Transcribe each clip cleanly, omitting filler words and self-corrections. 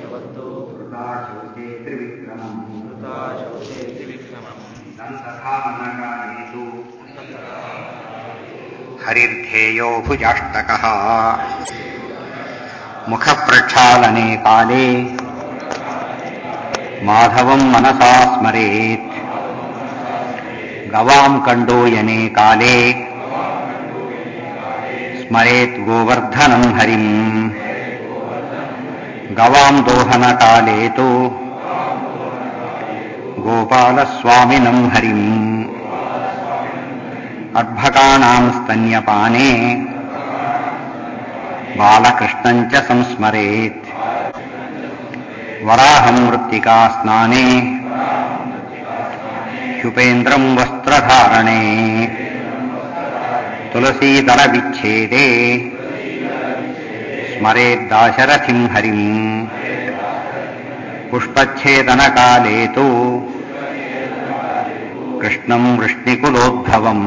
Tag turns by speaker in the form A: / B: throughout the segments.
A: ಋತಾಶೌಚೇ ತ್ರಿವಿಕ್ರಮಂ ದಂತಧಾಮನಕಾಲೇತು ಹರಿರ್ಧ್ಯೇಯೋ ಭುಜಾಷ್ಟಕಃ ಮುಖಪ್ರಕ್ಷಾಲನೆ ಕಾಲೇ ಮಾಧವಂ ಮನಸಾ ಸ್ಮರೇತ್ ಗವಾಂ ಕಂಡೋಯನೆ ಕಾಲೇ ಸ್ಮರೇತ್ ಗೋವರ್ಧನಂ ಹರಿಂ ಗವಾಂ ದೋಹನ ಕಾಲೇ ತು ಗೋಪಾಲಸ್ವಾಮಿನಂ ಹರಿಂ ಅರ್ಭಕಾಣಾಂ ಸ್ತನ್ಯಪಾನೆ ಬಾಲಕೃಷ್ಣಂ ಚ ಸಂಸ್ಮರೇತ್ ವರಾಹಂ ಮೃತ್ತಿಕಾ ಸ್ನಾನೆ ಶುಪೇಂದ್ರಂ ವಸ್ತ್ರಧಾರಣೆ ತುಳಸೀದಳ ವಿಚ್ಛೇದೆ ಸ್ಮರೇದ್ದಾಶರಥಿಂ ಹರಿಂ ಪುಷ್ಪಚ್ಛೇದನ ಕಾಲೇ ತು ಕೃಷ್ಣಂ ವೃಷ್ಣಿಕುಲೋದ್ಭವಂ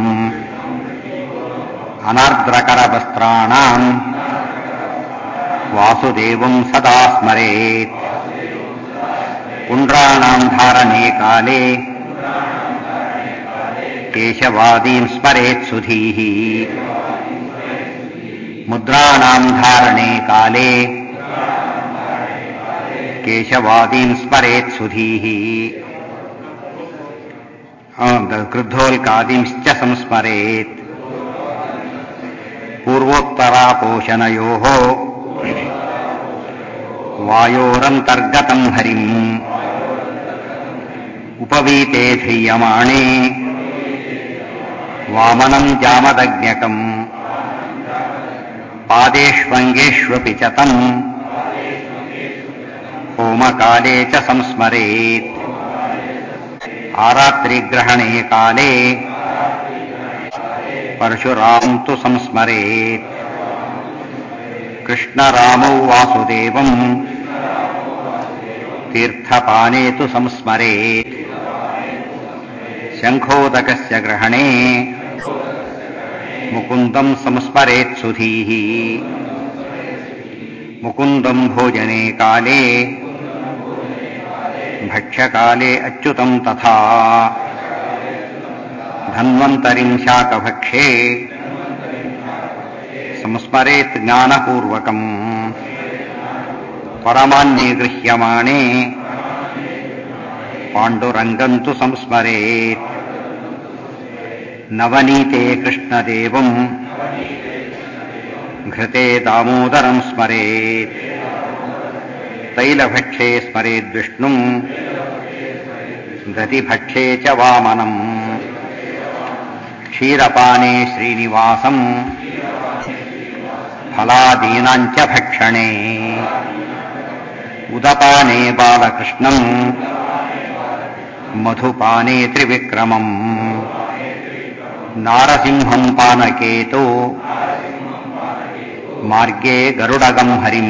A: ಅನಾರ್ದ್ರಕರವಸ್ತ್ರಾಣಾಂ ವಾಸುದೇವಂ ಸದಾ ಸ್ಮರೇತ್ ಪುಂಡ್ರಾಣಾಂ ಧಾರಣೆ ಕಾಲೇ ಕೇಶವಾದೀಂ ಸ್ಮರೇತ್ ಸುಧೀಃ ಮುದ್ರಾಣಾಂ ಧಾರಣೆ ಕಾಲೇ ಕೇಶವಾದೀಂ ಸ್ಮರೇತ್ ಸುಧೀಃ ಕ್ರುದ್ಧೋಲ್ಕಾದೀಂಶ್ಚ ಸಂಸ್ಮರೇತ್ ಪೂರ್ವೋತ್ತರಾಪೋಷಣಯೋಃ ವಾಯೋರಂತರ್ಗತಂ ಹರಿಂ ಉಪವೀತೆ ಧ್ರಿಯಮಾಣೆ ವಾಮನಂ ಜಾಮದಜ್ಞಕಂ ಪಾದೇಷ್ವಂಗೇಷ್ವಪಿ ಚ ತಂ ಹೋಮಕಾಲೇ ಚ ಸಂಸ್ಮರೇತ್ ಆರಾತ್ರಿಗ್ರಹಣೆ ಕಾಲೇ ಪರಶುರಾಂ ತು ಸಂಸ್ಮರೇತ್ ಕೃಷ್ಣರಾಮೌ ವಾಸುದೇವಂ ತೀರ್ಥಪಾನೇ ತು ಸಂಸ್ಮರೇತ್ ಶಂಖೋದಕಸ್ಯ ಗ್ರಹಣೆ ಮುಕುಂದಂ ಸಂಸ್ಮರೇತ್ ಸುಧೀಃ ಮುಕುಂದಂ ಭೋಜನೆ ಕಾಲೇ ಭಕ್ಷ್ಯಕಾಲೇ ಅಚ್ಯುತಂ ತಥಾ ಧನ್ವಂತರಿಂ ಶಾಕಭಕ್ಷೇ ಸಂಸ್ಮರೇತ್ ಜ್ಞಾನಪೂರ್ವಕಂ ಪರಮಾನ್ಯೇ ಗೃಹ್ಯಮಾಣೆ ಪಾಂಡುರಂಗಂ ತು ಸಂಸ್ಮರೇತ್ ನವನೀತೆ ಕೃಷ್ಣದೇವಂ ಘೃತೆ ದಾಮೋದರಂ ಸ್ಮರೇತ್ ತೈಲಭಕ್ಷೇ ಸ್ಮರೇದ್ವಿಷ್ಣುಂ ದಧಿಭಕ್ಷೇ ಚ ವಾಮನಂ ಕ್ಷೀರಪಾನೇ ಶ್ರೀನಿವಾಸಂ ಫಲಾದೀನಾಂಚ ಭಕ್ಷಣೆ ಉದಪಾನೇ ಬಾಲಕೃಷ್ಣಂ ಮಧುಪಾನೇ ತ್ರಿವಿಕ್ರಮಂ ನಾರಸಿಂಹಂ ಪಾನಕೇತೋ ಮಾರ್ಗೇ ಗರುಡಗಂ ಹರಿಂ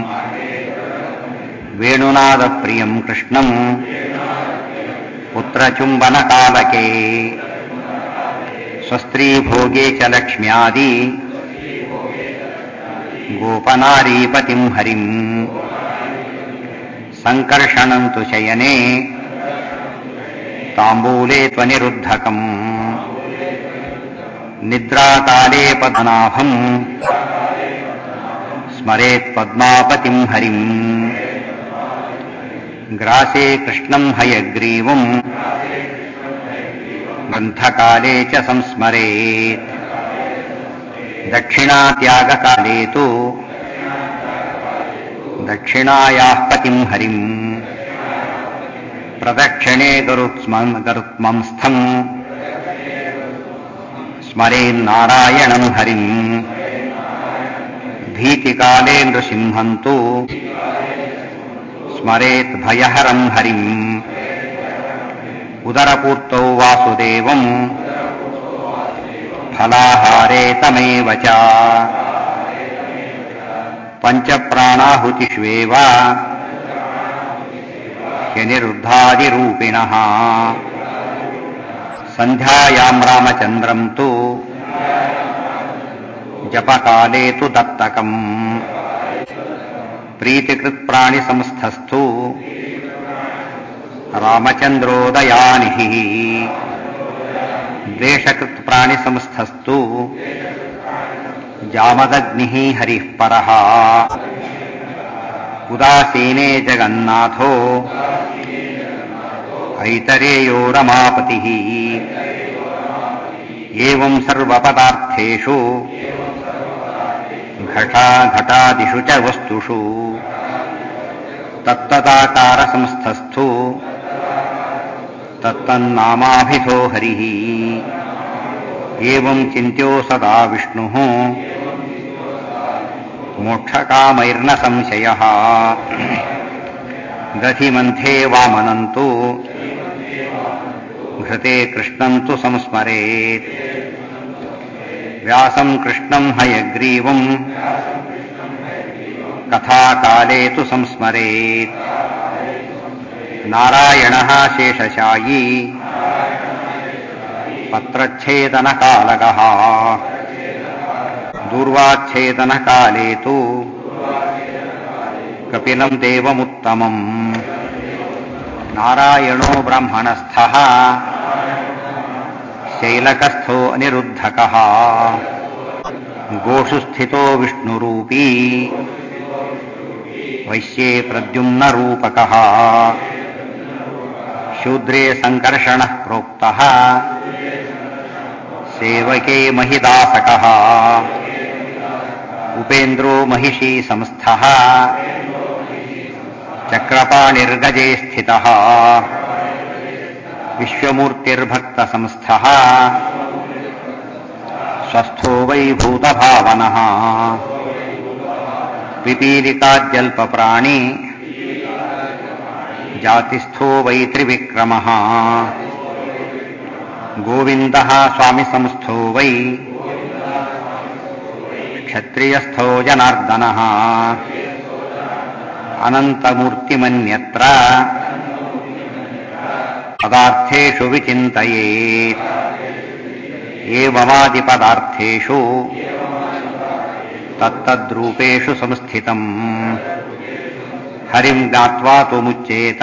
A: ವೇಣುನಾದಪ್ರಿಯಂ ಕೃಷ್ಣಂ ಪುತ್ರಚುಂಬನಕಾಲಕೆ ಸ್ವಸ್ತ್ರೀಭೋಗೇ ಚ ಲಕ್ಷ್ಮ್ಯಾದಿ ಗೋಪನಾರೀಪತಿಂ ಹರಿಂ ಸಂಕರ್ಷಣಂ ತು ಶಯನೆ ತಾಂಬೂಲೇ ತ್ವನಿರುದ್ಧಕಂ ನಿದ್ರಾಕಾಲೇ ಪದ್ಮನಾಭಂ ಸ್ಮರೇತ್ ಪದ್ಮಾಪತಿಂ ಹರಿಂ ಗ್ರಾಸೇ ಕೃಷ್ಣಂ ಹಯಗ್ರೀವಂ ಗ್ರಂಥಕಾಲೇ ಚ ಸಂಸ್ಮರೇತ್ ದಕ್ಷಿಣಾತ್ಯಾಗಕಾಲೇ ತು ದಕ್ಷಿಣಾಯಾಃ ಪತಿಂ ಹರಿಂ ಪ್ರದಕ್ಷಿಣೇ ಗರುತ್ಮಂಸ್ಥಂ ಸ್ಮರೇನ್ನಾರಾಯಣಂ ಹರಿಂ ಭೀತಿಕಾಲೇ ನೃಸಿಂಹಂ ತು ಸ್ಮರೇತ್ ಭಯಹರಂ ಹರಿಂ ಉದರಪೂರ್ತೌ ವಾಸುದೇವಂ ಫಲಾಹಾರೇ ತಮೇವ ಚ ಪಂಚಪ್ರಾಣಾಹುತಿಷ್ವೇವ ಹ್ಯನಿರುದ್ಧಾದಿರೂಪಿಣಃ ಸಂಧ್ಯಾಯಾಂ ರಾಮಚಂದ್ರಂ ತು ಜಪಕಾಲೇ ತು ದತ್ತಕಂ ಪ್ರೀತಿಕೃತ್ ಪ್ರಾಣಿ ಸಂಸ್ಥಸ್ಥು ರಾಮಚಂದ್ರೋ ದಯಾನಿಧಿ ದ್ವೇಷಕೃತ್ ಪ್ರಾಣಿ ಸಂಸ್ಥಸ್ಥು ಜಾಮದಗ್ನಿ ಹರಿಃ ಪರಃ ಉದಾಸೀನೇ ಜಗನ್ನಾಥೋ ಐತರೇಯೋ ರಮಾಪತಿ ಏವಂ ಸರ್ವಪದಾರ್ಥೇಷು ಘಟಾದಿಷು ಚ ವಸ್ತುಷು ತತ್ತದಾಕಾರ ಸಂಸ್ಥಸ್ಥು ತತ್ತನ್ನಾಮಾಭಿಧೋ ಹರಿಃ ಏವಂ ಚಿಂತ್ಯೋ ಸದಾ ವಿಷ್ಣುಃ ಮೋಕ್ಷಕಾಮೈರ್ನ ಸಂಶಯಃ ದಧಿಮಂಥೇ ವಾಮನಂತು ಘೃತೆ ಕೃಷ್ಣಂತು ಸಂಸ್ಮರೇತ್ ವ್ಯಾಸಂ ಕೃಷ್ಣಂ ಹಯಗ್ರೀವಂ ಕಥಾಕಾಲೇ ತು ಸಂಸ್ಮರೇತ್ ನಾರಾಯಣಃ ಶೇಷಶಾಯೀ ಪತ್ರಚ್ಛೇದನಕಾಲಗಃ ದೂರ್ವಾಚ್ಛೇದನಕಾಲೇ ತು ಕಪಿಲಂ ದೇವಮುತ್ತಮಂ ನಾರಾಯಣೋ ಬ್ರಹ್ಮಣಸ್ಥಃ ಶೈಲಕಸ್ಥೋ ಅನಿರುದ್ಧಕಃ ಗೋಷು ಸ್ಥಿತೋ ವಿಷ್ಣುರೂಪೀ ವೈಶ್ಯೇ ಪ್ರದ್ಯುಮ್ನರೂಪಕಃ ಶೂದ್ರೇ ಸಂಕರ್ಷಣಃ ಪ್ರೋಕ್ತಃ ಸೇವಕೇ ಮಹಿದಾಸಕಃ ಉಪೇಂದ್ರೋ ಮಹಿಷೀ ಸಂಸ್ಥಃ ಚಕ್ರಪಾಣಿರ್ಗಜೇ ಸ್ಥಿತಃ ವಿಶ್ವಮೂರ್ತಿರ್ಭಕ್ತ ಸಂಸ್ಥಃ ಸ್ವಸ್ಥೋ ವೈ ಭೂತಭಾವನಃ ಪಿಪೀಲಿಕಾದ್ಯಲ್ಪಪ್ರಾಣಿ ಜಾತಿಸ್ಥೋ ವೈ ತ್ರಿವಿಕ್ರಮಃ ಗೋವಿಂದಃ ಸ್ವಾಮಿ ಸಂಸ್ಥೋ ವೈ ಕ್ಷತ್ರಿಯಸ್ಥೋ ಜನಾರ್ದನಃ ಅನಂತಮೂರ್ತಿಮನ್ಯತ್ರ ಪದಾರ್ಥೇಷು ವಿಚಿಂತಯೇತ್ ಏವಮಾದಿಪದಾರ್ಥೇಷು ತತ್ತದ್ರೂಪೇಷು ಸಂಸ್ಥಿತಂ ಹರಿಂ ಜ್ಞಾತ್ವಾ ತು ಮುಚ್ಯೇತ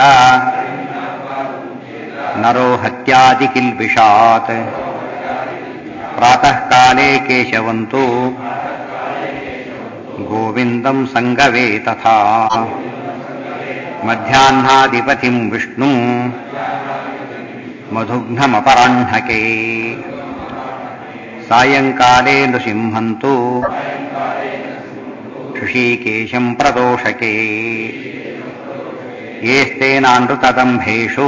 A: ನರೋ ಹತ್ಯಾದಿ ಕಿಲ್ಬಿಷಾತ್ ಪ್ರಾತಃ ಕಾಲೇ ಕೇಶವಂತು ಗೋವಿಂದಂ ಸಂಗವೇ ತಥಾ ಮಧ್ಯಾಹ್ನಾಧಿಪತಿಂ ವಿಷ್ಣುಂ ಮಧುಘ್ನಮಪರಾಹ್ಣಕೆ ಸಾಯಂಕಾಲೇ ನೃಸಿಂಹಂತು ಋಷಿಕೇಶಂ ಪ್ರದೋಷಕೆ ಯೇಸ್ತೇನಾನೃತದಂಭೇಷು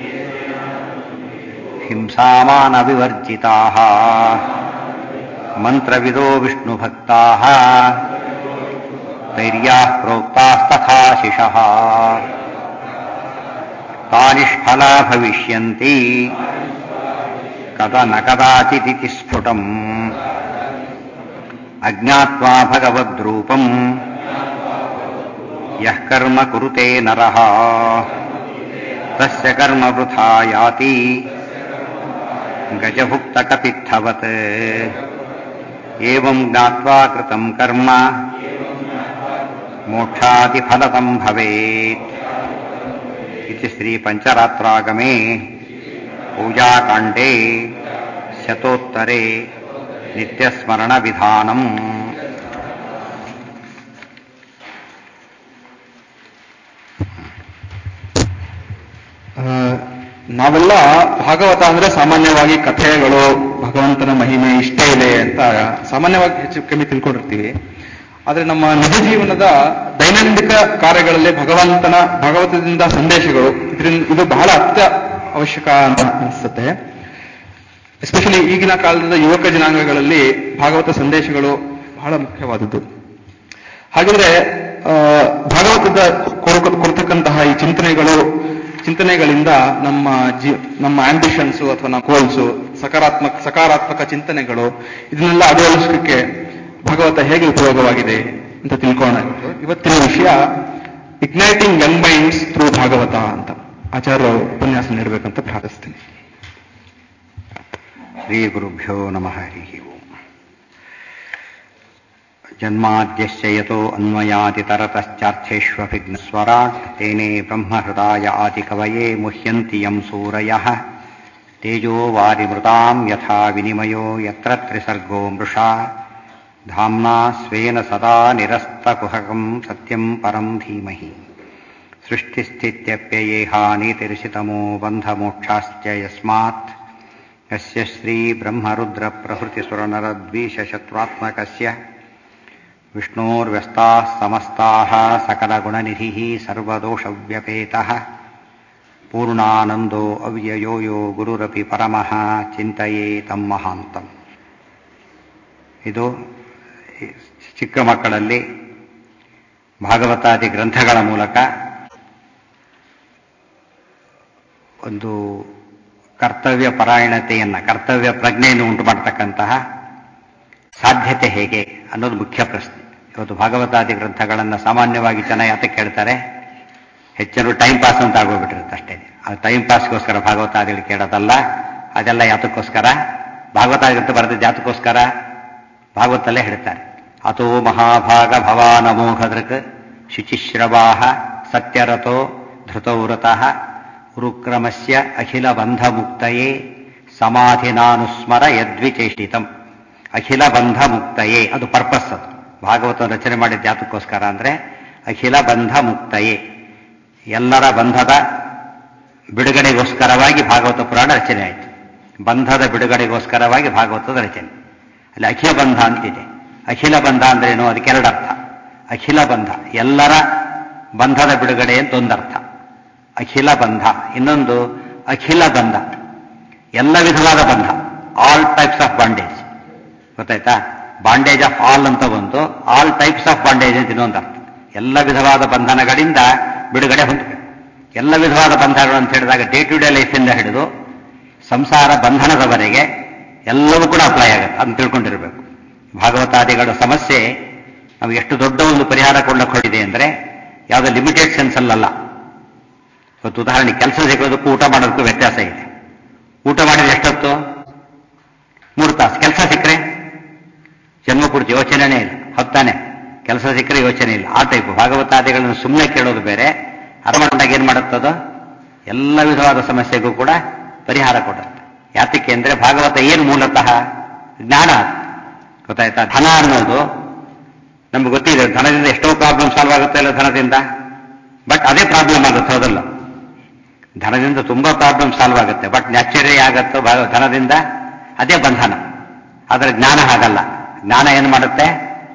A: ಹಿಂಸಾಮಾನವಿವರ್ಜಿತಾಃ ಮಂತ್ರವಿದೋ ವಿಷ್ಣುಭಕ್ತಾಃ ತೈರ್ಯಾಃ ಪ್ರೋಕ್ತಾಸ್ತಥಾಶಿಷಃ ತಾನಿಷ್ಫಲಾ ಭವಿಷ್ಯಂತಿ ಕದ ನ ಕದಾಚಿದಿತಿ ಸ್ಫುಟಂ ಅಜ್ಞಾತ್ವಾ ಭಗವದ್ರೂಪಂ ಯಃ ಕರ್ಮ ಕುರುತೆ ನರಃ ತಸ್ಯ ಕರ್ಮ ವೃಥಾ ಯಾತಿ ಗಜಭುಕ್ತಕಪಿತ್ಥವತ್ ಏವಂ ಜ್ಞಾತ್ವಾ ಕೃತಂ ಕರ್ಮ ಮೋಕ್ಷಾದಿಫಲದಂ ಭವೇತ್ ಇತಿ ಶ್ರೀ ಪಂಚರಾತ್ರಾಗಮೇ ಪೂಜಾಕಾಂಡೇ ಶತೋತ್ತರೇ ನಿತ್ಯಸ್ಮರಣ ವಿಧಾನಂ.
B: ನಾವೆಲ್ಲ ಭಾಗವತ ಅಂದ್ರೆ ಸಾಮಾನ್ಯವಾಗಿ ಕಥೆಗಳು, ಭಗವಂತನ ಮಹಿಮೆ ಇಷ್ಟೇ ಇದೆ ಅಂತ ಸಾಮಾನ್ಯವಾಗಿ ಹೆಚ್ಚು ಕಮ್ಮಿ ತಿಳ್ಕೊಂಡಿರ್ತೀವಿ. ಆದ್ರೆ ನಮ್ಮ ನಿಜ ಜೀವನದ ದೈನಂದಿನ ಕಾರ್ಯಗಳಲ್ಲಿ ಭಾಗವತದಿಂದ ಸಂದೇಶಗಳು ಇದು ಬಹಳ ಅವಶ್ಯಕ ಅಂತ ಅನಿಸುತ್ತೆ. ಎಸ್ಪೆಷಲಿ ಈಗಿನ ಕಾಲದ ಯುವಕ ಜನಾಂಗಗಳಲ್ಲಿ ಭಾಗವತ ಸಂದೇಶಗಳು ಬಹಳ ಮುಖ್ಯವಾದದ್ದು. ಹಾಗಿದ್ರೆ ಭಾಗವತದ ಕೊಡ್ತಕ್ಕಂತಹ ಈ ಚಿಂತನೆಗಳಿಂದ ನಮ್ಮ ಆಂಬಿಷನ್ಸು ಅಥವಾ ನಮ್ಮ ಗೋಲ್ಸು, ಸಕಾರಾತ್ಮಕ ಚಿಂತನೆಗಳು, ಇದನ್ನೆಲ್ಲ ಅಳವಡಿಸಲಿಕ್ಕೆ ಭಾಗವತ ಹೇಗೆ ಉಪಯೋಗವಾಗಿದೆ ಅಂತ ತಿಳ್ಕೊಳ್ಳೋಣ. ಇವತ್ತಿನ ವಿಷಯ igniting young minds through Bhagavata ಅಂತ ಆಚಾರ್ಯರು ಉಪನ್ಯಾಸ ನೀಡಬೇಕಂತ ಪ್ರಾರ್ಥಿಸ್ತೀನಿ.
A: ಶ್ರೀ ಗುರುಭ್ಯೋ ನಮಃ. ಹರಿ ಓಂ. ಜನ್ಮಾದ್ಯಸ್ಯ ಯತೋ ಅನ್ವಯಾದಿತರತಶ್ಚಾರ್ಥೇಷ್ವಭಿಘ್ನಸ್ವರಾಟ್ ತೇನೇ ಬ್ರಹ್ಮಹೃದಾಯ ಆದಿಕವಯೇ ಮುಹ್ಯಂತಿ ಯಂ ಸೂರಯಃ ತೇಜೋ ವಾರಿಮೃತಾಂ ಯಥಾ ವಿನಿಮಯೋ ಯತ್ರ ತ್ರಿಸರ್ಗೋ ಮೃಷಾ ಧಾಮ್ನಾ ಸ್ವೇನ ಸದಾ ನಿರಸ್ತಕುಹಕಂ ಸತ್ಯಂ ಪರಂ ಧೀಮಹಿ ಸೃಷ್ಟಿಸ್ಥಿತ್ಯಪ್ಯಯೇಹಾನೀತಿರ್ಷಿತಮೋ ಬಂಧಮೋಕ್ಷಾಶ್ಚ ಯಸ್ಮಾತ್ ಯಸ್ಯ ಶ್ರೀ ಬ್ರಹ್ಮರುದ್ರಪ್ರಭೃತಿಸುರನರದ್ವೀಷಶತ್ರುತ್ಮಕಸ್ಯ ವಿಷ್ಣೋರ್ವ್ಯಸ್ತಾಃ ಸಮಸ್ತಾಃ ಸಕಲಗುಣನಿಧಿಃ ಸರ್ವದೋಷವ್ಯಪೇತಃ ಪೂರ್ಣಾನಂದೋ ಅವ್ಯಯೋ ಯೋ ಗುರುರಪಿ ಪರಮಃ ಚಿಂತಯೇತಂ ಮಹಾಂತಂ. ಇದು ಚಿಕ್ಕ ಮಕ್ಕಳಲ್ಲಿ ಭಾಗವತಾದಿ ಗ್ರಂಥಗಳ ಮೂಲಕ ಒಂದು ಕರ್ತವ್ಯ ಪರಾಯಣತೆಯನ್ನು, ಕರ್ತವ್ಯ ಪ್ರಜ್ಞೆಯನ್ನು ಉಂಟು ಮಾಡತಕ್ಕಂತಹ ಸಾಧ್ಯತೆ ಹೇಗೆ ಅನ್ನೋದು ಮುಖ್ಯ ಪ್ರಶ್ನೆ. ಇವತ್ತು ಭಾಗವತಾದಿ ಗ್ರಂಥಗಳನ್ನು ಸಾಮಾನ್ಯವಾಗಿ ಜನ ಯಾತಕ್ಕೆ ಕೇಳ್ತಾರೆ? ಹೆಚ್ಚಿನ ಟೈಮ್ ಪಾಸ್ ಅಂತ ಆಗೋಗ್ಬಿಟ್ಟಿರುತ್ತೆ ಅಷ್ಟೇ. ಅದು ಟೈಮ್ ಪಾಸ್ಗೋಸ್ಕರ ಭಾಗವತಾದಿಗಳು ಕೇಳೋದಲ್ಲ. ಅದೆಲ್ಲ ಯಾತಕ್ಕೋಸ್ಕರ? ಭಾಗವತಾದಿ ಗ್ರಂಥ ಬರೆದಿದ್ದು ಯಾತಕ್ಕೋಸ್ಕರ? ಭಾಗವತಲ್ಲೇ ಹೇಳ್ತಾರೆ, ಅಥೋ ಮಹಾಭಾಗ ಭವಾನಮೋಘದೃಕ್ ಶುಚಿಶ್ರವಾಹ ಸತ್ಯರಥೋ ಧೃತೌರತಃ ಉರುಕ್ರಮಸ್ಯ ಅಖಿಲ ಬಂಧ ಮುಕ್ತಯೇ ಸಮಾಧಿನಾನುಸ್ಮರ ಯದ್ವಿಚೇಷ್ಟಿತಂ. ಅಖಿಲ ಬಂಧ ಮುಕ್ತಯೇ ಅದು ಪರ್ಪಸ್. ಅದು ಭಾಗವತ ರಚನೆ ಮಾಡಿದ್ದು ಯಾತಕ್ಕೋಸ್ಕರ ಅಂದರೆ ಅಖಿಲ ಬಂಧ ಮುಕ್ತಯೇ, ಎಲ್ಲರ ಬಂಧದ ಬಿಡುಗಡೆಗೋಸ್ಕರವಾಗಿ ಭಾಗವತ ಪುರಾಣ ರಚನೆ ಆಯಿತು. ಬಂಧದ ಬಿಡುಗಡೆಗೋಸ್ಕರವಾಗಿ ಭಾಗವತದ ರಚನೆ. ಅಲ್ಲಿ ಅಖಿಲ ಬಂಧ ಅಂತಿದೆ. ಅಖಿಲ ಬಂಧ ಅಂದ್ರೇನು? ಅದಕ್ಕೆ ಎರಡು ಅರ್ಥ. ಅಖಿಲ ಬಂಧ ಎಲ್ಲರ ಬಂಧದ ಬಿಡುಗಡೆ ಅಂತ ಒಂದರ್ಥ, ಅಖಿಲ ಬಂಧ. ಇನ್ನೊಂದು ಅಖಿಲ ಬಂಧ, ಎಲ್ಲ ವಿಧವಾದ ಬಂಧ, ಆಲ್ ಟೈಪ್ಸ್ ಆಫ್ ಬಾಂಡೇಜ್. ಗೊತ್ತಾಯ್ತಾ? ಬಾಂಡೇಜ್ ಆಫ್ ಆಲ್ ಅಂತ ಒಂದು, ಆಲ್ ಟೈಪ್ಸ್ ಆಫ್ ಬಾಂಡೇಜ್ ಅಂತ ಇನ್ನೊಂದು ಅರ್ಥ. ಎಲ್ಲ ವಿಧವಾದ ಬಂಧನಗಳಿಂದ ಬಿಡುಗಡೆ ಹೊಂದಬೇಕು. ಎಲ್ಲ ವಿಧವಾದ ಬಂಧನಗಳು ಅಂತ ಹೇಳಿದಾಗ ಡೇ ಟು ಡೇ ಲೈಫಿಂದ ಹಿಡಿದು ಸಂಸಾರ ಬಂಧನದವರೆಗೆ ಎಲ್ಲವೂ ಕೂಡ ಅಪ್ಲೈ ಆಗುತ್ತೆ ಅಂತ ತಿಳ್ಕೊಂಡಿರಬೇಕು. ಭಾಗವತಾದಿಗಳ ಸಮಸ್ಯೆ ನಮಗೆ ಎಷ್ಟು ದೊಡ್ಡ ಒಂದು ಪರಿಹಾರ ಕೊಂಡೊಂಡಿದೆ ಅಂದರೆ ಯಾವುದೋ ಲಿಮಿಟೆಡ್ ಸೆನ್ಸ್ ಅಲ್ಲಲ್ಲ. ಇವತ್ತು ಉದಾಹರಣೆ, ಕೆಲಸ ಸಿಗೋದಕ್ಕೂ ಊಟ ಮಾಡೋದಕ್ಕೂ ವ್ಯತ್ಯಾಸ ಇದೆ. ಊಟ ಮಾಡಿದ್ರೆ ಎಷ್ಟೊತ್ತು? 3 ತಾಸು. ಕೆಲಸ ಸಿಕ್ಕರೆ ಜನ್ಮ ಪೂರ್ತಿ ಯೋಚನೆನೇ ಇಲ್ಲ, ಹೊತ್ತಾನೆ. ಕೆಲಸ ಸಿಕ್ಕರೆ ಯೋಚನೆ ಇಲ್ಲ. ಆ ಟೈಪು ಭಾಗವತಾದಿಗಳನ್ನು ಸುಮ್ಮನೆ ಕೇಳೋದು ಬೇರೆ. ಅರಮಂಡಾಗ ಏನ್ ಮಾಡುತ್ತದೋ ಎಲ್ಲ ವಿಧವಾದ ಸಮಸ್ಯೆಗೂ ಕೂಡ ಪರಿಹಾರ ಕೊಡುತ್ತೆ. ಯಾತಕ್ಕೆ ಅಂದ್ರೆ ಭಾಗವತ ಏನು ಮೂಲತಃ ಜ್ಞಾನ. ಗೊತ್ತಾಯ್ತಾ? ಧನ ಅನ್ನೋದು ನಮ್ಗೆ ಗೊತ್ತಿದೆ, ಧನದಿಂದ ಎಷ್ಟೋ ಪ್ರಾಬ್ಲಮ್ ಸಾಲ್ವ್ ಆಗುತ್ತೆ ಅಲ್ಲ ಧನದಿಂದ. ಬಟ್ ಅದೇ ಪ್ರಾಬ್ಲಮ್ ಆಗುತ್ತೆ, ಹೌದಲ್ಲ? ಧನದಿಂದ ತುಂಬಾ ಪ್ರಾಬ್ಲಮ್ ಸಾಲ್ವ್ ಆಗುತ್ತೆ, ಬಟ್ ನ್ಯಾಚುರಲಿ ಆಗತ್ತೋ ಧನದಿಂದ ಅದೇ ಬಂಧನ. ಆದರೆ ಜ್ಞಾನ ಹಾಗಲ್ಲ. ಜ್ಞಾನ ಏನು ಮಾಡುತ್ತೆ?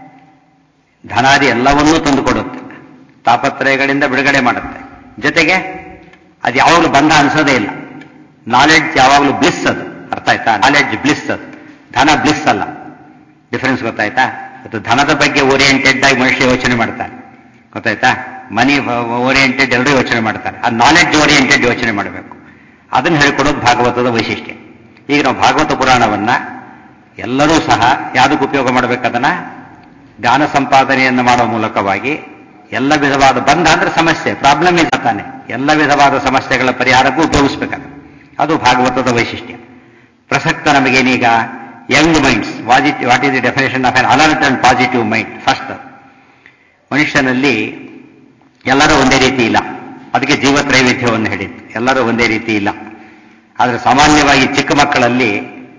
A: ಧನಾದಿ ಎಲ್ಲವನ್ನೂ ತಂದುಕೊಡುತ್ತೆ, ತಾಪತ್ರಯಗಳಿಂದ ಬಿಡುಗಡೆ ಮಾಡುತ್ತೆ. ಜೊತೆಗೆ ಅದು ಯಾವಾಗಲೂ ಬಂಧ ಅನ್ಸೋದೇ ಇಲ್ಲ. ನಾಲೆಡ್ಜ್ ಯಾವಾಗಲೂ ಬ್ಲಿಸ್. ಅದು ಅರ್ಥ ಆಯ್ತಾ? ನಾಲೆಡ್ಜ್ ಬ್ಲಿಸ್, ಅದು ಧನ ಬ್ಲಿಸ್ ಅಲ್ಲ. ಡಿಫರೆನ್ಸ್ ಗೊತ್ತಾಯ್ತಾ? ಅದು ಧನದ ಬಗ್ಗೆ ಓರಿಯೆಂಟೆಡ್ ಆಗಿ ಮನುಷ್ಯ ಯೋಚನೆ ಮಾಡ್ತಾನೆ. ಗೊತ್ತಾಯ್ತಾ? ಮನಿ ಓರಿಯೆಂಟೆಡ್ ಎಲ್ಲರೂ ಯೋಚನೆ ಮಾಡ್ತಾರೆ. ಆ ನಾಲೆಡ್ಜ್ ಓರಿಯೆಂಟೆಡ್ ಯೋಚನೆ ಮಾಡಬೇಕು. ಅದನ್ನು ಹೇಳ್ಕೊಡೋದು ಭಾಗವತದ ವೈಶಿಷ್ಟ್ಯ. ಈಗ ನಾವು ಭಾಗವತ ಪುರಾಣವನ್ನ ಎಲ್ಲರೂ ಸಹ ಯಾವುದಕ್ಕೆ ಉಪಯೋಗ ಮಾಡಬೇಕದನ್ನ? ಜ್ಞಾನ ಸಂಪಾದನೆಯನ್ನು ಮಾಡುವ ಮೂಲಕವಾಗಿ ಎಲ್ಲ ವಿಧವಾದ ಬಂಧ ಅಂದ್ರೆ ಸಮಸ್ಯೆ, ಪ್ರಾಬ್ಲಮ್ ಇಲ್ಲ ತಾನೆ, ಎಲ್ಲ ವಿಧವಾದ ಸಮಸ್ಯೆಗಳ ಪರಿಹಾರಕ್ಕೂ ಉಪಯೋಗಿಸ್ಬೇಕಾಗ. ಅದು ಭಾಗವತದ ವೈಶಿಷ್ಟ್ಯ. ಪ್ರಸಕ್ತ ನಮಗೇನೀಗ young minds, what is the definition of an alert and positive mind? First, ಮನುಷ್ಯನಲ್ಲಿ ಎಲ್ಲರೂ ಒಂದೇ ರೀತಿ ಇಲ್ಲ. ಅದಕ್ಕೆ ಜೀವತ್ರೈವಿಧ್ಯವನ್ನು ಹೇಳಿತ್ತು. ಎಲ್ಲರೂ ಒಂದೇ ರೀತಿ ಇಲ್ಲ. ಆದರೆ ಸಾಮಾನ್ಯವಾಗಿ ಚಿಕ್ಕ ಮಕ್ಕಳಲ್ಲಿ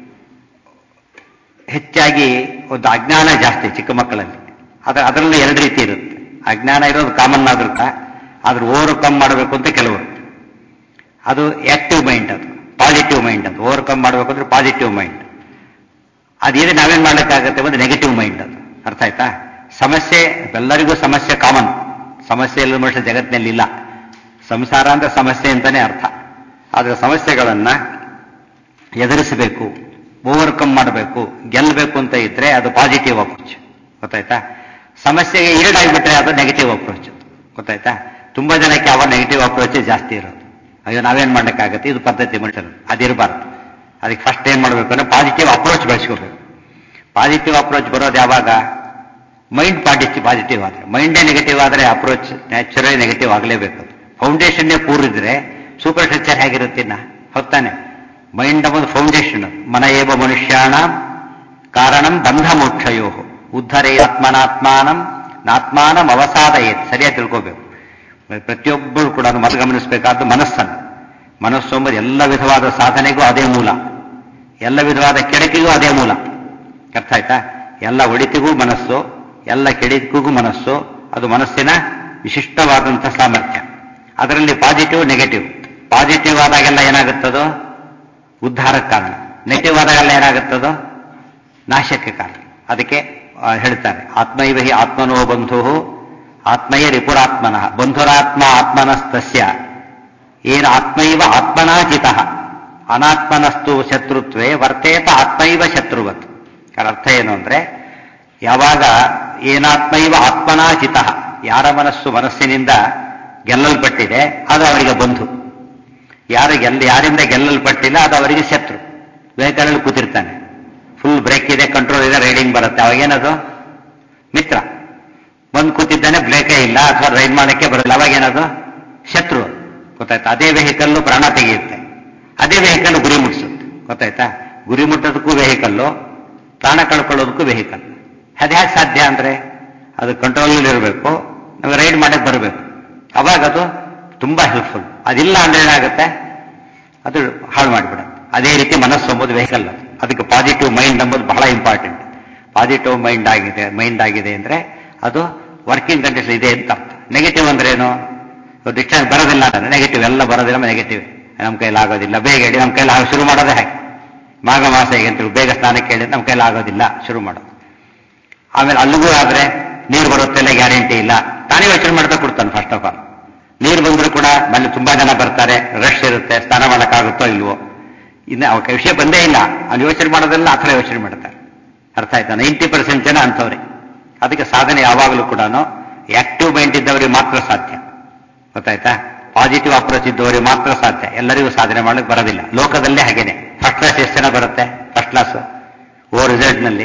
A: ಹೆಚ್ಚಾಗಿ ಒಂದು ಅಜ್ಞಾನ ಜಾಸ್ತಿ ಚಿಕ್ಕ ಮಕ್ಕಳಲ್ಲಿ. ಅದರಲ್ಲಿ 2 ರೀತಿ ಇರುತ್ತೆ. ಅಜ್ಞಾನ ಇರೋದು ಕಾಮನ್ ಆದ್ರೂ ಓವರ್ಕಮ್ ಮಾಡಬೇಕು ಅಂತ ಕೆಲವರು. ಅದು ಆಕ್ಟಿವ್ ಮೈಂಡ್, ಅದು ಪಾಸಿಟಿವ್ ಮೈಂಡ್. ಅದು ಓವರ್ಕಮ್ ಮಾಡಬೇಕು ಅಂದ್ರೆ ಪಾಸಿಟಿವ್ ಮೈಂಡ್. ಅದೇನು ನಾವೇನ್ ಮಾಡ್ಲಿಕ್ಕಾಗತ್ತೆ? ಒಂದು ನೆಗೆಟಿವ್ ಮೈಂಡ್. ಅದು ಅರ್ಥ ಆಯ್ತಾ? ಸಮಸ್ಯೆ ಎಲ್ಲರಿಗೂ ಸಮಸ್ಯೆ ಕಾಮನ್. ಸಮಸ್ಯೆ ಎಲ್ಲ ಮನುಷ್ಯ ಜಗತ್ತಿನಲ್ಲಿ ಇಲ್ಲ. ಸಂಸಾರ ಅಂದ್ರೆ ಸಮಸ್ಯೆ ಅಂತಾನೆ ಅರ್ಥ. ಆದರೆ ಸಮಸ್ಯೆಗಳನ್ನ ಎದುರಿಸಬೇಕು, ಓವರ್ಕಮ್ ಮಾಡಬೇಕು, ಗೆಲ್ಲಬೇಕು ಅಂತ ಇದ್ರೆ ಅದು ಪಾಸಿಟಿವ್ ಅಪ್ರೋಚ್. ಗೊತ್ತಾಯ್ತಾ? ಸಮಸ್ಯೆಗೆ ಈಡಾಗಿಬಿಟ್ರೆ ಅದು ನೆಗೆಟಿವ್ ಅಪ್ರೋಚ್. ಗೊತ್ತಾಯ್ತಾ? ತುಂಬಾ ಜನಕ್ಕೆ ಅವ ನೆಗೆಟಿವ್ ಅಪ್ರೋಚ್ ಜಾಸ್ತಿ ಇರೋದು. ಅಯ್ಯೋ ನಾವೇನ್ ಮಾಡ್ಲಿಕ್ಕಾಗತ್ತೆ? ಇದು ಪದ್ಧತಿ ಮನುಷ್ಯರು, ಅದಿರಬಾರ್ದು. ಅದಕ್ಕೆ ಫಸ್ಟ್ ಏನ್ ಮಾಡಬೇಕು ಅಂದ್ರೆ ಪಾಸಿಟಿವ್ ಅಪ್ರೋಚ್ ಬೆಳೆಸ್ಕೋಬೇಕು. ಪಾಸಿಟಿವ್ ಅಪ್ರೋಚ್ ಬರೋದು ಯಾವಾಗ? ಮೈಂಡ್ ಪಾಸಿಟಿವ್ ಆದರೆ. ಮೈಂಡೇ ನೆಗೆಟಿವ್ ಆದರೆ ಅಪ್ರೋಚ್ ನ್ಯಾಚುರಲಿ ನೆಗೆಟಿವ್ ಆಗಲೇಬೇಕು. ಫೌಂಡೇಶನ್ನೇ ಪೂರ್ ಇದ್ರೆ ಸೂಪರ್ ಸ್ಟ್ರಕ್ಚರ್ ಹೇಗಿರುತ್ತಿನ್ನ? ಹೊತ್ತಾನೆ. ಮೈಂಡ್ ಒಂದು ಫೌಂಡೇಶನ್. ಮನ ಏವ ಮನುಷ್ಯಾಣ ಕಾರಣಂ ಬಂಧ ಮೋಕ್ಷಯೋ. ಉದ್ಧರೇ ಆತ್ಮನಾತ್ಮಾನಂ ನಾತ್ಮಾನಂ ಅವಸಾದಯೇತ್. ಸರಿಯಾಗಿ ತಿಳ್ಕೋಬೇಕು. ಪ್ರತಿಯೊಬ್ಬರು ಕೂಡ ಮೊದಲು ಗಮನಿಸಬೇಕಾದ್ದು ಮನಸ್ಸನ್ನು. ಮನಸ್ಸು ಎಂಬುದು ಎಲ್ಲ ವಿಧವಾದ ಸಾಧನೆಗೂ ಅದೇ ಮೂಲ, ಎಲ್ಲ ವಿಧವಾದ ಕೆಡಕಿಗೂ ಅದೇ ಮೂಲ. ಅರ್ಥ ಆಯ್ತಾ? ಎಲ್ಲ ಒಳಿತಿಗೂ ಮನಸ್ಸು, ಎಲ್ಲ ಕೆಡಿತಿಗೂ ಮನಸ್ಸು. ಅದು ಮನಸ್ಸಿನ ವಿಶಿಷ್ಟವಾದಂಥ ಸಾಮರ್ಥ್ಯ. ಅದರಲ್ಲಿ ಪಾಸಿಟಿವ್ ನೆಗೆಟಿವ್. ಪಾಸಿಟಿವ್ ಆದಾಗೆಲ್ಲ ಏನಾಗುತ್ತದೋ ಉದ್ಧಾರಕ್ಕೆ ಕಾರಣ, ನೆಗೆಟಿವ್ ಆದಾಗೆಲ್ಲ ಏನಾಗುತ್ತದೋ ನಾಶಕ್ಕೆ ಕಾರಣ. ಅದಕ್ಕೆ ಹೇಳ್ತಾರೆ, ಆತ್ಮೈವ ಹಿ ಆತ್ಮನೋ ಬಂಧು ಆತ್ಮಯ ರಿಪುರಾತ್ಮನಃ ಬಂಧುರಾತ್ಮ ಆತ್ಮನಸ್ತಸ್ಯ ಏನ ಆತ್ಮೈವ ಆತ್ಮನಾಜಿತ ಅನಾತ್ಮನಸ್ತು ಶತ್ರುತ್ವೇ ವರ್ತೇತ ಆತ್ಮೈವ ಶತ್ರುವತ್. ಅರ್ಥ ಏನು ಅಂದ್ರೆ, ಯಾವಾಗ ಏನಾತ್ಮೈವ ಆತ್ಮನಾಜಿತ, ಯಾರ ಮನಸ್ಸಿನಿಂದ ಗೆಲ್ಲಲ್ಪಟ್ಟಿದೆ ಅದು ಅವರಿಗೆ ಬಂಧು. ಯಾರಿಂದ ಗೆಲ್ಲಲ್ಪಟ್ಟಿಲ್ಲ ಅದು ಅವರಿಗೆ ಶತ್ರು. ವೆಹಿಕಲ್ ಕೂತಿರ್ತಾನೆ, ಫುಲ್ ಬ್ರೇಕ್ ಇದೆ, ಕಂಟ್ರೋಲ್ ಇದೆ, ರೈಡಿಂಗ್ ಬರುತ್ತೆ, ಅವಾಗೇನದು ಮಿತ್ರ. ಬಂದು ಕೂತಿದ್ದಾನೆ, ಬ್ರೇಕೇ ಇಲ್ಲ ಅಥವಾ ರೈಡ್ ಮಾಡಕ್ಕೆ ಬರೋಲ್ಲ, ಅವಾಗೇನದು ಶತ್ರು. ಗೊತ್ತಾಯ್ತಾ? ಅದೇ ವೆಹಿಕಲ್ಲು ಪ್ರಾಣ ತೆಗೆಯುತ್ತೆ, ಅದೇ ವೆಹಿಕಲ್ ಗುರಿ ಮುಟ್ಟಿಸುತ್ತೆ. ಗೊತ್ತಾಯ್ತಾ? ಗುರಿ ಮುಟ್ಟೋದಕ್ಕೂ ವೆಹಿಕಲ್ಲು, ಪ್ರಾಣ ಕಳ್ಕೊಳ್ಳೋದಕ್ಕೂ ವೆಹಿಕಲ್. ಅದು ಹೇಗೆ ಸಾಧ್ಯ ಅಂದ್ರೆ, ಅದು ಕಂಟ್ರೋಲಲ್ಲಿ ಇರಬೇಕು, ನಾವು ರೈಡ್ ಮಾಡಕ್ಕೆ ಬರಬೇಕು, ಅವಾಗ ಅದು ತುಂಬಾ ಹೆಲ್ಪ್ಫುಲ್. ಅದಿಲ್ಲ ಅಂದ್ರೆ ಏನಾಗುತ್ತೆ, ಅದು ಹಾಳು ಮಾಡಿಬಿಡುತ್ತೆ. ಅದೇ ರೀತಿ ಮನಸ್ಸು ಎಂಬುದು ವೆಹಿಕಲ್. ಅದಕ್ಕೆ ಪಾಸಿಟಿವ್ ಮೈಂಡ್ ಎಂಬುದು ಬಹಳ ಇಂಪಾರ್ಟೆಂಟ್. ಪಾಸಿಟಿವ್ ಮೈಂಡ್ ಆಗಿದೆ ಅಂದ್ರೆ ಅದು ವರ್ಕಿಂಗ್ ಕಂಡೀಷನ್ ಇದೆ ಅಂತ ಅರ್ಥ. ನೆಗೆಟಿವ್ ಅಂದ್ರೆ ಏನು? ಡಿಸ್ಚಾರ್ಜ್ ಬರೋದಿಲ್ಲ ಅಂದ್ರೆ ನೆಗೆಟಿವ್, ಎಲ್ಲ ಬರೋದಿಲ್ಲ ನೆಗೆಟಿವ್. ನಮ್ಮ ಕೈಲಿ ಆಗೋದಿಲ್ಲ, ಬೇಗ ಹೇಳಿ, ನಮ್ಮ ಕೈಲಿ ಶುರು ಮಾಡೋದೇ ಹಾಗೆ. ಮಾಘ ಮಾಸ ಹೇಗೆ ಅಂತೇಳಿ ಬೇಗ ಸ್ನಾನಕ್ಕೆ ಹೇಳಿ ನಮ್ಮ ಕೈಲಿ ಆಗೋದಿಲ್ಲ, ಶುರು ಮಾಡೋದು. ಆಮೇಲೆ ಅಲ್ಲಿಗೂ ಆದ್ರೆ ನೀರು ಬರುತ್ತೆಲ್ಲ ಗ್ಯಾರಂಟಿ ಇಲ್ಲ, ತಾನೇ ಯೋಚನೆ ಮಾಡ್ತಾ ಕೊಡ್ತಾನೆ. ಫಸ್ಟ್ ಆಫ್ ಆಲ್ ನೀರು ಬಂದರೂ ಕೂಡ ಮನೆ ತುಂಬಾ ಜನ ಬರ್ತಾರೆ, ರಶ್ ಇರುತ್ತೆ, ಸ್ನಾನ ಮಾಡೋಕ್ಕಾಗುತ್ತೋ ಇಲ್ವೋ, ಇನ್ನು ಅವಕ್ಕೆ ವಿಷಯ ಬಂದೇ ಇಲ್ಲ. ಅವ್ನು ಯೋಚನೆ ಮಾಡೋದೆಲ್ಲ ಆ ಥರ ಯೋಚನೆ ಮಾಡ್ತಾರೆ. ಅರ್ಥ ಆಯ್ತಾ? 90% ಜನ ಅಂಥವ್ರೆ. ಅದಕ್ಕೆ ಸಾಧನೆ ಯಾವಾಗಲೂ ಕೂಡ ಆಕ್ಟಿವ್ ಮೈಂಡ್ ಇದ್ದವರಿಗೆ ಮಾತ್ರ ಸಾಧ್ಯ. ಗೊತ್ತಾಯ್ತಾ? ಪಾಸಿಟಿವ್ ಅಪ್ರೋಚ್ ಇದ್ದವರಿಗೆ ಮಾತ್ರ ಸಾಧ್ಯ, ಎಲ್ಲರಿಗೂ ಸಾಧನೆ ಮಾಡಲಿಕ್ಕೆ ಬರೋದಿಲ್ಲ. ಲೋಕದಲ್ಲೇ ಹಾಗೇನೆ. ಫಸ್ಟ್ ಕ್ಲಾಸ್ ಎಷ್ಟು ಜನ ಬರುತ್ತೆ? ಫಸ್ಟ್ ಕ್ಲಾಸ್ ರಿಸಲ್ಟ್ನಲ್ಲಿ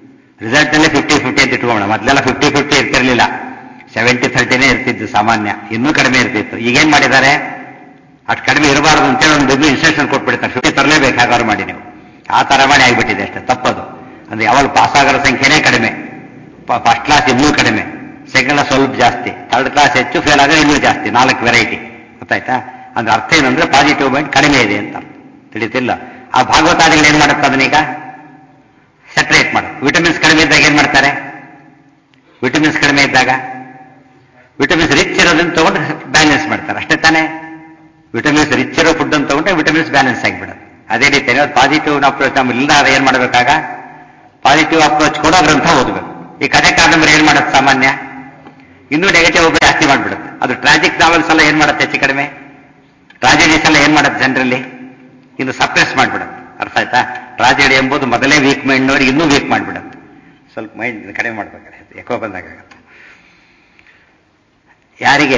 A: 50-50 ಅಂತ ಇಟ್ಕೊಳ್ಳೋಣ. ಮೊದಲೆಲ್ಲ 50-50 ಇರ್ತಿರ್ಲಿಲ್ಲ, 70-30 ಇರ್ತಿದ್ದು ಸಾಮಾನ್ಯ, ಇನ್ನೂ ಕಡಿಮೆ ಇರ್ತಿತ್ತು. ಈಗೇನ್ ಮಾಡಿದ್ದಾರೆ, ಅಷ್ಟು ಕಡಿಮೆ ಇರಬಾರ್ದು ಅಂತೇಳಿ ಒಂದು ಇನ್ಸ್ಟ್ರಕ್ಷನ್ ಕೊಟ್ಬಿಡ್ತಾರೆ, 50 ತರಲೇಬೇಕು ಹಾಗಾದ್ರು ಮಾಡಿ ನೀವು. ಆ ತರ ಮಾಡಿ ಆಗಿಬಿಟ್ಟಿದೆ ಅಷ್ಟೇ. ತಪ್ಪದು. ಅಂದ್ರೆ ಯಾವಾಗ ಪಾಸ್ ಆಗೋರ ಸಂಖ್ಯೆನೇ ಕಡಿಮೆ, ಫಸ್ಟ್ ಕ್ಲಾಸ್ ಇನ್ನೂ ಕಡಿಮೆ, ಸೆಕೆಂಡ್ ಕ್ಲಾಸ್ ಸ್ವಲ್ಪ ಜಾಸ್ತಿ, ಥರ್ಡ್ ಕ್ಲಾಸ್ ಹೆಚ್ಚು, ಫೇಲ್ ಆಗೋದು ಇನ್ನೂ ಜಾಸ್ತಿ. 4 ವೆರೈಟಿ. ಗೊತ್ತಾಯ್ತಾ? ಅಂದ್ರೆ ಅರ್ಥ ಏನಂದ್ರೆ ಪಾಸಿಟಿವ್ ಮೈಂಡ್ ಕಡಿಮೆ ಇದೆ ಅಂತ ತಿಳಿತಿಲ್ಲ. ಆ ಭಾಗವತಾದಿಗಳು ಏನ್ ಮಾಡುತ್ತೆ, ಅದನ್ನೀಗ ಸೆಪರೇಟ್ ಮಾಡುತ್ತೆ. ವಿಟಮಿನ್ಸ್ ಕಡಿಮೆ ಇದ್ದಾಗ ಏನ್ ಮಾಡ್ತಾರೆ? ವಿಟಮಿನ್ಸ್ ಕಡಿಮೆ ಇದ್ದಾಗ ವಿಟಮಿನ್ಸ್ ರಿಚ್ ಇರೋದನ್ನ ತಗೊಂಡು ಬ್ಯಾಲೆನ್ಸ್ ಮಾಡ್ತಾರೆ, ಅಷ್ಟೇ ತಾನೇ? ವಿಟಮಿನ್ಸ್ ರಿಚ್ ಇರೋ ಫುಡ್ ಅಂತ ತಗೊಂಡ್ರೆ ವಿಟಮಿನ್ಸ್ ಬ್ಯಾಲೆನ್ಸ್ ಆಗಿಬಿಡುತ್ತೆ. ಅದೇ ರೀತಿ ಪಾಸಿಟಿವ್ ಅಪ್ರೋಚ್ ನಮ್ಮಲ್ಲಿಲ್ಲ, ಏನ್ ಮಾಡಬೇಕಾಗ ಪಾಸಿಟಿವ್ ಅಪ್ರೋಚ್ ಕೊಡೋ ಗ್ರಂಥ ಓದಬೇಕು. ಈ ಕಥೆ ಕಾದಂಬರಿ ಏನ್ ಮಾಡುತ್ತೆ ಸಾಮಾನ್ಯ, ಇನ್ನೂ ನೆಗೆಟಿವ್ ಒಬ್ಬರು ಜಾಸ್ತಿ ಮಾಡ್ಬಿಡುತ್ತೆ. ಅದು ಟ್ರಾಜಿಕ್ ನಾವೆಲ್ಸ್ ಎಲ್ಲ ಏನ್ ಮಾಡುತ್ತೆ, ಹೆಚ್ಚು ಕಡಿಮೆ ಟ್ರಾಜಿಡೀಸ್ ಎಲ್ಲ ಏನ್ ಮಾಡುತ್ತೆ ಜನರಲ್ಲಿ, ಇನ್ನು ಸಪ್ರೆಸ್ ಮಾಡ್ಬಿಡುತ್ತೆ. ಅರ್ಥ ಆಯ್ತಾ? ಟ್ರಾಜಿಡಿ ಎಂಬುದು ಮೊದಲೇ ವೀಕ್ ಮೈಂಡ್ನವ್ರಿಗೆ ಇನ್ನೂ ವೀಕ್ ಮಾಡ್ಬಿಡುತ್ತೆ. ಸ್ವಲ್ಪ ಮೈಂಡ್ ಕಡಿಮೆ ಮಾಡ್ಬೇಕಾಗುತ್ತೆ, ಎಕೋ ಬಂದಾಗತ್ತೆ. ಯಾರಿಗೆ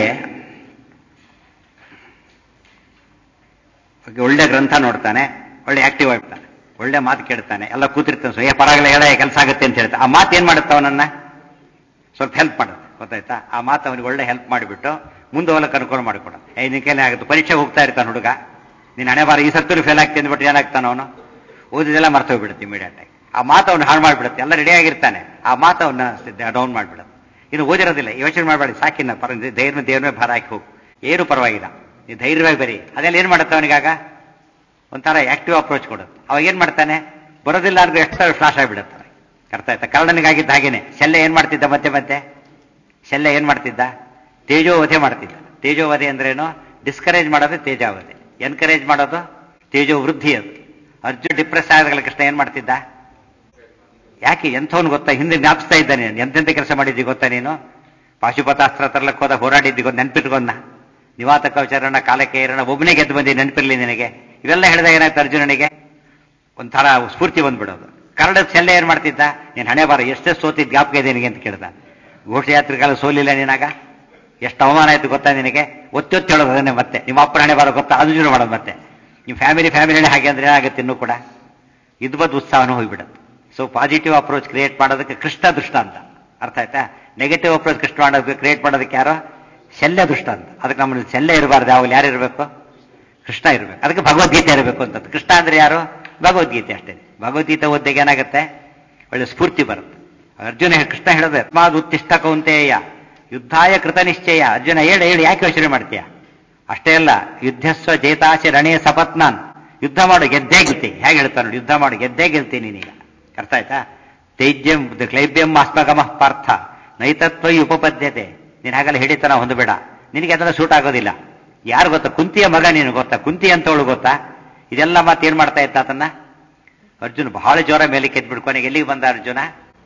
A: ಒಳ್ಳೆ ಗ್ರಂಥ ನೋಡ್ತಾನೆ, ಒಳ್ಳೆ ಆಕ್ಟಿವ್ ಆಗ್ತಾನೆ, ಒಳ್ಳೆ ಮಾತು ಕೇಳ್ತಾನೆ, ಎಲ್ಲ ಕೂತಿರ್ತಾನೆ, ಪರವಾಗಿಲ್ಲ ಹೇಳ ಕೆಲಸ ಆಗುತ್ತೆ ಅಂತ ಹೇಳ್ತಾನೆ. ಆ ಮಾತು ಏನ್ ಮಾಡುತ್ತೆ, ಅವನನ್ನ ಸ್ವಲ್ಪ ಹೆಲ್ಪ್ ಮಾಡುತ್ತೆ. ಗೊತ್ತಾಯ್ತಾ? ಆ ಮಾತು ಅವನಿಗೆ ಒಳ್ಳೆ ಹೆಲ್ಪ್ ಮಾಡಿಬಿಟ್ಟು ಮುಂದೆ ಹೋಗಕ್ಕೆ ಅನುಕೂಲ ಮಾಡಿಕೊಡೋದು. ನಿನ್ನ ಕೈಲೇ ಆಗುತ್ತೆ. ಪರೀಕ್ಷೆ ಹೋಗ್ತಾ ಇರ್ತಾನೆ ಹುಡುಗ, ನೀನು ಹಣೆ ಬಾರ ಈ ಸತ್ತೂರು ಫೇಲ್ ಆಗ್ತಿ ಅಂದ್ಬಿಟ್ಟು ಏನಾಗ್ತಾನ ಅವನು, ಓದಿದೆಲ್ಲ ಮರ್ತೋಗ್ಬಿಡುತ್ತೆ ಇಮಿಡಿಯೇಟ್ ಆಗಿ. ಆ ಮಾತು ಅವನು ಹಾಳು ಮಾಡಿಬಿಡುತ್ತೆ. ಎಲ್ಲ ರೆಡಿ ಆಗಿರ್ತಾನೆ, ಆ ಮಾತು ಅವನ್ನ ಡೌನ್ ಮಾಡಿಬಿಡುತ್ತೆ. ಇನ್ನು ಓದಿರೋದಿಲ್ಲ, ಯೋಚನೆ ಮಾಡಬೇಡಿ, ಸಾಕಿನ್ನ ದೇವ್ರ ಭಾರ ಹಾಕಿ ಹೋಗು, ಏನು ಪರವಾಗಿಲ್ಲ, ನೀವು ಧೈರ್ಯವಾಗಿ ಬರೀ. ಅದೆಲ್ಲ ಏನ್ ಮಾಡುತ್ತೆ ಅವನಿಗಾಗ ಒಂಥರ ಆಕ್ಟಿವ್ ಅಪ್ರೋಚ್ ಕೊಡುತ್ತೆ. ಅವಾಗ ಏನ್ ಮಾಡ್ತಾನೆ, ಬರೋದಿಲ್ಲ ಅಂದ್ರೆ ಎಷ್ಟು ಫ್ಲಾಶ್ ಆಗಿಬಿಡುತ್ತೆ. ಅರ್ಥ ಆಯ್ತಾ? ಕರ್ಣನಿಗಾಗಿದ್ದ ಹಾಗೇನೆ. ಶಲ್ಯ ಏನ್ ಮಾಡ್ತಿದ್ದ, ಮತ್ತೆ ಶಲ್ಯ ಏನ್ ಮಾಡ್ತಿದ್ದ, ತೇಜೋವಧೆ ಮಾಡ್ತಿದ್ದ. ತೇಜೋವಧೆ ಅಂದ್ರೇನು, ಡಿಸ್ಕರೇಜ್ ಮಾಡೋದು ತೇಜಾವಧೆ, ಎನ್ಕರೇಜ್ ಮಾಡೋದು ತೇಜೋ ವೃದ್ಧಿ. ಅದು ಅರ್ಜುನ್ ಡಿಪ್ರೆಸ್ ಆದಾಗಲ ಕೃಷ್ಣ ಏನ್ ಮಾಡ್ತಿದ್ದ, ಯಾಕೆ ಎಂಥವನು ಗೊತ್ತಾ, ಹಿಂದೆ ಜ್ಞಾಪಿಸ್ತಾ ಇದ್ದಾನೆ, ಎಂತೆಂಥ ಕೆಲಸ ಮಾಡಿದ್ದಿ ಗೊತ್ತಾ ನೀನು, ಪಾಶುಪತಾಸ್ತ್ರ ತರಲಕ್ಕೆ ಹೋದ ಹೋರಾಡಿದ್ದಿ ಗೊತ್ತ, ನೆನ್ಪಿಟ್ಕೊಂಡ, ನಿವಾತ ಕವಚರಣ ಕಾಲಕ್ಕೆ ಏರಣ ಒಬ್ಬನೇ ಗೆದ್ದು ಬಂದಿ, ನೆನಪಿರ್ಲಿ ನಿನಗೆ. ಇವೆಲ್ಲ ಹೇಳಿದಾಗ ಏನಾಯ್ತು, ಅರ್ಜುನನಿಗೆ ಒಂಥರ ಸ್ಫೂರ್ತಿ ಬಂದ್ಬಿಡೋದು. ಕನ್ನಡದ ಶಲ್ಯ ಏನ್ ಮಾಡ್ತಿದ್ದ, ನೀನ್ ಹಣೆ ಬಾರ ಎಷ್ಟೇ ಸೋತಿದ್ ಜ್ಞಾಪಕ ಇದೆ ನಿನಗೆ ಅಂತ ಕೇಳ್ದ. ಘೋಷಯಾತ್ರಿಕಾಲ ಸೋಲಿಲ್ಲ ನೀನಾಗ, ಎಷ್ಟು ಅವಮಾನ ಆಯ್ತು ಗೊತ್ತಾ ನಿನಗೆ, ಒತ್ತಿ ಹೇಳೋದು ಅದನ್ನೇ. ಮತ್ತೆ ನಿಮ್ಮ ಅಪ್ಪನ ಹಣೆ ಬಾರ ಗೊತ್ತಾ, ಅದು ಜೀವನ ಮಾಡೋದು. ಮತ್ತೆ ನಿಮ್ಮ ಫ್ಯಾಮಿಲಿ ಹಾಗೆ ಅಂದ್ರೆ ಏನಾಗುತ್ತೆ, ಇನ್ನೂ ಕೂಡ ಇದು ಬದ್ ಉತ್ಸಾಹನೂ ಹೋಗ್ಬಿಡುತ್ತೆ. ಸೊ ಪಾಸಿಟಿವ್ ಅಪ್ರೋಚ್ ಕ್ರಿಯೇಟ್ ಮಾಡೋದಕ್ಕೆ ಕೃಷ್ಣ ದೃಷ್ಟ ಅಂತ. ಅರ್ಥ ಆಯ್ತಾ? ನೆಗೆಟಿವ್ ಅಪ್ರೋಚ್ ಕ್ರಿಯೇಟ್ ಮಾಡೋದಕ್ಕೆ ಯಾರೋ ಶಲ್ಯ ದುಷ್ಟ ಅಂತ. ಅದಕ್ಕೆ ನಮ್ಮಲ್ಲಿ ಶಲ್ಯ ಇರಬಾರ್ದು, ಯಾವಾಗ ಯಾರು ಇರಬೇಕು, ಕೃಷ್ಣ ಇರಬೇಕು. ಅದಕ್ಕೆ ಭಗವದ್ಗೀತೆ ಇರಬೇಕು ಅಂತ. ಕೃಷ್ಣ ಅಂದ್ರೆ ಯಾರು, ಭಗವದ್ಗೀತೆ ಅಷ್ಟೇ. ಭಗವದ್ಗೀತೆ ಓದಿದಾಗ ಏನಾಗುತ್ತೆ, ಒಳ್ಳೆ ಸ್ಫೂರ್ತಿ ಬರುತ್ತೆ. ಅರ್ಜುನ ಕೃಷ್ಣ ಹೇಳಿದ್ರೆ ಯಸ್ಮಾದ್ ಉತ್ತಿಷ್ಠ ಕೌಂತೆಯ ಯುದ್ಧಾಯ ಕೃತ ನಿಶ್ಚಯ. ಅರ್ಜುನ ಹೇಳಿ ಯಾಕೆ ಯೋಚನೆ ಮಾಡ್ತೀಯ? ಅಷ್ಟೇ ಅಲ್ಲ, ಯುದ್ಧಸ್ವ ಜೇತಾಚೆ ರಣೇ ಸಪತ್ನಾನ್, ಯುದ್ಧ ಮಾಡು ಗೆದ್ದೇ ಗೆಲ್ತಿ. ಹೇಗೆ ಹೇಳ್ತಾನೆ ನೋಡಿ, ಯುದ್ಧ ಮಾಡು ಗೆದ್ದೇ ಗೆಲ್ತೀನಿ ನೀನೀಗ. ಅರ್ಥ ಆಯ್ತಾ? ತೈಜ್ಯಂ ಕ್ಲೈಬ್ಯಂ ಆಸ್ಮಗಮಃ ಪಾರ್ಥ ನೈತತ್ವೈ ಉಪಪದ್ಯತೆ. ನೀನು ಹಾಗೆಲ್ಲ ಹಿಡಿತನ ಹೊಂದಬೇಡ, ನಿನಗೆ ಅದೆಲ್ಲ ಸೂಟ್ ಆಗೋದಿಲ್ಲ. ಯಾರು ಗೊತ್ತಾ? ಕುಂತಿಯ ಮಗ ನೀನು ಗೊತ್ತಾ? ಕುಂತಿ ಅಂತವಳು ಗೊತ್ತಾ? ಇದೆಲ್ಲ ಮಾತೇನ್ ಮಾಡ್ತಾ ಇತ್ತ ಅದನ್ನ? ಅರ್ಜುನ ಬಹಳ ಜೋರ ಮೇಲೆ ಕೆದ್ಬಿಡು. ಕೊನೆಗೆ ಎಲ್ಲಿಗೆ ಬಂದ ಅರ್ಜುನ?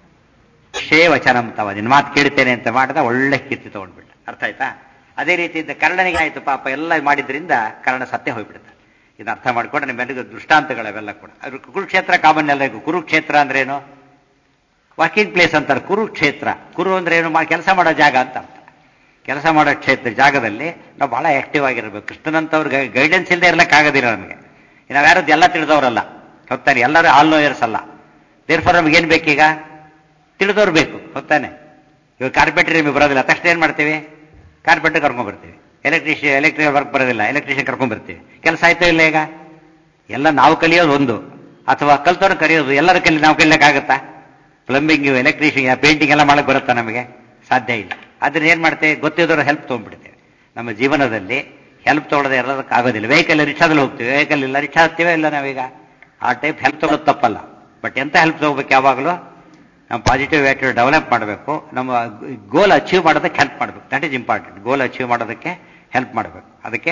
A: ಶೇ ವಚನಂ ತವ, ನಿನ್ನ ಮಾತು ಕೇಳ್ತೇನೆ ಅಂತ ಮಾಡಿದ, ಒಳ್ಳೆ ಕೀರ್ತಿ ತಗೊಂಡ್ಬಿಟ್ಟ. ಅರ್ಥ ಆಯ್ತಾ? ಅದೇ ರೀತಿಯಿಂದ ಕರ್ಣನಿಗೆ ಆಯ್ತು ಪಾಪ, ಎಲ್ಲ ಮಾಡಿದ್ರಿಂದ ಕರ್ಣ ಸತ್ಯ ಹೋಗ್ಬಿಡ್ತ. ಇದನ್ನ ಅರ್ಥ ಮಾಡ್ಕೊಂಡ್ರೆ ನಿಮ್ಮೆಲ್ಲರಿಗೂ ದೃಷ್ಟಾಂತಗಳವೆಲ್ಲ ಕೂಡ. ಅದು ಕುರುಕ್ಷೇತ್ರ ಕಾಮನ್ ಎಲ್ಲರಿಗೂ. ಕುರುಕ್ಷೇತ್ರ ಅಂದ್ರೆ ಏನು? ವಾಕಿಂಗ್ ಪ್ಲೇಸ್ ಅಂತಾರೆ. ಕುರುಕ್ಷೇತ್ರ, ಕುರು ಅಂದ್ರೆ ಏನು? ಕೆಲಸ ಮಾಡೋ ಜಾಗ ಅಂತ ಅರ್ಥ. ಕೆಲಸ ಮಾಡೋ ಕ್ಷೇತ್ರ ಜಾಗದಲ್ಲಿ ನಾವು ಬಹಳ ಆಕ್ಟಿವ್ ಆಗಿರ್ಬೇಕು. ಕೃಷ್ಣನಂತವ್ರ ಗೈಡೆನ್ಸ್ ಇಲ್ಲದೆ ಇರ್ಲಿಕ್ಕಾಗೋದಿಲ್ಲ ನಮಗೆ. ನಾವು ಯಾರದ್ದು ಎಲ್ಲ ತಿಳಿದವರಲ್ಲ, ಹೊತ್ತಾನೆ. ಎಲ್ಲರೂ ಆಲ್ ನೋಯರ್ಸ್ ಅಲ್ಲ. ದೇರ್ಫಾರ್ ನಮಗೇನು ಬೇಕೀಗ? ತಿಳಿದವ್ರು ಬೇಕು, ಹೊತ್ತಾನೆ. ಇವಾಗ ಕಾರ್ಪೆಂಟ್ರಿ ನಿಮಗೆ ಬರೋದಿಲ್ಲ, ತಕ್ಷಣ ಏನ್ ಮಾಡ್ತೀವಿ? ಕಾರ್ಪೆಂಟರ್ ಕರ್ಕೊಂಡ್ಬರ್ತೀವಿ. ಎಲೆಕ್ಟ್ರಿಕಲ್ ವರ್ಕ್ ಬರೋದಿಲ್ಲ, ಎಲೆಕ್ಟ್ರಿಷಿಯನ್ ಕರ್ಕೊಂಡ್ಬರ್ತೀವಿ. ಕೆಲಸ ಆಯ್ತೋ ಇಲ್ಲ ಈಗ? ಎಲ್ಲ ನಾವು ಕಲಿಯೋದು ಒಂದು, ಅಥವಾ ಕಲ್ತವ್ರು ಕಲಿಯೋದು. ಎಲ್ಲರ ನಾವು ಕಲಿಯಕ್ಕಾಗತ್ತಾ? ಪ್ಲಂಬಿಂಗ್, ಎಲೆಕ್ಟ್ರಿಷಿಯನ್, ಪೇಂಟಿಂಗ್ ಎಲ್ಲ ಮಾಡಕ್ ಬರುತ್ತಾ ನಮಗೆ? ಸಾಧ್ಯ ಇಲ್ಲ. ಆದ್ರೆ ಏನ್ ಮಾಡ್ತೇವೆ? ಗೊತ್ತಿದ್ದವ್ರ ಹೆಲ್ಪ್ ತೊಗೊಂಡ್ಬಿಡ್ತೇವೆ. ನಮ್ಮ ಜೀವನದಲ್ಲಿ ಹೆಲ್ಪ್ ತೊಗೊಳ್ಳೋದೇ ಇರೋದಕ್ಕಾಗೋದಿಲ್ಲ. ವೆಹಿಕಲ್ ರಿಕ್ಷಾದಲ್ಲಿ ಹೋಗ್ತೀವಿ, ವೆಹಿಕಲ್ ಇಲ್ಲ, ರಿಕ್ಷಾ ಹತ್ತೀವೇ ಇಲ್ಲ ನಾವೀಗ. ಆ ಟೈಪ್ ಹೆಲ್ಪ್ ತೊಗೊಳ್ಳೋದು ತಪ್ಪಲ್ಲ. ಬಟ್ ಎಂತ ಹೆಲ್ಪ್ ತಗೋಬೇಕು? ಯಾವಾಗಲೂ ನಮ್ಮ ಪಾಸಿಟಿವ್ ಆಟಿಟ್ಯೂಡ್ ಡೆವಲಪ್ ಮಾಡಬೇಕು. ನಮ್ಮ ಗೋಲ್ ಅಚೀವ್ ಮಾಡೋದಕ್ಕೆ ಹೆಲ್ಪ್ ಮಾಡಬೇಕು. That is important. Goal achieve ಮಾಡೋದಕ್ಕೆ ಹೆಲ್ಪ್ ಮಾಡಬೇಕು. ಅದಕ್ಕೆ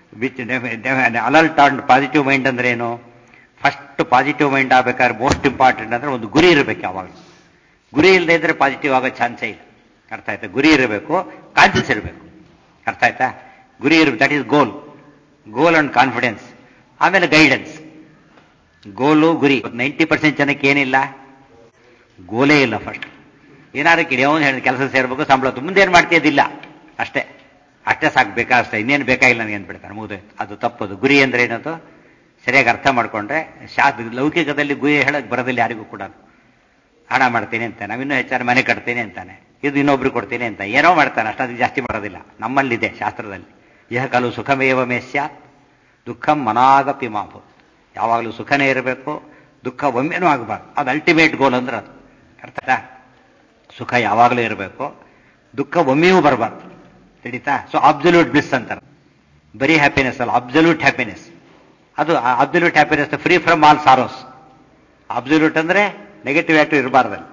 A: ಅಲರ್ಟ್ ಅಂಡ್ ಪಾಸಿಟಿವ್ ಮೈಂಡ್ ಅಂದ್ರೆ ಏನು? ಫಸ್ಟ್ ಪಾಸಿಟಿವ್ ಮೈಂಡ್ ಆಗ್ಬೇಕಾದ್ರೆ ಮೋಸ್ಟ್ ಇಂಪಾರ್ಟೆಂಟ್ ಅಂದ್ರೆ ಒಂದು ಗುರಿ ಇರಬೇಕು. ಯಾವಾಗಲೂ ಗುರಿ ಇಲ್ಲದೆ ಇದ್ರೆ ಪಾಸಿಟಿವ್ ಆಗೋ ಚಾನ್ಸೇ ಇಲ್ಲ. ಅರ್ಥ ಆಯ್ತಾ? ಗುರಿ ಇರಬೇಕು, ಕಾನ್ಫಿಡೆನ್ಸ್ ಇರಬೇಕು. ಅರ್ಥ ಆಯ್ತಾ? ಗುರಿ ಇರಬೇಕು, that is goal. Goal and confidence. ಆಮೇಲೆ ಗೈಡೆನ್ಸ್. ಗೋಲು ಗುರಿ. 90% ಜನಕ್ಕೆ ಏನಿಲ್ಲ, ಗೋಲೇ ಇಲ್ಲ. ಫಸ್ಟ್ ಏನಾದ್ರು ಕಿಡಿ ಅವನು ಹೇಳಿದ ಕೆಲಸ ಸೇರ್ಬೇಕು, ಸಂಬಳ ಮುಂದೆ ಏನ್ ಮಾಡ್ತಿದ್ದಿಲ್ಲ, ಅಷ್ಟೇ ಅಷ್ಟೇ ಸಾಕು, ಬೇಕಾಷ್ಟೇ, ಇನ್ನೇನು ಬೇಕಾಗಿಲ್ಲ ನನಗೆ ಅಂದ್ಬಿಡ್ತಾನೆ. ಮುಗಿದೋಯ್ತು. ಅದು ತಪ್ಪದು. ಗುರಿ ಅಂದ್ರೆ ಏನದು ಸರಿಯಾಗಿ ಅರ್ಥ ಮಾಡ್ಕೊಂಡ್ರೆ, ಲೌಕಿಕದಲ್ಲಿ ಗುರಿ ಹೇಳಕ್ ಬರೋದಿಲ್ಲ ಯಾರಿಗೂ ಕೂಡ. ಹಣ ಮಾಡ್ತೀನಿ ಅಂತಾನೆ, ನಾವಿನ್ನೂ ಹೆಚ್ಚಾಗಿ ಮನೆ ಕಟ್ತೀನಿ ಅಂತಾನೆ, ಇದು ಇನ್ನೊಬ್ರು ಕೊಡ್ತೀನಿ ಅಂತ ಏನೋ ಮಾಡ್ತಾನೆ, ಅಷ್ಟು ಅದಕ್ಕೆ ಜಾಸ್ತಿ ಮಾಡೋದಿಲ್ಲ. ನಮ್ಮಲ್ಲಿದೆ ಶಾಸ್ತ್ರದಲ್ಲಿ, ಯಹ ಕಲು ಸುಖಮೇವ ಮೇ ಸ್ಯಾತ್ ದುಃಖಂ ಮನಾಗಪಿ ಮಾಭು. ಯಾವಾಗಲೂ ಸುಖನೇ ಇರಬೇಕು, ದುಃಖ ಒಮ್ಮೆನೂ ಆಗಬಾರ್ದು. ಅದು ಅಲ್ಟಿಮೇಟ್ ಗೋಲ್ ಅಂದ್ರೆ ಅದು. ಅರ್ಥ? ಸುಖ ಯಾವಾಗಲೂ ಇರಬೇಕು, ದುಃಖ ಒಮ್ಮೆಯೂ ಬರಬಾರ್ದು. ತಿಳಿತಾ? ಸೊ ಅಬ್ಸಲ್ಯೂಟ್ ಬ್ಲಿಸ್ ಅಂತಾರೆ. ಬರೀ ಹ್ಯಾಪಿನೆಸ್ ಅಲ್ಲ, ಅಬ್ಸಲ್ಯೂಟ್ ಹ್ಯಾಪಿನೆಸ್. ಅದು absolute happiness, free from all sorrows. Absolute ಅಂದ್ರೆ ನೆಗೆಟಿವ್ ಆಕ್ಟಿವ್ ಇರಬಾರ್ದಲ್ಲಿ.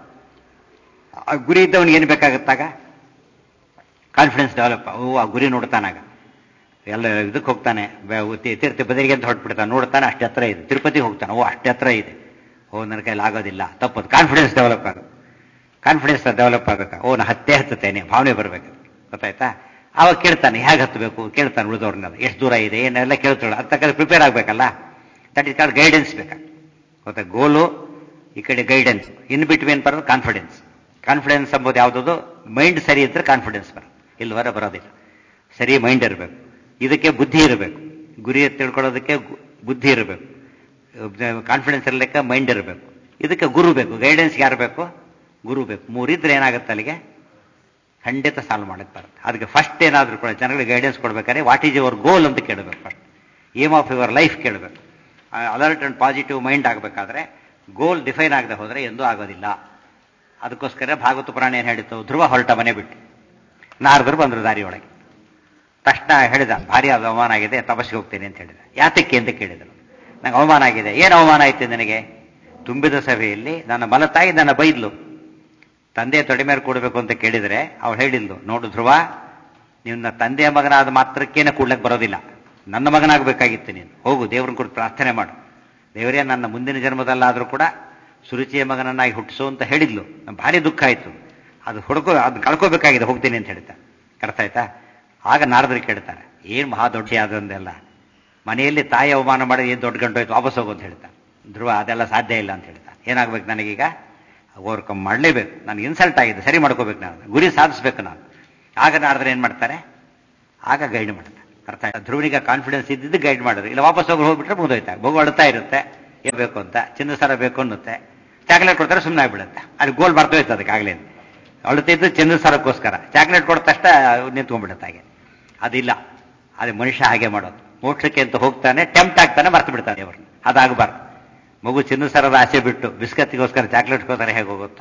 A: ಗುರಿ ಇದ್ದವನಿಗೆ ಏನು ಬೇಕಾಗುತ್ತಾಗ? Confidence develop. ಆ ಗುರಿ ನೋಡ್ತಾನಾಗ ಎಲ್ಲ ಇದಕ್ಕೆ ಹೋಗ್ತಾನೆ, ತೀರ್ಥ ಬದರಿಗೆ ಅಂತ ಹೊರಟ್ಬಿಡ್ತಾನೆ, ನೋಡ್ತಾನೆ ಅಷ್ಟೇ ಹತ್ರ ಇದೆ. ತಿರುಪತಿಗೆ ಹೋಗ್ತಾನೆ, ಅಷ್ಟೇ ಹತ್ರ ಇದೆ, ನನ್ನ ಕೈಲಿ ಆಗೋದಿಲ್ಲ, ತಪ್ಪದು. ಕಾನ್ಫಿಡೆನ್ಸ್ ಡೆವಲಪ್ ಆಗುತ್ತೆ. ಕಾನ್ಫಿಡೆನ್ಸ್ ಡೆವಲಪ್ ಆಗಬೇಕು. ನಾ ಹತ್ತೇನೆ ಭಾವನೆ ಬರಬೇಕು. ಗೊತ್ತಾಯ್ತಾ? ಅವಾಗ ಕೇಳ್ತಾನೆ ಹೇಗೆ ಹತ್ತಬೇಕು, ಕೇಳ್ತಾನೆ ಉಳಿದವ್ರನ್ನೆಲ್ಲ, ಎಷ್ಟು ದೂರ ಇದೆ ಏನೆಲ್ಲ ಕೇಳ್ತಾಳೆ. ಅಂತ ಪ್ರಿಪೇರ್ ಆಗಬೇಕಲ್ಲ. ದಟ್ ಇಸ್ ಕಾಲ್ಡ್ ಗೈಡೆನ್ಸ್ ಬೇಕಾಗ. ಗೊತ್ತಾ? ಗೋಲು ಈ ಕಡೆ ಗೈಡೆನ್ಸ್, ಇನ್ ಬಿಟ್ವೀನ್ ಬರೋದು ಕಾನ್ಫಿಡೆನ್ಸ್. ಕಾನ್ಫಿಡೆನ್ಸ್ ಎಂಬುದು ಯಾವುದದು? ಮೈಂಡ್ ಸರಿ ಇದ್ರೆ ಕಾನ್ಫಿಡೆನ್ಸ್ ಬರೋದು, ಇಲ್ವರ ಬರೋದಿಲ್ಲ. ಸರಿ ಮೈಂಡ್ ಇರಬೇಕು, ಇದಕ್ಕೆ ಬುದ್ಧಿ ಇರಬೇಕು. ಗುರಿ ತಿಳ್ಕೊಳ್ಳೋದಕ್ಕೆ ಬುದ್ಧಿ ಇರಬೇಕು, ಕಾನ್ಫಿಡೆನ್ಸ್ ಇರಲಿಕ್ಕೆ ಮೈಂಡ್ ಇರಬೇಕು. ಇದಕ್ಕೆ ಗುರು ಬೇಕು. ಗೈಡೆನ್ಸ್ ಯಾರು ಬೇಕು? ಗುರು ಬೇಕು. ಮೂರಿದ್ರೆ ಏನಾಗುತ್ತೆ ಅಲ್ಲಿಗೆ? ಖಂಡಿತ ಸಾಲ್ವ್ ಮಾಡಕ್ಕೆ ಬರುತ್ತೆ. ಅದಕ್ಕೆ ಫಸ್ಟ್ ಏನಾದರೂ ಕೂಡ ಜನಗಳಿಗೆ ಗೈಡೆನ್ಸ್ ಕೊಡ್ಬೇಕಾದ್ರೆ ವಾಟ್ ಈಸ್ ಯುವರ್ ಗೋಲ್ ಅಂತ ಕೇಳಬೇಕು. First aim of your life ಕೇಳಬೇಕು. ಅಲರ್ಟ್ ಅಂಡ್ ಪಾಸಿಟಿವ್ ಮೈಂಡ್ ಆಗಬೇಕಾದ್ರೆ ಗೋಲ್ ಡಿಫೈನ್ ಆಗದೆ ಹೋದರೆ ಎಂದೂ ಆಗೋದಿಲ್ಲ. ಅದಕ್ಕೋಸ್ಕರ ಭಾಗವತ ಪುರಾಣ ಏನು ಹೇಳಿತ್ತು? ಧ್ರುವ ಹೊರಟ ಮನೆ ಬಿಟ್ಟು ನಾರದರು ಬಂದರು ದಾರಿಯೊಳಗೆ. ತಕ್ಷಣ ಹೇಳಿದ, ಭಾರಿ ಅವಮಾನ ಆಗಿದೆ, ತಪಸ್ಸಿಗೆ ಹೋಗ್ತೇನೆ ಅಂತ ಹೇಳಿದ. ಯಾತಕ್ಕೆ ಅಂತ ಕೇಳಿದರು. ನಂಗೆ ಅವಮಾನ ಆಗಿದೆ. ಏನು ಅವಮಾನ ಆಯ್ತು ನನಗೆ? ತುಂಬಿದ ಸಭೆಯಲ್ಲಿ ನನ್ನ ಮಲತಾಯಿ ನನ್ನ ಬೈದ್ಲು. ತಂದೆ ತೊಡೆ ಮೇಲೆ ಕೂಡಬೇಕು ಅಂತ ಕೇಳಿದರೆ ಅವಳು ಹೇಳಿದ್ಲು, ನೋಡು ಧ್ರುವ, ನಿನ್ನ ತಂದೆಯ ಮಗನಾದ ಮಾತ್ರಕ್ಕೇನೆ ಕೂಡ್ಲಕ್ಕೆ ಬರೋದಿಲ್ಲ, ನನ್ನ ಮಗನಾಗಬೇಕಾಗಿತ್ತು ನೀನು. ಹೋಗು, ದೇವ್ರನ್ನ ಕುರಿತು ಪ್ರಾರ್ಥನೆ ಮಾಡು, ದೇವರೇ ನನ್ನ ಮುಂದಿನ ಜನ್ಮದಲ್ಲಾದರೂ ಕೂಡ ಸುರುಚಿಯ ಮಗನನ್ನಾಗಿ ಹುಟ್ಟಿಸು ಅಂತ ಹೇಳಿದ್ಲು. ಭಾರಿ ದುಃಖ ಆಯ್ತು. ಅದು ಅದು ಕಳ್ಕೋಬೇಕಾಗಿದೆ, ಹೋಗ್ತೀನಿ ಅಂತ ಹೇಳ್ತಾರೆ. ಅರ್ಥ ಆಯ್ತಾ? ಆಗ ನಾರದರು ಕೇಳ್ತಾರೆ, ಏನು ಮಹಾ ದೊಡ್ಡ ಆದಂದೆಲ್ಲ, ಮನೆಯಲ್ಲಿ ತಾಯಿ ಅವಮಾನ ಮಾಡಿ ಏನು ದೊಡ್ಡ ಗಂಟು ಆಯ್ತು, ವಾಪಸ್ ಹೋಗು ಅಂತ ಹೇಳ್ತಾರೆ. ಧ್ರುವ ಅದೆಲ್ಲ ಸಾಧ್ಯ ಇಲ್ಲ ಅಂತ ಹೇಳ್ತಾರೆ. ಏನಾಗ್ಬೇಕು ನನಗೀಗ? ಓವರ್ಕಮ್ ಮಾಡಲೇಬೇಕು. ನನಗೆ ಇನ್ಸಲ್ಟ್ ಆಗಿದೆ, ಸರಿ ಮಾಡ್ಕೋಬೇಕು, ನಾನು ಗುರಿ ಸಾಧಿಸ್ಬೇಕು ನಾನು. ಆಗ ನಾರದ್ರು ಏನು ಮಾಡ್ತಾರೆ? ಆಗ ಗೈಡ್ ಮಾಡ್ತಾರೆ. ಅರ್ಥ ಆಯ್ತಾ? ಧ್ರುವನಿಗೆ ಕಾನ್ಫಿಡೆನ್ಸ್ ಇದ್ದಿದ್ದು ಗೈಡ್ ಮಾಡಿದ್ರು. ಇಲ್ಲ ವಾಪಸ್ ಹೋಗ್ಬಿಟ್ರೆ ಮುಗಿದೋಯ್ತಾ. ಮಗು ಅಳ್ತಾ ಇರುತ್ತೆ, ಏನು ಬೇಕು ಅಂತ, ಚಿನ್ನ ಸರ ಬೇಕು ಅನ್ನುತ್ತೆ, ಚಾಕ್ಲೇಟ್ ಕೊಡ್ತಾರೆ, ಸುಮ್ಮನೆ ಆಗ್ಬಿಡುತ್ತೆ. ಅಲ್ಲಿ ಗೋಲ್ ಬರ್ತೋಯ್ತು ಅದಕ್ಕೆ. ಆಗಲೇ ಅಳುತ್ತಿದ್ದು ಚಿನ್ನ ಸರಕ್ಕೋಸ್ಕರ ಚಾಕ್ಲೇಟ್ ಕೊಟ್ಟ ತಕ್ಷಣ ನಿಂತ್ಕೊಂಡ್ಬಿಡುತ್ತೆ. ಹಾಗೆ ಅದಿಲ್ಲ. ಅದೇ ಮನುಷ್ಯ ಹಾಗೆ ಮಾಡೋದು. ಮೋಕ್ಷಕ್ಕೆ ಅಂತ ಹೋಗ್ತಾನೆ, ಟೆಂಪ್ಟ್ ಆಗ್ತಾನೆ, ಮರ್ತು ಬಿಡ್ತಾನೆ ಅವ್ರನ್ನ. ಅದಾಗಬಾರ್ದು. ಮಗು ಚಿನ್ನ ಸರದ ಆಸೆ ಬಿಟ್ಟು ಬಿಸ್ಕತ್ತಿಗೋಸ್ಕರ ಚಾಕ್ಲೇಟ್ಗೋಸ್ಕರ ಹೇಗೆ ಹೋಗುತ್ತೋ,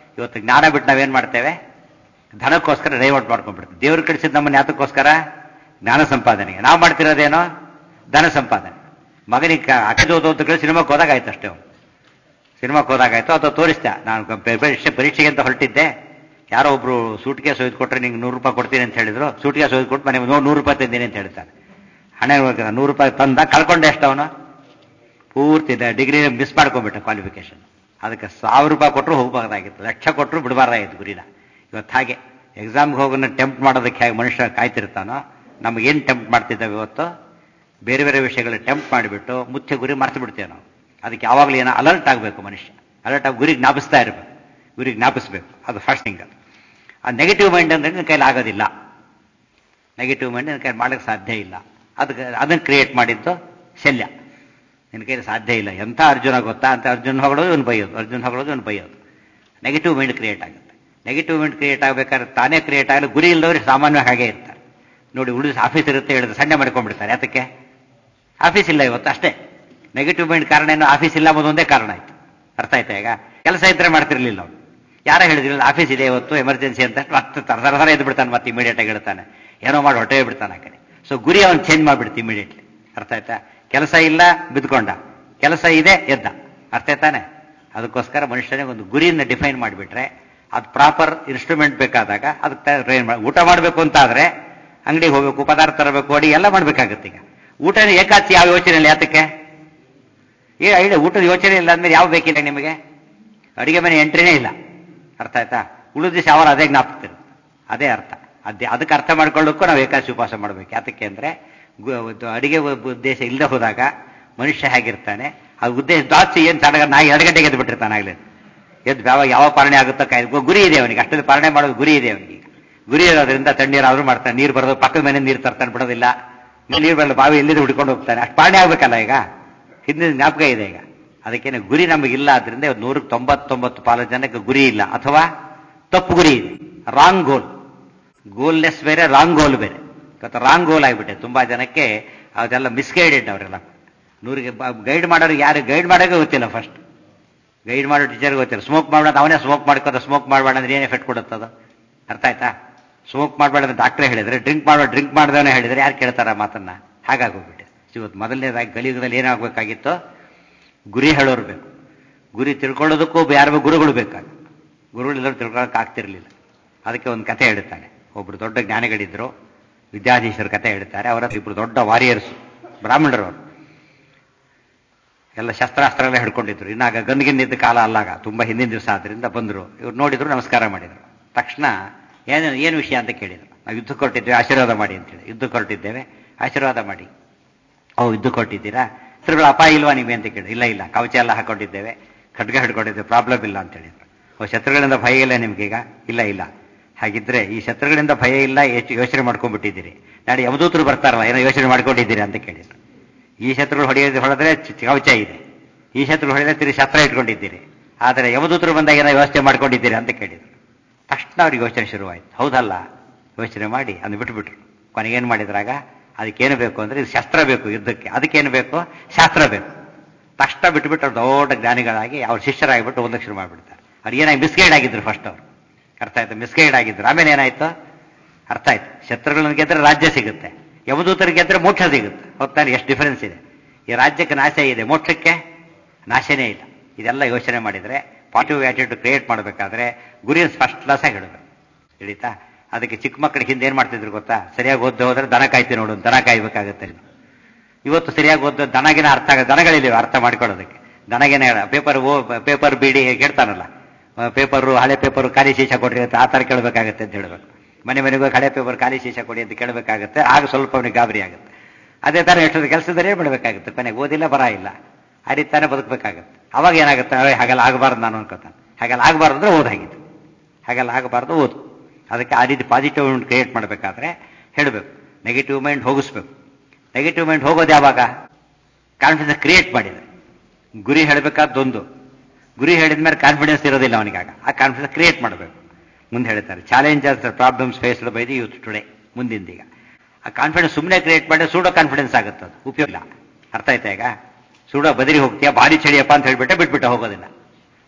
A: ಇವತ್ತು ಜ್ಞಾನ ಬಿಟ್ಟು ನಾವೇನು ಮಾಡ್ತೇವೆ? ಧನಕ್ಕೋಸ್ಕರ ಡೈವರ್ಟ್ ಮಾಡ್ಕೊಂಡ್ಬಿಡ್ತೀವಿ. ದೇವ್ರು ಕಳಿಸಿದ ನಮ್ಮನ್ನು ಯಾತಕ್ಕೋಸ್ಕರ? ಜ್ಞಾನ ಸಂಪಾದನೆಗೆ. ನಾವು ಮಾಡ್ತಿರೋದೇನೋ ಧನ ಸಂಪಾದನೆ. ಮಗನಿಗೆ ಅಕ್ಕದೋದು ಅಂತ ಕೇಳಿ ಸಿನಿಮಾಕ್ಕೆ ಹೋದಾಗಾಯ್ತು ಅಷ್ಟೇ. ಅವನು ಸಿನಿಮಾಕ್ಕೆ ಹೋದಾಗಾಯ್ತು. ಅಥವಾ ತೋರಿಸ್ದೆ, ನಾನು ಪರೀಕ್ಷೆಗೆ ಅಂತ ಹೊರಟಿದ್ದೆ, ಯಾರೋ ಒಬ್ರು ಸೂಟ್ ಕೇಸ್ ಒಯ್ದು ಕೊಟ್ಟರೆ ನಿಂಗೆ ₹100 ಕೊಡ್ತೀನಿ ಅಂತ ಹೇಳಿದ್ರು. ಸೂಟ್ ಕೇಸ್ ಒಯ್ದು ಕೊಟ್ಟು ಮನೆ ₹100 ತಂದೀನಿ ಅಂತ ಹೇಳ್ತಾರೆ. ಹಣ ₹100 ತಂದ, ಕಳ್ಕೊಂಡೆ ಎಷ್ಟು ಅವನು? ಪೂರ್ತಿ ಡಿಗ್ರಿ ಮಿಸ್ ಮಾಡ್ಕೊಂಡ್ಬಿಟ್ಟ ಕ್ವಾಲಿಫಿಕೇಶನ್. ಅದಕ್ಕೆ ₹1000 ಕೊಟ್ಟರು ಹೋಗಬಾರ್ದಾಗಿತ್ತು, ಲಕ್ಷ ಕೊಟ್ಟರು ಬಿಡಬಾರ್ದಾಗಿತ್ತು ಗುರಿನ. ಇವತ್ತು ಹಾಗೆ ಎಕ್ಸಾಮ್ಗೆ ಹೋಗೋನ್ನ ಟೆಂಪ್ಟ್ ಮಾಡೋದಕ್ಕೆ ಹೇಗೆ ಮನುಷ್ಯ ಕಾಯ್ತಿರ್ತಾನೋ, ನಮಗೇನು ಟೆಂಪ್ಟ್ ಮಾಡ್ತಿದ್ದಾವೆ ಇವತ್ತು? ಬೇರೆ ಬೇರೆ ವಿಷಯಗಳ ಟೆಂಪ್ಟ್ ಮಾಡಿಬಿಟ್ಟು ಮುಖ್ಯ ಗುರಿ ಮರ್ತು ಬಿಡ್ತೇವೆ ನಾವು. ಅದಕ್ಕೆ ಯಾವಾಗಲೂ ಏನೋ ಅಲರ್ಟ್ ಆಗಬೇಕು ಮನುಷ್ಯ. ಅಲರ್ಟ್ ಆಗಿ ಗುರಿಗೆ ಜ್ಞಾಪಿಸ್ತಾ ಇರಬೇಕು, ಗುರಿಗೆ ಜ್ಞಾಪಿಸ್ಬೇಕು. ಅದು ಫಸ್ಟ್ ಥಿಂಗ್. ಅದು ಆ ನೆಗೆಟಿವ್ ಮೈಂಡ್ ಅಂದರೆ ನಿನ್ನ ಕೈಲಿ ಆಗೋದಿಲ್ಲ. ನೆಗೆಟಿವ್ ಮೈಂಡ್ ನಿನ್ನ ಕೈಲಿ ಮಾಡೋಕ್ಕೆ ಸಾಧ್ಯ ಇಲ್ಲ. ಅದನ್ನು ಕ್ರಿಯೇಟ್ ಮಾಡಿದ್ದು ಶಲ್ಯ. ನಿನ್ನ ಕೈಲಿ ಸಾಧ್ಯ ಇಲ್ಲ. ಎಂಥ ಅರ್ಜುನ ಗೊತ್ತಾ ಅಂತ ಅರ್ಜುನ್ ಹೊಗಳೋದು ಇವನು ಬೈಯೋದು, ಅರ್ಜುನ್ ಹೊಗಳೋದು ಇವನು ಬೈಯೋದು. ನೆಗೆಟಿವ್ ಮೈಂಡ್ ಕ್ರಿಯೇಟ್ ಆಗುತ್ತೆ. ನೆಗೆಟಿವ್ ಮೈಂಡ್ ಕ್ರಿಯೇಟ್ ಆಗಬೇಕಾದ್ರೆ ತಾನೇ ಕ್ರಿಯೇಟ್ ಆಗಲಿ. ಗುರಿ ಇಲ್ಲದವ್ರಿಗೆ ಸಾಮಾನ್ಯವಾಗಿ ಹಾಗೆ ಇರ್ತಾರೆ ನೋಡಿ. ಉಳಿದ ಆಫೀಸ್ ಇರುತ್ತೆ ಹೇಳಿದ್ರೆ ಸಣ್ಣ ಮಾಡ್ಕೊಂಡ್ಬಿಡ್ತಾರೆ. ಅದಕ್ಕೆ ಆಫೀಸ್ ಇಲ್ಲ ಇವತ್ತು ಅಷ್ಟೇ. ನೆಗೆಟಿವ್ ಮೈಂಡ್ ಕಾರಣ ಏನು? ಆಫೀಸ್ ಇಲ್ಲ ಅನ್ನೋದೊಂದೇ ಕಾರಣ ಆಯ್ತು. ಅರ್ಥ ಆಯ್ತಾ? ಈಗ ಕೆಲಸ ಇದ್ರೆ ಮಾಡ್ತಿರ್ಲಿಲ್ಲ ಅವ್ನು. ಯಾರ ಹೇಳಿದ್ರಿಲ್ಲ ಆಫೀಸ್ ಇದೆ ಇವತ್ತು ಎಮರ್ಜೆನ್ಸಿ ಅಂತ ಮತ್ತೆ ತರತರ ಎದ್ದು ಬಿಡ್ತಾನೆ. ಮತ್ತೆ ಇಮಿಡಿಯೇಟ್ ಆಗಿ ಹೇಳ್ತಾನೆ, ಏನೋ ಮಾಡಿ ಹೊಟ್ಟೆ ಬಿಡ್ತಾನೆ ಆ ಕಡೆ. ಸೊ ಗುರಿ ಅವನು ಚೇಂಜ್ ಮಾಡಿಬಿಡ್ತು ಇಮಿಡಿಯೇಟ್ಲಿ. ಅರ್ಥ ಆಯ್ತಾ? ಕೆಲಸ ಇಲ್ಲ ಬಿದ್ಕೊಂಡ, ಕೆಲಸ ಇದೆ ಎದ್ದ. ಅರ್ಥ ಆಯ್ತಾನೆ? ಅದಕ್ಕೋಸ್ಕರ ಮನುಷ್ಯನಿಗೆ ಒಂದು ಗುರಿಯನ್ನು ಡಿಫೈನ್ ಮಾಡಿಬಿಟ್ರೆ ಅದು ಪ್ರಾಪರ್ ಇನ್ಸ್ಟ್ರೂಮೆಂಟ್ ಬೇಕಾದಾಗ ಅದಕ್ಕೆ ಟ್ರೈನ್ ಮಾಡಿ. ಊಟ ಮಾಡಬೇಕು ಅಂತ ಆದ್ರೆ ಅಂಗಡಿಗೆ ಹೋಗ್ಬೇಕು, ಪದಾರ್ಥ ತರಬೇಕು, ಅಡಿ ಎಲ್ಲ ಮಾಡ್ಬೇಕಾಗತ್ತೆ. ಈಗ ಊಟನೇ ಏಕಾಚಿ ಯಾವ ಯೋಚನೆ ಇಲ್ಲ. ಯಾತಕ್ಕೆ? ಊಟದ ಯೋಚನೆ ಇಲ್ಲ ಅಂದ್ಮೇಲೆ ಯಾವ ಬೇಕಿಲ್ಲ ನಿಮಗೆ? ಅಡಿಗೆ ಮನೆ ಎಂಟ್ರಿನೇ ಇಲ್ಲ. ಅರ್ಥ ಆಯ್ತಾ? ಉಳಿದ ದಿವಸ ಅವರ ಅದೇ ಜ್ಞಾಪಕತಿರುತ್ತೆ. ಅದೇ ಅರ್ಥ. ಅದಕ್ಕೆ ಅರ್ಥ ಮಾಡ್ಕೊಳ್ಳೋಕ್ಕೂ ನಾವು ಏಕಾದಶಿ ಉಪವಾಸ ಮಾಡಬೇಕು. ಯಾತಕ್ಕೆ ಅಂದ್ರೆ ಅಡಿಗೆ ಉದ್ದೇಶ ಇಲ್ಲದೆ ಹೋದಾಗ ಮನುಷ್ಯ ಹೇಗಿರ್ತಾನೆ, ಆ ಉದ್ದೇಶ ದಾಚಿ ಏನು ಸಡಗ ನಾಯಿ 2 ಗಂಟೆಗೆ ಎದ್ದು ಬಿಟ್ಟಿರ್ತಾನೆ. ಆಗಲೇ ಎದ್ದು ಯಾವ ಪಾಲನೆ ಆಗುತ್ತೋ ಗುರಿ ಇದೆ ಅವನಿಗೆ. ಅಷ್ಟೊಂದು ಪಾಲನೆ ಮಾಡೋದು ಗುರಿ ಇದೆ ಅವನಿಗೆ. ಗುರಿ ಇರೋದ್ರಿಂದ ತಣ್ಣೀರಾದ್ರೂ ಮಾಡ್ತಾನೆ. ನೀರು ಬರೋದು ಪಕ್ಕದ ಮನೆ ನೀರು ತರ್ತಾನೆ, ಬಿಡೋದಿಲ್ಲ. ನೀರು ಬರಲ್ಲ, ಬಾವಿ ಎಲ್ಲಿದ್ದು ಹುಡ್ಕೊಂಡು ಹೋಗ್ತಾನೆ. ಅಷ್ಟು ಪಾಲನೆ ಆಗ್ಬೇಕಲ್ಲ. ಈಗ ಹಿಂದಿನ ಜ್ಞಾಪಕ ಇದೆ. ಈಗ ಅದಕ್ಕೇನೆ ಗುರಿ ನಮಗಿಲ್ಲ. ಆದ್ರಿಂದ 199 ಜನಕ್ಕೆ ಗುರಿ ಇಲ್ಲ, ಅಥವಾ ತಪ್ಪು ಗುರಿ ಇದೆ. ರಾಂಗ್ ಗೋಲ್. ಗೋಲ್ನೆಸ್ ಬೇರೆ, ರಾಂಗ್ ಗೋಲ್ ಬೇರೆ. ಇವತ್ತು ರಾಂಗ್ ಗೋಲ್ ಆಗಿಬಿಟ್ಟೆ ತುಂಬಾ ಜನಕ್ಕೆ. ಅದೆಲ್ಲ ಮಿಸ್ಗೈಡೆಡ್ ಅವರೆಲ್ಲ. 100ಗೆ ಗೈಡ್ ಮಾಡೋರಿಗೆ ಯಾರು ಗೈಡ್ ಮಾಡೋಕೆ ಗೊತ್ತಿಲ್ಲ. ಫಸ್ಟ್ ಗೈಡ್ ಮಾಡೋ ಟೀಚರ್ಗೆ ಗೊತ್ತಿಲ್ಲ. ಸ್ಮೋಕ್ ಮಾಡೋದು ಅವನೇ ಸ್ಮೋಕ್ ಮಾಡ್ಕೋತ. ಸ್ಮೋಕ್ ಮಾಡಬೇಡ ಅಂದ್ರೆ ಏನು ಎಫೆಕ್ಟ್ ಕೊಡುತ್ತದ? ಅರ್ಥ ಆಯ್ತಾ? ಸ್ಮೋಕ್ ಮಾಡಬೇಡ ಅಂತ ಡಾಕ್ಟ್ರೇ ಹೇಳಿದ್ರೆ, ಡ್ರಿಂಕ್ ಮಾಡದವನೇ ಹೇಳಿದ್ರೆ ಯಾರು ಕೇಳ್ತಾರ ಮಾತನ್ನ? ಹಾಗಾಗೋಗ್ಬಿಟ್ಟೆ. ಇವತ್ತು ಮೊದಲನೇದಾಗಿ ಕಲಿಯುಗದಲ್ಲಿ ಏನಾಗಬೇಕಾಗಿತ್ತು? ಗುರಿ ಹೇಳೋರು ಬೇಕು. ಗುರಿ ತಿಳ್ಕೊಳ್ಳೋದಕ್ಕೂ ಯಾರು ಗುರುಗಳು ಬೇಕಾಗ. ಗುರುಗಳೆಲ್ಲರೂ ತಿಳ್ಕೊಳ್ಳೋಕೆ ಆಗ್ತಿರ್ಲಿಲ್ಲ. ಅದಕ್ಕೆ ಒಂದು ಕತೆ ಹೇಳ್ತಾನೆ. ಒಬ್ರು ದೊಡ್ಡ ಜ್ಞಾನಿಗಳಿದ್ರು, ವಿದ್ಯಾಧೀಶರ ಕತೆ ಹೇಳ್ತಾರೆ. ಅವರ ಇಬ್ರು ದೊಡ್ಡ ವಾರಿಯರ್ಸ್, ಬ್ರಾಹ್ಮಣರು. ಅವರು ಎಲ್ಲ ಶಸ್ತ್ರಾಸ್ತ್ರ ಹಿಡ್ಕೊಂಡಿದ್ರು. ಇನ್ನಾಗ ಗನ್ಗಿನ್ನಿದ್ದ ಕಾಲ ಅಲ್ಲಾಗ, ತುಂಬಾ ಹಿಂದಿನ ದಿವಸ ಆದ್ರಿಂದ ಬಂದ್ರು. ಇವ್ರು ನೋಡಿದ್ರು, ನಮಸ್ಕಾರ ಮಾಡಿದ್ರು. ತಕ್ಷಣ ಏನು ವಿಷಯ ಅಂತ ಕೇಳಿದ್ರು. ನಾವು ಯುದ್ಧಕ್ಕೆ ಹೊರಟಿದ್ದೇವೆ, ಆಶೀರ್ವಾದ ಮಾಡಿ ಅಂತೇಳಿ. ಯುದ್ಧಕ್ಕೆ ಹೊರಟಿದ್ದೇವೆ, ಆಶೀರ್ವಾದ ಮಾಡಿ. ಯುದ್ಧಕ್ಕೆ ಹೊರಟಿದ್ದೀರಾ? ಶತ್ರುಗಳ ಅಪಾಯ ಇಲ್ವಾ ನಿಮಗೆ ಅಂತ ಕೇಳಿದ್ರು. ಇಲ್ಲ, ಕವಚ ಎಲ್ಲ ಹಾಕೊಂಡಿದ್ದೇವೆ, ಖಡ್ಗ ಹಿಡ್ಕೊಂಡಿದ್ದೇವೆ, ಪ್ರಾಬ್ಲಮ್ ಇಲ್ಲ ಅಂತ ಹೇಳಿದ್ರು. ಶತ್ರುಗಳಿಂದ ಭಯ ಇಲ್ಲ ನಿಮ್ಗೀಗ? ಇಲ್ಲ. ಹಾಗಿದ್ರೆ ಈ ಶತ್ರುಗಳಿಂದ ಭಯ ಇಲ್ಲ, ಯೋಚನೆ ಮಾಡ್ಕೊಂಡ್ಬಿಟ್ಟಿದ್ದೀರಿ. ನಾಳೆ ಯಮದೂತರು ಬರ್ತಾರಲ್ಲ, ಏನೋ ಯೋಚನೆ ಮಾಡ್ಕೊಂಡಿದ್ದೀರಿ ಅಂತ ಕೇಳಿದ್ರು. ಈ ಶತ್ರುಗಳು ಹೊಡೆದ್ರೆ ಕವಚ ಇದೆ, ಈ ಶತ್ರುಗಳು ಹೊಡೆದ್ರೆ ತಿರುಗಿ ಶಸ್ತ್ರ ಇಟ್ಕೊಂಡಿದ್ದೀರಿ, ಆದರೆ ಯಮದೂತರು ಬಂದಾಗ ಏನೋ ವ್ಯವಸ್ಥೆ ಮಾಡ್ಕೊಂಡಿದ್ದೀರಿ ಅಂತ ಕೇಳಿದ್ರು. ತಕ್ಷಣ ಅವ್ರಿಗೆ ಯೋಚನೆ ಶುರುವಾಯಿತು. ಹೌದಲ್ಲ, ಯೋಚನೆ ಮಾಡಿ ಅಂದು ಬಿಟ್ಬಿಟ್ರು. ಕೊನೆಗೇನು ಮಾಡಿದ್ರಾಗ, ಅದಕ್ಕೇನು ಬೇಕು ಅಂದ್ರೆ ಇದು ಶಸ್ತ್ರ ಬೇಕು ಯುದ್ಧಕ್ಕೆ. ಅದಕ್ಕೇನು ಬೇಕು? ಶಾಸ್ತ್ರ ಬೇಕು. ತಕ್ಷಣ ಬಿಟ್ಬಿಟ್ಟು ಅವ್ರು ದೊಡ್ಡ ಜ್ಞಾನಿಗಳಾಗಿ ಅವ್ರ ಶಿಷ್ಯರಾಗಿಬಿಟ್ಟು ಓದಕ್ಕೆ ಶುರು ಮಾಡಿಬಿಡ್ತಾರೆ. ಅವ್ರು ಏನಾಗಿ ಮಿಸ್ಗೈಡ್ ಆಗಿದ್ರು ಫಸ್ಟ್ ಅವರು. ಅರ್ಥ ಆಯ್ತು? ಮಿಸ್ಗೈಡ್ ಆಗಿದ್ರು. ಆಮೇಲೆ ಏನಾಯ್ತು? ಅರ್ಥ ಆಯ್ತು. ಶತ್ರುಗಳನ್ನ ಗೆದ್ರೆ ರಾಜ್ಯ ಸಿಗುತ್ತೆ, ಯಮದೂತರಿಗೆ ಗೆದ್ರೆ ಮೋಕ್ಷ ಸಿಗುತ್ತೆ. ಹೋಗ್ತಾನೆ, ಎಷ್ಟು ಡಿಫರೆನ್ಸ್ ಇದೆ. ಈ ರಾಜ್ಯಕ್ಕೆ ನಾಶ ಇದೆ, ಮೋಕ್ಷಕ್ಕೆ ನಾಶನೇ ಇಲ್ಲ. ಇದೆಲ್ಲ ಯೋಚನೆ ಮಾಡಿದ್ರೆ ಪಾಸಿಟಿವ್ ಆಟಿಟ್ಯೂಡ್ ಕ್ರಿಯೇಟ್ ಮಾಡಬೇಕಾದ್ರೆ ಗುರಿ ಫಸ್ಟ್ ಕ್ಲಾಸ್ ಆಗಿ ಹೇಳಬೇಕು. ತಿಳಿತಾ? ಅದಕ್ಕೆ ಚಿಕ್ಕ ಮಕ್ಕಳಿಗೆ ಹಿಂದೆ ಏನ್ ಮಾಡ್ತಿದ್ರು ಗೊತ್ತಾ? ಸರಿಯಾಗಿ ಓದ್ದೆ ಹೋದ್ರೆ ದನ ಕಾಯ್ತಿ ನೋಡು, ದನ ಕಾಯ್ಬೇಕಾಗುತ್ತೆ. ಇವತ್ತು ಸರಿಯಾಗಿ ಓದ್ದ ದನಗಿನ ಅರ್ಥ ದನಗಳಿಲ್ಲ ಅರ್ಥ ಮಾಡ್ಕೊಳ್ಳೋದಕ್ಕೆ. ದನಗೇನೆ ಪೇಪರ್ ಬಿಡಿ ಕೇಳ್ತಾನಲ್ಲ, ಪೇಪರು ಹಳೆ ಪೇಪರು ಖಾಲಿ ಶೀಶ ಕೊಡ್ರಿ ಅಂತ ಆ ಥರ ಕೇಳಬೇಕಾಗತ್ತೆ ಅಂತ ಹೇಳಬೇಕು. ಮನೆಗೂ ಹಳೆ ಪೇಪರ್ ಖಾಲಿ ಶೀಶ ಕೊಡಿ ಅಂತ ಕೇಳಬೇಕಾಗುತ್ತೆ. ಆಗ ಸ್ವಲ್ಪ ಅವನಿಗೆ ಗಾಬರಿ ಆಗುತ್ತೆ. ಅದೇ ಥರ ಎಷ್ಟೊಂದು ಕೆಲಸದಲ್ಲೇ ಮಾಡಬೇಕಾಗುತ್ತೆ. ಕೊನೆಗೆ ಓದಿಲ್ಲ, ಬರ ಇಲ್ಲ, ಆ ರೀತಿ ತಾನೇ ಬದುಕಬೇಕಾಗುತ್ತೆ. ಅವಾಗ ಏನಾಗುತ್ತೆ? ಹಾಗೆಲ್ಲ ಆಗಬಾರ್ದು ನಾನು ಅನ್ಕೋತಾನೆ. ಹಾಗೆಲ್ಲ ಆಗಬಾರ್ದು ಅಂದ್ರೆ ಓದಾಗಿತ್ತು, ಹಾಗೆಲ್ಲ ಆಗಬಾರ್ದು ಓದು. ಅದಕ್ಕೆ ಆ ರೀತಿ ಪಾಸಿಟಿವ್ ಮೈಂಡ್ ಕ್ರಿಯೇಟ್ ಮಾಡಬೇಕಾದ್ರೆ ಹೇಳಬೇಕು, ನೆಗೆಟಿವ್ ಮೈಂಡ್ ಹೋಗಿಸ್ಬೇಕು. ನೆಗೆಟಿವ್ ಮೈಂಡ್ ಹೋಗೋದು ಯಾವಾಗ? ಕಾನ್ಫಿಡೆನ್ಸ್ ಕ್ರಿಯೇಟ್ ಮಾಡಿದೆ. ಗುರಿ ಹೇಳಬೇಕಾದೊಂದು, ಗುರಿ ಹೇಳಿದ ಮೇಲೆ ಕಾನ್ಫಿಡೆನ್ಸ್ ಇರೋದಿಲ್ಲ ಅವನಿಗಾಗ. ಆ ಕಾನ್ಫಿಡೆನ್ಸ್ ಕ್ರಿಯೇಟ್ ಮಾಡಬೇಕು. ಮುಂದೆ ಹೇಳ್ತಾರೆ, challenges problems faced by the youth today. ಮುಂದಿಂದೀಗ ಆ ಕಾನ್ಫಿಡೆನ್ಸ್ ಸುಮ್ಮನೆ ಕ್ರಿಯೇಟ್ ಮಾಡಿ ಸೂಡೋ ಕಾನ್ಫಿಡೆನ್ಸ್ ಆಗುತ್ತೆ, ಅದು ಉಪಯೋಗ ಇಲ್ಲ. ಅರ್ಥ ಆಯ್ತಾ? ಈಗ ಸೂಡೋ ಬದರಿ ಹೋಗ್ತೀಯಾ, ಭಾರಿ ಚಳಿಯಪ್ಪ ಅಂತ ಹೇಳ್ಬಿಟ್ಟೆ ಬಿಟ್ಬಿಟ್ಟ ಹೋಗೋದಿಲ್ಲ.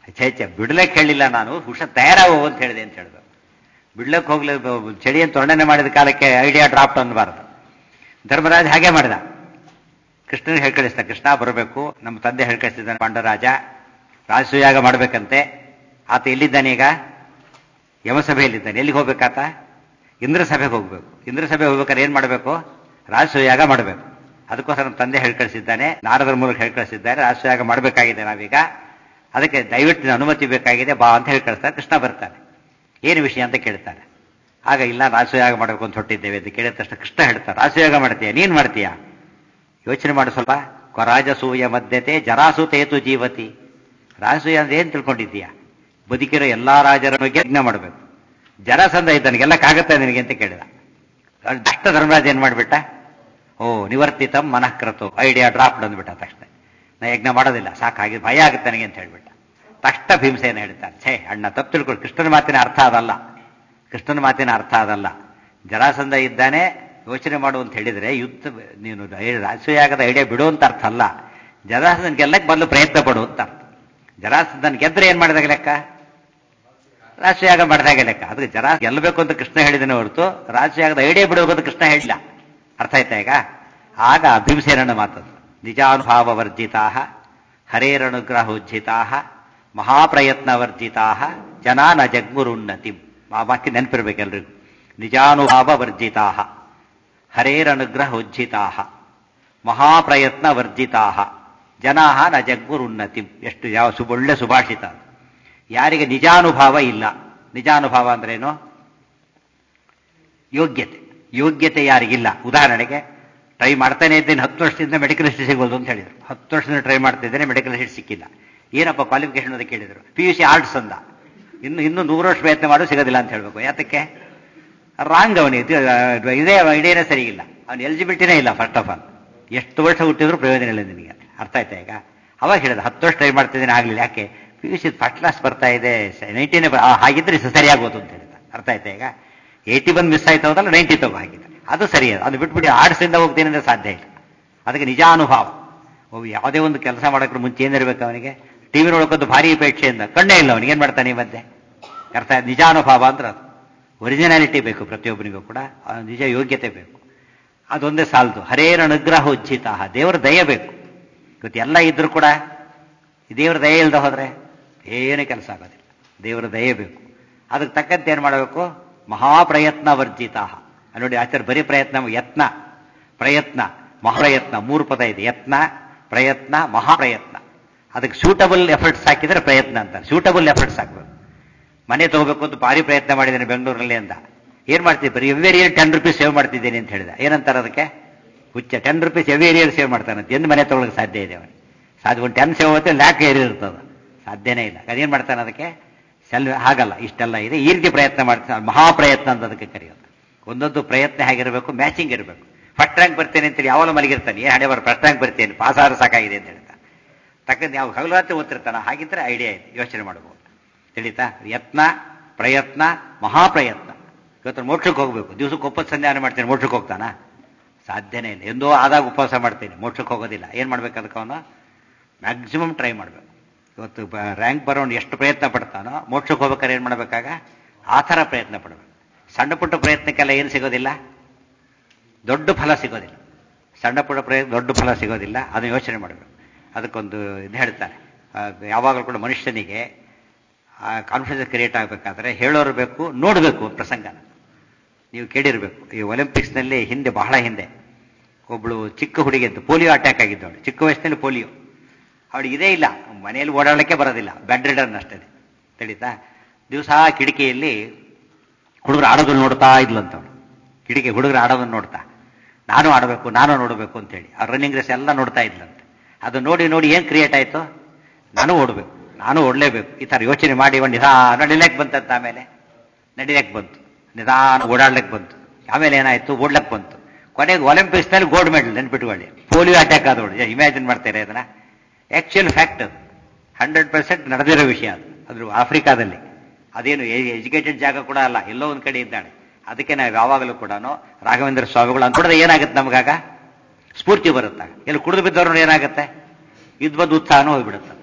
A: ಛೇ ಬಿಡ್ಲಕ್ಕೆ ಹೇಳಿಲ್ಲ ನಾನು, ಹುಷಾರ್ ತಯಾರಾಗು ಅಂತ ಹೇಳಿದೆ ಅಂತ ಹೇಳ್ಬೇಕು. ಬಿಡ್ಲಕ್ಕೆ ಹೋಗ್ಲಿ, ಚಳಿಯನ್ನು ತೊಂಡನೆ ಮಾಡಿದ ಕಾಲಕ್ಕೆ ಐಡಿಯಾ ಡ್ರಾಫ್ಟ್ ಅನ್ನಬಾರ್ದು. ಧರ್ಮರಾಜ ಹಾಗೆ ಮಾಡಿದ, ಕೃಷ್ಣನಿಗೆ ಹೇಳ್ಕಳಿಸ್ದ, ಕೃಷ್ಣ ಬರಬೇಕು, ನಮ್ಮ ತಂದೆ ಹೇಳ್ಕಳಿಸ್ತಿದ್ದಾನೆ ಪಾಂಡರಾಜ, ರಾಜಸೂಯಾಗ ಮಾಡಬೇಕಂತೆ. ಆತ ಎಲ್ಲಿದ್ದಾನೆ ಈಗ? ಯಮಸಭೆಯಲ್ಲಿದ್ದಾನೆ. ಎಲ್ಲಿಗೆ ಹೋಗ್ಬೇಕಾತ? ಇಂದ್ರ ಸಭೆಗೆ ಹೋಗ್ಬೇಕು. ಇಂದ್ರ ಸಭೆಗೆ ಹೋಗ್ಬೇಕಾದ್ರೆ ಏನ್ ಮಾಡಬೇಕು? ರಾಜಸೂಯಾಗ ಮಾಡಬೇಕು. ಅದಕ್ಕೋಸ್ಕರ ನಮ್ಮ ತಂದೆ ಹೇಳ್ಕಳಿಸಿದ್ದಾನೆ, ನಾರದರ ಮೂಲಕ ಹೇಳ್ಕಳಿಸಿದ್ದಾರೆ, ರಾಜಸೂಯಾಗ ಮಾಡಬೇಕಾಗಿದೆ ನಾವೀಗ, ಅದಕ್ಕೆ ದಯವಿಟ್ಟು ಅನುಮತಿ ಬೇಕಾಗಿದೆ ಬಾ ಅಂತ ಹೇಳ್ಕಳಿಸ್ತಾರೆ. ಕೃಷ್ಣ ಬರ್ತಾನೆ. ಏನು ವಿಷಯ ಅಂತ ಕೇಳ್ತಾನೆ. ಆಗ ಇಲ್ಲ, ರಾಜಸೂಯಾಗ ಮಾಡಬೇಕು ಅಂತ ಹೊಟ್ಟಿದ್ದೇವೆ ಅಂತ ಕೇಳಿದ ತಕ್ಷಣ ಕೃಷ್ಣ ಹೇಳ್ತಾರೆ, ರಾಜಸೂಯಾಗ ಮಾಡ್ತೀಯ? ನೀನ್ ಮಾಡ್ತೀಯ? ಯೋಚನೆ ಮಾಡು ಸ್ವಲ್ಪ. ರಾಜಸೂಯ ಮಧ್ಯತೆ ಜರಾಸುತೇತು ಜೀವತಿ. ರಾಜಸೂಯ ಅಂದ್ರೆ ಏನ್ ತಿಳ್ಕೊಂಡಿದ್ದೀಯಾ? ಬದುಕಿರೋ ಎಲ್ಲಾ ರಾಜರ ಬಗ್ಗೆ ಯಜ್ಞ ಮಾಡಬೇಕು. ಜರಾಸಂಧ ಇದ್ದಾನಿಗೆಲ್ಲಕ್ಕಾಗತ್ತೆ ನಿನಗೆ ಅಂತ ಕೇಳಿದ. ದಷ್ಟ ಧರ್ಮರಾಜ ಏನ್ ಮಾಡ್ಬಿಟ್ಟ? ಓ ನಿವರ್ತಿತಂ ಮನಃಕ್ರತು, ಐಡಿಯಾ ಡ್ರಾಫ್ಟ್ ಅಂದ್ಬಿಟ್ಟ ತಕ್ಷಣ. ನಾ ಯಜ್ಞ ಮಾಡೋದಿಲ್ಲ, ಸಾಕಾಗಿ ಭಯ ಆಗುತ್ತೆ ನನಗೆ ಅಂತ ಹೇಳ್ಬಿಟ್ಟ. ತಕ್ಷಣ ಭೀಮಸೇನ ಹೇಳ್ತಾನೆ, ಛೇ ಅಣ್ಣ ತಪ್ಪು ತಿಳ್ಕೊಳ್ಳಿ, ಕೃಷ್ಣನ ಮಾತಿನ ಅರ್ಥ ಅದಲ್ಲ, ಕೃಷ್ಣನ ಮಾತಿನ ಅರ್ಥ ಅದಲ್ಲ. ಜರಾಸಂಧ ಇದ್ದಾನೆ, ಯೋಚನೆ ಮಾಡು ಅಂತ ಹೇಳಿದ್ರೆ ಯುದ್ಧ ನೀನು ರಾಜಸೂಯಾಗದ ಐಡಿಯಾ ಬಿಡು ಅಂತ ಅರ್ಥ ಅಲ್ಲ. ಜರಾಸಂಧನ್ ಗೆಲ್ಲಕ್ಕೆ ಬದಲು ಪ್ರಯತ್ನ ಪಡು ಅಂತ ಅರ್ಥ. ಜರಾಸಂಧನ್ ಗೆದ್ರೆ ಏನ್ ಮಾಡಿದಾಗ ಲೆಕ್ಕ? ರಾಜಸೂಯಾಗ ಮಾಡಿದಾಗ ಲೆಕ್ಕ. ಅದಕ್ಕೆ ಗೆಲ್ಲಬೇಕು ಅಂತ ಕೃಷ್ಣ ಹೇಳಿದನೇ ಹೊರತು ರಾಜಸೂಯಾಗದ ಐಡಿಯಾ ಬಿಡಬೇಕು ಅಂತ ಕೃಷ್ಣ ಹೇಳಿಲ್ಲ. ಅರ್ಥ ಆಯ್ತಾ ಈಗ? ಆಗ ಭೀಮಸೇನನ ಮಾತದು, ನಿಜಾನುಭಾವ ವರ್ಜಿತಾ ಹರೇರನುಗ್ರಹೋಜ್ಜಿತಾ ಮಹಾಪ್ರಯತ್ನ ವರ್ಜಿತಾ ಜನಾ ನ ಜಗ್ಮುರುನ್ನತಿ. ಆ ವಾಕ್ಯ ನೆನಪಿರ್ಬೇಕೆಲ್ರಿಗೂ. ನಿಜಾನುಭಾವ ವರ್ಜಿತಾ ಹರೇರನುಗ್ರಹೋಜ್ಜಿತಾ ಮಹಾಪ್ರಯತ್ನ ವರ್ಜಿತಾ ಜನಾ ನ ಜಗ್ಮುರುನ್ನತಿ. ಎಷ್ಟು ಒಳ್ಳೆ ಸುಭಾಷಿತ. ಯಾರಿಗೆ ನಿಜಾನುಭಾವ ಇಲ್ಲ, ನಿಜಾನುಭಾವ ಅಂದ್ರೇನು? ಯೋಗ್ಯತೆ. ಯೋಗ್ಯತೆ ಯಾರಿಗಿಲ್ಲ. ಉದಾಹರಣೆಗೆ ಟ್ರೈ ಮಾಡ್ತಾನೆ ಇದ್ದೇನೆ, 10 ವರ್ಷದಿಂದ ಮೆಡಿಕಲ್ ಸೀಟ್ ಸಿಗೋದು ಅಂತ ಹೇಳಿದ್ರು. 10 ವರ್ಷದಿಂದ ಟ್ರೈ ಮಾಡ್ತಿದ್ದೇನೆ, ಮೆಡಿಕಲ್ ಸೀಟ್ ಸಿಕ್ಕಿಲ್ಲ. ಏನಪ್ಪ ಕ್ವಾಲಿಫಿಕೇಶನ್ ಅಂತ ಕೇಳಿದ್ರು. PUC ಆರ್ಟ್ಸ್ ಅಂದ. ಇನ್ನು 100 ವರ್ಷ ಪ್ರಯತ್ನ ಮಾಡು, ಸಿಗೋದಿಲ್ಲ ಅಂತ ಹೇಳ್ಬೇಕು. ಯಾತಕ್ಕೆ? ರಾಂಗ್. ಅವನಿಗೆ ಇದೇನೇ ಸರಿಗಿಲ್ಲ, ಅವನ ಎಲಿಜಿಬಿಲಿಟಿನೇ ಇಲ್ಲ. ಫಸ್ಟ್ ಆಫ್ ಆಲ್ ಎಷ್ಟು ವರ್ಷ ಹುಟ್ಟಿದ್ರು ಪ್ರಯೋಜನ ಇಲ್ಲ ನಿನಗೆ. ಅರ್ಥ ಆಯ್ತಾ ಈಗ? ಅವಾಗ ಹೇಳಿದ 10 ವರ್ಷ ಟ್ರೈ ಮಾಡ್ತಿದ್ದೇನೆ, ಆಗ್ಲಿಲ್ಲ. ಯಾಕೆ? PUC ಫಸ್ಟ್ ಕ್ಲಾಸ್ ಬರ್ತಾ ಇದೆ, 90 ಹಾಗಿದ್ರೆ ಸರಿಯಾಗೋದು ಅಂತ ಹೇಳಿದ. ಅರ್ಥ ಆಯ್ತಾ ಈಗ? 80 ಬಂದು ಮಿಸ್ ಆಯ್ತು ಹೋದಲ್ಲ, 90 ತಗೋ ಹಾಗಿದ್ರೆ ಅದು ಸರಿ. ಅದು ಬಿಟ್ಬಿಟ್ಟು ಆರ್ಟ್ಸಿಂದ ಹೋಗ್ತೀನಿ ಅಂದ್ರೆ ಸಾಧ್ಯ ಇಲ್ಲ. ಅದಕ್ಕೆ ನಿಜಾನುಭಾವ. ಯಾವುದೇ ಒಂದು ಕೆಲಸ ಮಾಡೋಕ್ರ ಮುಂಚೆ ಏನಿರ್ಬೇಕು ಅವನಿಗೆ? ಟಿವಿ ನೋಡೋಕ್ಕಂತೂ ಭಾರಿ ಅಪೇಕ್ಷೆಯಿಂದ ಕಣ್ಣೇ ಇಲ್ಲ ಅವನಿಗೆ, ಏನ್ ಮಾಡ್ತಾನೆ ಈ ಮಧ್ಯೆ? ಅರ್ಥ? ನಿಜಾನುಭಾವ ಅಂದ್ರೆ ಅದು. ಒರಿಜಿನಾಲಿಟಿ ಬೇಕು ಪ್ರತಿಯೊಬ್ಬನಿಗೂ ಕೂಡ, ನಿಜ ಯೋಗ್ಯತೆ ಬೇಕು. ಅದೊಂದೇ ಸಾಲದು. ಹರೇರ ಅನುಗ್ರಹ ಉಜ್ಜಿತ, ದೇವರ ದಯ ಬೇಕು. ಇವತ್ತು ಎಲ್ಲ ಇದ್ರೂ ಕೂಡ ದೇವರ ದಯೆ ಇಲ್ಲದೆ ಹೋದ್ರೆ ಏನು ಕೆಲಸ ಆಗೋದಿಲ್ಲ. ದೇವರ ದಯೆ ಬೇಕು. ಅದಕ್ಕೆ ತಕ್ಕಂತೆ ಏನ್ ಮಾಡಬೇಕು? ಮಹಾಪ್ರಯತ್ನ ವರ್ಜಿತ. ನೋಡಿ ಆಚಾರ್ಯ ಬರೀ ಪ್ರಯತ್ನ, ಯತ್ನ, ಪ್ರಯತ್ನ, ಮಹಾಪ್ರಯತ್ನ 3 ಪದ ಇದೆ. ಯತ್ನ, ಪ್ರಯತ್ನ, ಮಹಾಪ್ರಯತ್ನ. ಅದಕ್ಕೆ ಸೂಟಬಲ್ ಎಫರ್ಟ್ಸ್ ಹಾಕಿದ್ರೆ ಪ್ರಯತ್ನ ಅಂತಾರೆ. ಸೂಟಬಲ್ ಎಫರ್ಟ್ಸ್ ಹಾಕ್ಬೇಕು. ಮನೆ ತಗೋಬೇಕು ಅಂತ ಭಾರಿ ಪ್ರಯತ್ನ ಮಾಡಿದ್ದೇನೆ ಬೆಂಗಳೂರಲ್ಲಿ ಅಂತ. ಏನ್ ಮಾಡ್ತೀವಿ? ಬರೀ ಎವ್ರಿ ಇಯರ್ 10 ರೂಪೀಸ್ ಸೇವ್ ಮಾಡ್ತಿದ್ದೇನೆ ಅಂತ ಹೇಳಿದ. ಏನಂತಾರೆ ಅದಕ್ಕೆ? ಹುಚ್ಚ. 10 ರೂಪೀಸ್ ಎವ್ರಿ ಇಯರ್ ಸೇವ್ ಮಾಡ್ತಾನಂತ. ಎಂದು ಮನೆ ತಗೊಳ್ಳೋಕೆ ಸಾಧ್ಯ ಇದೆ ಅವನಿಗೆ? ಸಾಧ್ಯ. ಒಂದು 10 ಸೇವ್ ಆಗುತ್ತೆ, ಲ್ಯಾಕ್ ಏರಿ ಇರ್ತದೆ, ಸಾಧ್ಯನೇ ಇಲ್ಲ. ಅದೇನ್ ಮಾಡ್ತಾನೆ ಅದಕ್ಕೆ? ಹಾಗಲ್ಲ. ಇಷ್ಟೆಲ್ಲ ಇದೆ, ಈ ರೀತಿ ಪ್ರಯತ್ನ ಮಾಡ್ತಾನೆ. ಮಹಾಪ್ರಯತ್ನ ಅಂತ ಅದಕ್ಕೆ ಕರೆಯೋದು. ಒಂದೊಂದು ಪ್ರಯತ್ನ ಹೇಗಿರಬೇಕು? ಮ್ಯಾಚಿಂಗ್ ಇರಬೇಕು. ಫಸ್ಟ್ ರ್ಯಾಂಕ್ ಬರ್ತೇನೆ ಅಂತೇಳಿ ಯಾವಾಗಲೂ ಮಲಗಿರ್ತಾನೆ, ಏನ್ ಹಣೆ ಬರೋ ಫಸ್ಟ್ ರ್ಯಾಂಕ್ ಬರ್ತೇನೆ, ಪಾಸ್ ಆದ್ರೆ ಸಾಕಾಗಿದೆ ಅಂತ ಹೇಳ್ತಾನೆ. ತಕ್ಕಂತೆ ಯಾವ ಹಗಲು ರಾತ್ರಿ ಓದ್ತಿರ್ತಾನೆ. ಹಾಗಿದ್ರೆ ಐಡಿಯಾ ಇದೆ, ಯೋಚನೆ ಮಾಡಬಹುದು. ತಿಳಿತಾ? ಯತ್ನ, ಪ್ರಯತ್ನ, ಮಹಾಪ್ರಯತ್ನ. ಇವತ್ತು ಮೋಕ್ಷಕ್ಕೆ ಹೋಗ್ಬೇಕು, ದಿವಸಕ್ಕೆ 9 ಸಂಧ್ಯಾನ ಮಾಡ್ತೇನೆ, ಮೋಕ್ಷಕ್ಕೆ ಹೋಗ್ತಾನ? ಸಾಧ್ಯನೇ ಇಲ್ಲ. ಎಂದೋ ಆದಾಗ ಉಪವಾಸ ಮಾಡ್ತೇನೆ, ಮೋಕ್ಷಕ್ಕೆ ಹೋಗೋದಿಲ್ಲ. ಏನ್ ಮಾಡ್ಬೇಕು? ಅದಕ್ಕೆ ಅವನು ಮ್ಯಾಕ್ಸಿಮಮ್ ಟ್ರೈ ಮಾಡ್ಬೇಕು. ಇವತ್ತು ರ್ಯಾಂಕ್ ಬರೋನು ಎಷ್ಟು ಪ್ರಯತ್ನ ಪಡ್ತಾನೋ, ಮೋಕ್ಷಕ್ಕೆ ಹೋಗ್ಬೇಕಾದ್ರೆ ಏನ್ ಮಾಡ್ಬೇಕಾಗ ಆ ಥರ ಪ್ರಯತ್ನ ಪಡ್ಬೇಕು. ಸಣ್ಣ ಪುಟ್ಟ ಪ್ರಯತ್ನಕ್ಕೆಲ್ಲ ಏನು ಸಿಗೋದಿಲ್ಲ, ದೊಡ್ಡ ಫಲ ಸಿಗೋದಿಲ್ಲ. ಸಣ್ಣ ಪುಟ್ಟ ಪ್ರಯತ್ನ ದೊಡ್ಡ ಫಲ ಸಿಗೋದಿಲ್ಲ. ಅದನ್ನು ಯೋಚನೆ ಮಾಡಬೇಕು. ಅದಕ್ಕೊಂದು ಇದು ಹೇಳ್ತಾರೆ, ಯಾವಾಗಲೂ ಕೂಡ ಮನುಷ್ಯನಿಗೆ ಕಾನ್ಫಿಡೆನ್ಸ್ ಕ್ರಿಯೇಟ್ ಆಗಬೇಕಾದ್ರೆ ಹೇಳೋರು ಬೇಕು, ನೋಡಬೇಕು ಪ್ರಸಂಗನ. ನೀವು ಕೇಳಿರ್ಬೇಕು, ಈ ಒಲಿಂಪಿಕ್ಸ್ನಲ್ಲಿ ಹಿಂದೆ, ಬಹಳ ಹಿಂದೆ ಒಬ್ಳು ಚಿಕ್ಕ ಹುಡುಗಿ ಅಂತ ಪೋಲಿಯೋ ಅಟ್ಯಾಕ್ ಆಗಿದ್ದವಳು. ಚಿಕ್ಕ ವಯಸ್ಸಿನಲ್ಲಿ ಪೋಲಿಯೋ. ಅವಳಿಗೆ ಇದೇ ಇಲ್ಲ, ಮನೆಯಲ್ಲಿ ಓಡಾಡಲಿಕ್ಕೆ ಬರೋದಿಲ್ಲ, ಬೆಡ್ ರಿಡನ್ ಅಷ್ಟೇ. ತಿಳಿತಾ? ದಿವಸ ಕಿಟಕಿಯಲ್ಲಿ ಹುಡುಗರು ಆಡೋದನ್ನು ನೋಡ್ತಾ ಇದ್ಲಂತವಳು. ಕಿಟಕಿ ಹುಡುಗರು ಆಡೋದನ್ನು ನೋಡ್ತಾ, ನಾನು ಆಡಬೇಕು, ನಾನು ನೋಡಬೇಕು ಅಂತೇಳಿ ಆ ರನ್ನಿಂಗ್ ರೇಸ್ ಎಲ್ಲ ನೋಡ್ತಾ ಇದ್ಲಂತೆ. ಅದು ನೋಡಿ ನೋಡಿ ಏನ್ ಕ್ರಿಯೇಟ್ ಆಯ್ತು? ನಾನು ಓಡಬೇಕು, ನಾನು ಓಡಲೇಬೇಕು, ಈ ತರ ಯೋಚನೆ ಮಾಡಿ ಒಂದು ನಿಧಾನ ನಡಿಲಕ್ಕೆ ಬಂತಂತ. ಆಮೇಲೆ ನಡಿಲಕ್ಕೆ ಬಂತು, ನಿಧಾನ ಓಡಾಡ್ಲಿಕ್ಕೆ ಬಂತು. ಆಮೇಲೆ ಏನಾಯ್ತು? ಓಡ್ಲಕ್ಕೆ ಬಂತು. ಕೊನೆಗೆ ಒಲಿಂಪಿಕ್ಸ್ನಲ್ಲಿ ಗೋಲ್ಡ್ ಮೆಡಲ್. ನೆನ್ಪಿಟ್ಕೊಳ್ಳಿ, ಪೋಲಿಯೋ ಅಟ್ಯಾಕ್ ಆದವಳು. ಇಮ್ಯಾಜಿನ್ ಮಾಡ್ತಾರೆ ಅದನ್ನ. ಆಕ್ಚುಯಲ್ ಫ್ಯಾಕ್ಟ್, 100% ನಡೆದಿರೋ ವಿಷಯ ಅದು. ಅದ್ರ ಆಫ್ರಿಕಾದಲ್ಲಿ, ಅದೇನು ಎಜುಕೇಟೆಡ್ ಜಾಗ ಕೂಡ ಅಲ್ಲ, ಎಲ್ಲೋ ಒಂದ್ ಕಡೆ ಇದ್ದಾಳೆ. ಅದಕ್ಕೆ ನಾವು ಯಾವಾಗಲೂ ಕೂಡ ರಾಘವೇಂದ್ರ ಸ್ವಾಮಿಗಳು ಅಂತ ನೋಡಿದ್ರೆ ಏನಾಗುತ್ತೆ ನಮಗಾಗ? ಸ್ಫೂರ್ತಿ ಬರುತ್ತಾ? ಎಲ್ಲಿ ಕುಡಿದು ಬಿದ್ದವ್ರು ಏನಾಗುತ್ತೆ? ಇದು ಬಂದು ಉತ್ಸಾಹನೂ ಹೋಗ್ಬಿಡುತ್ತೆ.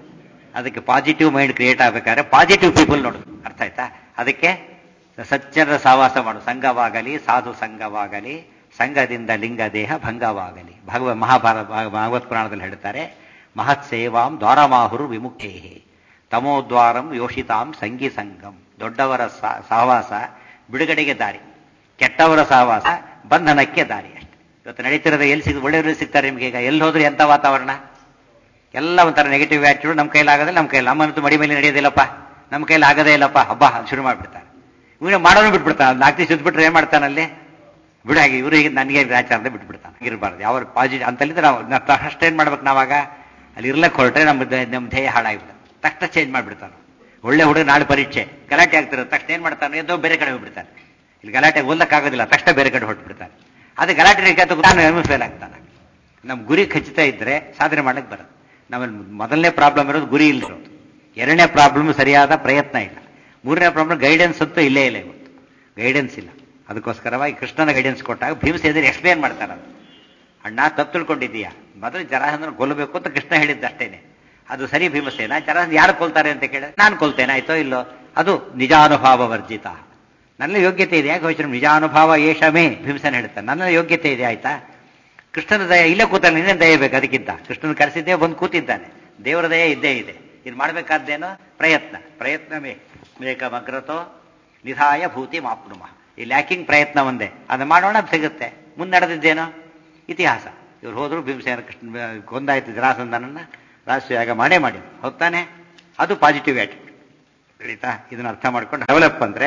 A: ಅದಕ್ಕೆ ಪಾಸಿಟಿವ್ ಮೈಂಡ್ ಕ್ರಿಯೇಟ್ ಆಗಬೇಕಾದ್ರೆ ಪಾಸಿಟಿವ್ ಪೀಪಲ್ ನೋಡು, ಅರ್ಥ ಆಯ್ತಾ? ಅದಕ್ಕೆ ಸಜ್ಜನರ ಸಹವಾಸ ಮಾಡು, ಸಂಘವಾಗಲಿ ಸಾಧು ಸಂಘವಾಗಲಿ, ಸಂಘದಿಂದ ಲಿಂಗ ದೇಹ ಭಂಗವಾಗಲಿ. ಭಾಗವತ್ ಪುರಾಣದಲ್ಲಿ ಹೇಳ್ತಾರೆ, ಮಹತ್ ಸೇವಾಂ ದ್ವಾರಮಾಹುರು ವಿಮುಕ್ತೇ ತಮೋದ್ವಾರಂ ಯೋಷಿತಾಂ ಸಂಗಿ ಸಂಗಂ. ದೊಡ್ಡವರ ಸಹವಾಸ ಬಿಡುಗಡೆಗೆ ದಾರಿ, ಕೆಟ್ಟವರ ಸಹವಾಸ ಬಂಧನಕ್ಕೆ ದಾರಿ ಅಷ್ಟೆ. ಇವತ್ತು ನಡೀತಿರೋದು ಎಲ್ಲಿ ಒಳ್ಳೆಯವರು ಸಿಗ್ತಾರೆ ನಿಮ್ಗೆ? ಈಗ ಎಲ್ಲಿ ಹೋದ್ರು ಎಂಥ ವಾತಾವರಣ, ಎಲ್ಲ ಒಂಥರ ನೆಗೆಟಿವ್ ಆಟಿಟ್ಯೂಡ್. ನಮ್ಮ ಕೈಲಾಗದೆ, ನಮ್ಮ ಕೈಲಿ ನಮ್ಮಂತೂ ಮಡಿ ಮೇಲೆ ನಡೆಯೋದಿಲ್ಲಪ್ಪ, ನಮ್ಮ ಕೈಲಿ ಆಗದೇ ಇಲ್ಲಪ್ಪ, ಹಬ್ಬ ಶುರು ಮಾಡಿಬಿಡ್ತಾರೆ. ಇವ್ರು ಮಾಡೋನು ಬಿಟ್ಬಿಡ್ತಾನೆ. 4 ದಿವಸ ಇದ್ಬಿಟ್ರೆ ಏನ್ ಮಾಡ್ತಾನಲ್ಲಿ? ಬಿಡು, ಹಾಗೆ ಇವರು ಹೀಗೆ ನನಗೆ ಆಚಾರದ ಬಿಟ್ಬಿಡ್ತಾನೆ. ಇರಬಾರ್ದು ಯಾವ ಪಾಸಿಟಿವ್ ಅಂತಲ್ಲಿದ್ರೆ ನಾವು ಫಸ್ಟ್ ಏನ್ ಮಾಡ್ಬೇಕು? ನಾವಾಗ ಅಲ್ಲಿ ಇರ್ಲಕ್ಕೆ ಹೊರಟ್ರೆ ನಮ್ಮ ಧ್ಯೇಯ ಹಾಳಾಗಿಬಿಡುತ್ತೆ. ತಕ್ಷಣ ಚೇಂಜ್ ಮಾಡಿಬಿಡ್ತಾನೆ. ಒಳ್ಳೆ ಹುಡುಗ ನಾಳೆ ಪರೀಕ್ಷೆ ಗಲಾಟೆ ಆಗ್ತಿರೋ ತಕ್ಷಣ ಏನ್ ಮಾಡ್ತಾನೆ? ಎದ್ದೋ ಬೇರೆ ಕಡೆ ಹೋಗ್ಬಿಡ್ತಾನೆ. ಇಲ್ಲಿ ಗಲಾಟೆ ಓದಕ್ಕಾಗೋದಿಲ್ಲ, ತಕ್ಷಣ ಬೇರೆ ಕಡೆ ಹೊರಟ್ಬಿಡ್ತಾನೆ. ಅದೇ ಗಲಾಟೆ ನಾನು ಫೇಲ್ ಆಗ್ತಾನೆ. ನಮ್ಮ ಗುರಿ ಖಚಿತ ಇದ್ರೆ ಸಾಧನೆ ಮಾಡಕ್ಕೆ ಬರುತ್ತೆ. ನಮ್ಮಲ್ಲಿ ಮೊದಲನೇ ಪ್ರಾಬ್ಲಮ್ ಇರೋದು ಗುರಿ ಇಲ್ಲಿರೋದು. 2ನೇ ಪ್ರಾಬ್ಲಮ್ ಸರಿಯಾದ ಪ್ರಯತ್ನ ಇಲ್ಲ. 3ನೇ ಪ್ರಾಬ್ಲಮ್ ಗೈಡೆನ್ಸ್ ಅಂತೂ ಇಲ್ಲೇ ಇಲ್ಲ. ಇವತ್ತು ಗೈಡೆನ್ಸ್ ಇಲ್ಲ. ಅದಕ್ಕೋಸ್ಕರವಾಗಿ ಕೃಷ್ಣನ ಗೈಡೆನ್ಸ್ ಕೊಟ್ಟಾಗ ಭೀಮಸೇನರು ಎಕ್ಸ್ಪ್ಲೇನ್ ಮಾಡ್ತಾರೆ. ಅಣ್ಣ ತಪ್ಪು ತಿಳ್ಕೊಂಡಿದ್ದೀಯಾ, ಮೊದಲು ಜರಾಸಂಧನ ಕೊಲ್ಲಬೇಕು ಅಂತ ಕೃಷ್ಣ ಹೇಳಿದ್ದಷ್ಟೇನೆ. ಅದು ಸರಿ ಭೀಮಸೇನ. ಜರಾಸಂಧ ಯಾರು ಕೊಲ್ತಾರೆ ಅಂತ ಕೇಳಿದ್ರೆ ನಾನು ಕೊಲ್ತೇನೆ, ಆಯ್ತೋ ಇಲ್ಲೋ, ಅದು ನಿಜಾನುಭಾವ ವರ್ಜಿತ. ನನ್ನ ಯೋಗ್ಯತೆ ಇದೆ, ಯಾಕೆ ಯೋಚನೆ? ನಿಜಾನುಭಾವ ಏಷಮೇ ಭೀಮಸೇನ ಹೇಳ್ತಾನೆ, ನನ್ನ ಯೋಗ್ಯತೆ ಇದೆ, ಆಯ್ತಾ? ಕೃಷ್ಣನ ದಯ ಇಲ್ಲೇ ಕೂತಾನೆ, ಇನ್ನೇನು ದಯ ಬೇಕು? ಅದಕ್ಕಿಂತ ಕೃಷ್ಣನ ಕರೆಸಿದ್ದೇ ಬಂದು ಕೂತಿದ್ದಾನೆ. ದೇವರ ದಯ ಇದ್ದೇ ಇದೆ. ಇದು ಮಾಡಬೇಕಾದ್ದೇನೋ ಪ್ರಯತ್ನವೇ ಮೇಕಮಗ್ರತೋ ನಿಧಾಯ ಭೂತಿ ಮಾಪ್ನುಮ. ಈ ಲ್ಯಾಕಿಂಗ್ ಪ್ರಯತ್ನ ಒಂದೇ, ಅದು ಮಾಡೋಣ, ಸಿಗುತ್ತೆ. ಮುಂದೆ ನಡೆದಿದ್ದೇನೋ ಇತಿಹಾಸ. ಇವ್ರು ಹೋದ್ರು, ಭೀಮಸೇನ ಕೃಷ್ಣ ಕೊಂದಾಯ್ತು ಜರಾಸಂಧನನ್ನ, ರಾಷ್ಟ್ರಯಾಗ ಮಾಡೇ ಮಾಡಿ ಹೋಗ್ತಾನೆ. ಅದು ಪಾಸಿಟಿವ್ ಆಟಿಟ್ಯೂಡ್. ತಿಳಿತಾ? ಇದನ್ನ ಅರ್ಥ ಮಾಡ್ಕೊಂಡು ಡೆವಲಪ್ ಅಂದ್ರೆ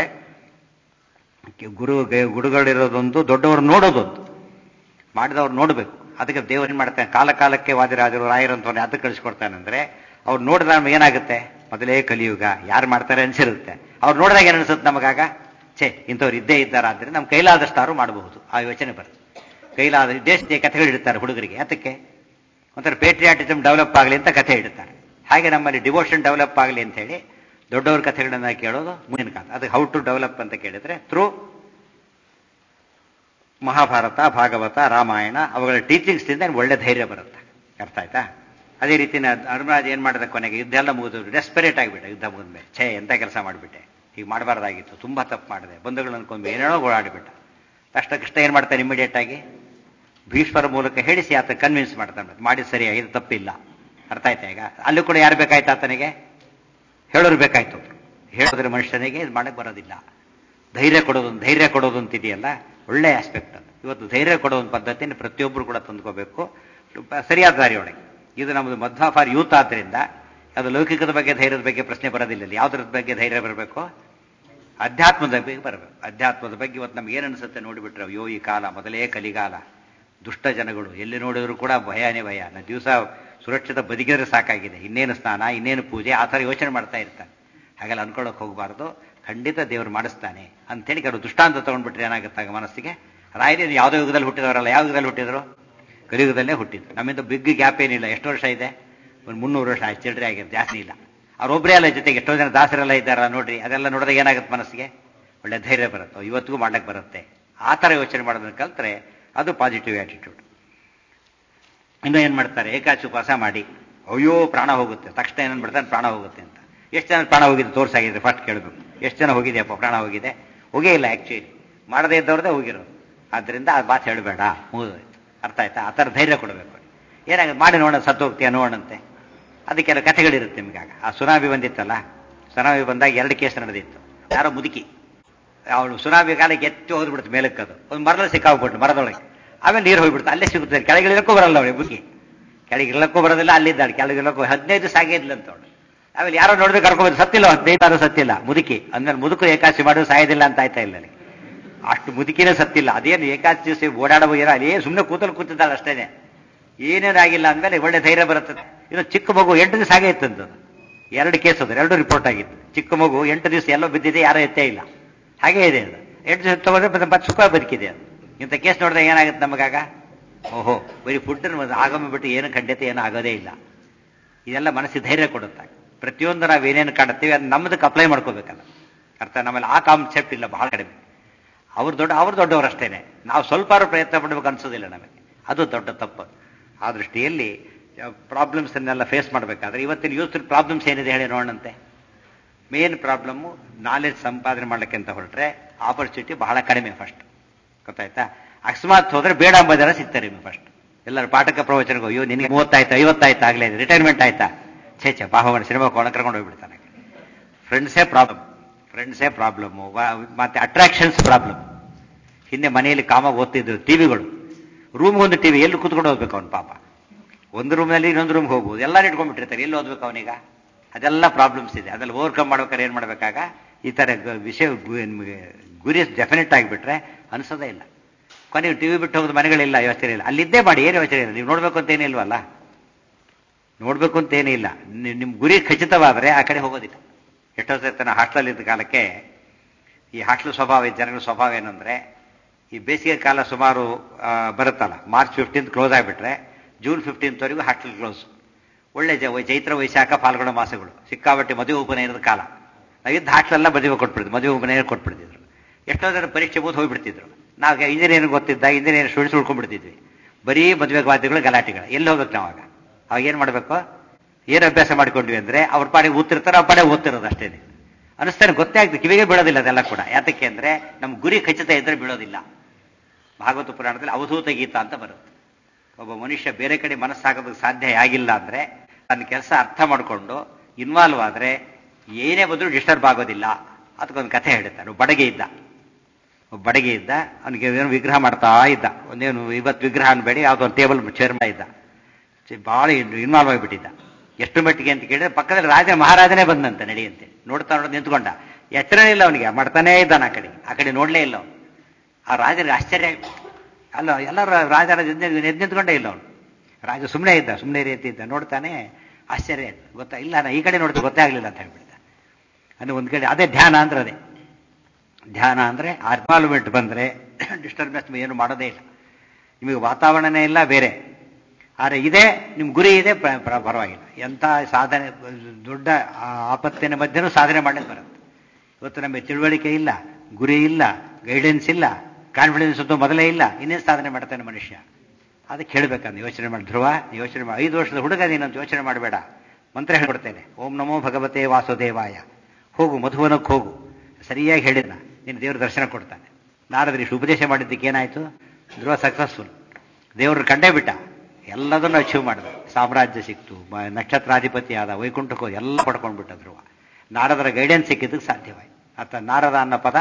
A: ಗುರುಗಳಿರೋದೊಂದು, ದೊಡ್ಡವರು ನೋಡೋದೊಂದು, ಮಾಡಿದವ್ರು ನೋಡಬೇಕು. ಅದಕ್ಕೆ ದೇವರು ಏನ್ ಮಾಡ್ತಾನೆ? ಕಾಲಕ್ಕೆ ವಾದಿರಾಜರು ರಾಯರಂತವ್ರು ಅದಕ್ಕೆ ಕಳಿಸ್ಕೊಡ್ತಾನೆ ಅಂದ್ರೆ, ಅವ್ರು ನೋಡಿದ್ರೆ ನಮ್ಗೆ ಏನಾಗುತ್ತೆ? ಮೊದಲೇ ಕಲಿಯುಗ, ಯಾರು ಮಾಡ್ತಾರೆ ಅನ್ಸಿರುತ್ತೆ. ಅವ್ರು ನೋಡಿದಾಗ ಏನ್ ಅನ್ಸುತ್ತೆ ನಮಗಾಗ? ಇಂಥವ್ರು ಇದ್ದೇ ಇದ್ದಾರೆ, ಆದ್ರೆ ನಮ್ಮ ಕೈಲಾದಷ್ಟಾರು ಮಾಡಬಹುದು, ಆ ಯೋಚನೆ ಬರುತ್ತೆ. ಕೈಲಾದ ದೇಶದ ಕಥೆಗಳು ಇಡ್ತಾರೆ ಹುಡುಗರಿಗೆ. ಅದಕ್ಕೆ ಒಂಥರ ಪೇಟ್ರಿಯಾಟಿಸಮ್ ಡೆವಲಪ್ ಆಗಲಿ ಅಂತ ಕಥೆ ಇಡ್ತಾರೆ. ಹಾಗೆ ನಮ್ಮಲ್ಲಿ ಡಿವೋಷನ್ ಡೆವಲಪ್ ಆಗಲಿ ಅಂತ ಹೇಳಿ ದೊಡ್ಡವ್ರ ಕಥೆಗಳನ್ನ ಕೇಳೋದು ಮುಂದಿನ ಕಾಲ. ಅದಕ್ಕೆ ಹೌ ಟು ಡೆವಲಪ್ ಅಂತ ಕೇಳಿದ್ರೆ ಥ್ರೂ ಮಹಾಭಾರತ, ಭಾಗವತ, ರಾಮಾಯಣ, ಅವುಗಳ ಟೀಚಿಂಗ್ಸ್ ಇಂದ ಒಳ್ಳೆ ಧೈರ್ಯ ಬರುತ್ತೆ. ಅರ್ಥ ಆಯ್ತಾ? ಅದೇ ರೀತಿ ಧರ್ಮರಾಜ್ ಏನ್ ಮಾಡಿದ, ಕೊನೆಗೆ ಯುದ್ಧ ಎಲ್ಲ ಮುಗಿದು ಡೆಸ್ಪರೇಟ್ ಆಗಿಬಿಟ್ಟೆ. ಯುದ್ಧ ಮುಗಿದ್ಮೇಲೆ ಎಂತ ಕೆಲಸ ಮಾಡಿಬಿಟ್ಟೆ, ಹೀಗೆ ಮಾಡಬಾರ್ದಾಗಿತ್ತು, ತುಂಬಾ ತಪ್ಪು ಮಾಡಿದೆ, ಬಂಧುಗಳು ಅನ್ಕೊಂಡು ಏನೇನೋ ಓಡಾಡಿಬಿಟ್ಟ. ತಕ್ಷಣ ಕೃಷ್ಣ ಏನ್ ಮಾಡ್ತಾನೆ? ಇಮಿಡಿಯೇಟ್ ಆಗಿ ಭೀಷ್ಮರ ಮೂಲಕ ಹೇಳಿಸಿ ಆತ ಕನ್ವಿನ್ಸ್ ಮಾಡ್ತಾನೆ, ಮಾಡಿ ಸರಿಯಾಗಿ, ಇದು ತಪ್ಪಿಲ್ಲ. ಅರ್ಥ ಆಯ್ತಾ? ಈಗ ಅಲ್ಲೂ ಕೂಡ ಯಾರು ಬೇಕಾಯ್ತು? ಆತನಿಗೆ ಹೇಳೋರು ಬೇಕಾಯ್ತು. ಹೇಳಿದ್ರೆ ಮನುಷ್ಯನಿಗೆ ಇದು ಮಾಡಕ್ ಬರೋದಿಲ್ಲ. ಧೈರ್ಯ ಕೊಡೋದು ಅಂತಿದೆಯಲ್ಲ, ಒಳ್ಳೆ ಆಸ್ಪೆಕ್ಟ್ ಅದು. ಇವತ್ತು ಧೈರ್ಯ ಕೊಡೋ ಒಂದು ಪದ್ಧತಿನ ಪ್ರತಿಯೊಬ್ಬರು ಕೂಡ ತಂದ್ಕೋಬೇಕು ಸರಿಯಾದ ದಾರಿಯೊಳಗೆ. ಇದು ನಮ್ಮದು ಮಧ್ವ ಫಾರ್ ಯೂತ್ ಆದ್ರಿಂದ ಅದು ಲೌಕಿಕದ ಬಗ್ಗೆ ಧೈರ್ಯದ ಬಗ್ಗೆ ಪ್ರಶ್ನೆ ಬರೋದಿಲ್ಲ. ಯಾವುದ್ರ ಬಗ್ಗೆ ಧೈರ್ಯ ಬರಬೇಕು? ಅಧ್ಯಾತ್ಮದ ಬಗ್ಗೆ ಬರಬೇಕು. ಅಧ್ಯಾತ್ಮದ ಬಗ್ಗೆ ಇವತ್ತು ನಮ್ಗೆ ಏನು ಅನಿಸುತ್ತೆ ನೋಡಿಬಿಟ್ರೆ, ಅಯ್ಯೋ ಈ ಕಾಲ ಮೊದಲೇ ಕಲಿಗಾಲ, ದುಷ್ಟ ಜನಗಳು ಎಲ್ಲಿ ನೋಡಿದ್ರು ಕೂಡ ಭಯನೇ ಭಯ. ನಾನು ದಿವಸ ಸುರಕ್ಷಿತ ಬದಿಗಿದ್ರೆ ಸಾಕಾಗಿದೆ, ಇನ್ನೇನು ಸ್ನಾನ, ಇನ್ನೇನು ಪೂಜೆ, ಆ ಥರ ಯೋಚನೆ ಮಾಡ್ತಾ ಇರ್ತಾನೆ. ಹಾಗೆಲ್ಲ ಅನ್ಕೊಳ್ಳೋಕೆ ಹೋಗಬಾರ್ದು. ಖಂಡಿತ ದೇವರು ಮಾಡಿಸ್ತಾನೆ ಅಂತೇಳಿ ಕೆಲವು ದುಷ್ಟಾಂತ ತಗೊಂಡ್ಬಿಟ್ರೆ ಏನಾಗುತ್ತಾಗ ಮನಸ್ಸಿಗೆ, ರಾಯರು ಯಾವುದೋ ಯುಗದಲ್ಲಿ ಹುಟ್ಟಿದವರಲ್ಲ. ಯಾವ ಯುಗದಲ್ಲಿ ಹುಟ್ಟಿದ್ರು? ಕಲಿಯುಗದಲ್ಲೇ ಹುಟ್ಟಿದ್ರು. ನಮ್ಮಿಂದ ಬಿಗ್ ಗ್ಯಾಪ್ ಏನಿಲ್ಲ. ಎಷ್ಟು ವರ್ಷ ಇದೆ? ಒಂದು 300 ವರ್ಷ ಆಯ್ತು, ಚಿಲ್ಲರೆ ಆಗಿದೆ, ಜಾಸ್ತಿ ಇಲ್ಲ. ಅವ್ರೊಬ್ಬರೇ ಅಲ್ಲ, ಜೊತೆಗೆ ಎಷ್ಟೋ ಜನ ದಾಸರೆಲ್ಲ ಇದ್ದಾರಲ್ಲ ನೋಡ್ರಿ. ಅದೆಲ್ಲ ನೋಡಿದಾಗ ಏನಾಗುತ್ತೆ ಮನಸ್ಸಿಗೆ? ಒಳ್ಳೆ ಧೈರ್ಯ ಬರುತ್ತೆ, ಇವತ್ತಿಗೂ ಮಾಡ್ಲಿಕ್ಕೆ ಬರುತ್ತೆ. ಆ ಥರ ಯೋಚನೆ ಮಾಡೋದನ್ನ ಕಲ್ತ್ರೆ ಅದು ಪಾಸಿಟಿವ್ ಆಟಿಟ್ಯೂಡ್. ಇನ್ನು ಏನ್ ಮಾಡ್ತಾರೆ? ಏಕಾಚಿ ಉಪವಾಸ ಮಾಡಿ, ಅಯ್ಯೋ ಪ್ರಾಣ ಹೋಗುತ್ತೆ, ತಕ್ಷಣ ಏನ್ಬಿಡ್ತಾನೆ? ಪ್ರಾಣ ಹೋಗುತ್ತೆ ಅಂತ. ಎಷ್ಟು ಜನ ಪ್ರಾಣ ಹೋಗಿದೆ ತೋರ್ಸಾಗಿದ್ರೆ ಫಸ್ಟ್ ಕೇಳಬೇಕು. ಎಷ್ಟು ಜನ ಹೋಗಿದೆಯಪ್ಪ ಪ್ರಾಣ ಹೋಗಿದೆ? ಹೋಗೇ ಇಲ್ಲ. ಆಕ್ಚುಲಿ ಮಾಡದೇ ಇದ್ದವ್ರದೇ ಹೋಗಿರೋದು. ಆದ್ರಿಂದ ಆ ಮಾತು ಹೇಳಬೇಡ, ಮುಗಿದೋಯ್ತು. ಅರ್ಥ ಆಯ್ತಾ? ಆ ಥರ ಧೈರ್ಯ ಕೊಡಬೇಕು. ಏನಾಗುತ್ತೆ? ಮಾಡಿ ನೋಡೋಣ, ಸತ್ತು ಹೋಗ್ತೀಯ ನೋಡೋಣಂತೆ. ಅದಕ್ಕೆಲ್ಲ ಕಥೆಗಳಿರುತ್ತೆ ನಿಮ್ಗಾಗ. ಆ ಸುನಾಮಿ ಬಂದಿತ್ತಲ್ಲ, ಸುನಾಮಿ ಬಂದಾಗ 2 ಕೇಸ್ ನಡೆದಿತ್ತು. ಯಾರೋ ಮುದುಕಿ, ಅವಳು ಸುನಾಮಿ ಕಾಲಕ್ಕೆ ಎತ್ತಿ ಹೋಗ್ಬಿಡ್ತು ಮೇಲಕ್ಕದು, ಒಂದು ಮರದಲ್ಲಿ ಸಿಕ್ಕಾಗ್ಬಿಟ್ಟು ಮರದೊಳಗೆ. ಆಮೇಲೆ ನೀರು ಹೋಗ್ಬಿಡ್ತು, ಅಲ್ಲೇ ಸಿಗುತ್ತೆ. ಕೆಳಗಿಳಕ್ಕೂ ಬರಲ್ಲ ಅವಳು ಮುದುಕಿ, ಕೆಳಗಿಳಕ್ಕೂ ಬರೋದಿಲ್ಲ. ಅಲ್ಲಿದ್ದಾಳೆ ಕೆಳಗಿಳಕ್ಕೂ 15 ದಿವಸ ಆಗೇ ಇಲ್ಲ ಅಂತ ಅವಳು. ಆಮೇಲೆ ಯಾರೋ ನೋಡಿದ್ರೆ ಕರ್ಕೊಂಡು ಸತ್ತಿಲ್ಲ, 15 ಸತ್ತಿಲ್ಲ ಮುದುಕಿ. ಅಂದ್ಮೇಲೆ ಮುದುಕು ಏಕಾಸಿ ಮಾಡೋದು ಸಾಯೋದಿಲ್ಲ ಅಂತ ಆಯ್ತಾ ಇಲ್ಲ? ಅಷ್ಟು ಮುದುಕಿನೇ ಸತ್ತಿಲ್ಲ. ಅದೇನು ಏಕಾಸಿ ದಿವಸ ಓಡಾಡಬೋ ಏನೋ, ಅದೇ ಸುಮ್ಮನೆ ಕೂತಿದ್ದಾಳೆ ಅಷ್ಟೇನೆ, ಏನೇನಾಗಿಲ್ಲ ಅಂದಮೇಲೆ ಒಳ್ಳೆ ಧೈರ್ಯ ಬರುತ್ತದೆ. ಇನ್ನು ಚಿಕ್ಕ ಮಗು 8 ದಿವಸ ಆಗೇ ಇತ್ತಂತದ್ದು. 2 ಕೇಸ್ ಅದು, 2 ರಿಪೋರ್ಟ್ ಆಗಿತ್ತು. ಚಿಕ್ಕ ಮಗು 8 ದಿವಸ ಎಲ್ಲೋ ಬಿದ್ದಿದೆ, ಯಾರೋ ಎತ್ತೇ ಇಲ್ಲ, ಹಾಗೇ ಇದೆ ಅದು. 8 ದಿವಸ ತಗೊಂಡ್ರೆ ಮತ್ತೆ ಸುಖ ಬದುಕಿದೆ ಅದು. ಇಂಥ ಕೇಸ್ ನೋಡಿದ್ರೆ ಏನಾಗುತ್ತೆ ನಮಗಾಗ? ಓಹೋ, ಬರೀ ಫುಡ್ ಆಗಮ ಬಿಟ್ಟು ಏನು ಖಂಡಿತ ಏನೂ ಆಗೋದೇ ಇಲ್ಲ. ಇದೆಲ್ಲ ಮನಸ್ಸಿಗೆ ಧೈರ್ಯ ಕೊಡುತ್ತೆ. ಪ್ರತಿಯೊಂದು ನಾವು ಏನೇನು ಕಾಣುತ್ತೀವಿ ಅದು ನಮ್ಮದಕ್ಕೆ ಅಪ್ಲೈ ಮಾಡ್ಕೋಬೇಕಲ್ಲ. ಅರ್ಥ? ನಮ್ಮಲ್ಲಿ ಆ ಕಾನ್ಸೆಪ್ಟ್ ಇಲ್ಲ, ಬಹಳ ಕಡಿಮೆ. ಅವ್ರು ದೊಡ್ಡವರಷ್ಟೇನೆ, ನಾವು ಸ್ವಲ್ಪ ಪ್ರಯತ್ನ ಪಡಬೇಕು ಅನ್ಸೋದಿಲ್ಲ ನಮಗೆ. ಅದು ದೊಡ್ಡ ತಪ್ಪು. ಆ ದೃಷ್ಟಿಯಲ್ಲಿ ಪ್ರಾಬ್ಲಮ್ಸನ್ನೆಲ್ಲ ಫೇಸ್ ಮಾಡಬೇಕಾದ್ರೆ ಇವತ್ತಿನ ಯೂತ್ ಪ್ರಾಬ್ಲಮ್ಸ್ ಏನಿದೆ ಹೇಳಿ ನೋಡೋಣಂತೆ. ಮೇನ್ ಪ್ರಾಬ್ಲಮ್ಮು ನಾಲೆಡ್ಜ್ ಸಂಪಾದನೆ ಮಾಡ್ಲಿಕ್ಕೆ ಅಂತ ಹೊರಟ್ರೆ ಆಪರ್ಚುನಿಟಿ ಬಹಳ ಕಡಿಮೆ ಫಸ್ಟ್, ಗೊತ್ತಾಯ್ತಾ? ಅಕಸ್ಮಾತ್ ಹೋದ್ರೆ ಬೇಡ ಅಂಬ ಸಿಗ್ತಾರೆ ನಿಮಗೆ ಫಸ್ಟ್. ಎಲ್ಲರೂ ಪಾಠಕ ಪ್ರವಚನಗೂ ಅಯ್ಯೋ ನಿನಗೆ 30 ಆಯ್ತಾ 50 ಆಯ್ತಾ ಆಗಲೇ ರಿಟೈರ್ಮೆಂಟ್ ಆಯ್ತಾ, ಛೇ ಬಾಹವನ ಸಿನಿಮಾ ಕೋಣ ಕರ್ಕೊಂಡು ಹೋಗ್ಬಿಡ್ತಾನೆ. ಫ್ರೆಂಡ್ಸೇ ಪ್ರಾಬ್ಲಮ್ಮು. ಮತ್ತೆ ಅಟ್ರಾಕ್ಷನ್ಸ್ ಪ್ರಾಬ್ಲಮ್. ಹಿಂದೆ ಮನೆಯಲ್ಲಿ ಕಾಮಾಗಿ ಓದ್ತಿದ್ರು ಟಿವಿಗಳು, ರೂಮ್ಗೊಂದು ಟಿವಿ, ಎಲ್ಲಿ ಕೂತ್ಕೊಂಡು ಹೋಗ್ಬೇಕು ಅವನು ಪಾಪ. ಒಂದು ರೂಮ್ನಲ್ಲಿ ಇನ್ನೊಂದು ರೂಮ್ಗೆ ಹೋಗ್ಬೋದು, ಎಲ್ಲರೂ ಇಟ್ಕೊಂಡ್ಬಿಟ್ಟಿರ್ತಾರೆ, ಎಲ್ಲಿ ಓದ್ಬೇಕು ಅವನೀಗ? ಅದೆಲ್ಲ ಪ್ರಾಬ್ಲಮ್ಸ್ ಇದೆ. ಅದೆಲ್ಲ ಓವರ್ಕಮ್ ಮಾಡ್ಬೇಕಾದ್ರೆ ಏನು ಮಾಡಬೇಕಾಗ ಈ ಥರ ವಿಷಯ ಗುರಿ ಡೆಫಿನೆಟ್ ಆಗಿಬಿಟ್ರೆ ಅನಿಸೋದೇ ಇಲ್ಲ. ಕೊನೆಗೆ ಟಿವಿ ಬಿಟ್ಟು ಹೋಗೋದು ಮನೆಗಳಿಲ್ಲ, ಯೋಚನೆ ಇಲ್ಲ, ಅಲ್ಲಿದ್ದೇ ಮಾಡಿ, ಏನು ಯೋಚನೆ ಇಲ್ಲ. ನೀವು ನೋಡ್ಬೇಕು ಅಂತ ಏನಿಲ್ವಲ್ಲ, ನೋಡ್ಬೇಕು ಅಂತ ಏನೇ ಇಲ್ಲ. ನಿಮ್ಮ ಗುರಿ ಖಚಿತವಾದರೆ ಆ ಕಡೆ ಹೋಗೋದಿಲ್ಲ. ಎಷ್ಟೋ ಸರ್ತಿ ನಾನು ಹಾಸ್ಟೆಲ್ ಇದ್ದ ಕಾಲಕ್ಕೆ ಈ ಹಾಸ್ಟೆಲ್ ಸ್ವಭಾವ, ಜನಗಳ ಸ್ವಭಾವ ಏನಂದ್ರೆ, ಈ ಬೇಸಿಗೆ ಕಾಲ ಸುಮಾರು ಬರುತ್ತಲ್ಲ, ಮಾರ್ಚ್ 15 ಕ್ಲೋಸ್ ಆಗಿಬಿಟ್ರೆ ಜೂನ್ 15ವರೆಗೂ ಹಾಸ್ಟೆಲ್ ಕ್ಲೋಸ್. ಒಳ್ಳೆ ಚೈತ್ರ ವೈಶಾಖ ಫಾಲ್ಗುಣ ಮಾಸಗಳು, ಸಿಕ್ಕಾಬಟ್ಟೆ ಮದುವೆ ಉಪನಯನದ ಕಾಲ. ನಾವಿದ್ದ ಹಾಸ್ಟೆಲ್ಲ ಮದುವೆ ಕೊಟ್ಬಿಡ್ತಿದ್ವಿ, ಮದುವೆ ಉಪನಯನ ಕೊಟ್ಬಿಡ್ತಿದ್ರು. ಎಷ್ಟೋ ಜನ ಪರೀಕ್ಷೆ ಬೋದು ಹೋಗ್ಬಿಡ್ತಿದ್ರು. ನಾವು ಇಂಜಿನಿಯರಿಂಗ್ ಗೊತ್ತಿದ್ದಾಗ ಇಂಜಿನಿಯರಿಂಗ್ ಸ್ಟೂಡೆಂಟ್ಸ್ ಉಳ್ಕೊಂಡ್ಬಿಡ್ತಿದ್ವಿ. ಬರೀ ಮದುವೆ ವಾದ್ಯಗಳು ಗಲಾಟೆಗಳು. ಎಲ್ಲಿ ಹೋಗ್ಬೇಕು ನಾವಾಗ? ಅವಾಗ ಏನು ಮಾಡಬೇಕು? ಏನು ಅಭ್ಯಾಸ ಮಾಡ್ಕೊಂಡ್ವಿ ಅಂದ್ರೆ ಅವ್ರ ಪಾಡಿಗೆ ಓದ್ತಿರ್ತಾರೆ, ಅವ್ರ ಪಾಡಿಗೆ ಓದ್ತಿರೋದು ಅಷ್ಟೇನೆ ಅನಿಸ್ತಾನೆ. ಗೊತ್ತೇ ಆಗ್ತದೆ, ಕಿವಿಗೆ ಬೀಳೋದಿಲ್ಲ ಅದೆಲ್ಲ ಕೂಡ. ಯಾತಕ್ಕೆ ಅಂದ್ರೆ ನಮ್ಮ ಗುರಿ ಖಚಿತ ಇದ್ರೆ ಬೀಳೋದಿಲ್ಲ. ಭಾಗವತ ಪುರಾಣದಲ್ಲಿ ಅವಧೂತ ಗೀತ ಅಂತ ಬರುತ್ತೆ. ಒಬ್ಬ ಮನುಷ್ಯ ಬೇರೆ ಕಡೆ ಮನಸ್ಸಾಗೋದಕ್ಕೆ ಸಾಧ್ಯ ಆಗಿಲ್ಲ ಅಂದ್ರೆ ತನ್ನ ಕೆಲಸ ಅರ್ಥ ಮಾಡಿಕೊಂಡು ಇನ್ವಾಲ್ವ್ ಆದ್ರೆ ಏನೇ ಬಂದರೂ ಡಿಸ್ಟರ್ಬ್ ಆಗೋದಿಲ್ಲ. ಅದಕ್ಕೊಂದು ಕಥೆ ಹೇಳ್ತಾನೆ. ಒಬ್ಬ ಬಡಗೆ ಇದ್ದ, ಅವನಿಗೆ ಏನೋ ವಿಗ್ರಹ ಮಾಡ್ತಾ ಇದ್ದ. ಒಂದೇನು ಇವತ್ತು ವಿಗ್ರಹ ಅನ್ಬೇಡಿ, ಯಾವುದೋ ಒಂದು ಟೇಬಲ್ ಚೇರ್ ಇದ್ದ. ಭಾಳ ಇನ್ವಾಲ್ವ್ ಆಗಿಬಿಟ್ಟಿದ್ದ. ಎಷ್ಟು ಮಟ್ಟಿಗೆ ಅಂತ ಕೇಳಿದ್ರೆ ಪಕ್ಕದಲ್ಲಿ ಮಹಾರಾಜನೇ ಬಂದಂತೆ ನಡೆಯಂತೆ. ನೋಡ್ತಾ ನಿಂತ್ಕೊಂಡ. ಎಚ್ಚರನೇ ಇಲ್ಲ ಅವನಿಗೆ, ಮಾಡ್ತಾನೇ ಇದ್ದಾನೆ ಆ ಕಡೆ ನೋಡ್ಲೇ ಇಲ್ಲ ಅವನು. ಆ ರಾಜನಿಗೆ ಆಶ್ಚರ್ಯ ಅಲ್ಲ, ಎಲ್ಲರೂ ರಾಜರ ಎದ್ದು ನಿಂತ್ಕೊಂಡೇ ಇಲ್ಲ ಅವನು. ರಾಜ ಸುಮ್ಮನೆ ಇದ್ದ ನೋಡ್ತಾನೆ. ಆಶ್ಚರ್ಯ ಆಯ್ತು. ಗೊತ್ತಾ ಇಲ್ಲ, ನಾ ಈ ಕಡೆ ನೋಡಿದ್ರೆ ಗೊತ್ತೇ ಆಗಲಿಲ್ಲ ಅಂತ ಹೇಳ್ಬಿಡ್ತ. ಅಂದ್ರೆ ಒಂದು ಕಡೆ ಅದೇ ಧ್ಯಾನ ಅಂದ್ರೆ, ಅದೇ ಧ್ಯಾನ ಅಂದ್ರೆ ಇನ್ವಾಲ್ವ್ಮೆಂಟ್ ಬಂದ್ರೆ ಡಿಸ್ಟರ್ಬೆನ್ಸ್ ಏನು ಮಾಡೋದೇ ಇಲ್ಲ. ನಿಮಗೆ ವಾತಾವರಣನೇ ಇಲ್ಲ ಬೇರೆ, ಆದರೆ ಇದೇ ನಿಮ್ಮ ಗುರಿ ಇದೆ, ಪರವಾಗಿಲ್ಲ. ಎಂಥ ಸಾಧನೆ, ದೊಡ್ಡ ಆಪತ್ತಿನ ಮಧ್ಯನೂ ಸಾಧನೆ ಮಾಡಲಿಕ್ಕೆ ಬರುತ್ತೆ. ಇವತ್ತು ನಮಗೆ ತಿಳುವಳಿಕೆ ಇಲ್ಲ, ಗುರಿ ಇಲ್ಲ, ಗೈಡೆನ್ಸ್ ಇಲ್ಲ, ಕಾನ್ಫಿಡೆನ್ಸ್ ಅಂತೂ ಮೊದಲೇ ಇಲ್ಲ, ಇನ್ನೇನು ಸಾಧನೆ ಮಾಡ್ತಾನೆ ಮನುಷ್ಯ? ಅದಕ್ಕೆ ಹೇಳ್ಬೇಕಂದ್ರೆ ಯೋಚನೆ ಮಾಡಿ. ಧ್ರುವ, ಯೋಚನೆ ಮಾಡಿ. 5 ವರ್ಷದ ಹುಡುಗ ನೀನಂತ ಯೋಚನೆ ಮಾಡಬೇಡ. ಮಂತ್ರ ಹೇಳ್ಬಿಡ್ತೇನೆ, ಓಂ ನಮೋ ಭಗವತೆ ವಾಸುದೇವಾಯ. ಹೋಗು, ಮಧುವನಕ್ಕೆ ಹೋಗು. ಸರಿಯಾಗಿ ಹೇಳಿದ ನೀನು ದೇವ್ರ ದರ್ಶನ ಕೊಡ್ತಾನೆ. ನಾರದರಿಗೆ ಉಪದೇಶ ಮಾಡಿದ್ದಕ್ಕೆ ಏನಾಯಿತು? ಧ್ರುವ ಸಕ್ಸಸ್ಫುಲ್. ದೇವ್ರ ಕಂಡೇ ಬಿಟ್ಟ, ಎಲ್ಲದನ್ನು ಅಚೀವ್ ಮಾಡಿದ. ಸಾಮ್ರಾಜ್ಯ ಸಿಕ್ತು, ನಕ್ಷತ್ರಾಧಿಪತಿ ಆದ, ವೈಕುಂಠಕ್ಕೋ ಎಲ್ಲ ಪಡ್ಕೊಂಡ್ಬಿಟ್ಟ ಧ್ರುವ. ನಾರದರ ಗೈಡೆನ್ಸ್ ಸಿಕ್ಕಿದ್ದಕ್ಕೆ ಸಾಧ್ಯವಾಯಿತು. ಅರ್ಥ ನಾರದ ಅನ್ನೋ ಪದ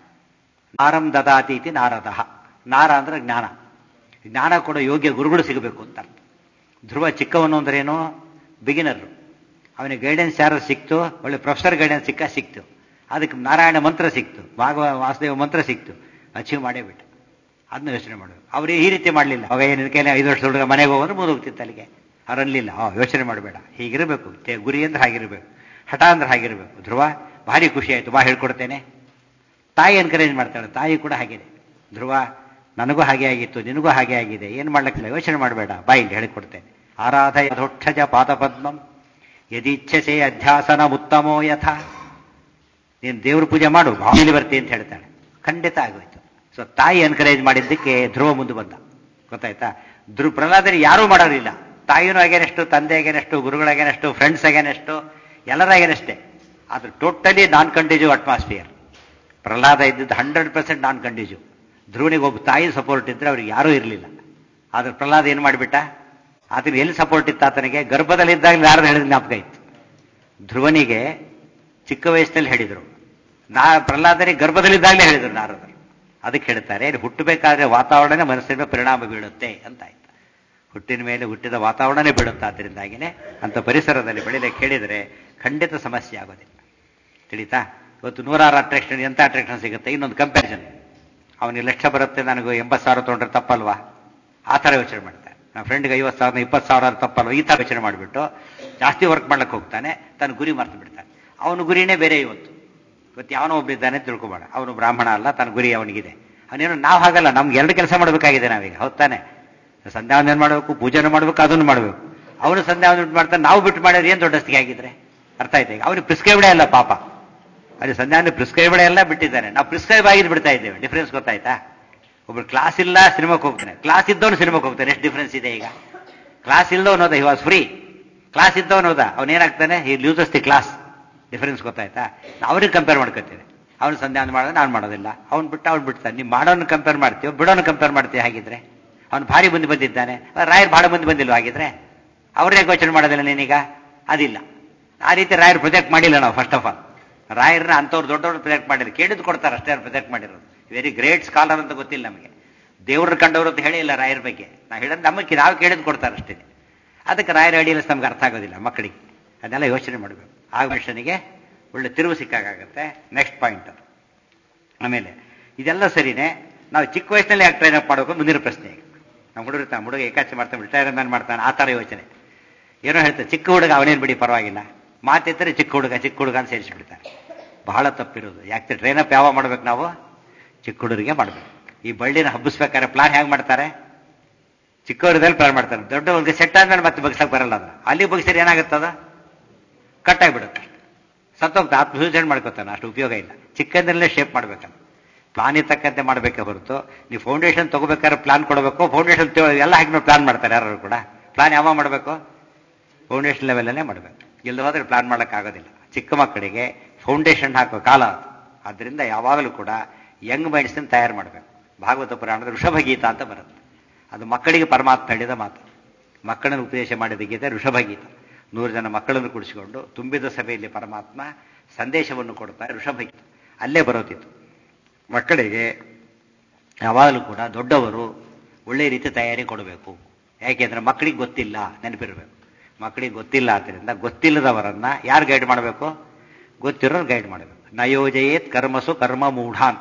A: ನಾರಂ ದದಾತಿ ಇತಿ ನಾರದ. ನಾರ ಅಂದ್ರೆ ಜ್ಞಾನ. ಜ್ಞಾನ ಕೂಡ ಯೋಗ್ಯ ಗುರುಗಳು ಸಿಗಬೇಕು ಅಂತ ಅರ್ಥ. ಧ್ರುವ ಚಿಕ್ಕವನು ಅಂದ್ರೇನು? ಬಿಗಿನರು. ಅವನಿಗೆ ಗೈಡೆನ್ಸ್ ಯಾರು ಸಿಕ್ತು? ಒಳ್ಳೆ ಪ್ರೊಫೆಸರ್ ಗೈಡೆನ್ಸ್ ಸಿಕ್ತು. ಅದಕ್ಕೆ ನಾರಾಯಣ ಮಂತ್ರ ಸಿಕ್ತು, ವಾಸುದೇವ ಮಂತ್ರ ಸಿಕ್ತು, ಅಚೀವ್ ಮಾಡೇ ಬಿಟ್ಟ. ಅದನ್ನ ಯೋಚನೆ ಮಾಡಬೇಕು. ಅವ್ರು ಈ ರೀತಿ ಮಾಡಲಿಲ್ಲ. ಅವಾಗ ಏನಿದೆ ಕೈಲಿ 5 ವರ್ಷದ ಹುಡುಗ ಮನೆಗೆ ಹೋಗೋರು ಹೋಗ್ತಿತ್ತು ಅಲ್ಲಿಗೆ. ಅವರಲ್ಲಿಲ್ಲ. ಯೋಚನೆ ಮಾಡಬೇಡ, ಹೀಗಿರಬೇಕು. ಗುರಿ ಅಂದ್ರೆ ಹಾಗಿರಬೇಕು, ಹಠ ಅಂದ್ರೆ ಹಾಗಿರಬೇಕು. ಧ್ರುವ ಭಾರಿ ಖುಷಿ ಆಯಿತು, ಬಾ ಹೇಳ್ಕೊಡ್ತೇನೆ. ತಾಯಿ ಎನ್ಕರೇಜ್ ಮಾಡ್ತಾಳೆ. ತಾಯಿ ಕೂಡ ಹಾಗಿದೆ. ಧ್ರುವ ನನಗೂ ಹಾಗೆ ಆಗಿತ್ತು, ನಿನಗೂ ಹಾಗೆ ಆಗಿದೆ, ಏನು ಮಾಡ್ಲಿಕ್ಕಿಲ್ಲ, ಯೋಚನೆ ಮಾಡಬೇಡ, ಬಾ ಇಲ್ಲಿ ಹೇಳಿಕೊಡ್ತೇನೆ. ಆರಾಧಯ ದೊಡ್ಡಜ ಪಾದಪದ್ಮಂ ಯದಿಚ್ಛಸೆ ಅಧ್ಯಾಸನ ಉತ್ತಮೋ ಯಥ. ನೀನು ದೇವ್ರ ಪೂಜೆ ಮಾಡು, ಭಾವಿಲಿ ಬರ್ತೀನಿ ಅಂತ ಹೇಳ್ತಾಳೆ. ಖಂಡಿತ ಆಗೋಯ್ತು. ಸೊ ತಾಯಿ ಎನ್ಕರೇಜ್ ಮಾಡಿದ್ದಕ್ಕೆ ಧ್ರುವ ಮುಂದೆ ಬಂದ. ಗೊತ್ತಾಯ್ತಾ? ಪ್ರಹ್ಲಾದರಿಗೆ ಯಾರೂ ಮಾಡೋರಿಲ್ಲ. ತಾಯಿನೂ ಆಗೇನಷ್ಟು, ತಂದೆ ಆಗೇನಷ್ಟು, ಗುರುಗಳಾಗೇನಷ್ಟು, ಫ್ರೆಂಡ್ಸ್ ಆಗೇನಷ್ಟು, ಎಲ್ಲರಾಗೇನಷ್ಟೇ. ಅದು totally non conducive atmosphere. Prahlada ಇದ್ದಿದ್ದು 100% ನಾನ್ ಕಂಡೀಜಿವ್. ಧ್ರುವನಿಗೆ ಒಬ್ಬ ತಾಯಿ ಸಪೋರ್ಟ್ ಇದ್ರೆ ಅವ್ರಿಗೆ ಯಾರೂ ಇರಲಿಲ್ಲ. ಆದ್ರೆ ಪ್ರಹ್ಲಾದ ಏನು ಮಾಡಿಬಿಟ್ಟ? ಆತನಿಗೆ ಎಲ್ಲಿ ಸಪೋರ್ಟ್ ಇತ್ತು? ಆತನಿಗೆ ಗರ್ಭದಲ್ಲಿದ್ದಾಗ ನಾರದ ಹೇಳಿದ ಜ್ಞಾಪಕ ಇತ್ತು. ಧ್ರುವನಿಗೆ ಚಿಕ್ಕ ವಯಸ್ಸಿನಲ್ಲಿ ಹೇಳಿದರು, ಪ್ರಹ್ಲಾದನಿಗೆ ಗರ್ಭದಲ್ಲಿದ್ದಾಗಲೇ ಹೇಳಿದರು ನಾರದರು. ಅದಕ್ಕೆ ಹೇಳ್ತಾರೆ, ಹುಟ್ಟಬೇಕಾದ್ರೆ ವಾತಾವರಣ ಮನಸ್ಸಿನ ಮೇಲೆ ಪರಿಣಾಮ ಬೀಳುತ್ತೆ ಅಂತ ಆಯ್ತು. ಹುಟ್ಟಿನ ಮೇಲೆ ಹುಟ್ಟಿದ ವಾತಾವರಣನೇ ಬೀಳುತ್ತೆ. ಆದ್ದರಿಂದಾಗಿನೇ ಅಂಥ ಪರಿಸರದಲ್ಲಿ ಬೆಳಿಲಿಕ್ಕೆ ಹೇಳಿದರೆ ಖಂಡಿತ ಸಮಸ್ಯೆ ಆಗೋದಿಲ್ಲ. ತಿಳಿತಾ? ಇವತ್ತು 100 ಅಟ್ರಾಕ್ಷನ್, ಎಂಥ ಅಟ್ರಾಕ್ಷನ್ ಸಿಗುತ್ತೆ? ಇನ್ನೊಂದು ಕಂಪ್ಯಾರಿಸನ್. ಅವನಿಗೆ 1 ಲಕ್ಷ ಬರುತ್ತೆ, ನನಗೆ 80,000 ತೊಗೊಂಡ್ರೆ ತಪ್ಪಲ್ವಾ? ಆ ಥರ ಯೋಚನೆ ಮಾಡ್ತಾನೆ. ನನ್ನ ಫ್ರೆಂಡ್ಗೆ 50,000 20,000 ತಪ್ಪಲ್ವ? ಈ ಥರ ಯೋಚನೆ ಮಾಡಿಬಿಟ್ಟು ಜಾಸ್ತಿ ವರ್ಕ್ ಮಾಡ್ಲಿಕ್ಕೆ ಹೋಗ್ತಾನೆ, ತನ್ನ ಗುರಿ ಮರ್ತು ಬಿಡ್ತಾನೆ. ಅವನ ಗುರಿನೇ ಬೇರೆ. ಇವತ್ತು ಯಾವನೋ ಒಬ್ಬರಿದ್ದಾನೆ ತಿಳ್ಕೊಬೇಡ, ಅವನು ಬ್ರಾಹ್ಮಣ ಅಲ್ಲ, ತನ್ನ ಗುರಿ ಅವನಿಗಿದೆ. ಅವನೇನು ನಾವು ಹಾಗಲ್ಲ, ನಮ್ಗೆ 2 ಕೆಲಸ ಮಾಡಬೇಕಾಗಿದೆ ನಾವೀಗ. ಹೌದಾನೆ? ಸಂಧ್ಯಾವಂದನೆ ಮಾಡಬೇಕು, ಪೂಜೆನೂ ಮಾಡಬೇಕು, ಅದನ್ನು ಮಾಡಬೇಕು. ಅವನು ಸಂಧ್ಯಾವಂದನೆ ಮಾಡ್ತಾನೆ, ನಾವು ಬಿಟ್ಟು ಮಾಡೋದು ಏನು ದೊಡ್ಡಸ್ತಿಗೆ ಆಗಿದ್ರೆ? ಅರ್ಥ ಆಯ್ತು? ಈಗ ಅವ್ರಿಗೆ ಪ್ರಿಸ್ಕ್ರೈಬ್ಡೇ ಅಲ್ಲ ಪಾಪ. ಅಲ್ಲಿ ಸಂಧ್ಯಾವಂದನೆ ಪ್ರಿಸ್ಕ್ರೈಬ್ಡೇ ಎಲ್ಲ ಬಿಟ್ಟಿದ್ದಾನೆ, ನಾವು ಪ್ರಿಸ್ಕ್ರೈಬ್ ಆಗಿದ್ದು ಬಿಡ್ತಾ ಇದ್ದೇವೆ. ಡಿಫ್ರೆನ್ಸ್ ಗೊತ್ತಾಯ್ತಾ? ಒಬ್ರು ಕ್ಲಾಸ್ ಇಲ್ಲ, ಸಿನಿಮಾಕ್ಕೆ ಹೋಗ್ತಾನೆ. ಕ್ಲಾಸ್ ಇದ್ದವನು ಸಿನಿಮಾಕ್ಕೆ ಹೋಗ್ತಾನೆ. ಎಷ್ಟು ಡಿಫ್ರೆನ್ಸ್ ಇದೆ ಈಗ? ಕ್ಲಾಸ್ ಇಲ್ದವನೋದ ಹಿ ವಾಸ್ ಫ್ರೀ, ಕ್ಲಾಸ್ ಇದ್ದವನೋದ ಅವನೇನಾಗ್ತಾನೆ ಈ ಲೂಸಸ್ ದಿ ಕ್ಲಾಸ್. ಡಿಫರೆನ್ಸ್ ಗೊತ್ತಾಯ್ತಾ? ಅವ್ರಿಗೆ ಕಂಪೇರ್ ಮಾಡ್ಕೊತೀವಿ. ಅವ್ನು ಸಂಧ್ಯಾನ ಮಾಡೋದು ನಾನು ಮಾಡೋದಿಲ್ಲ, ಅವ್ನು ಬಿಟ್ಟು ಅವ್ನು ಬಿಡ್ತಾನೆ. ನೀವು ಮಾಡೋನು ಕಂಪೇರ್ ಮಾಡ್ತೀವಿ, ಬಿಡೋನು ಕಂಪೇರ್ ಮಾಡ್ತೀವಿ. ಹಾಗಿದ್ರೆ ಅವ್ನು ಭಾರಿ ಮುಂದೆ ಬಂದಿದ್ದಾನೆ, ರಾಯರ್ ಭಾಳ ಮುಂದೆ ಬಂದಿಲ್ವ? ಹಾಗಿದ್ರೆ ಅವ್ರನ್ನೇ ಯೋಚನೆ ಮಾಡೋದಿಲ್ಲ ನೀನೀಗ? ಅದಿಲ್ಲ. ಆ ರೀತಿ ರಾಯರ್ ಪ್ರೊಜೆಕ್ಟ್ ಮಾಡಿಲ್ಲ ನಾವು. ಫಸ್ಟ್ ಆಫ್ ಆಲ್ ರಾಯರ್ನ ಅಂಥವ್ರು ದೊಡ್ಡವ್ರು ಪ್ರೊಜೆಕ್ಟ್ ಮಾಡಿದ್ರು, ಕೇಳಿದ್ ಕೊಡ್ತಾರೆ ಅಷ್ಟೇ. ಅವ್ರು ಪ್ರೊಜೆಕ್ಟ್ ಮಾಡಿರೋದು ವೆರಿ ಗ್ರೇಟ್ ಸ್ಕಾಲರ್ ಅಂತ ಗೊತ್ತಿಲ್ಲ ನಮಗೆ. ದೇವ್ರ ಕಂಡವರು ಅಂತ ಹೇಳಿಲ್ಲ ರಾಯರ್ ಬಗ್ಗೆ. ನಾವು ಹೇಳೋದು ನಮಗೆ ನಾವು ಕೇಳಿದ್ ಕೊಡ್ತಾರೆ ಅಷ್ಟೇ. ಅದಕ್ಕೆ ರಾಯರ ಅಡಿಯಲ್ಲಿ ನಮ್ಗೆ ಅರ್ಥ ಆಗೋದಿಲ್ಲ ಮಕ್ಕಳಿಗೆ. ಅದನ್ನೆಲ್ಲ ಯೋಚನೆ ಮಾಡಬೇಕು. ಆಗ ಮನುಷ್ಯನಿಗೆ ಒಳ್ಳೆ ತಿರುವು ಸಿಕ್ಕಾಗುತ್ತೆ. Next point. ಆಮೇಲೆ ಇದೆಲ್ಲ ಸರಿನೇ, ನಾವು ಚಿಕ್ಕ ವಯಸ್ಸಿನಲ್ಲಿ ಯಾಕೆ ಟ್ರೈನ್ ಅಪ್ ಮಾಡಬೇಕು ಮುಂದಿನ ಪ್ರಶ್ನೆ. ನಾವು ಹುಡುಗ ಏಕಾಚೆ ಮಾಡ್ತಾನೆ, ರಿಟೈರ್ಮೆಂಟ್ ಮಾಡ್ತಾನೆ, ಆ ಥರ ಯೋಚನೆ. ಏನೋ ಹೇಳ್ತಾರೆ ಚಿಕ್ಕ ಹುಡುಗ ಅವನೇನು ಬಿಡಿ ಪರವಾಗಿಲ್ಲ, ಮಾತಿದ್ದರೆ ಚಿಕ್ಕ ಹುಡುಗ ಅಂತ ಸೇರಿಸಿಬಿಡ್ತಾರೆ. ಬಹಳ ತಪ್ಪಿರೋದು. ಯಾಕೆ ಟ್ರೈನ್ ಅಪ್ ಯಾವಾಗ ಮಾಡ್ಬೇಕು ನಾವು? ಚಿಕ್ಕ ಹುಡುಗರಿಗೆ ಮಾಡಬೇಕು. ಈ ಬಳ್ಳಿನ ಹಬ್ಬಿಸ್ಬೇಕಾದ್ರೆ ಪ್ಲಾನ್ ಹೇಗೆ ಮಾಡ್ತಾರೆ? ಚಿಕ್ಕವರದಲ್ಲಿ ಪ್ಲಾನ್ ಮಾಡ್ತಾರೆ. ದೊಡ್ಡವ್ರಿಗೆ ಸೆಟ್ ಆದ್ಮೇಲೆ ಮತ್ತೆ ಬಗ್ಸಕ್ಕೆ ಬರಲ್ಲ. ಅದನ್ನ ಅಲ್ಲಿ ಬಗ್ಸಿದ್ರೆ ಏನಾಗುತ್ತದ? ಕಟ್ಟಾಗಿಬಿಡುತ್ತೆ, ಸತ್ತೋಗ್ತಾ ಆತ್ಮಸೂಚನೆ ಮಾಡ್ಕೋತಾನೆ. ಅಷ್ಟು ಉಪಯೋಗ ಇಲ್ಲ. ಚಿಕ್ಕಂದರಲ್ಲೇ ಶೇಪ್ ಮಾಡ್ಬೇಕಲ್ಲ, ಪ್ಲಾನ್ ಇರ್ತಕ್ಕಂತೆ ಮಾಡಬೇಕೆ ಹೊರತು ನೀವು ಫೌಂಡೇಶನ್ ತಗೋಬೇಕಾದ್ರೆ ಪ್ಲಾನ್ ಕೊಡಬೇಕು. ಫೌಂಡೇಶನ್ ಎಲ್ಲ ಹಾಕಿ ಪ್ಲಾನ್ ಮಾಡ್ತಾರೆ ಯಾರು ಕೂಡ. ಪ್ಲಾನ್ ಯಾವಾಗ ಮಾಡಬೇಕು? ಫೌಂಡೇಶನ್ ಲೆವೆಲಲ್ಲೇ ಮಾಡಬೇಕು. ಇಲ್ಲಿ ಹೋದ್ರೆ ಪ್ಲಾನ್ ಮಾಡೋಕ್ಕಾಗೋದಿಲ್ಲ. ಚಿಕ್ಕ ಮಕ್ಕಳಿಗೆ ಫೌಂಡೇಶನ್ ಹಾಕೋ ಕಾಲ ಅದು. ಆದ್ದರಿಂದ ಯಾವಾಗಲೂ ಕೂಡ ಯಂಗ್ ಮೈಂಡ್ಸನ್ನು ತಯಾರು ಮಾಡಬೇಕು. ಭಾಗವತ ಪುರಾಣದ ಋಷಭಗೀತ ಅಂತ ಬರುತ್ತೆ. ಅದು ಮಕ್ಕಳಿಗೆ ಪರಮಾತ್ಮ ಹೇಳಿದ ಮಾತು. ಮಕ್ಕಳನ್ನು ಉಪದೇಶ ಮಾಡಿದ ಗೀತೆ ಋಷಭಗೀತ. 100 ಜನ ಮಕ್ಕಳನ್ನು ಕುಡಿಸಿಕೊಂಡು ತುಂಬಿದ ಸಭೆಯಲ್ಲಿ ಪರಮಾತ್ಮ ಸಂದೇಶವನ್ನು ಕೊಡ್ತಾರೆ. ಋಷಭಗೀತ ಅಲ್ಲೇ ಬರೋತಿತ್ತು. ಮಕ್ಕಳಿಗೆ ಯಾವಾಗಲೂ ಕೂಡ ದೊಡ್ಡವರು ಒಳ್ಳೆ ರೀತಿ ತಯಾರಿ ಕೊಡಬೇಕು. ಯಾಕೆಂದ್ರೆ ಮಕ್ಕಳಿಗೆ ಗೊತ್ತಿಲ್ಲ, ನೆನಪಿರಬೇಕು. ಮಕ್ಕಳಿಗೆ ಗೊತ್ತಿಲ್ಲ. ಆದ್ದರಿಂದ ಗೊತ್ತಿಲ್ಲದವರನ್ನ ಯಾರು ಗೈಡ್ ಮಾಡಬೇಕು? ಗೊತ್ತಿರೋರು ಗೈಡ್ ಮಾಡಬೇಕು. ನಯೋಜಯೇತ್ ಕರ್ಮಸು ಕರ್ಮ ಮೂಢಾನ್.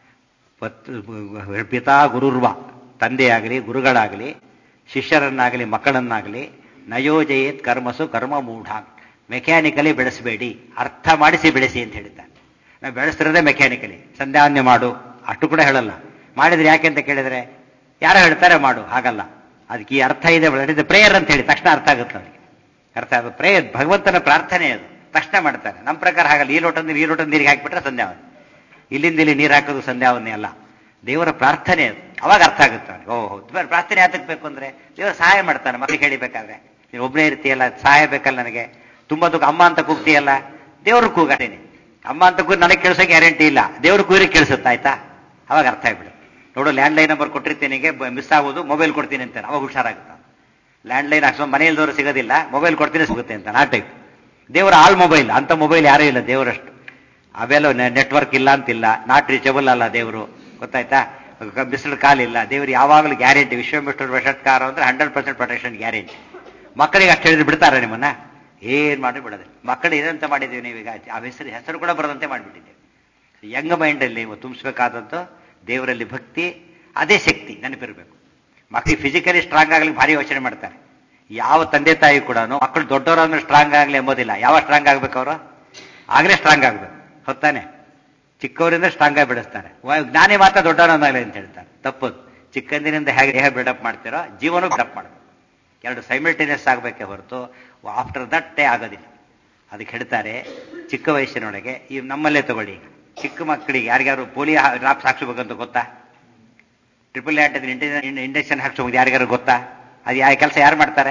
A: ಪಿತಾ ಗುರುರ್ವ, ತಂದೆಯಾಗಲಿ ಗುರುಗಳಾಗಲಿ ಶಿಷ್ಯರನ್ನಾಗಲಿ ಮಕ್ಕಳನ್ನಾಗಲಿ ನಯೋಜಯೇತ್ ಕರ್ಮಸು ಕರ್ಮ ಮೂಢಾನ್. ಮೆಕ್ಯಾನಿಕಲಿ ಬೆಳೆಸಬೇಡಿ, ಅರ್ಥ ಮಾಡಿಸಿ ಬೆಳೆಸಿ ಅಂತ ಹೇಳಿದ್ದಾನೆ. ನಾವು ಬೆಳೆಸ್ತಿರೋದೇ ಮೆಕ್ಯಾನಿಕಲಿ. ಸಂಧ್ಯಾನ್ಯ ಮಾಡು ಅಷ್ಟು ಕೂಡ ಹೇಳಲ್ಲ. ಮಾಡಿದ್ರೆ ಯಾಕೆ ಅಂತ ಕೇಳಿದ್ರೆ ಯಾರೋ ಹೇಳ್ತಾರೆ ಮಾಡು, ಹಾಗಲ್ಲ. ಅದಕ್ಕೆ ಈ ಅರ್ಥ ಇದೆ. ಪ್ರೇಯರ್ ಅಂತ ಹೇಳಿ ತಕ್ಷಣ ಅರ್ಥ ಆಗುತ್ತೆ ಅವನಿಗೆ. ಅರ್ಥ ಆಗುತ್ತೆ. ಪ್ರೇಯರ್ ಭಗವಂತನ ಪ್ರಾರ್ಥನೆ, ಅದು ತಕ್ಷಣ ಮಾಡ್ತಾನೆ. ನಮ್ಮ ಪ್ರಕಾರ ಹಾಗಲ್ಲ. ಈ ಲೋಟ ನೀರಿಗೆ ಹಾಕಿಬಿಟ್ರೆ ಸಂಧ್ಯಾವನೆ, ಇಲ್ಲಿಂದ ಇಲ್ಲಿ ನೀರು ಹಾಕೋದು ಸಂಧ್ಯಾವನೆ ಅಲ್ಲ. ದೇವರ ಪ್ರಾರ್ಥನೆ ಅದು. ಅವಾಗ ಅರ್ಥ ಆಗುತ್ತೆ ಅವನಿಗೆ. ಓಹೋ, ಪ್ರಾರ್ಥನೆ ಯಾತಕ್ಕೆ ಬೇಕು ಅಂದ್ರೆ ದೇವರು ಸಹಾಯ ಮಾಡ್ತಾನೆ. ಮಕ್ಕಳಿಗೆ ಹೇಳಿಬೇಕಾದ್ರೆ ನೀನು ಒಬ್ಬನೇ ಇರ್ತೀಯಲ್ಲ, ಸಹಾಯ ಬೇಕಲ್ಲ ನನಗೆ. ತುಂಬಾ ದುಃಖ ಅಮ್ಮ ಅಂತ ಕೂಗ್ತೀಯಲ್ಲ, ದೇವ್ರ ಕೂಗಾಡೇನೆ. ಅಮ್ಮ ಅಂತ ಕೂಗಿ ನನಗೆ ಕೇಳಿಸೋ ಗ್ಯಾರಂಟಿ ಇಲ್ಲ, ದೇವ್ರ ಕೂರಿಗೆ ಕೇಳಿಸುತ್ತಾ. ಆಯ್ತಾ? ಅವಾಗ ಅರ್ಥ ಆಗ್ಬಿಡು. ನೋಡು, ಲ್ಯಾಂಡ್ಲೈನ್ ನಂಬರ್ ಕೊಟ್ಟಿರ್ತೀನಿ, ಮಿಸ್ ಆಗೋದು, ಮೊಬೈಲ್ ಕೊಡ್ತೀನಿ ಅಂತಾನೆ. ಅವಾಗ ಹುಷಾರಾಗುತ್ತೆ. ಲ್ಯಾಂಡ್ಲೈನ್ ಹಾಕ್ಸೋ ಮನೆಯಲ್ದವರು ಸಿಗೋದಿಲ್ಲ, ಮೊಬೈಲ್ ಕೊಡ್ತೀನಿ ಸಿಗುತ್ತೆ ಅಂತ ಆ ಟೈಪ್. ದೇವರ ಆಲ್ ಮೊಬೈಲ್ ಅಂತ ಮೊಬೈಲ್ ಯಾರೂ ಇಲ್ಲ ದೇವರಷ್ಟು. ಅವೆಲ್ಲ ನೆಟ್ವರ್ಕ್ ಇಲ್ಲ ಅಂತಿಲ್ಲ, ನಾಟ್ ರೀಚಬಲ್ ಅಲ್ಲ ದೇವರು. ಗೊತ್ತಾಯ್ತಾ? ಬಿಸಿಲು ಕಾಲಿಲ್ಲ ದೇವರು. ಯಾವಾಗಲೂ ಗ್ಯಾರಂಟಿ. ವಿಶ್ವಮಿಸ್ಟರ್ ವಷಟ್ಕಾರ ಅಂದ್ರೆ 100% ಪ್ರೊಟೆಕ್ಷನ್ ಗ್ಯಾರಂಟಿ. ಮಕ್ಕಳಿಗೆ ಅಷ್ಟು ಹೇಳಿದ್ರೆ ಬಿಡ್ತಾರೆ ನಿಮ್ಮನ್ನ? ಏನ್ ಮಾಡಿ ಬಿಡೋದಿಲ್ಲ. ಮಕ್ಕಳು ಏನಂತ ಮಾಡಿದ್ದೀವಿ ನೀವೀಗ? ಆ ಹೆಸರು ಕೂಡ ಬರದಂತೆ ಮಾಡಿಬಿಟ್ಟಿದ್ದೇವೆ. ಯಂಗ್ ಮೈಂಡಲ್ಲಿ ನೀವು ತುಂಬಿಸ್ಬೇಕಾದಂತೂ ದೇವರಲ್ಲಿ ಭಕ್ತಿ, ಅದೇ ಶಕ್ತಿ ನೆನಪಿರಬೇಕು. ಮಕ್ಕಳಿಗೆ ಫಿಸಿಕಲಿ ಸ್ಟ್ರಾಂಗ್ ಆಗ್ಲಿಕ್ಕೆ ಭಾರಿ ಯೋಚನೆ ಮಾಡ್ತಾರೆ. ಯಾವ ತಂದೆ ತಾಯಿ ಕೂಡ ಮಕ್ಕಳು ದೊಡ್ಡವರನ್ನು ಸ್ಟ್ರಾಂಗ್ ಆಗಲಿ ಎಂಬುದಿಲ್ಲ. ಯಾವ ಸ್ಟ್ರಾಂಗ್ ಆಗ್ಬೇಕು ಅವರು? ಆಗಲೇ ಸ್ಟ್ರಾಂಗ್ ಆಗ್ಬೇಕು. ಹೊತ್ತಾನೆ? ಚಿಕ್ಕವರಿಂದ ಸ್ಟ್ರಾಂಗ್ ಆಗಿ ಬೆಳೆಸ್ತಾರೆ. ಜ್ಞಾನಿ ಮಾತ್ರ ದೊಡ್ಡವರನ್ನಾಗಲಿ ಅಂತ ಹೇಳ್ತಾರೆ. ತಪ್ಪದು. ಚಿಕ್ಕಂದಿನಿಂದ ಹೇಗೆ ದೇಹ ಬಿಲ್ಡಪ್ ಮಾಡ್ತೀರೋ ಜೀವನ ಬಿಲ್ಡಪ್ ಮಾಡಬೇಕು. ಎರಡು ಸೈಮಲ್ಟೇನಿಯಸ್ ಆಗಬೇಕೆ ಹೊರತು ಆಫ್ಟರ್ ದಟ್ ಆಗೋದಿಲ್ಲ. ಅದಕ್ಕೆ ಹೇಳ್ತಾರೆ ಚಿಕ್ಕ ವಯಸ್ಸಿನೊಳಗೆ. ಈ ನಮ್ಮಲ್ಲೇ ತಗೊಳ್ಳಿ, ಈಗ ಚಿಕ್ಕ ಮಕ್ಕಳಿಗೆ ಯಾರಿಗಾರು ಪೋಲಿಯೋ ಡ್ರಾಪ್ಸ್ ಹಾಕ್ಸ್ಬೇಕಂತ ಗೊತ್ತಾ? ಟ್ರಿಪಲ್ ಆ್ಯಂಟ್ ಇಂಜೆಕ್ಷನ್ ಹಾಕ್ಸ್ಬೇಕು ಯಾರಿಗಾರು ಗೊತ್ತಾ? ಅದು ಯಾವ ಕೆಲಸ ಯಾರು ಮಾಡ್ತಾರೆ?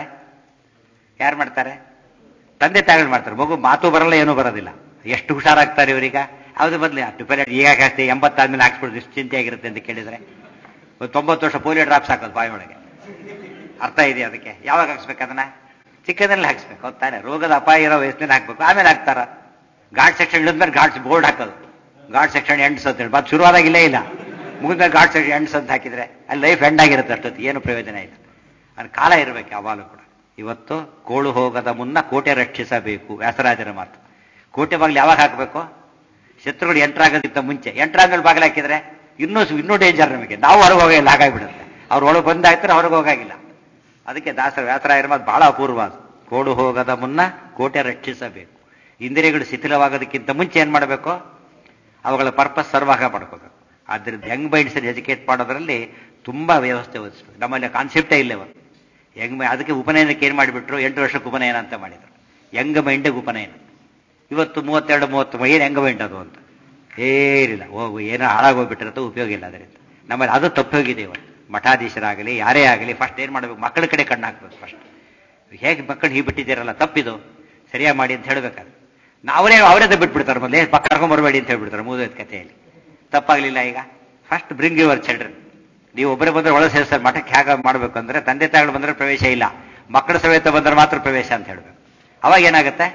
A: ತಂದೆ ತಾಯಿಗಳು ಮಾಡ್ತಾರೆ. ಮಗು ಮಾತು ಬರಲ್ಲ, ಏನೂ ಬರೋದಿಲ್ಲ. ಎಷ್ಟು ಹುಷಾರಾಗ್ತಾರೆ ಇವರೀಗ. ಯಾವುದು ಬದಲಿ ಟ್ರಿಪಲ್ ಆ್ಯಂಟ್ ಈಗ ಹಾಕ್ತೀವಿ, 80 ಆದ್ಮೇಲೆ ಹಾಕ್ಸ್ಬಿಡೋದು, ಎಷ್ಟು ಚಿಂತೆ ಆಗಿರುತ್ತೆ ಅಂತ ಕೇಳಿದ್ರೆ. 90 ವರ್ಷ ಪೋಲಿಯೋ ಡ್ರಾಪ್ಸ್ ಹಾಕೋದು ಬಾಯಿಯೊಳಗೆ. ಅರ್ಥ ಇದೆ ಅದಕ್ಕೆ? ಯಾವಾಗ ಹಾಕ್ಸ್ಬೇಕು ಅದನ್ನ? ಚಿಕ್ಕದ್ರಲ್ಲಿ ಹಾಕ್ಸ್ಬೇಕು. ಹೊತ್ತಾನೆ? ರೋಗದ ಅಪಾಯ ಇರೋ ವಯಸ್ಸಿನಲ್ಲಿ ಹಾಕ್ಬೇಕು. ಆಮೇಲೆ ಹಾಕ್ತಾರ. ಗಾರ್ಡ್ ಸೆಕ್ಷನ್ ಇಳಿದ್ಮೇಲೆ ಗಾರ್ಡ್ಸ್ ಬೋರ್ಡ್ ಹಾಕೋದು, ಗಾರ್ಡ್ ಸೆಕ್ಷನ್ ಎಂಡ್ಸ್ ಅಂತ ಹೇಳಿ. ಮತ್ತೆ ಶುರುವಾದಾಗಿಲ್ಲೇ ಇಲ್ಲ, ಮುಗಿದ್ಮೇಲೆ ಗಾರ್ಡ್ ಸೆಕ್ಷನ್ ಎಂಡ್ಸ್ ಅಂತ ಹಾಕಿದ್ರೆ ಅಲ್ಲಿ ಲೈಫ್ ಎಂಡ್ ಆಗಿರುತ್ತೆ. ಅಷ್ಟೊತ್ತು ಏನು ಪ್ರಯೋಜನ ಇಲ್ಲ. ಅದು ಕಾಲ ಇರಬೇಕು ಯಾವಾಗಲೂ ಕೂಡ. ಇವತ್ತು ಕೋಳು ಹೋಗದ ಮುನ್ನ ಕೋಟೆ ರಕ್ಷಿಸಬೇಕು, ವ್ಯಾಸರಾಜರ ಮಾತು. ಕೋಟೆ ಬಾಗಿಲು ಯಾವಾಗ ಹಾಕಬೇಕು? ಶತ್ರುಗಳು ಎಂಟ್ರಾಗೋದಕ್ಕಿಂತ ಮುಂಚೆ. ಎಂಟ್ರಾದ್ಮೇಲೆ ಬಾಗಿಲು ಹಾಕಿದ್ರೆ ಇನ್ನೂ ಡೇಂಜರ್ ನಮಗೆ. ನಾವು ಹೊರಗೆ ಹೋಗಿಲ್ಲ, ಹಾಗಾಗಿಬಿಡುತ್ತೆ. ಅವ್ರು ಒಳಗೆ ಬಂದಾಯ್ತಾರೆ, ಹೊರಗೆ ಹೋಗಾಗಿಲ್ಲ. ಅದಕ್ಕೆ ವ್ಯಾಸರಾಯರ ಮಾತು ಬಹಳ ಅಪೂರ್ವ. ಕೋಡು ಹೋಗದ ಮುನ್ನ ಕೋಟೆ ರಕ್ಷಿಸಬೇಕು. ಇಂದ್ರಿಯಗಳು ಶಿಥಿಲವಾಗೋದಕ್ಕಿಂತ ಮುಂಚೆ ಏನ್ ಮಾಡಬೇಕು? ಅವುಗಳ ಪರ್ಪಸ್ ಸರ್ವಾಗ ಮಾಡ್ಕೋಬೇಕು. ಆದ್ದರಿಂದ ಯಂಗ್ ಮೈಂಡ್ಸ್ ಎಜುಕೇಟ್ ಮಾಡೋದ್ರಲ್ಲಿ ತುಂಬಾ ವ್ಯವಸ್ಥೆ ಓದಿಸ್ಬೇಕು. ನಮ್ಮಲ್ಲಿ ಕಾನ್ಸೆಪ್ಟೇ ಇಲ್ಲ ಇವತ್ತು. ಅದಕ್ಕೆ ಉಪನಯನಕ್ಕೆ ಏನ್ ಮಾಡಿಬಿಟ್ರು? 8 ವರ್ಷಕ್ಕೆ ಉಪನಯನ ಅಂತ ಮಾಡಿದ್ರು. ಯಂಗ್ ಮೈಂಡಿಗೆ ಉಪನಯನ. ಇವತ್ತು 32-30 ಏನು ಯಂಗ್ ಮೈಂಡ್ ಅದು ಅಂತ ಏನಿಲ್ಲ. ಏನೋ ಹಾಳಾಗೋಗ್ಬಿಟ್ಟಿರತ್ತೋ, ಉಪಯೋಗ ಇಲ್ಲ ಅದರಿಂದ. ನಮ್ಮಲ್ಲಿ ಅದು ತಪ್ಪೋಗಿದೆ ಇವತ್ತು. ಮಠಾಧೀಶರಾಗಲಿ ಯಾರೇ ಆಗಲಿ ಫಸ್ಟ್ ಏನ್ ಮಾಡಬೇಕು? ಮಕ್ಕಳ ಕಡೆ ಕಣ್ಣು ಹಾಕ್ಬೇಕು. ಫಸ್ಟ್ ಹೇಗೆ ಮಕ್ಕಳು ಹೀಗೆ ಬಿಟ್ಟಿದ್ದೀರಲ್ಲ ತಪ್ಪಿದು, ಸರಿಯಾಗಿ ಮಾಡಿ ಅಂತ ಹೇಳ್ಬೇಕಾದ್ರೆ ಅವರೇ ಬಿಟ್ಬಿಡ್ತಾರೆ. ಮೊದಲೇ ಪಕ್ಕ ಕರ್ಕೊಂಡ್ ಬರಬೇಡಿ ಅಂತ ಹೇಳ್ಬಿಡ್ತಾರೆ ಮೂದೋದ್ ಕಥೆಯಲ್ಲಿ. ತಪ್ಪಾಗ್ಲಿಲ್ಲ ಈಗ? First bring your children. ನೀವು ಒಬ್ಬರೇ ಬಂದ್ರೆ ಒಳಗೆ ಸೇರಿಸ್ತಾರೆ. ಮಠಕ್ಕೆ ಹೇಗೆ ಮಾಡಬೇಕು ಅಂದ್ರೆ ತಂದೆ ತಾಯಿಗಳು ಬಂದ್ರೆ ಪ್ರವೇಶ ಇಲ್ಲ, ಮಕ್ಕಳ ಸಮೇತ ಬಂದ್ರೆ ಮಾತ್ರ ಪ್ರವೇಶ ಅಂತ ಹೇಳ್ಬೇಕು. ಅವಾಗ ಏನಾಗುತ್ತೆ?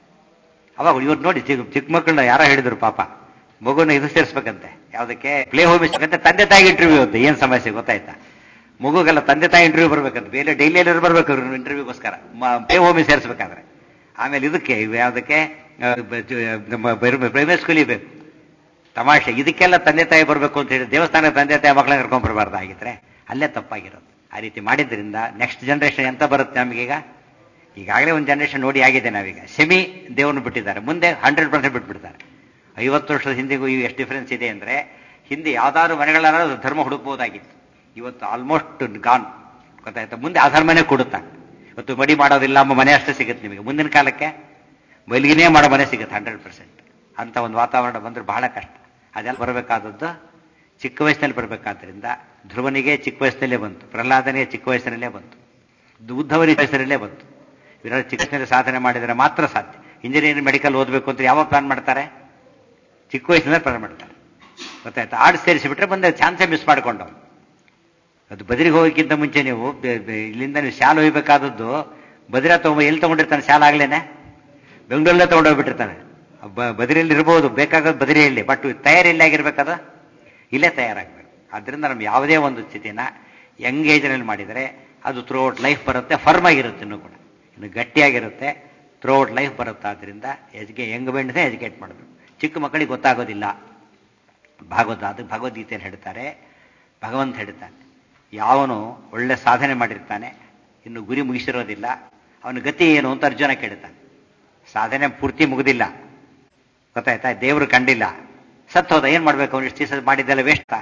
A: ಅವಾಗ ಇವತ್ತು ನೋಡಿ ಚಿಕ್ಕ ಮಕ್ಕಳನ್ನ ಯಾರೋ ಹೇಳಿದ್ರು ಪಾಪ, ಮಗುನ ಇದು ಸೇರಿಸ್ಬೇಕಂತೆ, ಯಾವುದಕ್ಕೆ ಪ್ಲೇ ಹೋಮ್ ಇಸ್ಬೇಕಂತೆ. ತಂದೆ ತಾಯಿಗೆ ಇಂಟರ್ವ್ಯೂ ಅಂತ. ಏನ್ ಸಮಸ್ಯೆ ಗೊತ್ತಾಯ್ತಾ? ಮಗುಗೆಲ್ಲ ತಂದೆ ತಾಯಿ ಇಂಟರ್ವ್ಯೂ ಬರ್ಬೇಕಂತ, ಬೇರೆ ಡೈಲಿಯಲ್ಲಿ ಬರ್ಬೇಕು ಇಂಟರ್ವ್ಯೂಗೋಸ್ಕರ ಪ್ಲೇ ಹೋಮಿಗೆ ಸೇರಿಸ್ಬೇಕಾದ್ರೆ. ಆಮೇಲೆ ಇದಕ್ಕೆ ಯಾವುದಕ್ಕೆ ನಮ್ಮ ಪ್ರೈಮರಿ ಸ್ಕೂಲಿಗೆ ಬೇಕು. ತಮಾಷೆ, ಇದಕ್ಕೆಲ್ಲ ತಂದೆ ತಾಯಿ ಬರಬೇಕು ಅಂತ ಹೇಳಿ ದೇವಸ್ಥಾನಕ್ಕೆ ತಂದೆ ತಾಯಿ ಮಕ್ಕಳನ್ನ ಕರ್ಕೊಂಡ್ ಬರಬಾರ್ದು ಆಗಿದ್ರೆ ಅಲ್ಲೇ ತಪ್ಪಾಗಿರೋದು. ಆ ರೀತಿ ಮಾಡಿದ್ರಿಂದ ನೆಕ್ಸ್ಟ್ ಜನರೇಷನ್ ಎಂತ ಬರುತ್ತೆ ನಮಗೀಗ? ಈಗಾಗಲೇ ಒಂದು ಜನರೇಷನ್ ನೋಡಿ ಆಗಿದೆ. ನಾವೀಗ ಸೆಮಿ ದೇವ್ರನ್ನ ಬಿಟ್ಟಿದ್ದಾರೆ, ಮುಂದೆ 100% ಬಿಟ್ಬಿಡ್ತಾರೆ. 50 ವರ್ಷದ ಹಿಂದೆಗೂ ಇವು ಎಷ್ಟು ಡಿಫರೆನ್ಸ್ ಇದೆ ಅಂದ್ರೆ, ಹಿಂದೆ ಯಾವ್ದಾದ್ರು ಮನೆಗಳಾದ್ರೂ ಧರ್ಮ ಹುಡುಕ್ಬೋದಾಗಿತ್ತು, ಇವತ್ತು ಆಲ್ಮೋಸ್ಟ್ ಗಾನ್. ಗೊತ್ತಾಯ್ತಾ? ಮುಂದೆ ಆ ಧರ್ಮನೇ ಕೊಡುತ್ತಾ. ಇವತ್ತು ಮಡಿ ಮಾಡೋದಿಲ್ಲ ಅಮ್ಮ ಮನೆ ಅಷ್ಟೇ ಸಿಗುತ್ತೆ ನಿಮಗೆ. ಮುಂದಿನ ಕಾಲಕ್ಕೆ ಮೈಲಿಗೆನೇ ಮಾಡೋ ಮನೆ ಸಿಗುತ್ತೆ 100%. ಅಂತ ಒಂದು ವಾತಾವರಣ ಬಂದ್ರೆ ಬಹಳ ಕಷ್ಟ. ಅದೆಲ್ಲ ಬರಬೇಕಾದದ್ದು ಚಿಕ್ಕ ವಯಸ್ಸಿನಲ್ಲಿ ಬರಬೇಕಾದ್ರಿಂದ ಧ್ರುವನಿಗೆ ಚಿಕ್ಕ ವಯಸ್ಸಿನಲ್ಲೇ ಬಂತು, ಪ್ರಹ್ಲಾದನಿಗೆ ಚಿಕ್ಕ ವಯಸ್ಸಿನಲ್ಲೇ ಬಂತು, ಉದ್ಧವನಿಗೆ ವಯಸ್ಸಿನಲ್ಲೇ ಬಂತು. ಇವರೆಲ್ಲ ಚಿಕ್ಕ ವಯಸ್ಸಿನಲ್ಲಿ ಸಾಧನೆ ಮಾಡಿದರೆ ಮಾತ್ರ ಸಾಧ್ಯ. ಇಂಜಿನಿಯರಿಂಗ್ ಮೆಡಿಕಲ್ ಓದಬೇಕು ಅಂತ ಯಾವಾಗ ಪ್ಲಾನ್ ಮಾಡ್ತಾರೆ? ಚಿಕ್ಕ ವಯಸ್ಸಿನಲ್ಲಿ ಪ್ಲಾನ್ ಮಾಡ್ತಾರೆ. ಗೊತ್ತಾಯ್ತಾ? ಆರ್ಟ್ಸ್ ಸೇರಿಸಿಬಿಟ್ರೆ ಬಂದ ಚಾನ್ಸೇ ಮಿಸ್ ಮಾಡ್ಕೊಂಡವ್ರು. ಅದು ಬದರಿಗೆ ಹೋಗೋಕ್ಕಿಂತ ಮುಂಚೆ ನೀವು ಇಲ್ಲಿಂದ ನೀವು ಶಾಲೆ ಹೋಗ್ಬೇಕಾದದ್ದು ಬದಿರ ಎಲ್ಲಿ ತಗೊಂಡಿರ್ತಾನೆ? ಶಾಲೆ ಆಗ್ಲೇನೆ ಬೆಂಗಳೂರಲ್ಲೇ ತಗೊಂಡೋಗ್ಬಿಟ್ಟಿರ್ತಾನೆ. ಬದಿರಿಯಲ್ಲಿ ಇರ್ಬೋದು, ಬೇಕಾಗೋದು ಬದಿರಿಯಲ್ಲಿ, ಬಟ್ ತಯಾರಿಯಲ್ಲಿ ಆಗಿರ್ಬೇಕಾದ ಇಲ್ಲೇ ತಯಾರಾಗಬೇಕು. ಆದ್ರಿಂದ ನಮ್ಗೆ ಯಾವುದೇ ಒಂದು ಸ್ಥಿತಿನ ಯಂಗ್ ಏಜ್ನಲ್ಲಿ ಮಾಡಿದರೆ ಅದು ಥ್ರೂಔಟ್ ಲೈಫ್ ಬರುತ್ತೆ, ಫರ್ಮ್ ಆಗಿರುತ್ತೆ, ಇನ್ನೂ ಕೂಡ ಇನ್ನು ಗಟ್ಟಿಯಾಗಿರುತ್ತೆ, ಥ್ರೂಔಟ್ ಲೈಫ್ ಬರುತ್ತೆ. ಆದ್ರಿಂದ ಯಂಗ್ ಬೆಂಡ್ಸೇ ಎಜುಕೇಟ್ ಮಾಡಬೇಕು. ಚಿಕ್ಕ ಮಕ್ಕಳಿಗೆ ಗೊತ್ತಾಗೋದಿಲ್ಲ. ಭಗವದ್ಗೀತೆಯಲ್ಲಿ ಹೇಳ್ತಾರೆ, ಭಗವಂತ ಹೇಳ್ತಾನೆ, ಯಾವನು ಒಳ್ಳೆ ಸಾಧನೆ ಮಾಡಿರ್ತಾನೆ, ಇನ್ನು ಗುರಿ ಮುಗಿಸಿರೋದಿಲ್ಲ, ಅವನ ಗತಿ ಏನು ಅಂತ ಅರ್ಜುನ ಕೇಳ್ತಾನೆ. ಸಾಧನೆ ಪೂರ್ತಿ ಮುಗಿದಿಲ್ಲ, ಗೊತ್ತಾಯ್ತಾ? ದೇವರು ಕಂಡಿಲ್ಲ, ಸತ್ ಹೋದ, ಏನ್ ಮಾಡ್ಬೇಕು? ಅವನು ಇಷ್ಟು ದಿವಸ ಮಾಡಿದ್ದೆಲ್ಲ ವೇಸ್ಟಾ?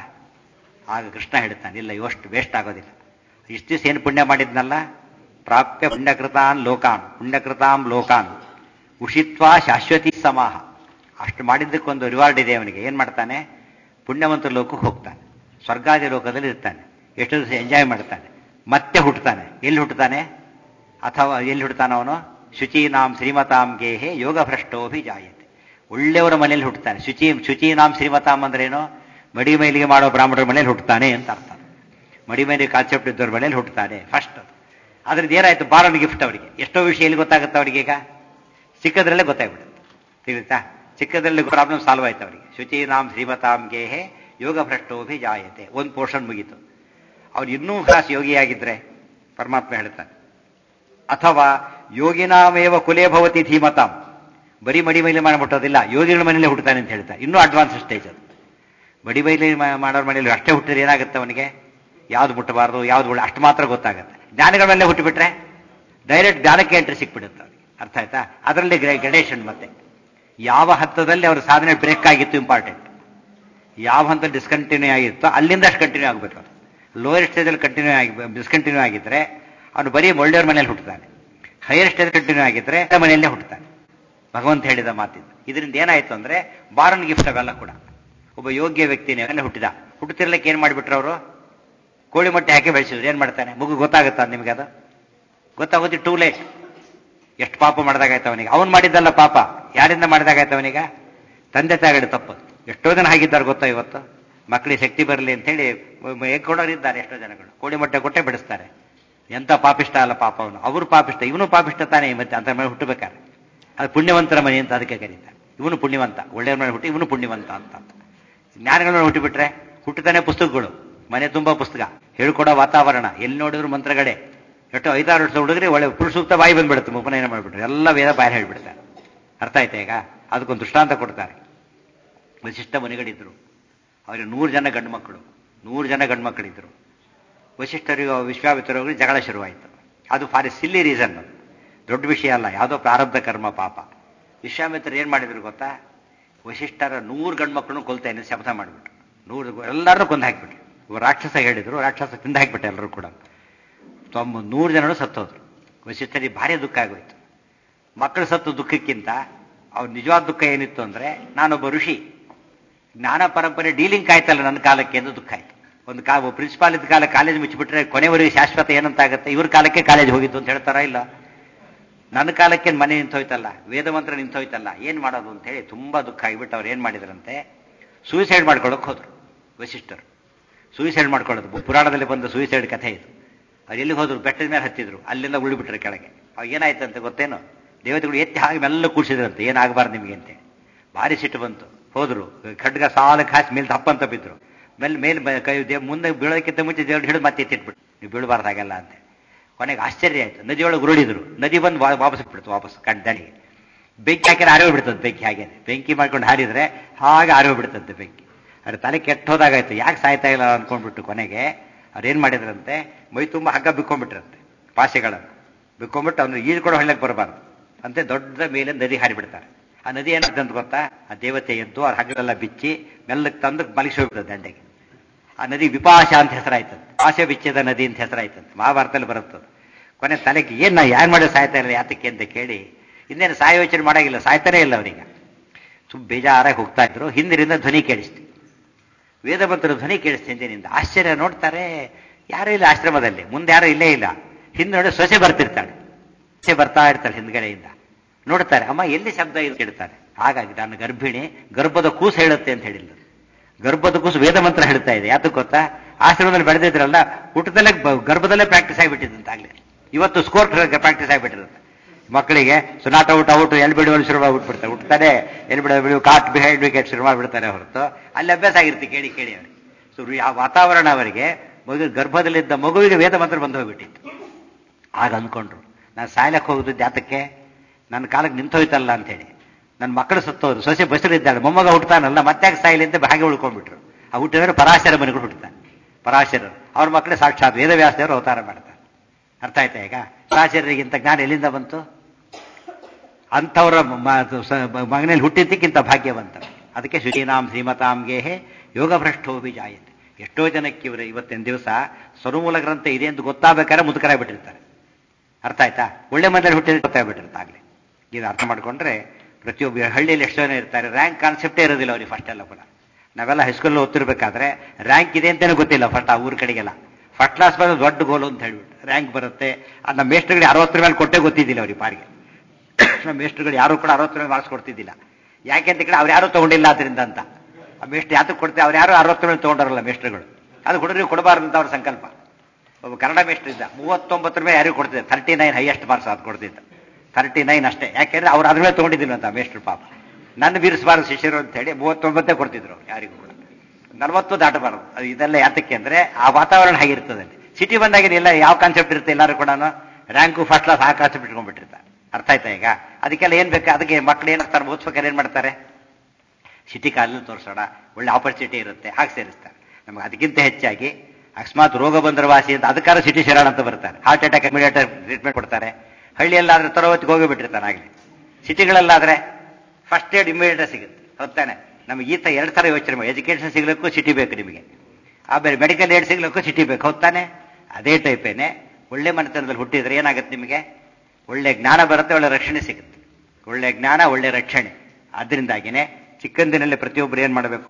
A: ಆಗ ಕೃಷ್ಣ ಹೇಳ್ತಾನೆ, ಇಲ್ಲ, ಇವಷ್ಟು ವೇಸ್ಟ್ ಆಗೋದಿಲ್ಲ. ಇಷ್ಟು ದಿವಸ ಏನು ಪುಣ್ಯ ಮಾಡಿದ್ನಲ್ಲ, ಪ್ರಾಪ್ಯ ಪುಣ್ಯಕೃತಾನ್ ಲೋಕಾನ್ ಪುಣ್ಯಕೃತಾಂ ಲೋಕಾನ್ ಉಷಿತ್ವಾ ಶಾಶ್ವತಿ ಸಮಾಹ. ಅಷ್ಟು ಮಾಡಿದ್ದಕ್ಕೊಂದು ರಿವಾರ್ಡ್ ಇದೆ ಅವನಿಗೆ. ಏನ್ ಮಾಡ್ತಾನೆ? ಪುಣ್ಯವಂತ ಲೋಕಕ್ಕೆ ಹೋಗ್ತಾನೆ, ಸ್ವರ್ಗಾದಿ ಲೋಕದಲ್ಲಿ ಇರ್ತಾನೆ, ಎಷ್ಟು ದಿವಸ ಎಂಜಾಯ್ ಮಾಡ್ತಾನೆ, ಮತ್ತೆ ಹುಟ್ಟುತ್ತಾನೆ. ಎಲ್ಲಿ ಹುಟ್ಟುತ್ತಾನೆ? ಅಥವಾ ಎಲ್ಲಿ ಹುಟ್ಟುತ್ತಾನೆ ಅವನು? ಶುಚೀನಾಂ ಶ್ರೀಮತಾಂ ಗೇಹೆ ಯೋಗ ಭ್ರಷ್ಟೋಭಿ ಜಾಯತೆ. ಒಳ್ಳೆಯವರ ಮನೆಯಲ್ಲಿ ಹುಟ್ಟುತ್ತಾನೆ. ಶುಚೀನಾಂ ಶ್ರೀಮತಾಂ ಅಂದ್ರೇನು? ಮಡಿ ಮೈಲಿಗೆ ಮಾಡೋ ಬ್ರಾಹ್ಮಣರ ಮನೆಯಲ್ಲಿ ಹುಟ್ಟುತ್ತಾನೆ ಅಂತ ಅರ್ಥ. ಮಡಿ ಮೈಲಿಗೆ ಕಾನ್ಸೆಪ್ಟ್ ಇದ್ದವ್ರ ಮನೆಯಲ್ಲಿ ಹುಟ್ಟುತ್ತಾನೆ ಫಸ್ಟ್. ಅದ್ರದ್ದು ಏನಾಯ್ತು? ಬಾರನ್ ಗಿಫ್ಟ್ ಅವರಿಗೆ. ಎಷ್ಟೋ ವಿಷಯ ಎಲ್ಲಿ ಗೊತ್ತಾಗುತ್ತೆ ಅವರಿಗೆ? ಈಗ ಚಿಕ್ಕದ್ರಲ್ಲೇ ಗೊತ್ತಾಗ್ಬಿಡುತ್ತೆ. ತಿಳಿತಾ? ಚಿಕ್ಕದ್ರಲ್ಲಿ ಪ್ರಾಬ್ಲಮ್ ಸಾಲ್ವ್ ಆಯ್ತು ಅವರಿಗೆ. ಶುಚೀನಾಂ ಶ್ರೀಮತಾಂ ಗೇಹೆ ಯೋಗ ಭ್ರಷ್ಟೋಭಿ ಜಾಯತೆ. ಒಂದು ಪೋರ್ಷನ್ ಮುಗೀತು. ಅವ್ರು ಇನ್ನೂ ಕ್ಲಾಸ್ ಯೋಗಿಯಾಗಿದ್ರೆ ಪರಮಾತ್ಮ ಹೇಳ್ತಾನೆ, ಅಥವಾ ಯೋಗಿನಾಮೇವ ಕುಲೇ ಭವತಿ ಧೀಮತಾಂ. ಬರೀ ಮಡಿ ಮೈಲಿ ಮಾಡಿಬಿಟ್ಟೋದಿಲ್ಲ, ಯೋಗಿಗಳ ಮನೇಲಿ ಹುಟ್ಟುತ್ತಾನೆ ಅಂತ ಹೇಳ್ತಾರೆ. ಇನ್ನೂ ಅಡ್ವಾನ್ಸ್ ಸ್ಟೇಜ್ ಅದು. ಮಡಿ ಮೈಲಿ ಮಾಡೋರ ಮನೇಲಿ ಅಷ್ಟೇ ಹುಟ್ಟಿದ್ರೆ ಏನಾಗುತ್ತೆ ಅವನಿಗೆ? ಯಾವ್ದು ಮುಟ್ಟಬಾರ್ದು, ಯಾವ್ದು ಒಳ್ಳೆ, ಅಷ್ಟು ಮಾತ್ರ ಗೊತ್ತಾಗುತ್ತೆ. ಜ್ಞಾನಿಗಳ ಮೇಲೆ ಹುಟ್ಟುಬಿಟ್ರೆ ಡೈರೆಕ್ಟ್ ಜ್ಞಾನಕ್ಕೆ ಎಂಟ್ರಿ ಸಿಕ್ಬಿಡುತ್ತೆ ಅವ್ರಿಗೆ. ಅರ್ಥ ಆಯ್ತಾ? ಅದರಲ್ಲಿ ಗ್ರೇಡೇಷನ್. ಮತ್ತೆ ಯಾವ ಹಂತದಲ್ಲಿ ಅವ್ರ ಸಾಧನೆ ಬ್ರೇಕ್ ಆಗಿತ್ತು ಇಂಪಾರ್ಟೆಂಟ್, ಯಾವ ಹಂತದಲ್ಲಿ ಡಿಸ್ಕಂಟಿನ್ಯೂ ಆಗಿತ್ತೋ ಅಲ್ಲಿಂದ ಅಷ್ಟು ಕಂಟಿನ್ಯೂ ಆಗಬೇಕು. ಅದು ಲೋಯರ್ ಸ್ಟೇಜಲ್ಲಿ ಕಂಟಿನ್ಯೂ ಆಗಿ ಡಿಸ್ಕಂಟಿನ್ಯೂ ಆಗಿದ್ರೆ ಅವನು ಬರೀ ಒಳ್ಳೆಯವ್ರ ಮನೇಲಿ ಹುಟ್ಟುತ್ತಾನೆ. ಹೈಯರ್ ಸ್ಟೇಜ್ ಕಂಟಿನ್ಯೂ ಆಗಿದ್ರೆ ಮನೆಯಲ್ಲೇ ಹುಟ್ಟುತ್ತಾನೆ. ಭಗವಂತ ಹೇಳಿದ ಮಾತಿದ್ದು. ಇದರಿಂದ ಏನಾಯ್ತು ಅಂದ್ರೆ ಬಾರನ್ ಗಿಫ್ಟ್ ಅವೆಲ್ಲ ಕೂಡ. ಒಬ್ಬ ಯೋಗ್ಯ ವ್ಯಕ್ತಿನೇ ಹುಟ್ಟಿದ, ಹುಟ್ಟುತ್ತಿರ್ಲಿಕ್ಕೆ ಏನ್ ಮಾಡಿಬಿಟ್ರು ಅವರು? ಕೋಳಿ ಮೊಟ್ಟೆ ಹಾಕಿ ಬೆಳೆಸಿದ್ರು. ಏನ್ ಮಾಡ್ತಾನೆ? ಮಗು ಗೊತ್ತಾಗುತ್ತಾ ನಿಮಗೆ? ಅದು ಗೊತ್ತಾಗುತ್ತೆ ಟೂ ಲೇಟ್. ಎಷ್ಟು ಪಾಪ ಮಾಡಿದಾಗಾಯ್ತು ಅವನಿಗೆ. ಅವನು ಮಾಡಿದ್ದಲ್ಲ ಪಾಪ, ಯಾರಿಂದ ಮಾಡಿದಾಗಾಯ್ತು ಅವನಿಗ? ತಂದೆ ತಾಯಿಗಳು ತಪ್ಪು. ಎಷ್ಟೋ ಜನ ಹಾಗಿದ್ದಾರೆ ಗೊತ್ತಾ ಇವತ್ತು? ಮಕ್ಕಳಿಗೆ ಶಕ್ತಿ ಬರಲಿ ಅಂತ ಹೇಳಿ ಕೊಡೋರು ಇದ್ದಾರೆ. ಎಷ್ಟೋ ಜನಗಳು ಕೋಳಿ ಮೊಟ್ಟೆ ಕೊಟ್ಟೆ ಬಿಡಿಸ್ತಾರೆ. ಎಂತ ಪಾಪಿಷ್ಟ ಅಲ್ಲ ಪಾಪ ಅವನು. ಅವರು ಪಾಪಿಷ್ಟ, ಇವನು ಪಾಪಿಷ್ಟ ತಾನೇ. ಮತ್ತೆ ಅಂತ ಮನೆ ಹುಟ್ಟಬೇಕಾರೆ ಅದು ಪುಣ್ಯವಂತರ ಮನೆ ಅಂತ ಅದಕ್ಕೆ ಕರೀತಾರೆ. ಇವನು ಪುಣ್ಯವಂತ, ಒಳ್ಳೆಯವ್ರ ಮನೆ ಹುಟ್ಟಿ ಇವನು ಪುಣ್ಯವಂತ ಅಂತ. ಜ್ಞಾನಗಳ ಮೇಲೆ ಹುಟ್ಟಿಬಿಟ್ರೆ ಹುಟ್ಟುತ್ತಾನೆ ಪುಸ್ತಕಗಳು, ಮನೆ ತುಂಬಾ ಪುಸ್ತಕ, ಹೇಳ್ಕೊಡೋ ವಾತಾವರಣ, ಎಲ್ಲಿ ನೋಡಿದ್ರು ಮಂತ್ರಗಳೇ. ಎಷ್ಟು 5-6 ವರ್ಷ ಹುಡುಗ್ರಿ ಒಳ್ಳೆ ಪುರುಷ ಸೂಕ್ತ ಬಾಯಿ ಬಂದ್ಬಿಡುತ್ತೆ, ಉಪನಯನ ಮಾಡಿಬಿಟ್ರೆ ಎಲ್ಲ ವೇದ ಬಾಯಿ ಹೇಳ್ಬಿಡ್ತಾರೆ. ಅರ್ಥ ಆಯ್ತಾ? ಈಗ ಅದಕ್ಕೊಂದು ದೃಷ್ಟಾಂತ ಕೊಡ್ತಾರೆ. ವಶಿಷ್ಠ ಮುನಿಗಳಿದ್ರು, ಅವರಿಗೆ 100 ಜನ ಗಂಡು ಮಕ್ಕಳು, 100 ಜನ ಗಂಡು ಮಕ್ಕಳಿದ್ರು. ವಶಿಷ್ಠರಿಗೂ ವಿಶ್ವಾಮಿತ್ರರಿಗೂ ಜಗಳ ಶುರುವಾಯಿತು. ಅದು ಫಾರ್ ಎ ಸಿಲ್ಲಿ ರೀಸನ್, ದೊಡ್ಡ ವಿಷಯ ಅಲ್ಲ, ಯಾವುದೋ ಪ್ರಾರಬ್ಧ ಕರ್ಮ ಪಾಪ. ವಿಶ್ವಾಮಿತ್ರರು ಏನ್ ಮಾಡಿದ್ರು ಗೊತ್ತಾ? ವಶಿಷ್ಠರ 100 ಗಂಡು ಮಕ್ಕಳನ್ನು ಕೊಲ್ತೇನೆ ಶಪಥ ಮಾಡಿಬಿಟ್ರು. 100 ಎಲ್ಲರನ್ನೂ ಕೊಂದು ಹಾಕಿಬಿಟ್ರು. ರಾಕ್ಷಸ ಹೇಳಿದ್ರು, ರಾಕ್ಷಸ ತಿಂದು ಹಾಕಿಬಿಟ್ಟೆ ಎಲ್ಲರೂ ಕೂಡ. 100 ಜನರು ಸತ್ತೋದ್ರು. ವಶಿಷ್ಠರಿಗೆ ಭಾರಿ ದುಃಖ ಆಗೋಯ್ತು. ಮಕ್ಕಳು ಸತ್ತು ದುಃಖಕ್ಕಿಂತ ಅವ್ರ ನಿಜವಾದ ದುಃಖ ಏನಿತ್ತು ಅಂದ್ರೆ, ನಾನೊಬ್ಬ ಋಷಿ, ಜ್ಞಾನ ಪರಂಪರೆ ಡೀಲಿಂಗ್ ಆಯ್ತಲ್ಲ ನನ್ನ ಕಾಲಕ್ಕೆ ಎಂದು ದುಃಖ ಆಯ್ತು. ಒಂದು ಪ್ರಿನ್ಸಿಪಾಲ್ ಇದ್ದ ಕಾಲ ಕಾಲೇಜ್ ಮುಚ್ಚಿಬಿಟ್ರೆ ಕೊನೆವರೆಗೆ ಶಾಶ್ವತ ಏನಂತಾಗುತ್ತೆ? ಇವ್ರ ಕಾಲಕ್ಕೆ ಕಾಲೇಜ್ ಹೋಗಿದ್ದು ಅಂತ ಹೇಳ್ತಾರ ಇಲ್ಲ? ನನ್ನ ಕಾಲಕ್ಕೆ ಮನೆ ನಿಂತೋಯ್ತಲ್ಲ, ವೇದ ಮಂತ್ರ ನಿಂತೋಯ್ತಲ್ಲ, ಏನು ಮಾಡೋದು ಅಂತ ಹೇಳಿ ತುಂಬ ದುಃಖ ಆಗಿಬಿಟ್ಟು ಅವ್ರು ಏನು ಮಾಡಿದ್ರಂತೆ, ಸೂಸೈಡ್ ಮಾಡ್ಕೊಳ್ಳೋಕೆ ಹೋದ್ರು ವಸಿಷ್ಠರು. ಸೂಸೈಡ್ ಮಾಡ್ಕೊಳ್ಳೋದು ಪುರಾಣದಲ್ಲಿ ಬಂದ ಸೂಸೈಡ್ ಕಥೆ ಇದು. ಅವ್ರು ಎಲ್ಲಿಗೆ ಹೋದ್ರು, ಬೆಟ್ಟದ ಮೇಲೆ ಹತ್ತಿದ್ರು, ಅಲ್ಲಿಂದ ಉಳಿಬಿಟ್ರು ಕೆಳಗೆ. ಅವಾಗ ಏನಾಯ್ತಂತ ಗೊತ್ತೇನು, ದೇವತೆಗಳು ಎತ್ತಿ ಹಾಗೆ ಮೆಲ್ಲ ಕೂಡಿಸಿದ್ರಂತೆ, ಏನಾಗಬಾರ್ದು ನಿಮಗೆ ಅಂತೇಳಿ. ಭಾರಿ ಸಿಟ್ಟು ಬಂತು. ಹೋದ್ರು, ಖಡ್ಗ ಸಾಲಕ್ಕೆ ಹಾಕಿ ಮೇಲೆ ತಪ್ಪಂತ ಬಿದ್ರು. ಮೇಲೆ ಕೈ ಮುಂದೆ ಬೀಳೋದಕ್ಕಿಂತ ಮುಂಚೆ ದೇವ್ರು ಹಿಡಿದು ಮತ್ತೆ ಎತ್ತಿಟ್ಬಿಟ್ಟು, ನೀವು ಬೀಳಬಾರ್ದಾಗೆಲ್ಲ ಅಂತ. ಕೊನೆಗೆ ಆಶ್ಚರ್ಯ ಆಯ್ತು. ನದಿಯೊಳಗೆ ಉರುಳಿದ್ರು, ನದಿ ಬಂದು ವಾಪಸ್ ಬಿಡ್ತು, ವಾಪಸ್ ದಣಿಗೆ. ಬೆಂಕಿ ಹಾಕಿದ್ರೆ ಆರೋಗ್ಯ ಬಿಡ್ತದೆ ಬೆಂಕಿ. ಹಾಗೆ ಬೆಂಕಿ ಮಾಡ್ಕೊಂಡು ಹಾರಿದ್ರೆ ಹಾಗೆ ಆರೋಗ್ಯ ಬಿಡ್ತದೆ ಬೆಂಕಿ. ಅದ್ರ ತಲೆ ಕೆಟ್ಟ ಹೋದಾಗಾಯ್ತು, ಯಾಕೆ ಸಾಯ್ತಾ ಇಲ್ಲ ಅಂದ್ಕೊಂಡ್ಬಿಟ್ಟು ಕೊನೆಗೆ ಅವ್ರೇನು ಮಾಡಿದ್ರಂತೆ, ಮೈ ತುಂಬ ಹಗ್ಗ ಬಿಕ್ಕೊಂಡ್ಬಿಟ್ರಂತೆ, ಪಾಸೆಗಳನ್ನು ಬಿಕ್ಕೊಂಡ್ಬಿಟ್ಟು ಅವ್ನು ಈಜ್ಕೊಂಡು ಹೊಳ್ಳಕ್ಕೆ ಬರಬಾರ್ದು ಅಂತೆ ದೊಡ್ಡ ಮೇಲೆ ನದಿ ಹಾರಿಬಿಡ್ತಾರೆ. ಆ ನದಿ ಏನಾಗ್ತಂತ ಗೊತ್ತಾ, ಆ ದೇವತೆ ಎದ್ದು ಆ ಹಗ್ಗಳೆಲ್ಲ ಬಿಚ್ಚಿ ಮೆಲ್ಲಕ್ಕೆ ತಂದು ಮಲಗಿಸಿ ಹೋಗ್ಬಿಡ್ತದೆ ದಂಡೆಗೆ. ಆ ನದಿ ವಿಪಾಶ ಅಂತ ಹೆಸರಾಯ್ತಂತೆ, ಪಾಶೆ ಬಿಚ್ಚಿದ ನದಿ ಅಂತ ಹೆಸರಾಯ್ತಂತೆ, ಮಹಾಭಾರತದಲ್ಲಿ ಬರುತ್ತದೆ. ಕೊನೆ ತಲೆಗೆ ಏನು ಮಾಡಿ ಸಾಯ್ತಾ ಇಲ್ಲ ಯಾತಕ್ಕೆ ಅಂತ ಕೇಳಿ, ಇನ್ನೇನು ಸಾಯ ಯೋಚನೆ ಮಾಡೋಂಗಿಲ್ಲ, ಸಾಯ್ತಾನೇ ಇಲ್ಲ ಅವರಿಗೆ. ತುಂಬ ಬೇಜಾರಾಗಿ ಹೋಗ್ತಾ ಇದ್ರು. ಹಿಂದಿನಿಂದ ಧ್ವನಿ ಕೇಳಿಸ್ತು, ವೇದ ಮಂತ್ರ ಧ್ವನಿ ಕೇಳಿಸ್ತು ಹಿಂದಿನಿಂದ. ಆಶ್ಚರ್ಯ, ನೋಡ್ತಾರೆ ಯಾರೂ ಇಲ್ಲ ಆಶ್ರಮದಲ್ಲಿ, ಮುಂದೆ ಯಾರೂ ಇಲ್ಲೇ ಇಲ್ಲ. ಹಿಂದೆ ನೋಡಿ ಸೊಸೆ ಬರ್ತಿರ್ತಾಳೆ, ಸೊಸೆ ಬರ್ತಾ ಇರ್ತಾಳೆ ಹಿಂದ್ಗಡೆಯಿಂದ. ನೋಡ್ತಾರೆ, ಅಮ್ಮ ಎಲ್ಲಿ ಶಬ್ದ ಇದು ಕೇಳ್ತಾರೆ. ಹಾಗಾಗಿ ನನ್ನ ಗರ್ಭಿಣಿ ಗರ್ಭದ ಕೂಸು ಹೇಳುತ್ತೆ ಅಂತ ಹೇಳಿಲ್ಲ, ಗರ್ಭದ ಕೂಸು ವೇದ ಮಂತ್ರ ಹೇಳ್ತಾ ಇದೆ. ಯಾತಕ್ಕೆ ಗೊತ್ತಾ, ಆಶ್ರಮದಲ್ಲಿ ಬೆಳೆದಿದ್ರಲ್ಲ, ಊಟದಲ್ಲೇ ಗರ್ಭದಲ್ಲೇ ಪ್ರಾಕ್ಟೀಸ್ ಆಗಿಬಿಟ್ಟಿದ್ದಂತಾಗಲಿ. ಇವತ್ತು ಸ್ಕೋರ್ ಪ್ರಾಕ್ಟೀಸ್ ಆಗಿಬಿಟ್ಟಿರುತ್ತೆ ಮಕ್ಕಳಿಗೆ. ಸುನಾಟ ಊಟ ಎಲ್ಲಿ ಬಿಡುವಲ್ಲಿ ಶುರು ಮಾಡ್ಬಿಡ್ತಾರೆ, ಹುಟ್ಟುತ್ತಾನೆ ಎಲ್ಲಿ ಬಿಡೋ ಕಾಟ್ ಬಿಹೈಂಡ್ ವಿಕೆಟ್ ಶುರು ಮಾಡಿಬಿಡ್ತಾರೆ ಹೊರತು ಅಲ್ಲಿ ಅಭ್ಯಾಸ ಆಗಿರುತ್ತೆ ಕೇಳಿ ಕೇಳಿ ಅವರಿಗೆ. ಸೊ ಆ ವಾತಾವರಣ ಅವರಿಗೆ, ಮಗು ಗರ್ಭದಲ್ಲಿದ್ದ ಮಗುವಿಗೆ ವೇದ ಮಂತ್ರ ಬಂದು ಹೋಗ್ಬಿಟ್ಟಿತ್ತು. ಆಗ ಅಂದ್ಕೊಂಡ್ರು, ನಾನು ಸಾಯ್ಲಕ್ಕೆ ಹೋಗುದು ಜಾತಕ್ಕೆ, ನನ್ನ ಕಾಲಕ್ಕೆ ನಿಂತೋಯ್ತಲ್ಲ ಅಂತೇಳಿ. ನನ್ನ ಮಕ್ಕಳು ಸತ್ತೋರು, ಸೊಸೆ ಬಸರಿದ್ದಾಳೆ, ಮೊಮ್ಮಗ ಹುಟ್ಟತಾನಲ್ಲ, ಮತ್ತೆ ಯಾಕೆ ಸಾಯಿಲಿ ಅಂತ ಹಾಗೆ ಉಳ್ಕೊಂಡ್ಬಿಟ್ರು. ಆ ಹುಟ್ಟಿದ್ರೆ ಪರಾಶರ ಮನೆಗಳು ಹುಟ್ಟುತ್ತಾನೆ, ಪರಾಶರರು. ಅವ್ರ ಮಕ್ಕಳೇ ಸಾಕ್ಷಾತ್ ವೇದವ್ಯಾಸದೇವರು ಅವತಾರ ಮಾಡ್ತಾರೆ. ಅರ್ಥ ಆಯ್ತಾ ಈಗ? ಪರಾಶರರಿಗಿಂತ ಜ್ಞಾನ ಎಲ್ಲಿಂದ ಬಂತು? ಅಂಥವರ ಮಗನಲ್ಲಿ ಹುಟ್ಟಿದ್ದಕ್ಕಿಂತ ಭಾಗ್ಯವಂತ. ಅದಕ್ಕೆ ಶ್ರೀನಾಂ ಶ್ರೀಮತಾಂಗೇಹೇ ಯೋಗ ಭ್ರಷ್ಟೋಭಿ ಜಾಯತೆ. ಎಷ್ಟೋ ಜನಕ್ಕೆ ಇವರು ಇವತ್ತಿನ ದಿವಸ ಸ್ವರಮೂಲ ಗ್ರಂಥ ಇದೆ ಅಂತ ಗೊತ್ತಾಗಬೇಕಾದ್ರೆ ಮುದುಕರಾಗ್ಬಿಟ್ಟಿರ್ತಾರೆ. ಅರ್ಥ ಆಯ್ತಾ? ಒಳ್ಳೆ ಮನೆಯಲ್ಲಿ ಹುಟ್ಟಿದ್ರೆ ಗೊತ್ತಾಗ್ಬಿಟ್ಟಿರ್ತಾಗಲಿ. ಇದು ಅರ್ಥ ಮಾಡ್ಕೊಂಡ್ರೆ ಪ್ರತಿಯೊಬ್ಬ ಹಳ್ಳಿಯಲ್ಲಿ ಎಷ್ಟೋ ಜನ ಇರ್ತಾರೆ, ರ್ಯಾಂಕ್ ಕಾನ್ಸೆಪ್ಟೇ ಇರೋದಿಲ್ಲ ಅವ್ರಿಗೆ ಫಸ್ಟ್ ಎಲ್ಲ ಕೂಡ. ನಾವೆಲ್ಲ ಹೈಸ್ಕೂಲಲ್ಲಿ ಓದ್ತಿರ್ಬೇಕಾದ್ರೆ ರ್ಯಾಂಕ್ ಇದೆ ಅಂತಲೇ ಗೊತ್ತಿಲ್ಲ ಫಸ್ಟ್ ಆ ಊರ ಕಡೆಗೆಲ್ಲ. ಫಸ್ಟ್ ಕ್ಲಾಸ್ ಬರೋದು ದೊಡ್ಡ ಗೋಲು ಅಂತ ಹೇಳ್ಬಿಟ್ಟು ರ್ಯಾಂಕ್ ಬರುತ್ತೆ. ನಮ್ಮ ಮೇಸ್ಟ್ರುಗಳು 60 ಮೇಲೆ ಕೊಟ್ಟೇ ಗೊತ್ತಿದ್ದಿಲ್ಲ ಅವ್ರಿಗೆ ಪಾರಿಗೆ. ನಮ್ಮ ಮೇಸ್ಟ್ರುಗಳು ಯಾರು ಕೂಡ 60 ಮೇಲೆ ಮಾರ್ಕ್ಸ್ ಕೊಡ್ತಿದ್ದಿಲ್ಲ. ಯಾಕೆ ಅಂತ ಕೇಳಿ ಅವ್ರು ಯಾರೂ ತೊಗೊಂಡಿಲ್ಲ ಅದರಿಂದ ಅಂತ. ಆ ಮೇಸ್ಟ್ ಯಾತಕ್ಕೆ ಕೊಡ್ತೇವೆ, ಅವ್ರು ಯಾರು 60 ಮೇಲೆ ತೊಗೊಂಡಾರಲ್ಲ ಮೇಸ್ಟ್ರುಗಳು. ಅದು ಹುಡುಗರಿಗೆ ಕೊಡಬಾರ್ದು ಅಂತ ಅವ್ರ ಸಂಕಲ್ಪ. ಒಬ್ಬ ಕನ್ನಡ ಮೇಸ್ಟ್ರು ಇದ್ದ, 39 ಮೇಲೆ ಯಾರಿಗೂ ಕೊಡ್ತಿದ್ದ, 39 ಹೈಯೆಸ್ಟ್ ಮಾರ್ಕ್ಸ್ ಅದು ಕೊಡ್ತಿದ್ದ, 39 ಅಷ್ಟೇ. ಯಾಕೆಂದ್ರೆ ಅವ್ರು ಅದ್ರ ಮೇಲೆ ತೊಗೊಂಡಿದ್ದಿಲ್ಲ ಅಂತ ಮೇಸ್ಟ್ರು ಪಾಪ. ನನ್ನ ಬೀರಿಸಬಾರ್ದು ಶಿಷ್ಯರು ಅಂತ ಹೇಳಿ 39 ಕೊಡ್ತಿದ್ರು ಯಾರಿಗೂ ಕೂಡ, 40 ದಾಟಬಾರದು. ಅದು ಇದೆಲ್ಲ ಯಾತಕ್ಕೆ ಅಂದ್ರೆ ಆ ವಾತಾವರಣ ಹಾಗಿರ್ತದೆ. ಸಿಟಿ ಬಂದಾಗಿದೆ ಎಲ್ಲ ಯಾವ ಕಾನ್ಸೆಪ್ಟ್ ಇರುತ್ತೆ, ಎಲ್ಲರೂ ಕೂಡ ರ್ಯಾಂಕು ಫಸ್ಟ್ ಕ್ಲಾಸ್ ಆ ಕಾನ್ಸೆಪ್ಟ್ ಇಟ್ಕೊಂಡ್ಬಿಟ್ಟಿರ್ತಾರೆ. ಅರ್ಥ ಆಯ್ತಾ ಈಗ? ಅದಕ್ಕೆಲ್ಲ ಏನ್ ಬೇಕು, ಅದಕ್ಕೆ ಮಕ್ಕಳು ಏನಾಗ್ತಾರೆ, ಓದ್ಸ್ಬೇಕಾದ್ರೆ ಏನ್ ಮಾಡ್ತಾರೆ, ಸಿಟಿ ಕಾಲಲ್ಲಿ ತೋರಿಸೋಣ, ಒಳ್ಳೆ ಆಪರ್ಚುನಿಟಿ ಇರುತ್ತೆ, ಹಾಗೆ ಸೇರಿಸ್ತಾರೆ. ನಮ್ಗೆ ಅದಕ್ಕಿಂತ ಹೆಚ್ಚಾಗಿ ಅಕಸ್ಮಾತ್ ರೋಗ ಬಂದ್ರ ವಾಸಿ ಅಂತ ಅದಕ್ಕಾರ ಸಿಟಿ ಸೇರೋಣ ಅಂತ ಬರ್ತಾರೆ. ಹಾರ್ಟ್ ಅಟ್ಯಾಕ್ ಇಮಿಡಿಯೇಟ್ ಟ್ರೀಟ್ಮೆಂಟ್ ಕೊಡ್ತಾರೆ. ಹಳ್ಳಿಯಲ್ಲಾದ್ರೆ ತರವತ್ತಿಗೆ ಹೋಗಿಬಿಟ್ಟಿರ್ತಾನೆ ಆಗಲಿ. ಸಿಟಿಗಳಲ್ಲಾದ್ರೆ ಫಸ್ಟ್ ಏಡ್ ಇಮಿಡಿಯೇಟ್ ಸಿಗುತ್ತೆ. ಹೊತ್ತಾನೆ ನಮಗೆ ಈ 2 ಥರ ಯೋಚನೆ ಮಾಡಿ, ಎಜುಕೇಶನ್ ಸಿಗ್ಲಿಕ್ಕೂ ಸಿಟಿ ಬೇಕು ನಿಮಗೆ, ಆಮೇಲೆ ಮೆಡಿಕಲ್ ಏಡ್ ಸಿಗ್ಲಿಕ್ಕೂ ಸಿಟಿ ಬೇಕು. ಹೊತ್ತಾನೆ ಅದೇ ಟೈಪೇನೆ ಒಳ್ಳೆ ಮನೆತನದಲ್ಲಿ ಹುಟ್ಟಿದ್ರೆ ಏನಾಗುತ್ತೆ, ನಿಮಗೆ ಒಳ್ಳೆ ಜ್ಞಾನ ಬರುತ್ತೆ, ಒಳ್ಳೆ ರಕ್ಷಣೆ ಸಿಗುತ್ತೆ. ಒಳ್ಳೆ ಜ್ಞಾನ, ಒಳ್ಳೆ ರಕ್ಷಣೆ. ಅದರಿಂದಾಗಿನೇ ಚಿಕ್ಕಂದಿನಲ್ಲಿ ಪ್ರತಿಯೊಬ್ಬರು ಏನ್ ಮಾಡಬೇಕು,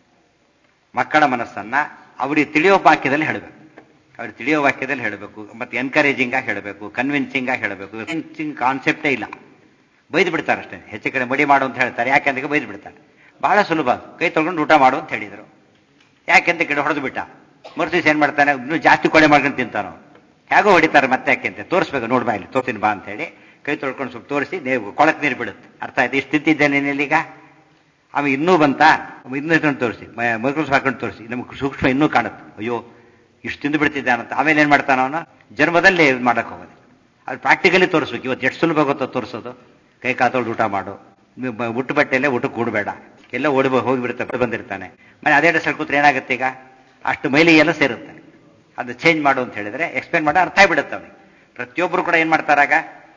A: ಮಕ್ಕಳ ಮನಸ್ಸನ್ನ ಅವ್ರಿಗೆ ತಿಳಿಯೋ ವಾಕ್ಯದಲ್ಲಿ ಹೇಳಬೇಕು. ಅವ್ರಿಗೆ ತಿಳಿಯೋ ವಾಕ್ಯದಲ್ಲಿ ಹೇಳಬೇಕು, ಮತ್ತೆ ಎನ್ಕರೇಜಿಂಗ್ ಆಗಿ ಹೇಳಬೇಕು, ಕನ್ವಿನ್ಸಿಂಗ್ ಆಗಿ ಹೇಳಬೇಕು. ಕನ್ವಿನ್ಸಿಂಗ್ ಕಾನ್ಸೆಪ್ಟೇ ಇಲ್ಲ, ಬೈದು ಬಿಡ್ತಾರೆ ಅಷ್ಟೇ. ಹೆಚ್ಚು ಕಡೆ ಮಡಿ ಮಾಡು ಅಂತ ಹೇಳ್ತಾರೆ, ಯಾಕೆಂದ್ರೆ ಬೈದು ಬಿಡ್ತಾರೆ. ಬಹಳ ಸುಲಭ, ಕೈ ತೊಗೊಂಡು ಊಟ ಮಾಡು ಅಂತ ಹೇಳಿದರು. ಯಾಕೆಂತ ಕಡೆ ಹೊಡೆದು ಬಿಟ್ಟ, ಮರುದಿವ್ಸ ಏನ್ ಮಾಡ್ತಾನೆ, ಇನ್ನೂ ಜಾಸ್ತಿ ಕೊಳೆ ಮಾಡ್ಕೊಂಡು ತಿಂತಾನೋ. ಹೇಗೋ ಹೊಡಿತಾರೆ, ಮತ್ತೆ ಯಾಕೆಂತ ತೋರಿಸ್ಬೇಕು, ನೋಡ್ಬಾ ಇಲ್ಲಿ ತೋರ್ತೀನಿ ಬಾ ಅಂತ ಹೇಳಿ ಕೈ ತೊಳ್ಕೊಂಡು ಸ್ವಲ್ಪ ತೋರಿಸಿ ಕೊಳಕ್ ನೀರು ಬಿಡುತ್ತೆ. ಅರ್ಥ ಆಯ್ತು? ಇಷ್ಟು ತಿಂತಿದ್ದೇನೆ ನೀನೀಗ, ಆಮೇಲೆ ಇನ್ನೂ ಬಂತ, ಇನ್ನೂ ಇಟ್ಕೊಂಡು ತೋರಿಸಿ, ಮೈಕ್ರೋಸ್ ಹಾಕೊಂಡು ತೋರಿಸಿ, ನಮ್ಗೆ ಸೂಕ್ಷ್ಮ ಇನ್ನೂ ಕಾಣುತ್ತೆ. ಅಯ್ಯೋ ಇಷ್ಟು ತಿಂದು ಬಿಡ್ತಿದ್ದಾನಂತ. ಆಮೇಲೆ ಏನ್ ಮಾಡ್ತಾನ ಅವನು, ಜನ್ಮದಲ್ಲಿ ಇದು ಮಾಡಕ್ ಹೋಗೋದು. ಅದು ಪ್ರಾಕ್ಟಿಕಲಿ ತೋರಿಸ್ಬೇಕು. ಇವತ್ತು ಎಷ್ಟು ಸುಲಭ ಗೊತ್ತೋ ತೋರಿಸೋದು. ಕೈ ಕಾತೊಳ್ದು ಊಟ ಮಾಡು, ಉಟ್ಟು ಬಟ್ಟೆಯಲ್ಲೇ ಊಟಕ್ಕೆ ಕೂಡಬೇಡ, ಎಲ್ಲ ಹೋಗಿಬಿಡುತ್ತೆ, ಬಂದಿರ್ತಾನೆ. ಮನೆ ಅದೇ ಡ್ರೆಸ್ ಕೂತ್ರೆ ಏನಾಗುತ್ತೆ, ಈಗ ಅಷ್ಟು ಮೈಲಿ ಎಲ್ಲ ಸೇರುತ್ತೆ. ಅದು ಚೇಂಜ್ ಮಾಡು ಅಂತ ಹೇಳಿದ್ರೆ ಎಕ್ಸ್ಪ್ಲೇನ್ ಮಾಡಿ ಅರ್ಥ ಆಗಿಬಿಡುತ್ತೆ ಅವನಿಗೆ. ಪ್ರತಿಯೊಬ್ಬರು ಕೂಡ ಏನ್ ಮಾಡ್ತಾರಾಗ,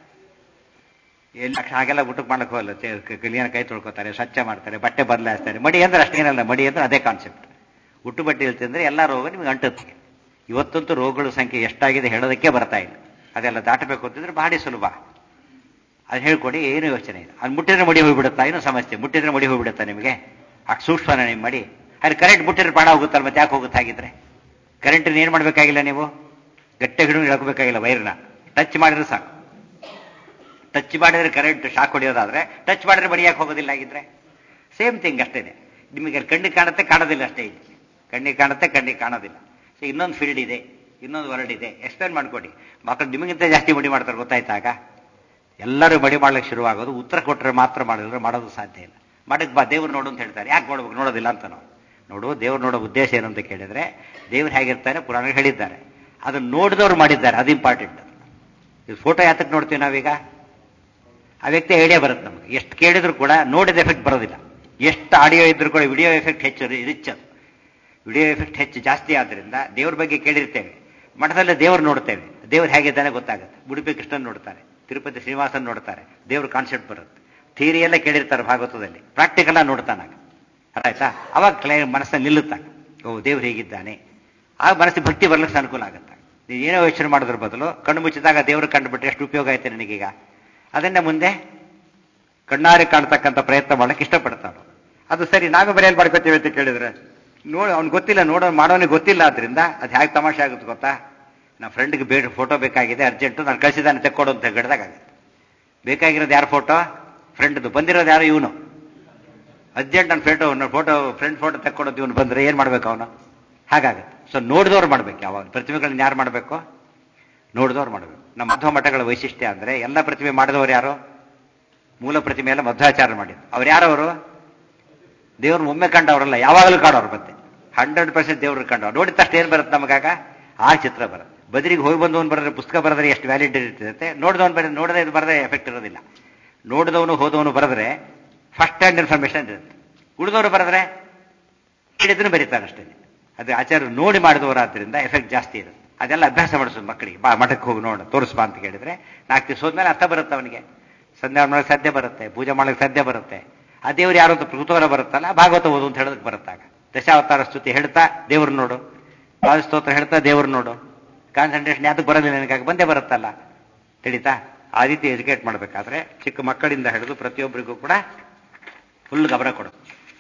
A: ಹಾಗೆಲ್ಲ ಊಟಕ್ಕೆ ಮಾಡಕ್ ಹೋಗಲ್ಲ, ಕ್ಲೀನ್ ಕೈ ತೊಳ್ಕೊತಾರೆ, ಸ್ವಚ್ಛ ಮಾಡ್ತಾರೆ, ಬಟ್ಟೆ ಬದಲಾಯಿಸ್ತಾರೆ. ಮಡಿ ಅಂದ್ರೆ ಅಷ್ಟೇನಲ್ಲ, ಮಡಿ ಅಂದ್ರೆ ಅದೇ ಕಾನ್ಸೆಪ್ಟ್. ಉಟ್ಟು ಬಟ್ಟೆ ಇಲ್ತಿಂದ್ರೆ ಎಲ್ಲ ರೋಗ ನಿಮ್ಗೆ ಅಂಟುತ್ತೆ. ಇವತ್ತಂತೂ ರೋಗಗಳ ಸಂಖ್ಯೆ ಎಷ್ಟಾಗಿದೆ ಹೇಳೋದಕ್ಕೆ ಬರ್ತಾ ಇಲ್ಲ. ಅದೆಲ್ಲ ದಾಟಬೇಕು ಅಂತಿದ್ರೆ ಭಾರಿ ಸುಲಭ. ಅದು ಹೇಳ್ಕೊಡಿ, ಏನು ಯೋಚನೆ ಇಲ್ಲ. ಅದು ಮುಟ್ಟಿದ್ರೆ ಮಡಿ ಹೋಗಿಬಿಡುತ್ತಾ, ಏನೂ ಸಮಸ್ಯೆ. ಮುಟ್ಟಿದ್ರೆ ಮಡಿ ಹೋಗಿಬಿಡುತ್ತಾ ನಿಮಗೆ, ಆ ಸೂಕ್ಷ್ಮನ ನಿಮ್ಮ ಮಡಿ. ಅಲ್ಲಿ ಕರೆಂಟ್ ಮುಟ್ಟಿದ್ರೆ ಪ್ರಾಣ ಹೋಗುತ್ತಲ್ಲ, ಮತ್ತೆ ಯಾಕೆ ಹೋಗುತ್ತೆ ಹಾಗಿದ್ರೆ? ಕರೆಂಟಿನ ಏನು ಮಾಡಬೇಕಾಗಿಲ್ಲ, ನೀವು ಗಟ್ಟೆ ಹಿಡಿದು ಎಳ್ಕೋಬೇಕಾಗಿಲ್ಲ, ವೈರ್ನ ಟಚ್ ಮಾಡಿದ್ರೆ ಸಾಕು. ಟಚ್ ಮಾಡಿದ್ರೆ ಕರೆಂಟ್ ಶಾಕ್ ಹೊಡೆಯೋದಾದ್ರೆ ಟಚ್ ಮಾಡಿದ್ರೆ ಬಡಿಯಾಕೆ ಹೋಗೋದಿಲ್ಲ ಆಗಿದ್ರೆ ಸೇಮ್ ಥಿಂಗ್ ಅಷ್ಟೇನೆ. ನಿಮಗೆ ಕಣ್ಣಿಗೆ ಕಾಣುತ್ತೆ ಕಾಣೋದಿಲ್ಲ ಅಷ್ಟೇ. ಇಲ್ಲಿ ಕಣ್ಣಿಗೆ ಕಾಣುತ್ತೆ ಕಣ್ಣಿಗೆ ಕಾಣೋದಿಲ್ಲ. ಸೊ ಇನ್ನೊಂದು ಫೀಲ್ಡ್ ಇದೆ, ಇನ್ನೊಂದು ವರ್ಲ್ಡ್ ಇದೆ. ಎಕ್ಸ್ಪ್ಲೇನ್ ಮಾಡ್ಕೊಡಿ. ಮಕ್ಕಳು ನಿಮಗಿಂತ ಜಾಸ್ತಿ ಮಡಿ ಮಾಡ್ತಾರೆ ಗೊತ್ತಾಯ್ತಾಗ. ಎಲ್ಲರೂ ಮಡಿ ಮಾಡ್ಲಿಕ್ಕೆ ಶುರುವಾಗೋದು ಉತ್ತರ ಕೊಟ್ಟರೆ ಮಾತ್ರ ಮಾಡಿದ್ರೆ ಮಾಡೋದು ಸಾಧ್ಯ ಇಲ್ಲ. ಮಾಡಕ್ಕೆ ಬಾ ದೇವ್ರು ನೋಡು ಅಂತ ಹೇಳ್ತಾರೆ. ಯಾಕೆ ನೋಡ್ಬೇಕು? ನೋಡೋದಿಲ್ಲ ಅಂತ ನಾವು ನೋಡು. ದೇವ್ರು ನೋಡೋ ಉದ್ದೇಶ ಏನು ಅಂತ ಕೇಳಿದ್ರೆ ದೇವ್ರು ಹೇಗಿರ್ತಾರೆ ಪುರಾಣ ಹೇಳಿದ್ದಾರೆ. ಅದನ್ನು ನೋಡಿದವ್ರು ಮಾಡಿದ್ದಾರೆ, ಅದು ಇಂಪಾರ್ಟೆಂಟ್. ಇದು ಫೋಟೋ ಯಾತಕ್ಕೆ ನೋಡ್ತೀವಿ ನಾವೀಗ? ಆ ವ್ಯಕ್ತಿ ಐಡಿಯಾ ಬರುತ್ತೆ ನಮಗೆ. ಎಷ್ಟು ಕೇಳಿದ್ರು ಕೂಡ ನೋಡಿದ ಎಫೆಕ್ಟ್ ಬರೋದಿಲ್ಲ. ಎಷ್ಟು ಆಡಿಯೋ ಇದ್ರೂ ಕೂಡ ವಿಡಿಯೋ ಎಫೆಕ್ಟ್ ಹೆಚ್ಚು ರಿಚ್. ಅದು ವಿಡಿಯೋ ಎಫೆಕ್ಟ್ ಹೆಚ್ಚು ಜಾಸ್ತಿ ಆದ್ದರಿಂದ ದೇವ್ರ ಬಗ್ಗೆ ಕೇಳಿರ್ತೇವೆ, ಮಠದಲ್ಲೇ ದೇವ್ರು ನೋಡ್ತೇವೆ, ದೇವ್ರು ಹೇಗಿದ್ದಾನೆ ಗೊತ್ತಾಗುತ್ತೆ. ಉಡುಪಿ ಕೃಷ್ಣನ್ ನೋಡ್ತಾರೆ, ತಿರುಪತಿ ಶ್ರೀನಿವಾಸನ್ ನೋಡ್ತಾರೆ, ದೇವ್ರ ಕಾನ್ಸೆಪ್ಟ್ ಬರುತ್ತೆ. ಥಿಯರಿ ಎಲ್ಲ ಕೇಳಿರ್ತಾರೆ ಭಾಗವತದಲ್ಲಿ, ಪ್ರಾಕ್ಟಿಕಲ್ ನೋಡ್ತಾನಾಗ. ಆಯ್ತಾ? ಅವಾಗ ಮನಸ್ಸಲ್ಲಿ ನಿಲ್ಲುತ್ತಾಗ, ಓ ದೇವ್ರು ಹೇಗಿದ್ದಾನೆ. ಆಗ ಮನಸ್ಸಿಗೆ ಭಕ್ತಿ ಬರ್ಲಿಕ್ಕೆ ಅನುಕೂಲ ಆಗುತ್ತೆ. ನೀವು ಏನೋ ಯೋಚನೆ ಮಾಡೋದ್ರ ಬದಲು ಕಣ್ಣು ಮುಚ್ಚಿದಾಗ ದೇವ್ರು ಕಂಡುಬಿಟ್ರೆ ಎಷ್ಟು ಉಪಯೋಗ ಆಯ್ತು ನನಗೀಗ. ಅದನ್ನ ಮುಂದೆ ಕಣ್ಣಾರೆ ಕಾಣ್ತಕ್ಕಂಥ ಪ್ರಯತ್ನ ಮಾಡಕ್ಕೆ ಇಷ್ಟಪಡ್ತಾನೆ. ಅದು ಸರಿ, ನಾವೇ ಬರೆಯಲು ಮಾಡ್ಕೋತೀವಿ ಅಂತ ಕೇಳಿದ್ರೆ ನೋಡಿ ಅವ್ನು ಗೊತ್ತಿಲ್ಲ, ಮಾಡೋನಿಗೆ ಗೊತ್ತಿಲ್ಲ. ಆದ್ರಿಂದ ಅದು ಹೇಗೆ ತಮಾಷೆ ಆಗುತ್ತೆ ಗೊತ್ತಾ? ನಮ್ಮ ಫ್ರೆಂಡ್ಗೆ ಫೋಟೋ ಬೇಕಾಗಿದೆ ಅರ್ಜೆಂಟು, ನಾನು ಕಳಿಸಿದಾನೆ ತೆಕ್ಕೊಡು ಅಂತ ಗಡ್ದಾಗುತ್ತೆ. ಬೇಕಾಗಿರೋದು ಯಾರು ಫೋಟೋ? ಫ್ರೆಂಡ್ದು. ಬಂದಿರೋದು ಯಾರು? ಇವನು. ಅರ್ಜೆಂಟ್ ನನ್ನ ಫ್ರೆಂಡ್ ಫೋಟೋ ತೆಕ್ಕೊಡೋದು ಇವನು ಬಂದ್ರೆ ಏನ್ ಮಾಡ್ಬೇಕು ಅವನು? ಹಾಗಾಗುತ್ತೆ. ಸೊ ನೋಡಿದವ್ರು ಮಾಡ್ಬೇಕು. ಯಾವಾಗ ಪ್ರತಿಮೆಗಳನ್ನ ಯಾರು ಮಾಡಬೇಕು? ನೋಡಿದವ್ರು ಮಾಡಬೇಕು. ನಮ್ಮ ಮಧ್ವ ಮಠಗಳ ವೈಶಿಷ್ಟ್ಯ ಅಂದ್ರೆ ಎಲ್ಲ ಪ್ರತಿಮೆ ಮಾಡಿದವರು ಯಾರು? ಮೂಲ ಪ್ರತಿಮೆ ಎಲ್ಲ ಮಧ್ವಾಚಾರ್ಯ ಮಾಡಿದ್ರು. ಅವ್ರು ಯಾರವರು? ದೇವ್ರನ್ನ ಒಮ್ಮೆ ಕಂಡವ್ರಲ್ಲ, ಯಾವಾಗಲೂ ಕಾಣೋರು. ಮತ್ತೆ 100% ದೇವ್ರ ಕಂಡವ್ರು. ನೋಡಿದ ತಕ್ಷಣ ಏನ್ ಬರುತ್ತೆ ನಮಗಾಗ? ಆ ಚಿತ್ರ ಬರುತ್ತೆ. ಬದರಿಗೆ ಹೋಗಿ ಬಂದವನು ಬರೆದ್ರೆ, ಪುಸ್ತಕ ಬರೆದ್ರೆ ಎಷ್ಟು ವ್ಯಾಲಿಡ್ ಇರ್ತದೆ. ನೋಡಿದವನು ನೋಡದೆ ಇದು ಬರೆದ್ರೆ ಎಫೆಕ್ಟ್ ಇರೋದಿಲ್ಲ. ನೋಡಿದವನು ಹೋದವನು ಬರೆದ್ರೆ ಫಸ್ಟ್ ಹ್ಯಾಂಡ್ ಇನ್ಫಾರ್ಮೇಶನ್ ಇರುತ್ತೆ. ಉಳಿದವರು ಬರೆದ್ರೆ ಹಿಡಿದನ್ನು ಬರೀತಾರೆ ಅಷ್ಟೇ. ಅದು ಆಚಾರ್ಯರು ನೋಡಿ ಮಾಡಿದವರಾದ್ರಿಂದ ಎಫೆಕ್ಟ್ ಜಾಸ್ತಿ ಇರುತ್ತೆ. ಅದೆಲ್ಲ ಅಭ್ಯಾಸ ಮಾಡಿಸೋದು ಮಕ್ಕಳಿಗೆ. ಮಠಕ್ಕೆ ಹೋಗಿ ನೋಡ ತೋರಿಸ್ಬಾ ಅಂತ ಕೇಳಿದ್ರೆ 4 ದಿವಸ ಹೋದ್ಮೇಲೆ ಅರ್ಥ ಬರುತ್ತೆ ಅವನಿಗೆ. ಸಂಧ್ಯಾ ಮಾಡೋಕ್ಕೆ ಸಾಧ್ಯ ಬರುತ್ತೆ, ಪೂಜೆ ಮಾಡೋಕ್ಕೆ ಸಾಧ್ಯ ಬರುತ್ತೆ. ಆ ದೇವ್ರು ಯಾರು ಅಂತ ಕುತೂಹಲ ಬರುತ್ತಲ್ಲ, ಭಾಗವತ ಓದು ಅಂತ ಹೇಳೋದಕ್ಕೆ ಬರುತ್ತಾಗ. ದಶಾವತಾರ ಸ್ತುತಿ ಹೇಳ್ತಾ ದೇವ್ರು ನೋಡು, ಸ್ತೋತ್ರ ಹೇಳ್ತಾ ದೇವ್ರು ನೋಡು. ಕಾನ್ಸಂಟ್ರೇಷನ್ ಯಾತಕ್ಕೆ ಬರೋದಿಲ್ಲ ನನಗಾಗ? ಬಂದೇ ಬರುತ್ತಲ್ಲ. ತಿಳಿತಾ? ಆ ರೀತಿ ಎಜುಕೇಟ್ ಮಾಡಬೇಕಾದ್ರೆ ಚಿಕ್ಕ ಮಕ್ಕಳಿಂದ ಹಿಡಿದು ಪ್ರತಿಯೊಬ್ಬರಿಗೂ ಕೂಡ ಫುಲ್ ಗಮನ ಕೊಡೋದು.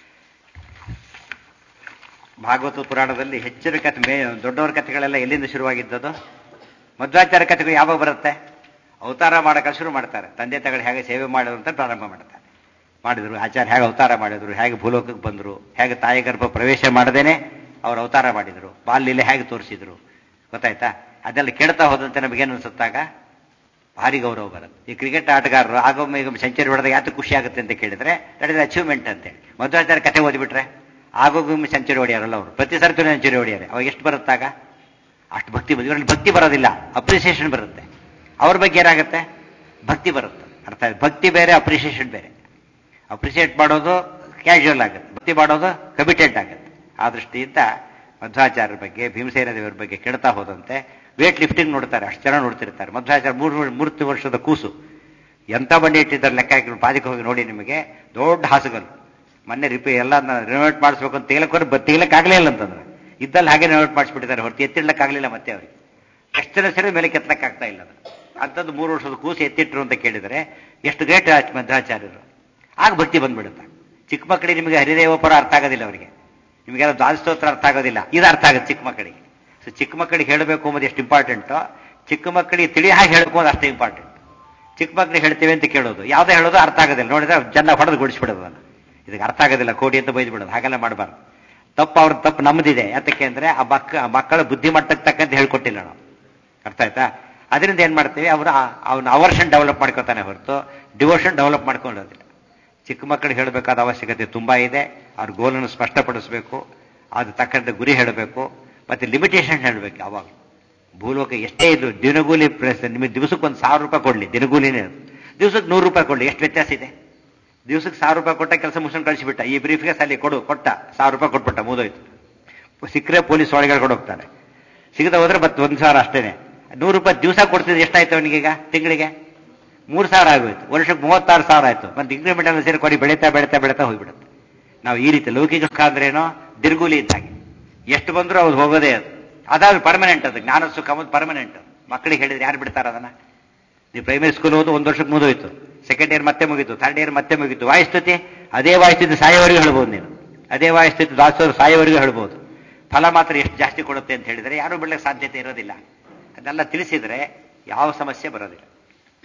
A: ಭಾಗವತ ಪುರಾಣದಲ್ಲಿ ಹೆಚ್ಚಿನ ಕಥೆ, ದೊಡ್ಡವರ ಕಥೆಗಳೆಲ್ಲ ಎಲ್ಲಿಂದ ಶುರುವಾಗಿದ್ದದು? ಮಧ್ವಾಚಾರ್ಯ ಕಥೆಗಳು ಯಾವಾಗ ಬರುತ್ತೆ? ಅವತಾರ ಮಾಡಕ್ಕೆ ಶುರು ಮಾಡ್ತಾರೆ. ತಂದೆ ತಗಡೆ ಹೇಗೆ ಸೇವೆ ಮಾಡೋದು ಅಂತ ಪ್ರಾರಂಭ ಮಾಡ್ತಾರೆ. ಮಾಡಿದ್ರು ಆಚಾರ್ಯ ಹೇಗೆ ಅವತಾರ ಮಾಡಿದ್ರು, ಹೇಗೆ ಭೂಲೋಕಕ್ಕೆ ಬಂದರು, ಹೇಗೆ ತಾಯಿ ಗರ್ಭ ಪ್ರವೇಶ ಮಾಡದೇನೆ ಅವ್ರು ಅವತಾರ ಮಾಡಿದ್ರು, ಬಾಲ್ಯಲೆ ಹೇಗೆ ತೋರಿಸಿದ್ರು. ಗೊತ್ತಾಯ್ತಾ? ಅದೆಲ್ಲ ಕೇಳ್ತಾ ಹೋದಂತೆ ನಮಗೇನು ಅನ್ಸುತ್ತಾಗ ಭಾರಿ ಗೌರವ ಬರುತ್ತೆ. ಈ ಕ್ರಿಕೆಟ್ ಆಟಗಾರರು ಆಗೊಮ್ಮೆ ಈಗ ಸೆಂಚುರಿ ಹೊಡೆದಾಗ ಯಾಕೆ ಖುಷಿ ಆಗುತ್ತೆ ಅಂತ ಕೇಳಿದ್ರೆ ದಟ್ ಇಸ್ ಅಚೀವ್ಮೆಂಟ್ ಅಂತೇಳಿ. ಮಧ್ವಾಚಾರ್ಯ ಕಥೆ ಓದಿಬಿಟ್ರೆ ಆಗೊಮ್ಮೆ ಸೆಂಚುರಿ ಹೊಡೆಯಾರಲ್ಲ ಅವರು, ಪ್ರತಿ ಸರ್ತಿ ಸೆಂಚುರಿ ಹೊಡೆಯಾರೆ. ಅವಾಗ ಎಷ್ಟು ಬರುತ್ತಾಗ? ಅಷ್ಟು ಭಕ್ತಿ ಬರುತ್ತೆ. ಇವರಲ್ಲಿ ಭಕ್ತಿ ಬರೋದಿಲ್ಲ, ಅಪ್ರಿಸಿಯೇಷನ್ ಬರುತ್ತೆ. ಅವ್ರ ಬಗ್ಗೆ ಏನಾಗುತ್ತೆ? ಭಕ್ತಿ ಬರುತ್ತೆ. ಅರ್ಥ ಆಯ್ತು? ಭಕ್ತಿ ಬೇರೆ, ಅಪ್ರಿಸಿಯೇಷನ್ ಬೇರೆ. ಅಪ್ರಿಸಿಯೇಟ್ ಮಾಡೋದು ಕ್ಯಾಶುವಲ್ ಆಗುತ್ತೆ, ಭಕ್ತಿ ಮಾಡೋದು ಕಮಿಟೆಡ್ ಆಗುತ್ತೆ. ಆ ದೃಷ್ಟಿಯಿಂದ ಮಧ್ವಾಚಾರ್ಯರ ಬಗ್ಗೆ, ಭೀಮಸೇನ ದೇವರ ಬಗ್ಗೆ ಕೇಳ್ತಾ ಹೋದಂತೆ ವೇಟ್ ಲಿಫ್ಟಿಂಗ್ ನೋಡ್ತಾರೆ. ಅಷ್ಟು ಜನ ನೋಡ್ತಿರ್ತಾರೆ. ಮಧ್ವಾಚಾರ್ಯ 3 ವರ್ಷದ ಕೂಸು ಎಂಥ ಬಂಡಿ ಇಟ್ಟಿದ್ದಾರೆ ಲೆಕ್ಕ ಹಾಕಿ ಪಾದಕ್ಕೆ ಹೋಗಿ ನೋಡಿ. ನಿಮಗೆ ದೊಡ್ಡ ಹಾಸುಗಲ್ಲು ಮೊನ್ನೆ ಎಲ್ಲ ರಿನೋವೇಟ್ ಮಾಡಿಸ್ಬೇಕು ಅಂತ ತೆಗಿಲಕ್ಕಾಗಲೇ ಇಲ್ಲ ಅಂತಂದ್ರೆ ಇದ್ದಲ್ಲಿ ಹಾಗೆ ರಿನೋವೇಟ್ ಮಾಡಿಸ್ಬಿಟ್ಟಿದ್ದಾರೆ ಹೊರತು ಎತ್ತಿಡ್ಲಕ್ಕಾಗಲಿಲ್ಲ. ಮತ್ತೆ ಅವ್ರಿಗೆ ಎಷ್ಟು ಜನ ಸರಿ ಮೇಲೆ ಕೆತ್ತಲಕ್ಕಾಗ್ತಾ ಇಲ್ಲ. ಅಂಥದ್ದು 3 ವರ್ಷದ ಕೂಸು ಎತ್ತಿಟ್ರು ಅಂತ ಕೇಳಿದರೆ ಎಷ್ಟು ಗ್ರೇಟ್ ಮಧ್ವಾಚಾರ್ಯರು. ಆಗ ಭಕ್ತಿ ಬಂದ್ಬಿಡುತ್ತೆ. ಚಿಕ್ಕ ಮಕ್ಕಳಿಗೆ ನಿಮಗೆ ಹರಿದೇವಪುರ ಅರ್ಥ ಆಗೋದಿಲ್ಲ, ಅವರಿಗೆ ನಿಮಗೆಲ್ಲ ದ್ವಾದಸ್ತೋತ್ರ ಅರ್ಥ ಆಗೋದಿಲ್ಲ. ಇದು ಅರ್ಥ ಆಗುತ್ತೆ ಚಿಕ್ಕ ಮಕ್ಕಳಿಗೆ. ಸೊ ಚಿಕ್ಕ ಮಕ್ಕಳಿಗೆ ಹೇಳಬೇಕು ಅನ್ನೋದು ಎಷ್ಟು ಇಂಪಾರ್ಟೆಂಟೋ, ಚಿಕ್ಕ ಮಕ್ಕಳಿಗೆ ತಿಳಿ ಹಾಗೆ ಹೇಳ್ಬೋದು ಅಷ್ಟೇ ಇಂಪಾರ್ಟೆಂಟ್. ಚಿಕ್ಕ ಮಕ್ಕಳಿಗೆ ಹೇಳ್ತೇವೆ ಅಂತ ಕೇಳೋದು, ಯಾವುದೇ ಹೇಳೋದು ಅರ್ಥ ಆಗೋದಿಲ್ಲ. ನೋಡಿದ್ರೆ ಜನ ಹೊಡೆದು ಗುಡಿಸ್ಬಿಡೋದು, ಇದಕ್ಕೆ ಅರ್ಥ ಆಗೋದಿಲ್ಲ ಕೋಟಿ ಅಂತ ಬೈದು ಬಿಡೋದು. ಹಾಗೆಲ್ಲ ಮಾಡಬಾರ್ದು. ತಪ್ಪು ಅವ್ರ ತಪ್ಪು ನಮ್ಮದಿದೆ. ಯಾತಕ್ಕೆ ಅಂದ್ರೆ ಆ ಮಕ್ಕಳ ಬುದ್ಧಿಮಟ್ಟಕ್ಕೆ ತಕ್ಕಂತೆ ಹೇಳ್ಕೊಟ್ಟಿಲ್ಲ ನಾವು. ಅರ್ಥ ಆಯ್ತಾ? ಅದರಿಂದ ಏನ್ ಮಾಡ್ತೀವಿ, ಅವನ ಅವರ್ಷನ್ ಡೆವಲಪ್ ಮಾಡ್ಕೊತಾನೆ ಹೊರತು ಡಿವೋಷನ್ ಡೆವಲಪ್ ಮಾಡ್ಕೊಳ್ಳೋದಿಲ್ಲ. ಚಿಕ್ಕ ಮಕ್ಕಳಿಗೆ ಹೇಳಬೇಕಾದ ಅವಶ್ಯಕತೆ ತುಂಬಾ ಇದೆ. ಅವ್ರ ಗೋಲನ್ನು ಸ್ಪಷ್ಟಪಡಿಸಬೇಕು, ಅದು ತಕ್ಕಂತೆ ಗುರಿ ಹೇಳಬೇಕು, ಮತ್ತೆ ಲಿಮಿಟೇಷನ್ ಹೇಳಬೇಕು. ಯಾವಾಗ ಭೂಲೋಕ ಎಷ್ಟೇ ಇದು ದಿನಗೂಲಿ ನಿಮಗೆ ದಿವಸಕ್ಕೆ 1,000 ರೂಪಾಯಿ ಕೊಡ್ಲಿ, ದಿನಗೂಲಿನೇ ದಿವಸಕ್ಕೆ 100 ರೂಪಾಯಿ ಕೊಡ್ಲಿ, ಎಷ್ಟು ವ್ಯತ್ಯಾಸ ಇದೆ? ದಿವಸಕ್ಕೆ 1,000 ರೂಪಾಯಿ ಕೊಟ್ಟ ಕೆಲಸ ಮುಗಿಸ್ಕೊಂಡು ಕಳಿಸಿಬಿಟ್ಟ. ಈ ಬ್ರೀಫ್ಗೆ ಅಲ್ಲಿ ಕೊಟ್ಟ 1,000 ರೂಪಾಯಿ ಕೊಟ್ಬಿಟ್ಟ, ಮುಗಿದೋಯ್ತು. ಸಿಕ್ಕರೆ ಪೊಲೀಸ್ ಒಳಗಡೆ ಕೊಡೋಗ್ತಾನೆ, ಸಿಗದ ಹೋದ್ರೆ ಮತ್ತೆ 1,000 ಅಷ್ಟೇನೆ. 100 ರೂಪಾಯಿ ದಿವಸ ಕೊಡ್ತಿದ್ರೆ ಎಷ್ಟಾಯ್ತು ಅವನಿಗೀಗ? ತಿಂಗಳಿಗೆ 3,000 ಆಗೋಯ್ತು. ವರ್ಷಕ್ಕೆ 36,000 ಆಯ್ತು. ಮತ್ತೆ ಇಂಕ್ರಿಮೆಂಟ್ ಎಲ್ಲ ಸೇರಿ ಕೊಡಿ ಬೆಳೀತಾ ಬೆಳೀತಾ ಬೆಳೀತಾ ಹೋಗ್ಬಿಡುತ್ತೆ. ನಾವು ಈ ರೀತಿ ಲೌಕಿಕ ಸುಖ ಅಂದ್ರೇನೋ ದಿರ್ಗೂಲಿ ಇದ್ದಾಗೆ, ಎಷ್ಟು ಬಂದರೂ ಅವ್ರು ಹೋಗೋದೇ. ಅದಾದ್ರೂ ಪರ್ಮನೆಂಟ್. ಅದು ಜ್ಞಾನ ಸುಖ ಅನ್ನೋದು ಪರ್ಮನೆಂಟ್. ಮಕ್ಕಳಿಗೆ ಹೇಳಿದ್ರೆ ಯಾರು ಬಿಡ್ತಾರ ಅದನ್ನ? ನೀವು ಪ್ರೈಮರಿ ಸ್ಕೂಲ್ ಓದು 1 ವರ್ಷಕ್ಕೆ ಮುಗಿದೋಯ್ತು, ಸೆಕೆಂಡ್ ಇಯರ್ ಮತ್ತೆ ಮುಗಿತು, ಥರ್ಡ್ ಇಯರ್ ಮತ್ತೆ ಮುಗಿತು. ವಾಯಿಸ್ತುತಿ ಅದೇ ವಾಯಿಸ್ತುತಿ ಸಾಯೋವರೆಗೂ ಹೇಳ್ಬೋದು ನೀನು. ಅದೇ ವಾಯಿಸ್ತುತಿ ದಾಸೋರು ಸಾಯೋವರೆಗೂ ಹೇಳ್ಬೋದು. ಫಲ ಮಾತ್ರ ಎಷ್ಟು ಜಾಸ್ತಿ ಕೊಡುತ್ತೆ ಅಂತ ಹೇಳಿದರೆ ಯಾರೂ ಬಿಡ್ಲಿಕ್ಕೆ ಸಾಧ್ಯತೆ ಇರೋದಿಲ್ಲ. ಅದನ್ನೆಲ್ಲ ತಿಳಿಸಿದರೆ ಯಾವ ಸಮಸ್ಯೆ ಬರೋದಿಲ್ಲ.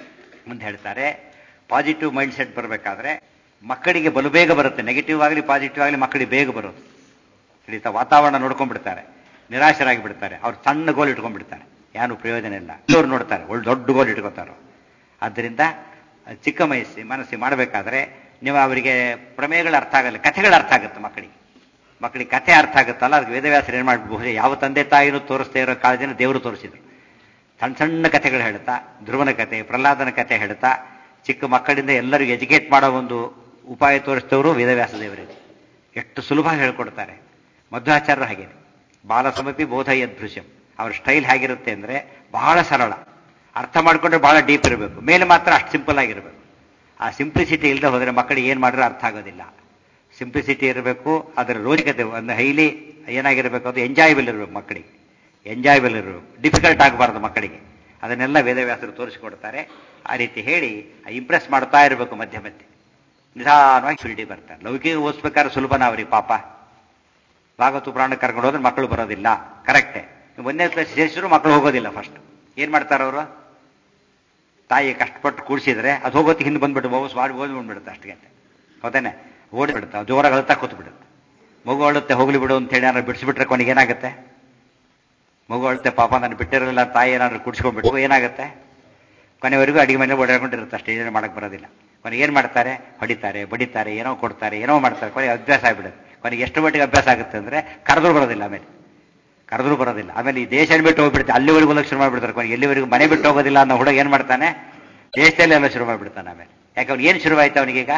A: ಅಂತ ಹೇಳ್ತಾರೆ. ಪಾಸಿಟಿವ್ ಮೈಂಡ್ ಸೆಟ್ ಬರಬೇಕಾದ್ರೆ ಮಕ್ಕಳಿಗೆ ಬಲು ಬೇಗ ಬರುತ್ತೆ. ನೆಗೆಟಿವ್ ಆಗಲಿ ಪಾಸಿಟಿವ್ ಆಗಲಿ ಮಕ್ಕಳಿಗೆ ಬೇಗ ಬರುತ್ತೆ. ಹಿಡಿತ ವಾತಾವರಣ ನೋಡ್ಕೊಂಡ್ಬಿಡ್ತಾರೆ, ನಿರಾಶರಾಗಿ ಬಿಡ್ತಾರೆ. ಅವ್ರು ಸಣ್ಣ ಗೋಲ್ ಇಟ್ಕೊಂಡ್ಬಿಡ್ತಾರೆ, ಏನು ಪ್ರಯೋಜನ ಇಲ್ಲ. ಅವ್ರು ನೋಡ್ತಾರೆ ಒಳ್ಳೆ ದೊಡ್ಡ ಗೋಲ್ ಇಟ್ಕೋತಾರೋ. ಆದ್ದರಿಂದ ಚಿಕ್ಕ ಮನಸ್ಸಿ ಮಾಡಬೇಕಾದ್ರೆ ನೀವು ಅವರಿಗೆ ಪ್ರಮೇಯಗಳು ಅರ್ಥ ಆಗಲ್ಲ, ಕಥೆಗಳು ಅರ್ಥ ಆಗುತ್ತೆ ಮಕ್ಕಳಿಗೆ ಕಥೆ ಅರ್ಥ ಆಗುತ್ತಲ್ಲ. ಅದಕ್ಕೆ ವೇದವ್ಯಾಸರು ಏನು ಮಾಡಬಹುದು, ಯಾವ ತಂದೆ ತಾಯಿನೂ ತೋರಿಸ್ತಾ ಇರೋ ಕಾಳಜಿನ ದೇವರು ತೋರಿಸಿದ್ರು. ಸಣ್ಣ ಸಣ್ಣ ಕಥೆಗಳು ಹೇಳ್ತಾ, ಧ್ರುವನ ಕಥೆ, ಪ್ರಹ್ಲಾದನ ಕಥೆ ಹೇಳ್ತಾ ಚಿಕ್ಕ ಮಕ್ಕಳಿಂದ ಎಲ್ಲರಿಗೂ ಎಜುಕೇಟ್ ಮಾಡೋ ಒಂದು ಉಪಾಯ ತೋರಿಸಿದವರು ವೇದವ್ಯಾಸ ದೇವರಿಗೆ. ಎಷ್ಟು ಸುಲಭ ಹೇಳ್ಕೊಡ್ತಾರೆ. ಮಧ್ವಾಚಾರ್ಯರು ಹಾಗೆ, ಬಾಲಸಮಪಿ ಬೋಧಯದ್ಭೃಶ್ಯಂ. ಅವ್ರ ಸ್ಟೈಲ್ ಹೇಗಿರುತ್ತೆ ಅಂದರೆ ಬಹಳ ಸರಳ, ಅರ್ಥ ಮಾಡ್ಕೊಂಡ್ರೆ ಬಹಳ ಡೀಪ್ ಇರಬೇಕು, ಮೇಲೆ ಮಾತ್ರ ಅಷ್ಟು ಸಿಂಪಲ್ ಆಗಿರಬೇಕು. ಆ ಸಿಂಪ್ಲಿಸಿಟಿ ಇಲ್ಲದೆ ಹೋದರೆ ಮಕ್ಕಳಿಗೆ ಏನು ಮಾಡಿದ್ರೆ ಅರ್ಥ ಆಗೋದಿಲ್ಲ. ಸಿಂಪ್ಲಿಸಿಟಿ ಇರಬೇಕು, ಅದರ ರೋಚಕತೆ ಒಂದು ಹೈಲಿ ಏನಾಗಿರಬೇಕು, ಅದು ಎಂಜಾಯಬಲ್ ಇರಬೇಕು ಮಕ್ಕಳಿಗೆ, ಎಂಜಾಯಬಲ್ ಇರಬೇಕು, ಡಿಫಿಕಲ್ಟ್ ಆಗಬಾರ್ದು ಮಕ್ಕಳಿಗೆ. ಅದನ್ನೆಲ್ಲ ವೇದವ್ಯಾಸರು ತೋರಿಸಿಕೊಡ್ತಾರೆ. ಆ ರೀತಿ ಹೇಳಿ ಇಂಪ್ರೆಸ್ ಮಾಡ್ತಾ ಇರಬೇಕು. ಮಧ್ಯೆ ಮಧ್ಯೆ ನಿಧಾನವಾಗಿ ಸುಲ್ಟಿ ಬರ್ತಾರೆ. ಲೌಕಿಕ ಓದಿಸ್ಬೇಕಾದ್ರೆ ಸುಲಭನ ಅವ್ರಿಗೆ ಪಾಪ. ಭಾಗವತ ಪುರಾಣ ಕರ್ಕೊಂಡು ಹೋದ್ರೆ ಮಕ್ಕಳು ಬರೋದಿಲ್ಲ, ಕರೆಕ್ಟೇ. ಒಂದನೇ ಕ್ಲಾಸ್ ಸೇರಿಸಿದ್ರು ಮಕ್ಕಳು ಹೋಗೋದಿಲ್ಲ. ಫಸ್ಟ್ ಏನು ಮಾಡ್ತಾರೆ ಅವರು, ತಾಯಿ ಕಷ್ಟಪಟ್ಟು ಕೂಡಿಸಿದ್ರೆ ಅದು ಹೋಗೋತ್ತಿಗೆ ಹಿಂದೆ ಬಂದ್ಬಿಟ್ಟು ಓದಿ ಬಂದ್ಬಿಡುತ್ತೆ ಅಷ್ಟಿಗೆ. ಹೌದೇನೆ, ಓಡಿಬಿಡುತ್ತೆ, ಜೋರಾಗಿ ಅಳ್ತಾ ಕೂತ್ಬಿಡುತ್ತೆ. ಮಗು ಅಳುತ್ತೆ, ಹೋಗ್ಲಿ ಬಿಡು ಅಂತ ಹೇಳಿ ಏನಾದ್ರು ಬಿಡಿಸ್ಬಿಟ್ರೆ ಕೊನೆಗೆ ಏನಾಗುತ್ತೆ, ಮಗು ಅಳುತ್ತೆ ಪಾಪ ನಾನು ಬಿಟ್ಟಿರಲಿಲ್ಲ, ತಾಯಿ ಏನಾದ್ರು ಕುಡಿಸ್ಕೊಂಡ್ಬಿಟ್ಟು ಏನಾಗುತ್ತೆ, ಕೊನೆವರೆಗೂ ಅಡಿಗೆ ಮನೆ ಓಡಾಡ್ಕೊಂಡಿರುತ್ತೆ ಅಷ್ಟೇ, ಏನು ಮಾಡಕ್ಕೆ ಬರೋದಿಲ್ಲ. ಕೊನೆಗೆ ಏನು ಮಾಡ್ತಾರೆ, ಹೊಡಿತಾರೆ, ಬಡಿತಾರೆ, ಏನೋ ಕೊಡ್ತಾರೆ, ಏನೋ ಮಾಡ್ತಾರೆ. ಕೊನೆಗೆ ಅಭ್ಯಾಸ ಆಗಿಬಿಡುತ್ತೆ. ಕೊನೆಗೆ ಎಷ್ಟು ಮಟ್ಟಿಗೆ ಅಭ್ಯಾಸ ಆಗುತ್ತೆ ಅಂದರೆ ಕರೆದ್ರೂ ಬರೋದಿಲ್ಲ. ಆಮೇಲೆ ಈ ದೇಶ ಬಿಟ್ಟು ಹೋಗ್ಬಿಡ್ತಾರೆ, ಅಲ್ಲಿವರೆಗೂ ಶುರು ಮಾಡಿಬಿಡ್ತಾರೆ. ಕೊನೆಗೆ ಎಲ್ಲಿವರೆಗೂ ಮನೆ ಬಿಟ್ಟು ಹೋಗೋದಿಲ್ಲ ಅನ್ನೋ ಹುಡುಗ ಏನು ಮಾಡ್ತಾನೆ, ದೇಶದಲ್ಲಿ ಎಲ್ಲ ಶುರು ಮಾಡಿಬಿಡ್ತಾನೆ. ಆಮೇಲೆ ಯಾಕೆ ಅವ್ನು ಏನು ಶುರುವಾಯ್ತು, ಅವನಿಗೀಗ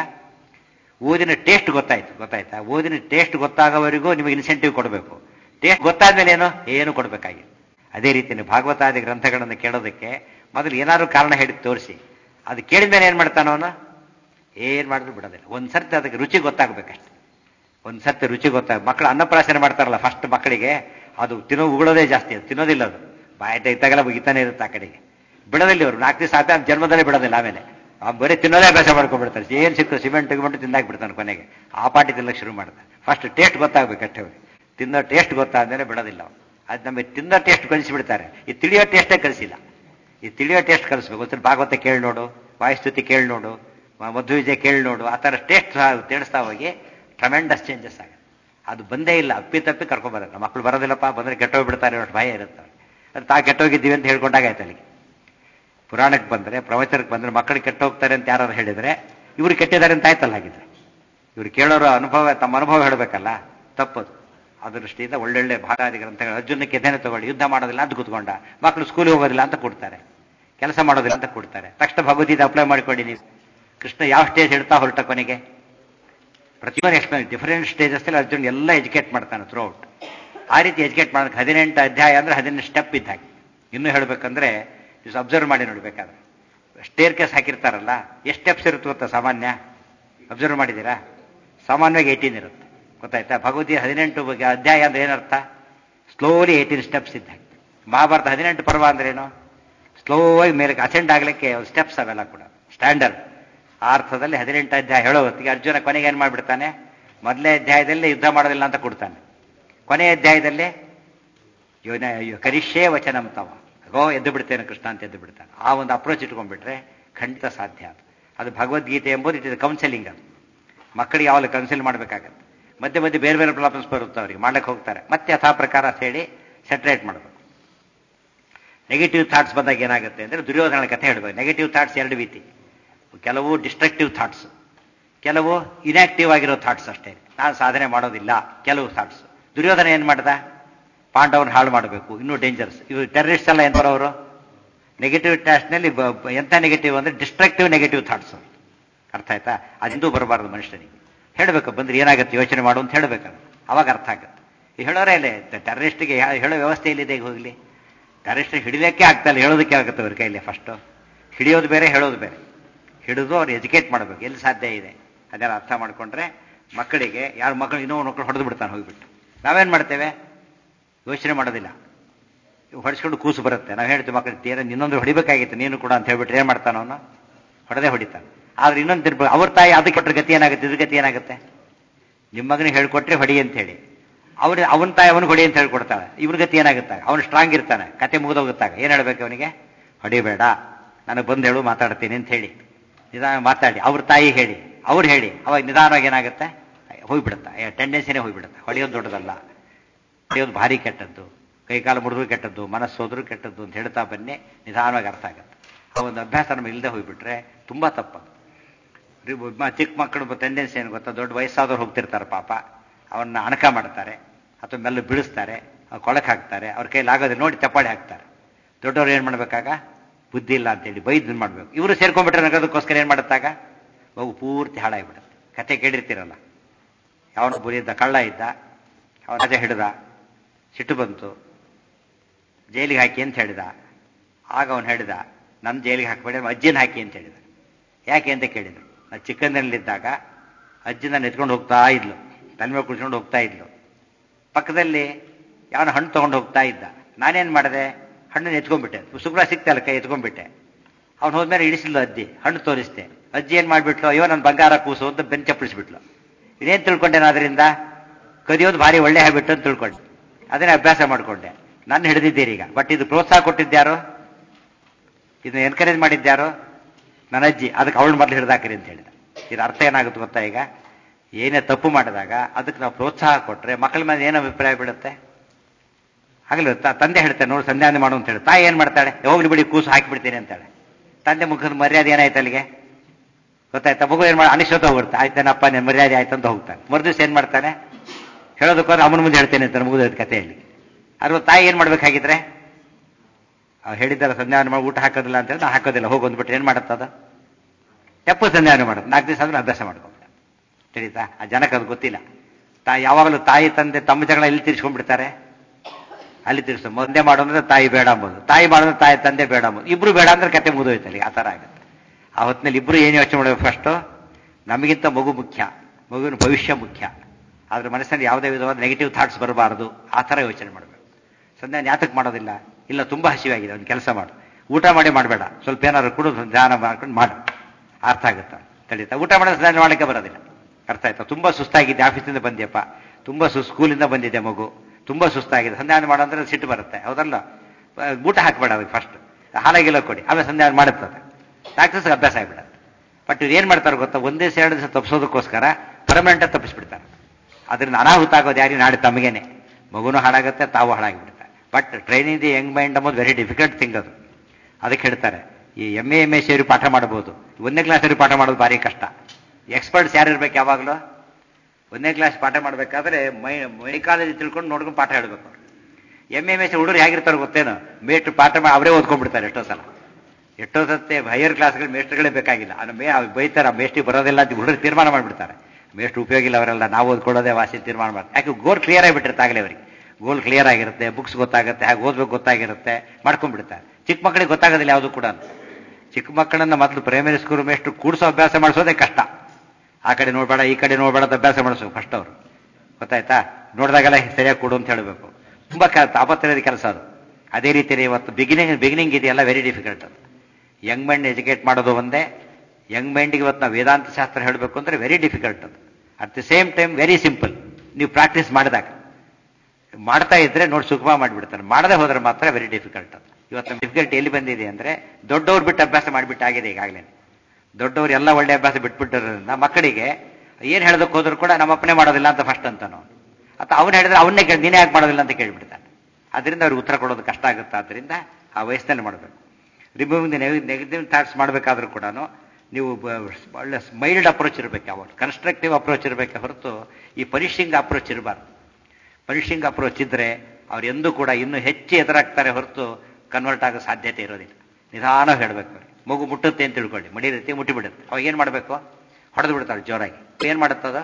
A: ಓದಿನ ಟೇಸ್ಟ್ ಗೊತ್ತಾಯ್ತಾ. ಓದಿನ ಟೇಸ್ಟ್ ಗೊತ್ತಾಗೋವರೆಗೂ ನಿಮಗೆ ಇನ್ಸೆಂಟಿವ್ ಕೊಡಬೇಕು. ಟೇಸ್ಟ್ ಗೊತ್ತಾದ್ಮೇಲೆ ಏನು ಕೊಡಬೇಕಾಗಿಲ್ಲ. ಅದೇ ರೀತಿ ಭಾಗವತಾದಿ ಗ್ರಂಥಗಳನ್ನು ಕೇಳೋದಕ್ಕೆ ಮೊದಲು ಏನಾದ್ರು ಕಾರಣ ಹೇಳಿ ತೋರಿಸಿ, ಅದು ಕೇಳಿದ್ಮೇಲೆ ಏನು ಮಾಡ್ತಾನೋ ಅವನು, ಏನು ಮಾಡಿದ್ರು ಬಿಡೋದಿಲ್ಲ. ಒಂದ್ಸರ್ತಿ ಅದಕ್ಕೆ ರುಚಿ ಗೊತ್ತಾಗಬೇಕಷ್ಟೆ. ಒಂದ್ಸರ್ತಿ ರುಚಿ ಮಕ್ಕಳು ಅನ್ನಪ್ರಾಶನ ಮಾಡ್ತಾರಲ್ಲ ಫಸ್ಟ್ ಮಕ್ಕಳಿಗೆ, ಅದು ಉಗುಳೋದೇ ಜಾಸ್ತಿ, ಅದು ತಿನ್ನೋದಿಲ್ಲ. ಅದು ಬಾಯಟ ಇತ್ತಾಗೆಲ್ಲ ಮುಗಿತಾನೆ ಇರುತ್ತೆ ಆ ಕಡೆಗೆ. ಬಿಡೋದಿಲ್ಲ ಅವರು 4 ದಿವಸ ಆದ ಜನ್ಮದಲ್ಲೇ ಬಿಡೋದಿಲ್ಲ. ಆಮೇಲೆ ಬರೀ ತಿನ್ನೋದೇ ಅಭ್ಯಾಸ ಮಾಡ್ಕೊಂಡ್ಬಿಡ್ತಾರೆ. ಏನು ಸಿಕ್ಕು ಸಿಮೆಂಟ್ ತೆಗೆದ್ಬಿಟ್ಟು ತಿಂದಾಕ್ಬಿಡ್ತಾನೆ. ಕೊನೆಗೆ ಆ ಪಾಟಿ ತಿನ್ನಕ್ಕೆ ಶುರು ಮಾಡ್ತಾನೆ. ಫಸ್ಟ್ ಟೇಸ್ಟ್ ಗೊತ್ತಾಗಬೇಕಷ್ಟೇ ಅವ್ರಿಗೆ. ತಿನ್ನೋ ಟೇಸ್ಟ್ ಗೊತ್ತಾದ್ಮೇಲೆ ಬಿಡೋದಿಲ್ಲ ಅವ್ರು. ಅದು ನಮಗೆ ತಿನ್ನೋ ಟೇಸ್ಟ್ ಕಲಿಸಿಬಿಡ್ತಾರೆ. ಈ ತಿಳಿಯೋ ಟೇಸ್ಟೇ ಕಲಿಸಿಲ್ಲ. ಈ ತಿಳಿಯೋ ಟೇಸ್ಟ್ ಕಲಿಸ್ಬೇಕು. ಒಂದ್ಸಲ ಭಾಗವತ ಕೇಳಿ ನೋಡು, ವಾಯುಸ್ತುತಿ ಕೇಳಿ ನೋಡು, ಮಧ್ವ ವಿಜಯ ಕೇಳಿ ನೋಡು. ಆ ಥರ ಟೇಸ್ಟ್ ತಿಳಿಸ್ತಾ ಹೋಗಿ ಟ್ರಮೆಂಡಸ್ ಚೇಂಜಸ್ ಆಗುತ್ತೆ. ಅದು ಬಂದೇ ಇಲ್ಲ, ಅಪ್ಪಿ ಕರ್ಕೊಂಡ್ಬರಲ್ಲ. ಮಕ್ಕಳು ಬರೋದಿಲ್ಲಪ್ಪ, ಬಂದರೆ ಕೆಟ್ಟೋಗ್ಬಿಡ್ತಾರೆ ಅನ್ನೋ ಭಯ ಇರುತ್ತೆ. ಅದು ಕೆಟ್ಟೋಗಿದ್ದೀವಿ ಅಂತ ಹೇಳ್ಕೊಂಡಾಗಾಯ್ತು ಅಲ್ಲಿಗೆ. ಪುರಾಣಕ್ಕೆ ಬಂದರೆ, ಪ್ರವಚನಕ್ಕೆ ಬಂದರೆ ಮಕ್ಕಳು ಕೆಟ್ಟೋಗ್ತಾರೆ ಅಂತ ಯಾರು ಹೇಳಿದರೆ ಇವ್ರು ಕೆಟ್ಟಿದ್ದಾರೆ ಅಂತ ಆಯ್ತಲ್ಲ. ಹಾಗಿದ್ರೆ ಇವ್ರು ಕೇಳೋರು ತಮ್ಮ ಅನುಭವ ಹೇಳಬೇಕಲ್ಲ, ತಪ್ಪದು. ಅದ್ರ ದೃಷ್ಟಿಯಿಂದ ಒಳ್ಳೊಳ್ಳೆ ಭಾಗಾದಿ ಗ್ರಂಥಗಳು. ಅರ್ಜುನಕ್ಕೆ ಎದೆನೆ ತಗೊಳ್ಳಿ, ಯುದ್ಧ ಮಾಡೋದಿಲ್ಲ ಅಂತ ಕೂತ್ಕೊಂಡ, ಮಕ್ಕಳು ಸ್ಕೂಲಿಗೆ ಹೋಗೋದಿಲ್ಲ ಅಂತ ಕೊಡ್ತಾರೆ, ಕೆಲಸ ಮಾಡೋದಿಲ್ಲ ಅಂತ ಕೊಡ್ತಾರೆ. ತಕ್ಷಣ ಭಗವದ್ಗೀತೆ ಅಪ್ಲೈ ಮಾಡಿಕೊಳ್ಳಿ ನೀವು. ಕೃಷ್ಣ ಯಾವ ಸ್ಟೇಜ್ ಹೇಳ್ತಾ ಹೊರಟ ಕೊನೆಗೆ ಪ್ರತಿಯೊಂದು ಎಕ್ಸ್ಪ್ಲೇನ್ ಡಿಫರೆಂಟ್ ಸ್ಟೇಜಸ್ಸಲ್ಲಿ ಅರ್ಜುನ್ ಎಲ್ಲ ಎಜುಕೇಟ್ ಮಾಡ್ತಾನೆ ಥ್ರೂ ಔಟ್. ಆ ರೀತಿ ಎಜುಕೇಟ್ ಮಾಡೋದಕ್ಕೆ 18 ಅಧ್ಯಾಯ ಅಂದರೆ 18 ಸ್ಟೆಪ್ ಇದ್ದ ಹಾಗೆ. ಇನ್ನೂ ಹೇಳಬೇಕಂದ್ರೆ ನೀವು ಅಬ್ಸರ್ವ್ ಮಾಡಿ ನೋಡ್ಬೇಕಾದ್ರೆ, ಸ್ಟೇರ್ ಕೇಸ್ ಹಾಕಿರ್ತಾರಲ್ಲ, ಎಷ್ಟು ಸ್ಟೆಪ್ಸ್ ಇರುತ್ತೆ ಗೊತ್ತಾ ಸಾಮಾನ್ಯ? ಅಬ್ಸರ್ವ್ ಮಾಡಿದ್ದೀರಾ? ಸಾಮಾನ್ಯವಾಗಿ 18 ಇರುತ್ತೆ, ಗೊತ್ತಾಯ್ತಾ? ಭಗವದ್ಗೀತೆ 18 ಅಧ್ಯಾಯ ಅಂದ್ರೆ ಏನರ್ಥ? ಸ್ಲೋಲಿ 18 ಸ್ಟೆಪ್ಸ್ ಇದ್ದ ಹಾಗೆ. ಮಹಾಭಾರತ 18 ಪರ್ವ ಅಂದ್ರೆ ಏನು? ಸ್ಲೋವಾಗಿ ಮೇಲೆ ಅಸೆಂಡ್ ಆಗ್ಲಿಕ್ಕೆ ಸ್ಟೆಪ್ಸ್ ಅವೆಲ್ಲ ಕೂಡ ಸ್ಟ್ಯಾಂಡರ್ಡ್. ಆ ಅರ್ಥದಲ್ಲಿ 18 ಅಧ್ಯಾಯ ಹೇಳೋ ಹೊತ್ತಿಗೆ ಅರ್ಜುನ ಕೊನೆಗೆ ಏನು ಮಾಡಿಬಿಡ್ತಾನೆ, ಮೊದಲನೇ ಅಧ್ಯಾಯದಲ್ಲಿ ಯುದ್ಧ ಮಾಡೋದಿಲ್ಲ ಅಂತ ಕೊಡ್ತಾನೆ, ಕೊನೆಯ ಅಧ್ಯಾಯದಲ್ಲಿ ಕರಿಷ್ಯೇ ವಚನಂ ತವ, ಎದ್ದು ಬಿಡ್ತೇನೆ ಕೃಷ್ಣ ಅಂತ ಎದ್ದು ಬಿಡ್ತಾನೆ. ಆ ಒಂದು ಅಪ್ರೋಚ್ ಇಟ್ಕೊಂಡ್ಬಿಟ್ರೆ ಖಂಡಿತ ಸಾಧ್ಯ. ಅದು ಭಗವದ್ಗೀತೆ ಎಂಬುದು ಇಟ್ ಇಸ್ ಕೌನ್ಸೆಲಿಂಗ್. ಅದು ಮಕ್ಕಳಿಗೆ ಯಾವಾಗ ಕೌನ್ಸಿಲ್ ಮಾಡಬೇಕಾಗತ್ತೆ. ಮಧ್ಯೆ ಮಧ್ಯೆ ಬೇರೆ ಬೇರೆ ಪ್ರಾಬ್ಲಮ್ಸ್ ಬರುತ್ತೆ ಅವರಿಗೆ, ಮಾಡ್ಲಿಕ್ಕೆ ಹೋಗ್ತಾರೆ. ಮತ್ತೆ ಯಥಾ ಪ್ರಕಾರ ಹೇಳಿ ಸೆಟ್ರೇಟ್ ಮಾಡಬೇಕು. ನೆಗೆಟಿವ್ ಥಾಟ್ಸ್ ಬಂದಾಗ ಏನಾಗುತ್ತೆ ಅಂದರೆ, ದುರ್ಯೋಧನ ಕಥೆ ಹೇಳಬೇಕು. ನೆಗೆಟಿವ್ ಥಾಟ್ಸ್ 2 ರೀತಿ. ಕೆಲವು ಡಿಸ್ಟ್ರಕ್ಟಿವ್ ಥಾಟ್ಸ್, ಕೆಲವು ಇನ್ಯಾಕ್ಟಿವ್ ಆಗಿರೋ ಥಾಟ್ಸ್ ಅಷ್ಟೇ. ನಾನು ಸಾಧನೆ ಮಾಡೋದಿಲ್ಲ ಕೆಲವು ಥಾಟ್ಸ್. ದುರ್ಯೋಧನ ಏನು ಮಾಡ್ದ? ಪಾಂಡವನ ಹಾಳು ಮಾಡಬೇಕು, ಇನ್ನೂ ಡೇಂಜರ್ಸ್. ಇವರು ಟೆರರಿಸ್ಟ್ ಎಲ್ಲ ಏನು ಬರೋರು? ನೆಗೆಟಿವ್ ಥಾಟ್ಸ್ನಲ್ಲಿ ಎಂಥ ನೆಗೆಟಿವ್ ಅಂದರೆ ಡಿಸ್ಟ್ರಕ್ಟಿವ್ ನೆಗೆಟಿವ್ ಥಾಟ್ಸ್. ಅರ್ಥ ಆಯ್ತಾ? ಅದಿಂದೂ ಬರಬಾರ್ದು ಮನುಷ್ಯನಿಗೆ. ಹೇಳಬೇಕು, ಬಂದ್ರೆ ಏನಾಗುತ್ತೆ ಯೋಚನೆ ಮಾಡು ಅಂತ ಹೇಳಬೇಕಲ್ಲ, ಅವಾಗ ಅರ್ಥ ಆಗುತ್ತೆ. ಈ ಹೇಳೋರೇ ಇಲ್ಲ, ಟೆರರಿಸ್ಟಿಗೆ ಹೇಳೋ ವ್ಯವಸ್ಥೆ ಎಲ್ಲಿದೆ? ಈಗ ಹೋಗಲಿ, ಟೆರರಿಸ್ಟ್ ಹಿಡಿಯೋಕ್ಕೆ ಆಗ್ತಾಯಿಲ್ಲ, ಹೇಳೋದಕ್ಕೆ ಆಗುತ್ತೆ ಅವ್ರ ಕೈಯಲ್ಲಿ. ಫಸ್ಟು ಹಿಡಿಯೋದು ಬೇರೆ, ಹೇಳೋದು ಬೇರೆ. ಹಿಡಿದು ಅವ್ರು ಎಜುಕೇಟ್ ಮಾಡಬೇಕು, ಎಲ್ಲಿ ಸಾಧ್ಯ ಇದೆ ಅದೆಲ್ಲ ಅರ್ಥ ಮಾಡಿಕೊಂಡ್ರೆ ಮಕ್ಕಳಿಗೆ. ಯಾರು ಮಕ್ಕಳು ಇನ್ನೊಂದು ಮಕ್ಕಳು ಹೊಡೆದು ಬಿಡ್ತಾನೆ ಹೋಗಿಬಿಟ್ಟು, ನಾವೇನು ಮಾಡ್ತೇವೆ? ಯೋಚನೆ ಮಾಡೋದಿಲ್ಲ, ಹೊಡಿಸ್ಕೊಂಡು ಕೂಸು ಬರುತ್ತೆ. ನಾವು ಹೇಳ್ತೀವಿ ಮಕ್ಕಳು ಇನ್ನೊಂದು ಹೊಡಿಬೇಕಾಗಿತ್ತು ನೀನು ಕೂಡ ಅಂತ ಹೇಳ್ಬಿಟ್ರೆ ಏನು ಮಾಡ್ತಾನ ಅವನು? ಹೊಡೆದೇ ಹೊಡಿತಾನೆ. ಆದ್ರೆ ಇನ್ನೊಂದು ತಿರ್ಬೇಕು, ಅವ್ರ ತಾಯಿ ಅದಕ್ಕೆ ಕೊಟ್ಟರೆ ಗತಿ ಏನಾಗುತ್ತೆ? ಇದ್ರ ಗತಿ ಏನಾಗುತ್ತೆ? ನಿಮ್ಮ ಮಗನಿಗೆ ಹೇಳ್ಕೊಟ್ರೆ ಹೊಡಿ ಅಂತ ಹೇಳಿ, ಅವನ ತಾಯಿ ಅವನಿಗೆ ಹೊಡಿ ಅಂತ ಹೇಳ್ಕೊಡ್ತಾಳೆ. ಇವ್ರ ಗತಿ ಏನಾಗುತ್ತೆ? ಅವನು ಸ್ಟ್ರಾಂಗ್ ಇರ್ತಾನೆ, ಕತೆ ಮುಗಿದೋಗುತ್ತಾಗ ಏನು ಹೇಳ್ಬೇಕು ಅವನಿಗೆ? ಹೊಡಿಬೇಡ, ನನಗೆ ಬಂದು ಹೇಳು ಮಾತಾಡ್ತೀನಿ ಅಂತ ಹೇಳಿ ನಿಧಾನ ಮಾತಾಡಿ ಅವ್ರ ತಾಯಿ ಹೇಳಿ ಅವ್ರು ಹೇಳಿ ಅವಾಗ ನಿಧಾನವಾಗಿ ಏನಾಗುತ್ತೆ ಹೋಗ್ಬಿಡುತ್ತೆ, ಟೆಂಡೆನ್ಸಿನೇ ಹೋಗ್ಬಿಡುತ್ತೆ. ಹೊಡೆಯೋದು ದೊಡ್ಡದಲ್ಲ, ಹೊಡೆಯೋದು ಭಾರಿ ಕೆಟ್ಟದ್ದು, ಕೈಕಾಲು ಮುಡಿದ್ರು ಕೆಟ್ಟದ್ದು, ಮನಸ್ಸು ಹೋದ್ರೂ ಕೆಟ್ಟದ್ದು ಅಂತ ಹೇಳ್ತಾ ಬನ್ನಿ ನಿಧಾನವಾಗಿ ಅರ್ಥ ಆಗುತ್ತೆ. ಆ ಒಂದು ಅಭ್ಯಾಸ ನಮಗೆ ಇಲ್ಲದೆ ಹೋಗ್ಬಿಟ್ರೆ ತುಂಬ ತಪ್ಪದು. ಚಿಕ್ಕ ಮಕ್ಕಳು ಟೆಂಡೆನ್ಸಿ ಏನು ಗೊತ್ತಾ, ದೊಡ್ಡ ವಯಸ್ಸಾದವ್ರು ಹೋಗ್ತಿರ್ತಾರೆ ಪಾಪ, ಅವನ್ನ ಅಣಕ ಮಾಡ್ತಾರೆ ಅಥವಾ ಮೆಲ್ಲ ಬೀಳಿಸ್ತಾರೆ, ಕೊಳಕ್ಕೆ ಹಾಕ್ತಾರೆ, ಅವ್ರ ಕೈಲಿ ಆಗೋದೇ ನೋಡಿ ಚಪ್ಪಾಳೆ ಹಾಕ್ತಾರೆ. ದೊಡ್ಡವ್ರು ಏನು ಮಾಡ್ಬೇಕಾಗ ಬುದ್ಧಿ ಇಲ್ಲ ಅಂತೇಳಿ ಬೈದು ಮಾಡಬೇಕು. ಇವರು ಸೇರ್ಕೊಂಡ್ಬಿಟ್ರೆ ನಗೋದಕ್ಕೋಸ್ಕರ ಏನು ಮಾಡುತ್ತಾಗ ಮಗು ಪೂರ್ತಿ ಹಾಳಾಗಿಬಿಡುತ್ತೆ. ಕತೆ ಕೇಳಿರ್ತೀರಲ್ಲ, ಅವನು ಬುರಿಯಿದ್ದ ಕಳ್ಳ ಇದ್ದ, ಅವನ ರಜೆ ಹಿಡ್ದ, ಸಿಟ್ಟು ಬಂತು, ಜೈಲಿಗೆ ಹಾಕಿ ಅಂತ ಹೇಳಿದ. ಆಗ ಅವನು ಹೇಳಿದ, ನನ್ನ ಜೈಲಿಗೆ ಹಾಕಬೇಡಿ, ಅಜ್ಜಿನ ಹಾಕಿ ಅಂತ ಹೇಳಿದ. ಯಾಕೆ ಅಂತ ಕೇಳಿದ್ರು. ನಾನು ಚಿಕ್ಕಂದಿನಲ್ಲಿದ್ದಾಗ ಅಜ್ಜಿ ನಾನು ಎತ್ಕೊಂಡು ಹೋಗ್ತಾ ಇದ್ಲು, ತಲೆ ಮೇಲೆ ಕುಳಿಸ್ಕೊಂಡು ಹೋಗ್ತಾ ಇದ್ಲು. ಪಕ್ಕದಲ್ಲಿ ಯಾವನ ಹಣ್ಣು ತೊಗೊಂಡು ಹೋಗ್ತಾ ಇದ್ದ. ನಾನೇನು ಮಾಡಿದೆ, ಹಣ್ಣನ್ನು ಎತ್ಕೊಂಡ್ಬಿಟ್ಟೆ, ಶುಕ್ರ ಸಿಕ್ತಲ್ಲ ಕೈ ಎತ್ಕೊಂಡ್ಬಿಟ್ಟೆ. ಅವ್ನು ಹೋದ್ಮೇಲೆ ಇಳಿಸಿಲ್ಲ ಅಜ್ಜಿ, ಹಣ್ಣು ತೋರಿಸ್ತೆ. ಅಜ್ಜಿ ಏನು ಮಾಡಿಬಿಟ್ಲು, ಅಯ್ಯೋ ನನ್ನ ಬಂಗಾರ ಕೂಸು ಅಂತ ಬೆನ್ನು ಚಪ್ಪಳಿಸ್ಬಿಟ್ಲು. ಇನ್ನೇನು ತಿಳ್ಕೊಂಡೇನು ಅದರಿಂದ, ಕದಿಯೋದು ಭಾರಿ ಒಳ್ಳೆ ಹ್ಯಾಬಿಟ್ ಅಂತ ತಿಳ್ಕೊಂಡೆ, ಅದನ್ನೇ ಅಭ್ಯಾಸ ಮಾಡಿಕೊಂಡೆ. ನನ್ನ ಹಿಡಿದಿದ್ದೀರೀಗ. ಬಟ್ ಇದು ಪ್ರೋತ್ಸಾಹ ಕೊಟ್ಟಿದ್ದ್ಯಾರು, ಇದನ್ನ ಎನ್ಕರೇಜ್ ಮಾಡಿದ್ದ್ಯಾರು, ನನ್ನ ಅಜ್ಜಿ. ಅದಕ್ಕೆ ಅವಳು ಮೊದಲು ಹಿಡಿದಾಕಿರಿ ಅಂತ ಹೇಳಿದ. ಇದು ಅರ್ಥ ಏನಾಗುತ್ತೆ ಗೊತ್ತಾ, ಈಗ ಏನೇ ತಪ್ಪು ಮಾಡಿದಾಗ ಅದಕ್ಕೆ ನಾವು ಪ್ರೋತ್ಸಾಹ ಕೊಟ್ಟರೆ ಮಕ್ಕಳ ಮೇಲೆ ಏನು ಅಭಿಪ್ರಾಯ ಬಿಡುತ್ತೆ. ಆಗಲಿ ತಂದೆ ಹೇಳ್ತಾನೆ, ನೋಡಿ ಸಂಧ್ಯಾನೆ ಮಾಡು ಅಂತ ಹೇಳಿ. ತಾಯಿ ಏನು ಮಾಡ್ತಾಳೆ, ಹೋಗ್ಲಿ ಬಿಡಿ ಕೂಸು ಹಾಕಿಬಿಡ್ತೀನಿ ಅಂತಾಳೆ. ತಂದೆ ಮುಖದ ಮರ್ಯಾದೆ ಏನಾಯ್ತು ಅಲ್ಲಿಗೆ ಗೊತ್ತಾಯ್ತಾ. ಮಗು ಏನು ಮಾಡಿ ಅನಿಶ್ಚಿತ ಹೋಗ್ಬಿಡ್ತಾ, ಆಯ್ತಾನಪ್ಪ ನಿನ್ನ ಮರ್ಯಾದೆ ಆಯ್ತು ಅಂತ ಹೋಗ್ತಾನೆ. ಮರುದಿವ್ಸ ಏನು ಮಾಡ್ತಾನೆ, ಹೇಳೋದಕ್ಕೋದ್ರೆ ಅಮ್ಮನ ಮುಂದೆ ಹೇಳ್ತೇನೆ ಅಂತಾನೆ ಮುಗಿದ ಕಥೆಯಲ್ಲಿ. ಅದ್ರ ತಾಯಿ ಏನು ಮಾಡ್ಬೇಕಾಗಿದ್ರೆ, ಅವ್ರು ಹೇಳಿದ್ದಾರೆ ಸಂಧ್ಯಾನ ಮಾಡಿ ಊಟ ಹಾಕೋದಿಲ್ಲ ಅಂತ ಹೇಳಿ, ನಾನು ಹಾಕೋದಿಲ್ಲ ಹೋಗಿ ಅಂದ್ಬಿಟ್ರೆ ಏನು ಮಾಡುತ್ತದ, ತಪ್ಪು ಸಂಧ್ಯಾನ ಮಾಡೋದು. 4 ದಿವಸ ಆದ್ರೂ ಅಭ್ಯಾಸ ಮಾಡ್ಕೊಂಡ ತಿಳಿತಾ. ಆ ಜನಕ್ಕೆ ಅದು ಗೊತ್ತಿಲ್ಲ. ಯಾವಾಗಲೂ ತಾಯಿ ತಂದೆ ತಮ್ಮ ಜಗಳ ಇಲ್ಲಿ ತಿರ್ಸ್ಕೊಂಡ್ಬಿಡ್ತಾರೆ, ಅಲ್ಲಿ ತಿರ್ಸೋ. ಮುಂದೆ ಮಾಡೋದ್ರೆ ತಾಯಿ ಬೇಡ ಅಂಬೋದು, ತಾಯಿ ಮಾಡೋದ್ರೆ ತಾಯಿ ತಂದೆ ಬೇಡ ಅಂಬೋದು, ಇಬ್ರು ಬೇಡ ಅಂದ್ರೆ ಕತೆ ಮುಗಿದೋಯ್ತಲ್ಲಿ. ಆ ಥರ ಆಗುತ್ತೆ. ಆ ಹೊತ್ತಿನಲ್ಲಿ ಇಬ್ರು ಏನು ಯೋಚನೆ ಮಾಡಬೇಕು, ಫಸ್ಟು ನಮಗಿಂತ ಮಗು ಮುಖ್ಯ, ಮಗುವಿನ ಭವಿಷ್ಯ ಮುಖ್ಯ. ಆದ್ರೆ ಮನಸ್ಸಿನಲ್ಲಿ ಯಾವುದೇ ವಿಧವಾದ ನೆಗೆಟಿವ್ ಥಾಟ್ಸ್ ಬರಬಾರದು. ಆ ಥರ ಯೋಚನೆ ಮಾಡಬೇಕು. ಸಂಧ್ಯಾನ ಯಾತಕ್ಕೆ ಮಾಡೋದಿಲ್ಲ, ಇಲ್ಲ ತುಂಬ ಹಸಿವಾಗಿದೆ, ಒಂದು ಕೆಲಸ ಮಾಡು, ಊಟ ಮಾಡಿ ಮಾಡಬೇಡ, ಸ್ವಲ್ಪ ಏನಾದ್ರು ಕೂಡ ಧ್ಯಾನ ಮಾಡ್ಕೊಂಡು ಮಾಡು, ಅರ್ಥ ಆಗುತ್ತಾ ತಿಳಿತಾ. ಊಟ ಮಾಡೋದು ಸಂಧ್ಯಾನ ಮಾಡಲಿಕ್ಕೆ ಬರೋದಿಲ್ಲ, ಅರ್ಥ ಆಯ್ತಾ. ತುಂಬ ಸುಸ್ತಾಗಿದ್ದೆ, ಆಫೀಸಿಂದ ಬಂದ್ಯಪ್ಪ, ತುಂಬ ಸ್ಕೂಲಿಂದ ಬಂದಿದೆ ಮಗು, ತುಂಬ ಸುಸ್ತಾಗಿದೆ, ಸಂಧ್ಯಾನ ಮಾಡೋಂದ್ರೆ ಸಿಟ್ಟು ಬರುತ್ತೆ, ಹೌದಲ್ಲ. ಊಟ ಹಾಕಬೇಡ ಅದಕ್ಕೆ, ಫಸ್ಟ್ ಹಾಲಾಗಿಲ್ಲ ಕೊಡಿ, ಆಮೇಲೆ ಸಂಧ್ಯಾನ ಮಾಡುತ್ತದೆ. 4 ದಿವಸ ಅಭ್ಯಾಸ ಆಗಿಬಿಡುತ್ತೆ. ಬಟ್ ಇವ್ರು ಏನು ಮಾಡ್ತಾರೆ ಗೊತ್ತಾ, 1 ದಿವಸ 2 ದಿವಸ ತಪ್ಪಿಸೋದಕ್ಕೋಸ್ಕರ ಪರ್ಮನೆಂಟಾಗಿ ತಪ್ಪಿಸ್ಬಿಡ್ತಾರೆ. ಅದರಿಂದ ಅನಾಹುತ ಆಗೋದು ಯಾರಿಗೆ, ನಾಳೆ ತಮಗೇನೆ, ಮಗುನೂ ಹಾಳಾಗುತ್ತೆ, ತಾವು ಹಾಳಾಗಿಬಿಡ್ತಾರೆ. But training the young mind ಅಂಬೋದು ವೆರಿ ಡಿಫಿಕಲ್ಟ್ ಥಿಂಗ್ ಅದು. ಅದಕ್ಕೆ ಹೇಳ್ತಾರೆ, ಈ MA ಸೇರಿ ಪಾಠ ಮಾಡಬಹುದು, 1ನೇ ಕ್ಲಾಸ್ ಸೇರಿ ಪಾಠ ಮಾಡೋದು ಭಾರಿ ಕಷ್ಟ. ಎಕ್ಸ್ಪರ್ಟ್ಸ್ ಯಾರು ಇರ್ಬೇಕು, ಯಾವಾಗಲೂ 1ನೇ ಕ್ಲಾಸ್ ಪಾಠ ಮಾಡಬೇಕಾದ್ರೆ ಮೈಕಾಲಜಿ ತಿಳ್ಕೊಂಡು ನೋಡ್ಕೊಂಡು ಪಾಠ ಹೇಳಬೇಕು. MA ಹುಡುಗರು ಹೇಗಿರ್ತಾರೆ ಗೊತ್ತೇನು, ಮೇಷ್ಟ್ರು ಪಾಠ ಮಾಡಿ ಅವರೇ ಓದ್ಕೊಂಡ್ಬಿಡ್ತಾರೆ ಎಷ್ಟೋ ಸಲ. ಎಷ್ಟೋ ಸತ್ತೆ ಹೈಯರ್ ಕ್ಲಾಸ್ಗಳು ಮೇಷ್ಟ್ರುಗಳೇ ಬೇಕಾಗಿಲ್ಲ, ಬೈತಾರೆ, ಮೇಷ್ಟ್ರಿಗೆ ಬರೋದಿಲ್ಲ ಅಂತ ಹುಡುಗರು ತೀರ್ಮಾನ ಮಾಡಿಬಿಡ್ತಾರೆ. ಮೇಷ್ಟ್ರು ಉಪಯೋಗ ಇಲ್ಲ ಅವರೆಲ್ಲ, ನಾವು ಓದ್ಕೊಳ್ಳೋದೇ ವಾಸಿ ತೀರ್ಮಾನ ಮಾಡ್ತಾರೆ. ಯಾಕೆ ಗೋಲ್ ಕ್ಲಿಯರ್ ಆಗಿಬಿಟ್ಟಿರುತ್ತೆ ಆಗಲೇ ಅವರಿಗೆ. ಗೋಲ್ ಕ್ಲಿಯರ್ ಆಗಿರುತ್ತೆ, ಬುಕ್ಸ್ ಗೊತ್ತಾಗುತ್ತೆ, ಹಾಗೆ ಓದ್ಬೇಕು ಗೊತ್ತಾಗಿರುತ್ತೆ, ಮಾಡ್ಕೊಂಡ್ಬಿಡ್ತಾರೆ. ಚಿಕ್ಕ ಮಕ್ಕಳಿಗೆ ಗೊತ್ತಾಗೋದಿಲ್ಲ ಯಾವುದು ಕೂಡ. ಚಿಕ್ಕ ಮಕ್ಕಳನ್ನ ಮೊದಲು ಪ್ರೈಮರಿ ಸ್ಕೂಲ್ ಮೇಷ್ಟ್ರು ಕೂಡಿಸೋ ಅಭ್ಯಾಸ ಮಾಡಿಸೋದೇ ಕಷ್ಟ. ಆ ಕಡೆ ನೋಡಬೇಡ ಈ ಕಡೆ ನೋಡಬೇಡ ಅಂತ ಅಭ್ಯಾಸ ಮಾಡಿಸೋ ಫಸ್ಟ್ ಅವರು, ಗೊತ್ತಾಯ್ತಾ. ನೋಡಿದಾಗೆಲ್ಲ ಸರಿಯಾಗಿ ಕೊಡು ಅಂತ ಹೇಳಬೇಕು. ತುಂಬ ತಾಪತ್ರದ ಕೆಲಸ ಅದು. ಅದೇ ರೀತಿ ಇವತ್ತು ಬಿಗಿನಿಂಗ್ ಇದೆಯಲ್ಲ ವೆರಿ ಡಿಫಿಕಲ್ಟ್ ಅದು. ಯಂಗ್ ಮೈಂಡ್ ಎಜುಕೇಟ್ ಮಾಡೋದು ಒಂದೇ. ಯಂಗ್ ಮೈಂಡಿಗೆ ಇವತ್ತು ನಾವು ವೇದಾಂತ ಶಾಸ್ತ್ರ ಹೇಳಬೇಕು ಅಂದರೆ ವೆರಿ ಡಿಫಿಕಲ್ಟ್ ಅದು. At the same time very simple. ನೀವು ಪ್ರಾಕ್ಟೀಸ್ ಮಾಡಿದಾಗ ಮಾಡ್ತಾ ಇದ್ರೆ ನೋಡಿ ಸುಖಮ ಮಾಡಿಬಿಡ್ತಾರೆ, ಮಾಡದೆ ಹೋದ್ರೆ ಮಾತ್ರ ವೆರಿ ಡಿಫಿಕಲ್ಟ್ ಅದು. ಇವತ್ತು ನಮ್ಮ ಡಿಫಿಕಲ್ಟಿ ಎಲ್ಲಿ ಬಂದಿದೆ ಅಂದರೆ ದೊಡ್ಡವ್ರು ಬಿಟ್ಟು ಅಭ್ಯಾಸ ಮಾಡಿಬಿಟ್ಟಾಗಿದೆ ಈಗಾಗಲೇ. ದೊಡ್ಡವ್ರು ಎಲ್ಲ ಒಳ್ಳೆ ಅಭ್ಯಾಸ ಬಿಟ್ಬಿಟ್ಟಿರೋದ್ರಿಂದ ಮಕ್ಕಳಿಗೆ ಏನು ಹೇಳೋದಕ್ಕೆ ಹೋದ್ರು ಕೂಡ ನಮ್ಮಪ್ಪನೇ ಮಾಡೋದಿಲ್ಲ ಅಂತ ಫಸ್ಟ್ ಅಂತಾನು, ಅಥವಾ ಅವನು ಹೇಳಿದ್ರೆ ಅವನ್ನೇ ಕೇಳಿ ನೀನೇ ಯಾಕೆ ಮಾಡೋದಿಲ್ಲ ಅಂತ ಕೇಳಿಬಿಡ್ತಾನೆ. ಅದರಿಂದ ಅವ್ರಿಗೆ ಉತ್ತರ ಕೊಡೋದು ಕಷ್ಟ ಆಗುತ್ತೆ. ಆದ್ದರಿಂದ ಆ ವಯಸ್ಸಿನಲ್ಲಿ ಮಾಡಬೇಕು. ರಿಮೂವಿಂಗ್ ದಿ ನೆಗೆಟಿವ್ ಥಾಟ್ಸ್ ಮಾಡಬೇಕಾದ್ರೂ ಕೂಡ ನೀವು ಒಳ್ಳೆ ಮೈಲ್ಡ್ ಅಪ್ರೋಚ್ ಇರಬೇಕು, ಯಾವಾಗ ಕನ್ಸ್ಟ್ರಕ್ಟಿವ್ ಅಪ್ರೋಚ್ ಇರಬೇಕೆ ಹೊರತು ಈ ಪನಿಷಿಂಗ್ ಅಪ್ರೋಚ್ ಇರಬಾರ್ದು. ಪನಿಷಿಂಗ್ ಅಪ್ರೋಚ್ ಇದ್ದರೆ ಅವ್ರು ಎಂದೂ ಕೂಡ ಇನ್ನೂ ಹೆಚ್ಚು ಎದುರಾಗ್ತಾರೆ ಹೊರತು ಕನ್ವರ್ಟ್ ಆಗೋ ಸಾಧ್ಯತೆ ಇರೋದಿಲ್ಲ. ನಿಧಾನ ಹೇಳಬೇಕು ಅವ್ರಿಗೆ. ಮಗು ಮುಟ್ಟುತ್ತೆ ಅಂತ ತಿಳ್ಕೊಳ್ಳಿ, ಮಡಿ ರೀತಿ ಮುಟ್ಟಿಬಿಡುತ್ತೆ, ಅವಾಗ ಏನು ಮಾಡಬೇಕು, ಹೊಡೆದು ಬಿಡ್ತಾಳೆ ಜೋರಾಗಿ. ಏನು ಮಾಡುತ್ತದ,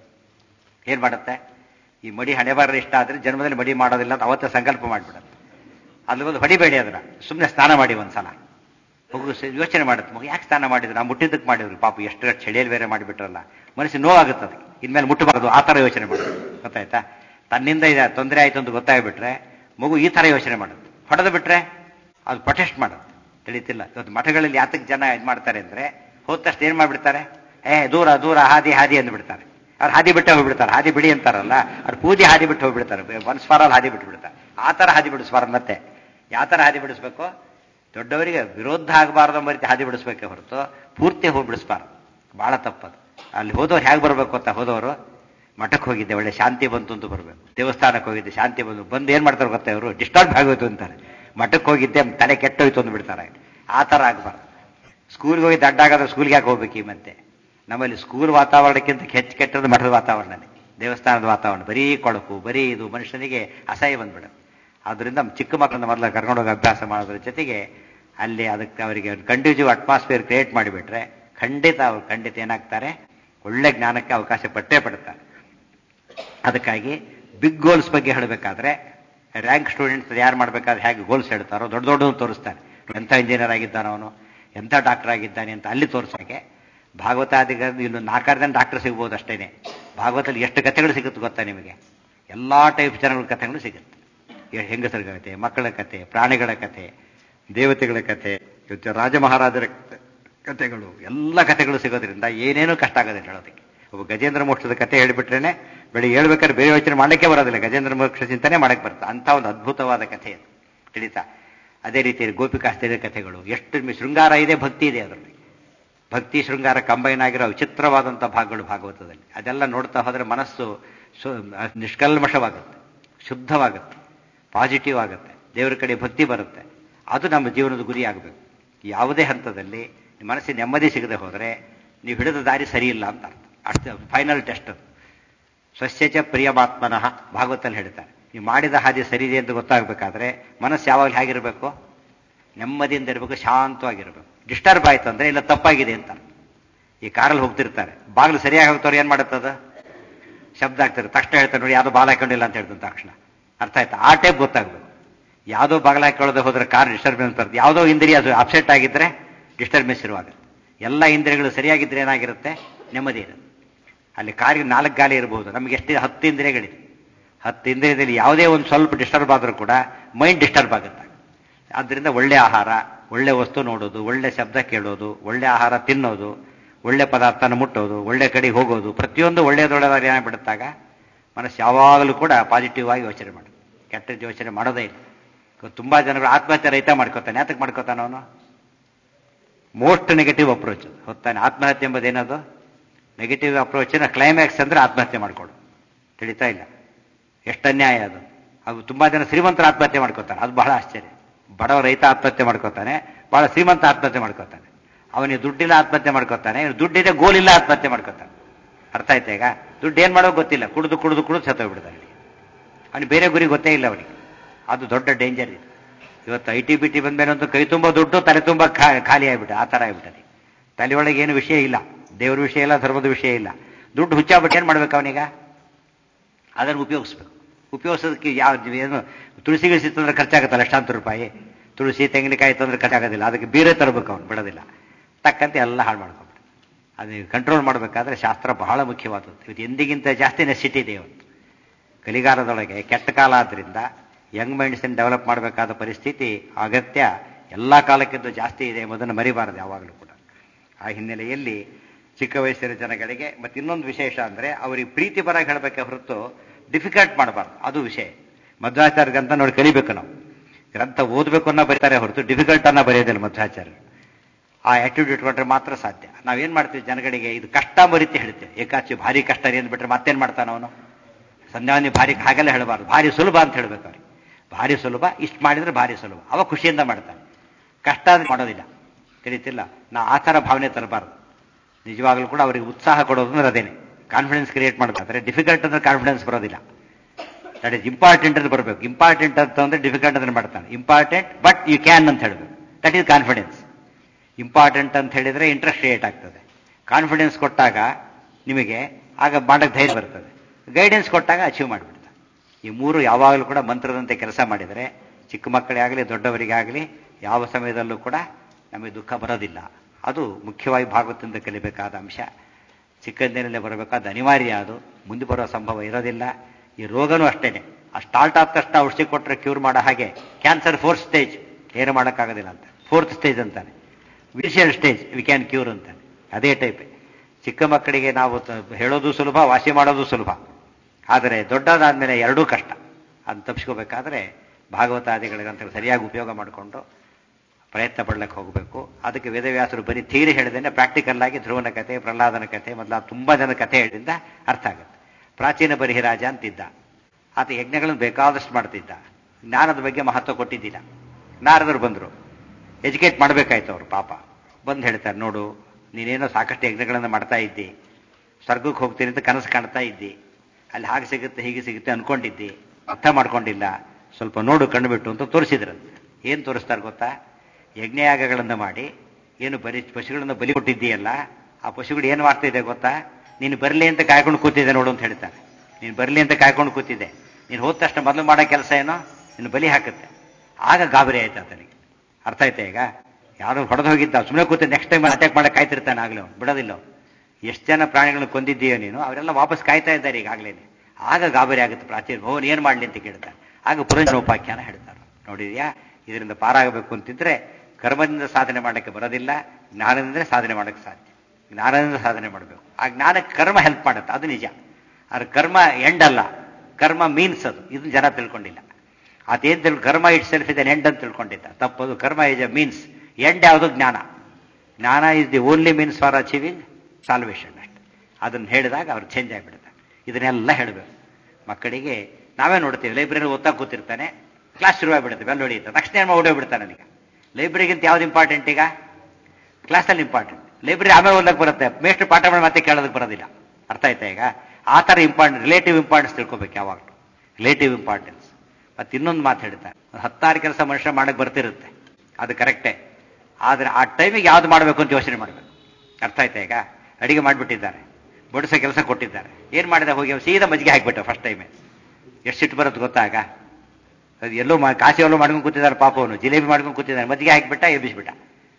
A: ಏನು ಮಾಡುತ್ತೆ, ಈ ಮಡಿ ಹಣೆಬಾರ ಇಷ್ಟ ಆದರೆ ಜನ್ಮದಲ್ಲಿ ಮಡಿ ಮಾಡೋದಿಲ್ಲ ಅಂತ ಅವತ್ತೇ ಸಂಕಲ್ಪ ಮಾಡಿಬಿಡುತ್ತೆ. ಅಲ್ಲಿ ಒಂದು ಹೊಡಿಬೇಡಿ, ಅದರ ಸುಮ್ಮನೆ ಸ್ನಾನ ಮಾಡಿ ಒಂದ್ಸಲ. ಮಗು ಯೋಚನೆ ಮಾಡುತ್ತೆ, ಮಗು ಯಾಕೆ ಸ್ನಾನ ಮಾಡಿದ್ರು, ನಾವು ಮುಟ್ಟಿದ್ದಕ್ಕೆ ಮಾಡಿದ್ರು, ಪಾಪ ಎಷ್ಟು ಚಳಿಯಲ್ಲಿ ಬೇರೆ ಮಾಡಿಬಿಟ್ರಲ್ಲ, ಮನಸ್ಸಿಗೆ ನೋವಾಗುತ್ತೆ ಅದಕ್ಕೆ, ಇನ್ಮೇಲೆ ಮುಟ್ಟಬಾರ್ದು ಆ ಥರ ಯೋಚನೆ ಮಾಡೋದು. ಗೊತ್ತಾಯ್ತಾ. ತನ್ನಿಂದ ಇದೆ ತೊಂದರೆ ಆಯಿತು ಅಂತ ಗೊತ್ತಾಗ್ಬಿಟ್ರೆ ಮಗು ಈ ಥರ ಯೋಚನೆ ಮಾಡುತ್ತೆ. ಹೊಡೆದು ಬಿಟ್ರೆ ಅದು ಪ್ರೊಟೆಸ್ಟ್ ಮಾಡುತ್ತೆ. ತಿಳಿತಿಲ್ಲ. ಇವತ್ತು ಮಠಗಳಲ್ಲಿ ಯಾತಕ್ಕೆ ಜನ ಇದು ಮಾಡ್ತಾರೆ ಅಂದರೆ ಹೋದ ತಕ್ಷಣ ಏನು ಮಾಡಿಬಿಡ್ತಾರೆ, ದೂರ ದೂರ ಹಾದಿ ಹಾದಿ ಅಂದ್ಬಿಡ್ತಾರೆ. ಅವ್ರು ಹಾದಿ ಬಿಟ್ಟೆ ಹೋಗ್ಬಿಡ್ತಾರೆ. ಹಾದಿ ಬಿಡಿ ಅಂತಾರಲ್ಲ, ಅವ್ರು ಪೂಜೆ ಹಾದಿ ಬಿಟ್ಟು ಹೋಗ್ಬಿಡ್ತಾರೆ. ಒನ್ಸ್ ಫಾರ್ ಆಲ್ ಹಾದಿ ಬಿಟ್ಟು ಬಿಡ್ತಾರೆ. ಆ ಥರ ಹಾದಿ ಬಿಡಿಸ್ಬಾರ್ದು. ಮತ್ತೆ ಯಾವ ಥರ ಹಾದಿ ಬಿಡಿಸ್ಬೇಕು, ದೊಡ್ಡವರಿಗೆ ವಿರೋಧ ಆಗಬಾರ್ದು ಎಂಬ ರೀತಿ ಹಾದಿ ಬಿಡಿಸ್ಬೇಕೆ ಹೊರತು ಪೂರ್ತಿ ಹೋಗಿ ಬಿಡಿಸ್ಬಾರ್ದು. ಭಾಳ ತಪ್ಪದು. ಅಲ್ಲಿ ಹೋದವ್ರು ಹೇಗೆ ಬರಬೇಕು ಅಂತ, ಹೋದವರು ಮಠಕ್ಕೆ ಹೋಗಿದ್ದೆ ಒಳ್ಳೆ ಶಾಂತಿ ಬಂತು ಅಂತ ಬರಬೇಕು, ದೇವಸ್ಥಾನಕ್ಕೆ ಹೋಗಿದ್ದೆ ಶಾಂತಿ ಬಂದು ಏನು ಮಾಡ್ತಾರೆ ಗೊತ್ತಾ, ಇವರು ಡಿಸ್ಟರ್ಬ್ ಆಗೋಯ್ತು ಅಂತಾರೆ. ಮಠಕ್ಕೆ ಹೋಗಿದ್ದೆ ತಲೆ ಕೆಟ್ಟೋಯ್ತು ಅಂದ್ಬಿಡ್ತಾರೆ. ಆ ಥರ ಆಗಬಾರ್ದು. ಸ್ಕೂಲ್ಗೆ ಹೋಗಿ ದಡ್ಡಾಗಾದ್ರೆ ಸ್ಕೂಲ್ಗೆ ಯಾಕೆ ಹೋಗ್ಬೇಕು? ಈ ಮತ್ತೆ ನಮ್ಮಲ್ಲಿ ಸ್ಕೂಲ್ ವಾತಾವರಣಕ್ಕಿಂತ ಹೆಚ್ಚು ಕೆಟ್ಟದ್ದು ಮಠದ ವಾತಾವರಣನೇ, ದೇವಸ್ಥಾನದ ವಾತಾವರಣ. ಬರೀ ಕೊಳಕು, ಬರೀ ಇದು, ಮನುಷ್ಯನಿಗೆ ಅಸಹ್ಯ ಬಂದ್ಬಿಡುತ್ತೆ. ಆದ್ದರಿಂದ ಚಿಕ್ಕ ಮಕ್ಕಳನ್ನ ಮೊದಲು ಕರ್ಕೊಂಡೋಗಿ ಅಭ್ಯಾಸ ಮಾಡೋದ್ರ ಜೊತೆಗೆ ಅಲ್ಲಿ ಅದಕ್ಕೆ ಅವರಿಗೆ ಕಂಡ್ಯೂಸಿವ್ ಅಟ್ಮಾಸ್ಫಿಯರ್ ಕ್ರಿಯೇಟ್ ಮಾಡಿಬಿಟ್ರೆ ಖಂಡಿತ ಏನಾಗ್ತಾರೆ, ಒಳ್ಳೆ ಜ್ಞಾನಕ್ಕೆ ಅವಕಾಶ ಪಟ್ಟೇ ಪಡ್ತಾರೆ. ಅದಕ್ಕಾಗಿ ಬಿಗ್ ಗೋಲ್ಸ್ ಬಗ್ಗೆ ಹೇಳಬೇಕಾದ್ರೆ ರ್ಯಾಂಕ್ ಸ್ಟೂಡೆಂಟ್ಸ್ ತಯಾರು ಮಾಡಬೇಕಾದ್ರೆ ಹೇಗೆ ಗೋಲ್ಸ್ ಹೇಳ್ತಾರೋ ದೊಡ್ಡ ದೊಡ್ಡದು ತೋರಿಸ್ತಾರೆ. ಎಂಥ ಇಂಜಿನಿಯರ್ ಆಗಿದ್ದಾನೆ ಅವನು, ಎಂಥ ಡಾಕ್ಟರ್ ಆಗಿದ್ದಾನೆ ಅಂತ ಅಲ್ಲಿ ತೋರಿಸೋಕೆ. ಭಾಗವತಾದಿಗಳು ಇನ್ನು 4-6 ಜನ ಡಾಕ್ಟರ್ ಸಿಗ್ಬೋದು ಅಷ್ಟೇನೆ. ಭಾಗವತದಲ್ಲಿ ಎಷ್ಟು ಕಥೆಗಳು ಸಿಗುತ್ತೆ ಗೊತ್ತಾ ನಿಮಗೆ? ಎಲ್ಲ ಟೈಪ್ ಜನಗಳ ಕಥೆಗಳು ಸಿಗುತ್ತೆ. ಹೆಂಗಸರ ಕಥೆ, ಮಕ್ಕಳ ಕಥೆ, ಪ್ರಾಣಿಗಳ ಕಥೆ, ದೇವತೆಗಳ ಕಥೆ, ರಾಜ ಮಹಾರಾಜರ ಕಥೆಗಳು, ಎಲ್ಲ ಕಥೆಗಳು ಸಿಗೋದ್ರಿಂದ ಏನೇನೂ ಕಷ್ಟ ಆಗೋದಿಲ್ಲ ಹೇಳೋದಕ್ಕೆ. ಒಬ್ಬ ಗಜೇಂದ್ರ ಮೋಕ್ಷದ ಕಥೆ ಹೇಳಿಬಿಟ್ರೇನೆ ಬೆಳಿಗ್ಗೆ ಹೇಳ್ಬೇಕಾದ್ರೆ ಬೇರೆ ಯೋಚನೆ ಮಾಡಲಿಕ್ಕೆ ಬರೋದಿಲ್ಲ, ಗಜೇಂದ್ರ ಮೋಕ್ಷ ಚಿಂತನೆ ಮಾಡಕ್ಕೆ ಬರುತ್ತೆ. ಅಂಥ ಒಂದು ಅದ್ಭುತವಾದ ಕಥೆ ಅದು, ತಿಳಿತಾ? ಅದೇ ರೀತಿ ಗೋಪಿಕಾಸ್ತ್ರೀಯರ ಕಥೆಗಳು, ಎಷ್ಟು ಶೃಂಗಾರ ಇದೆ, ಭಕ್ತಿ ಇದೆ ಅದರಲ್ಲಿ. ಭಕ್ತಿ ಶೃಂಗಾರ ಕಂಬೈನ್ ಆಗಿರೋ ವಿಚಿತ್ರವಾದಂಥ ಭಾಗಗಳು ಭಾಗವತದಲ್ಲಿ. ಅದೆಲ್ಲ ನೋಡ್ತಾ ಹೋದರೆ ಮನಸ್ಸು ನಿಷ್ಕಲ್ಮಶವಾಗುತ್ತೆ, ಶುದ್ಧವಾಗುತ್ತೆ, ಪಾಸಿಟಿವ್ ಆಗುತ್ತೆ, ದೇವರ ಕಡೆ ಭಕ್ತಿ ಬರುತ್ತೆ. ಅದು ನಮ್ಮ ಜೀವನದ ಗುರಿ ಆಗಬೇಕು. ಯಾವುದೇ ಹಂತದಲ್ಲಿ ಮನಸ್ಸಿನ ನೆಮ್ಮದಿ ಸಿಗದೆ ಹೋದರೆ ನೀವು ಹಿಡಿದ ದಾರಿ ಸರಿ ಇಲ್ಲ ಅಂತ ಅರ್ಥ. ಅಷ್ಟು ಫೈನಲ್ ಟೆಸ್ಟ್ ಅದು. ಸ್ವಸ್ಯಚ ಪ್ರಿಯಮಾತ್ಮನಃ ಭಾಗವತಲ್ಲಿ ಹೇಳ್ತಾರೆ. ನೀವು ಮಾಡಿದ ಹಾದಿ ಸರಿ ಇದೆ ಅಂತ ಗೊತ್ತಾಗಬೇಕಾದ್ರೆ ಮನಸ್ಸು ಯಾವಾಗಲೂ ಹೇಗಿರಬೇಕು? ನೆಮ್ಮದಿಯಿಂದ ಇರಬೇಕು, ಶಾಂತವಾಗಿರಬೇಕು. ಡಿಸ್ಟರ್ಬ್ ಆಯ್ತು ಅಂದರೆ ಇಲ್ಲ ತಪ್ಪಾಗಿದೆ ಅಂತ. ಈ ಕಾರಲ್ಲಿ ಹೋಗ್ತಿರ್ತಾರೆ, ಬಾಗಿಲು ಸರಿಯಾಗಿ ಹೋಗ್ತವ್ರು ಏನು ಮಾಡುತ್ತದ, ಶಬ್ದ ಆಗ್ತಾರೆ, ತಕ್ಷಣ ಹೇಳ್ತಾರೆ ನೋಡಿ ಯಾವುದೋ ಬಾಗಿಲು ಹಾಕೊಂಡಿಲ್ಲ ಅಂತ ಹೇಳ್ತಾರೆ ತಕ್ಷಣ. ಅರ್ಥ ಆಯ್ತಾ? ಆ ಟೈಪ್ ಗೊತ್ತಾಗಬೇಕು. ಯಾವುದೋ ಬಾಗಿಲು ಹಾಕೊಳ್ಳೋದು ಹೋದ್ರೆ ಕಾರ್ ಡಿಸ್ಟರ್ಬೆನ್ಸ್ ಬರುತ್ತೆ. ಯಾವುದೋ ಇಂದ್ರಿಯ ಅದು ಅಪ್ಸೆಟ್ ಆಗಿದ್ರೆ ಡಿಸ್ಟರ್ಬೆನ್ಸ್ ಇರುವಾಗುತ್ತೆ. ಎಲ್ಲ ಇಂದ್ರಿಯಗಳು ಸರಿಯಾಗಿದ್ದರೆ ಏನಾಗಿರುತ್ತೆ? ನೆಮ್ಮದಿ ಇರುತ್ತೆ. ಅಲ್ಲಿ ಕಾರಿಗೆ 4 ಗಾಲಿ ಇರಬಹುದು, ನಮಗೆ ಎಷ್ಟು 10 ಇಂದ್ರಿಯಗಳಿದೆ. 10 ಇಂದ್ರಿಯದಲ್ಲಿ ಯಾವುದೇ ಒಂದು ಸ್ವಲ್ಪ ಡಿಸ್ಟರ್ಬ್ ಆದರೂ ಕೂಡ ಮೈಂಡ್ ಡಿಸ್ಟರ್ಬ್ ಆಗುತ್ತೆ. ಆದ್ದರಿಂದ ಒಳ್ಳೆ ಆಹಾರ, ಒಳ್ಳೆ ವಸ್ತು ನೋಡೋದು, ಒಳ್ಳೆ ಶಬ್ದ ಕೇಳೋದು, ಒಳ್ಳೆ ಆಹಾರ ತಿನ್ನೋದು, ಒಳ್ಳೆ ಪದಾರ್ಥನ ಮುಟ್ಟೋದು, ಒಳ್ಳೆ ಕಡೆಗೆ ಹೋಗೋದು, ಪ್ರತಿಯೊಂದು ಒಳ್ಳೆಯದೊಳ್ಳೆದಾಗಿ ಏನಾಗ್ಬಿಡುತ್ತಾಗ ಮನಸ್ಸು ಯಾವಾಗಲೂ ಕೂಡ ಪಾಸಿಟಿವ್ ಆಗಿ ಯೋಚನೆ ಮಾಡೋದು, ಕೆಟ್ಟ ಯೋಚನೆ ಮಾಡೋದೇ ಇಲ್ಲ. ತುಂಬ ಜನಗಳು ಆತ್ಮಹತ್ಯೆ ರಹಿತ ಮಾಡ್ಕೋತಾನೆ. ಯಾತಕ್ಕೆ ಮಾಡ್ಕೋತಾನೆ ಅವನು? ಮೋಸ್ಟ್ ನೆಗೆಟಿವ್ ಅಪ್ರೋಚ್ ಹೊತ್ತಾನೆ. ಆತ್ಮಹತ್ಯೆ ಎಂಬುದೇನದು? ನೆಗೆಟಿವ್ ಅಪ್ರೋಚಿನ ಕ್ಲೈಮ್ಯಾಕ್ಸ್ ಅಂದರೆ ಆತ್ಮಹತ್ಯೆ ಮಾಡ್ಕೊಡು. ತಿಳಿತಾ ಇಲ್ಲ? ಎಷ್ಟು ಅನ್ಯಾಯ ಅದು. ಅದು ತುಂಬ ಜನ ಶ್ರೀಮಂತರ ಆತ್ಮಹತ್ಯೆ ಮಾಡ್ಕೋತಾನೆ, ಅದು ಬಹಳ ಆಶ್ಚರ್ಯ. ಬಡವ ರೈತ ಆತ್ಮಹತ್ಯೆ ಮಾಡ್ಕೋತಾನೆ, ಬಹಳ ಶ್ರೀಮಂತ ಆತ್ಮಹತ್ಯೆ ಮಾಡ್ಕೋತಾನೆ. ಅವನಿಗೆ ದುಡ್ಡಿಲ್ಲ ಆತ್ಮಹತ್ಯೆ ಮಾಡ್ಕೋತಾನೆ, ದುಡ್ಡಿದೆ ಗೋಲಿಲ್ಲ ಆತ್ಮಹತ್ಯೆ ಮಾಡ್ಕೋತಾನೆ. ಅರ್ಥ ಆಯ್ತಾ? ಈಗ ದುಡ್ಡು ಏನು ಮಾಡೋದು ಗೊತ್ತಿಲ್ಲ, ಕುಡಿದು ಸತ್ತೋಗ್ಬಿಡ್ತಾನೆ. ಅವನಿಗೆ ಬೇರೆ ಗುರಿ ಗೊತ್ತೇ ಇಲ್ಲ ಅವನಿಗೆ. ಅದು ದೊಡ್ಡ ಡೇಂಜರ್ ಇದು. ಇವತ್ತು IT BT ಬಂದ ಮೇಲೆ ಅಂತೂ ಕೈ ತುಂಬ ದುಡ್ಡು, ತಲೆ ತುಂಬ ಖಾಲಿ ಆಗಿಬಿಟ್ಟೆ. ಆ ಥರ ಆಗಿಬಿಟ್ಟದೆ. ತಲೆಯೊಳಗೆ ಏನು ವಿಷಯ ಇಲ್ಲ, ದೇವ್ರ ವಿಷಯ ಇಲ್ಲ, ಧರ್ಮದ ವಿಷಯ ಇಲ್ಲ. ದುಡ್ಡು ಹುಚ್ಚಾಬಿಟ್ಟು ಏನು ಮಾಡ್ಬೇಕು ಅವನೀಗ? ಅದನ್ನು ಉಪಯೋಗಿಸ್ಬೇಕು. ಉಪಯೋಗಿಸೋದಕ್ಕೆ ಏನು ತುಳಸಿ ಗಿಳಿಸಿ ತಂದ್ರೆ ಖರ್ಚಾಗುತ್ತಲ್ಲ ಲಕ್ಷಾಂತರ ರೂಪಾಯಿ. ತುಳಸಿ ತೆಂಗಿನಕಾಯಿ ತಂದ್ರೆ ಖರ್ಚಾಗೋದಿಲ್ಲ, ಅದಕ್ಕೆ ಬೀರೆ ತರಬೇಕು, ಅವನು ಬಿಡೋದಿಲ್ಲ. ತಕ್ಕಂತೆ ಎಲ್ಲ ಹಾಳು ಮಾಡ್ಕೊಂಬಿಟ್ಟು ಅದು ಕಂಟ್ರೋಲ್ ಮಾಡಬೇಕಾದ್ರೆ ಶಾಸ್ತ್ರ ಬಹಳ ಮುಖ್ಯವಾದದ್ದು. ಇವತ್ತು ಎಂದಿಗಿಂತ ಜಾಸ್ತಿ ನೆಸಿಟಿ ಇದೆ ಇವತ್ತು ಕಲಿಗಾಲದೊಳಗೆ. ಕೆಟ್ಟ ಕಾಲ ಆದ್ದರಿಂದ ಯಂಗ್ ಮೈಂಡ್ಸನ್ನು ಡೆವಲಪ್ ಮಾಡಬೇಕಾದ ಪರಿಸ್ಥಿತಿ ಅಗತ್ಯ ಎಲ್ಲ ಕಾಲಕ್ಕಿಂತ ಜಾಸ್ತಿ ಇದೆ ಎಂಬುದನ್ನು ಮರಿಬಾರದು ಯಾವಾಗಲೂ ಕೂಡ. ಆ ಹಿನ್ನೆಲೆಯಲ್ಲಿ ಚಿಕ್ಕ ವಯಸ್ಸಿನ ಜನಗಳಿಗೆ ಮತ್ತು ಇನ್ನೊಂದು ವಿಶೇಷ ಅಂದರೆ ಅವರಿಗೆ ಪ್ರೀತಿ ಬರಾಗ ಹೇಳಬೇಕೆ ಹೊರತು ಡಿಫಿಕಲ್ಟ್ ಮಾಡಬಾರ್ದು. ಅದು ವಿಷಯ. ಮಧ್ವಾಚಾರ್ಯ ಗ್ರಂಥ ನೋಡಿ ಕಲಿಬೇಕು. ನಾವು ಗ್ರಂಥ ಓದಬೇಕು ಅನ್ನೋ ಬರೀತಾರೆ ಹೊರತು ಡಿಫಿಕಲ್ಟ್ ಅನ್ನೋ ಬರೆಯೋದಿಲ್ಲ ಮಧ್ವಾಚಾರ್ಯರು. ಆ ಆ್ಯಟಿಟ್ಯೂಡ್ ಇಟ್ಕೊಂಡ್ರೆ ಮಾತ್ರ ಸಾಧ್ಯ. ನಾವೇನು ಮಾಡ್ತೀವಿ, ಜನಗಳಿಗೆ ಇದು ಕಷ್ಟ ಎಂಬ ರೀತಿ ಹೇಳ್ತೇವೆ. ಏಕಾಚಿ ಭಾರಿ ಕಷ್ಟ ರೀ ಅಂದ್ಬಿಟ್ರೆ ಮತ್ತೇನು ಮಾಡ್ತಾನೆ ಅವನು? ಸಂಧ್ಯಾವನಿ ಭಾರಿ ಹಾಗೆಲ್ಲ ಹೇಳಬಾರ್ದು, ಭಾರಿ ಸುಲಭ ಅಂತ ಹೇಳ್ಬೇಕು ಅವ್ರಿಗೆ. ಭಾರಿ ಸುಲಭ, ಇಷ್ಟು ಮಾಡಿದ್ರೆ ಭಾರಿ ಸುಲಭ, ಅವ ಖುಷಿಯಿಂದ ಮಾಡ್ತಾನೆ. ಕಷ್ಟ ಅಂದ್ರೆ ಮಾಡೋದಿಲ್ಲ. ತಿಳಿತಿಲ್ಲ? ನಾವು ಆ ಥರ ಭಾವನೆ ತರಬಾರ್ದು. ನಿಜವಾಗ್ಲೂ ಕೂಡ ಅವರಿಗೆ ಉತ್ಸಾಹ ಕೊಡೋದು ಅಂದ್ರೆ ಅದೇನೆ, ಕಾನ್ಫಿಡೆನ್ಸ್ ಕ್ರಿಯೇಟ್ ಮಾಡಬೇಕಾದ್ರೆ. ಡಿಫಿಕಲ್ಟ್ ಅಂದ್ರೆ ಕಾನ್ಫಿಡೆನ್ಸ್ ಬರೋದಿಲ್ಲ. ದಟ್ ಇಸ್ ಇಂಪಾರ್ಟೆಂಟ್ ಅಂತ ಬರಬೇಕು. ಇಂಪಾರ್ಟೆಂಟ್ ಅಂತಂದ್ರೆ ಡಿಫಿಕಲ್ಟ್ ಅಂದ್ರೆ ಮಾಡ್ತಾನೆ. ಇಂಪಾರ್ಟೆಂಟ್ ಬಟ್ ಯು ಕ್ಯಾನ್ ಅಂತ ಹೇಳಬೇಕು. That is confidence. ಇಂಪಾರ್ಟೆಂಟ್ ಅಂತ ಹೇಳಿದರೆ ಇಂಟ್ರೆಸ್ಟ್ ಕ್ರಿಯೇಟ್ ಆಗ್ತದೆ. ಕಾನ್ಫಿಡೆನ್ಸ್ ಕೊಟ್ಟಾಗ ನಿಮಗೆ ಆಗ ಮಾಡೋಕ್ಕೆ ಧೈರ್ಯ ಬರ್ತದೆ. ಗೈಡೆನ್ಸ್ ಕೊಟ್ಟಾಗ ಅಚೀವ್ ಮಾಡಿಬಿಡ್ತಾರೆ. ಈ ಮೂರು ಯಾವಾಗಲೂ ಕೂಡ ಮಂತ್ರದಂತೆ ಕೆಲಸ ಮಾಡಿದರೆ ಚಿಕ್ಕ ಮಕ್ಕಳೇ ಆಗಲಿ ದೊಡ್ಡವರಿಗಾಗಲಿ ಯಾವ ಸಮಯದಲ್ಲೂ ಕೂಡ ನಮಗೆ ದುಃಖ ಬರೋದಿಲ್ಲ. ಅದು ಮುಖ್ಯವಾಗಿ ಭಾಗವತದಿಂದ ಕಲಿಬೇಕಾದ ಅಂಶ. ಚಿಕ್ಕಂದಿನಲ್ಲೇ ಬರಬೇಕಾದ ಅನಿವಾರ್ಯ. ಅದು ಮುಂದೆ ಬರೋ ಸಂಭವ ಇರೋದಿಲ್ಲ. ಈ ರೋಗನೂ ಅಷ್ಟೇನೆ. ಆ ಸ್ಟಾರ್ಟ್ ಆದ ತಕ್ಷಣ ಔಷಧಿ ಕೊಟ್ಟರೆ ಕ್ಯೂರ್ ಮಾಡೋ ಹಾಗೆ ಕ್ಯಾನ್ಸರ್ 4th ಸ್ಟೇಜ್, ಏನು ಮಾಡೋಕ್ಕಾಗೋದಿಲ್ಲ ಅಂತ. 4th ಸ್ಟೇಜ್ ಅಂತಾನೆ. ವಿಷಿಯಲ್ ಸ್ಟೇಜ್ ವಿ ಕ್ಯಾನ್ ಕ್ಯೂರ್ ಅಂತಾನೆ. ಅದೇ ಟೈಪೇ ಚಿಕ್ಕ ಮಕ್ಕಳಿಗೆ ನಾವು ಹೇಳೋದು ಸುಲಭ, ವಾಸಿ ಮಾಡೋದು ಸುಲಭ. ಆದರೆ ದೊಡ್ಡದಾದ್ಮೇಲೆ ಎರಡೂ ಕಷ್ಟ. ಅದನ್ನು ತಪ್ಪಿಸ್ಕೋಬೇಕಾದ್ರೆ ಭಾಗವತಾದಿಗಳ ಗ್ರಂಥಗಳು ಸರಿಯಾಗಿ ಉಪಯೋಗ ಮಾಡಿಕೊಂಡು ಪ್ರಯತ್ನ ಪಡ್ಲಿಕ್ಕೆ ಹೋಗಬೇಕು. ಅದಕ್ಕೆ ವೇದವ್ಯಾಸರು ಬರೀ ಥಿಯರಿ ಹೇಳಿದ್ರೆ ಪ್ರಾಕ್ಟಿಕಲ್ ಆಗಿ ಧ್ರುವನ ಕಥೆ, ಪ್ರಹ್ಲಾದನ ಕಥೆ ಮೊದಲ ತುಂಬ ಜನ ಕಥೆ ಹೇಳಿದ್ದ ಅರ್ಥ ಆಗುತ್ತೆ. ಪ್ರಾಚೀನ ಬರಿಹಿರಾಜ ಅಂತಿದ್ದ, ಆತ ಯಜ್ಞಗಳನ್ನು ಬೇಕಾದಷ್ಟು ಮಾಡ್ತಿದ್ದ, ಜ್ಞಾನದ ಬಗ್ಗೆ ಮಹತ್ವ ಕೊಟ್ಟಿದ್ದಿಲ್ಲ. ನಾರದರು ಬಂದರು, ಎಜುಕೇಟ್ ಮಾಡಬೇಕಾಯ್ತು ಅವರು ಪಾಪ. ಬಂದು ಹೇಳ್ತಾರೆ, ನೋಡು ನೀನೇನೋ ಸಾಕಷ್ಟು ಯಜ್ಞಗಳನ್ನು ಮಾಡ್ತಾ ಇದ್ದಿ, ಸ್ವರ್ಗಕ್ಕೆ ಹೋಗ್ತೀನಿ ಅಂತ ಕನಸು ಕಾಣ್ತಾ ಇದ್ದಿ, ಅಲ್ಲಿ ಹಾಗೆ ಸಿಗುತ್ತೆ ಹೀಗೆ ಸಿಗುತ್ತೆ ಅನ್ಕೊಂಡಿದ್ದಿ, ಅರ್ಥ ಮಾಡ್ಕೊಂಡಿಲ್ಲ, ಸ್ವಲ್ಪ ನೋಡು ಕಂಡುಬಿಟ್ಟು ಅಂತ ತೋರಿಸಿದ್ರಂತೆ. ಏನು ತೋರಿಸ್ತಾರೆ ಗೊತ್ತಾ? ಯಜ್ಞಯಾಗಗಳನ್ನು ಮಾಡಿ ಏನು ಪಶುಗಳನ್ನು ಬಲಿ ಕೊಟ್ಟಿದ್ದೀಯಲ್ಲ, ಆ ಪಶುಗಳು ಏನು ಮಾಡ್ತಿದೆ ಗೊತ್ತಾ? ನೀನು ಬರಲಿ ಅಂತ ಕಾಯ್ಕೊಂಡು ಕೂತಿದ್ದೆ ನೋಡು ಅಂತ ಹೇಳ್ತಾರೆ. ನೀನು ಬರಲಿ ಅಂತ ಕಾಯ್ಕೊಂಡು ಕೂತಿದ್ದೆ, ನೀನು ಹೋದ ತಕ್ಷಣ ಮೊದಲು ಮಾಡೋ ಕೆಲಸ ಏನೋ ನೀನು ಬಲಿ ಹಾಕುತ್ತೆ. ಆಗ ಗಾಬರಿ ಆಯ್ತು ಆತನಿಗೆ. ಅರ್ಥ ಆಯ್ತಾ? ಈಗ ಯಾರು ಹೊಡೆದು ಹೋಗಿದ್ದ ಸುಮ್ಮನೆ ಕೂತಿದ್ದ, ನೆಕ್ಸ್ಟ್ ಟೈಮ್ ಅಟ್ಯಾಕ್ ಮಾಡಕ್ಕೆ ಕಾಯ್ತಿರ್ತಾನೆ ಆಗಲೇ, ಬಿಡೋದಿಲ್ಲ. ಎಷ್ಟು ಜನ ಪ್ರಾಣಿಗಳನ್ನು ಕೊಂದಿದ್ದೀಯೋ ನೀನು, ಅವರೆಲ್ಲ ವಾಪಸ್ ಕಾಯ್ತಾ ಇದ್ದಾರೆ ಈಗಾಗಲೇ. ಆಗ ಗಾಬರಿ ಆಗುತ್ತೆ ಪ್ರಾಚೀನ ಭವನ್ ಏನು ಮಾಡಲಿ ಅಂತ ಕೇಳ್ತಾರೆ. ಆಗ ಪುರಂಜನೋಪಾಖ್ಯಾನ ಹೇಳ್ತಾರೆ. ನೋಡಿದ್ಯಾ, ಇದರಿಂದ ಪಾರಾಗಬೇಕು ಅಂತಿದ್ರೆ ಕರ್ಮದಿಂದ ಸಾಧನೆ ಮಾಡಲಿಕ್ಕೆ ಬರೋದಿಲ್ಲ, ಜ್ಞಾನದಿಂದ ಸಾಧನೆ ಮಾಡೋಕ್ಕೆ ಸಾಧ್ಯ. ಜ್ಞಾನದಿಂದ ಸಾಧನೆ ಮಾಡಬೇಕು. ಆ ಜ್ಞಾನಕ್ಕೆ ಕರ್ಮ ಹೆಲ್ಪ್ ಮಾಡುತ್ತೆ, ಅದು ನಿಜ. ಆದ್ರೆ ಕರ್ಮ ಎಂಡ್ ಅಲ್ಲ, ಕರ್ಮ ಮೀನ್ಸ್ ಅದು. ಇದನ್ನು ಜನ ತಿಳ್ಕೊಂಡಿಲ್ಲ. ಅದೇನು ಕರ್ಮ ಇಟ್ ಸೆಲ್ಫ್ ಇದೆ ಎಂಡ್ ಅಂತ ತಿಳ್ಕೊಂಡಿದ್ದ. ತಪ್ಪದು. ಕರ್ಮ ಇಸ್ ಎ ಮೀನ್ಸ್, ಎಂಡ್ ಯಾವುದು? ಜ್ಞಾನ. ಜ್ಞಾನ is the only means for achieving salvation. ಅಷ್ಟೆ. ಅದನ್ನು ಹೇಳಿದಾಗ ಅವ್ರು ಚೇಂಜ್ ಆಗಿಬಿಡುತ್ತೆ. ಇದನ್ನೆಲ್ಲ ಹೇಳಬೇಕು ಮಕ್ಕಳಿಗೆ. ನಾವೇ ನೋಡ್ತೀವಿ, ಲೈಬ್ರರಿ ಓದ್ತಾ ಕೂತಿರ್ತಾನೆ, ಕ್ಲಾಸ್ ಶುರುವಾಗಿಬಿಡುತ್ತೆ, ಬೆಲ್ ಹೊಡೆಯುತ್ತೆ, ತಕ್ಷಣ ಏನು ಓಡೋಗ್ಬಿಡ್ತಾನೆ. ನನಗೆ ಲೈಬ್ರರಿಗಿಂತ ಯಾವ್ದು ಇಂಪಾರ್ಟೆಂಟ್? ಈಗ ಕ್ಲಾಸಲ್ಲಿ ಇಂಪಾರ್ಟೆಂಟ್. ಲೈಬ್ರರಿ ಆಮೇಲೆ ಓದಕ್ಕೆ ಬರುತ್ತೆ, ಮೇಷ್ಟ್ರು ಪಾಠ ಮಾಡಿ ಮತ್ತೆ ಕೇಳೋದಕ್ಕೆ ಬರೋದಿಲ್ಲ. ಅರ್ಥ ಆಯ್ತಾ? ಈಗ ಆ ಥರ ಇಂಪಾರ್ಟೆಂಟ್, ರಿಲೇಟಿವ್ ಇಂಪಾರ್ಟೆನ್ಸ್ ತಿಳ್ಕೊಬೇಕು ಯಾವಾಗಲೂ. Relative importance. ಮತ್ತೆ ಇನ್ನೊಂದು ಮಾತು ಹೇಳ್ತಾರೆ, 10 ಕೆಲಸ ಮನುಷ್ಯ ಮಾಡಕ್ಕೆ ಬರ್ತಿರುತ್ತೆ, ಅದು ಕರೆಕ್ಟೇ. ಆದರೆ ಆ ಟೈಮಿಗೆ ಯಾವ್ದು ಮಾಡಬೇಕು ಅಂತ ಯೋಚನೆ ಮಾಡಬೇಕು. ಅರ್ಥ ಆಯ್ತಾ? ಈಗ ಅಡಿಗೆ ಮಾಡಿಬಿಟ್ಟಿದ್ದಾರೆ, ಬಡಿಸೋ ಕೆಲಸ ಕೊಟ್ಟಿದ್ದಾರೆ, ಏನು ಮಾಡಿದೆ? ಹೋಗಿ ಸೀದಾ ಮಜ್ಜಿಗೆ ಹಾಕಿಬಿಟ್ಟು ಫಸ್ಟ್ ಟೈಮೇ. ಎಷ್ಟು ಸಿಟ್ಟು ಬರುತ್ತೆ ಗೊತ್ತಾಗ? ಅದು ಎಲ್ಲೋ ಕಾಸಿ ಎಲ್ಲೋ ಮಾಡ್ಕೊಂಡು ಕೂತಿದ್ದಾರೆ ಪಾಪ, ಅವನು ಜಿಲೇಬಿ ಮಾಡ್ಕೊಂಡು ಕೂತಿದ್ದಾನೆ, ಮಜ್ಜಿಗೆ ಹಾಕಿಬಿಟ್ಟ, ಎಬ್ಬಿಸ್ಬಿಟ್ಟ.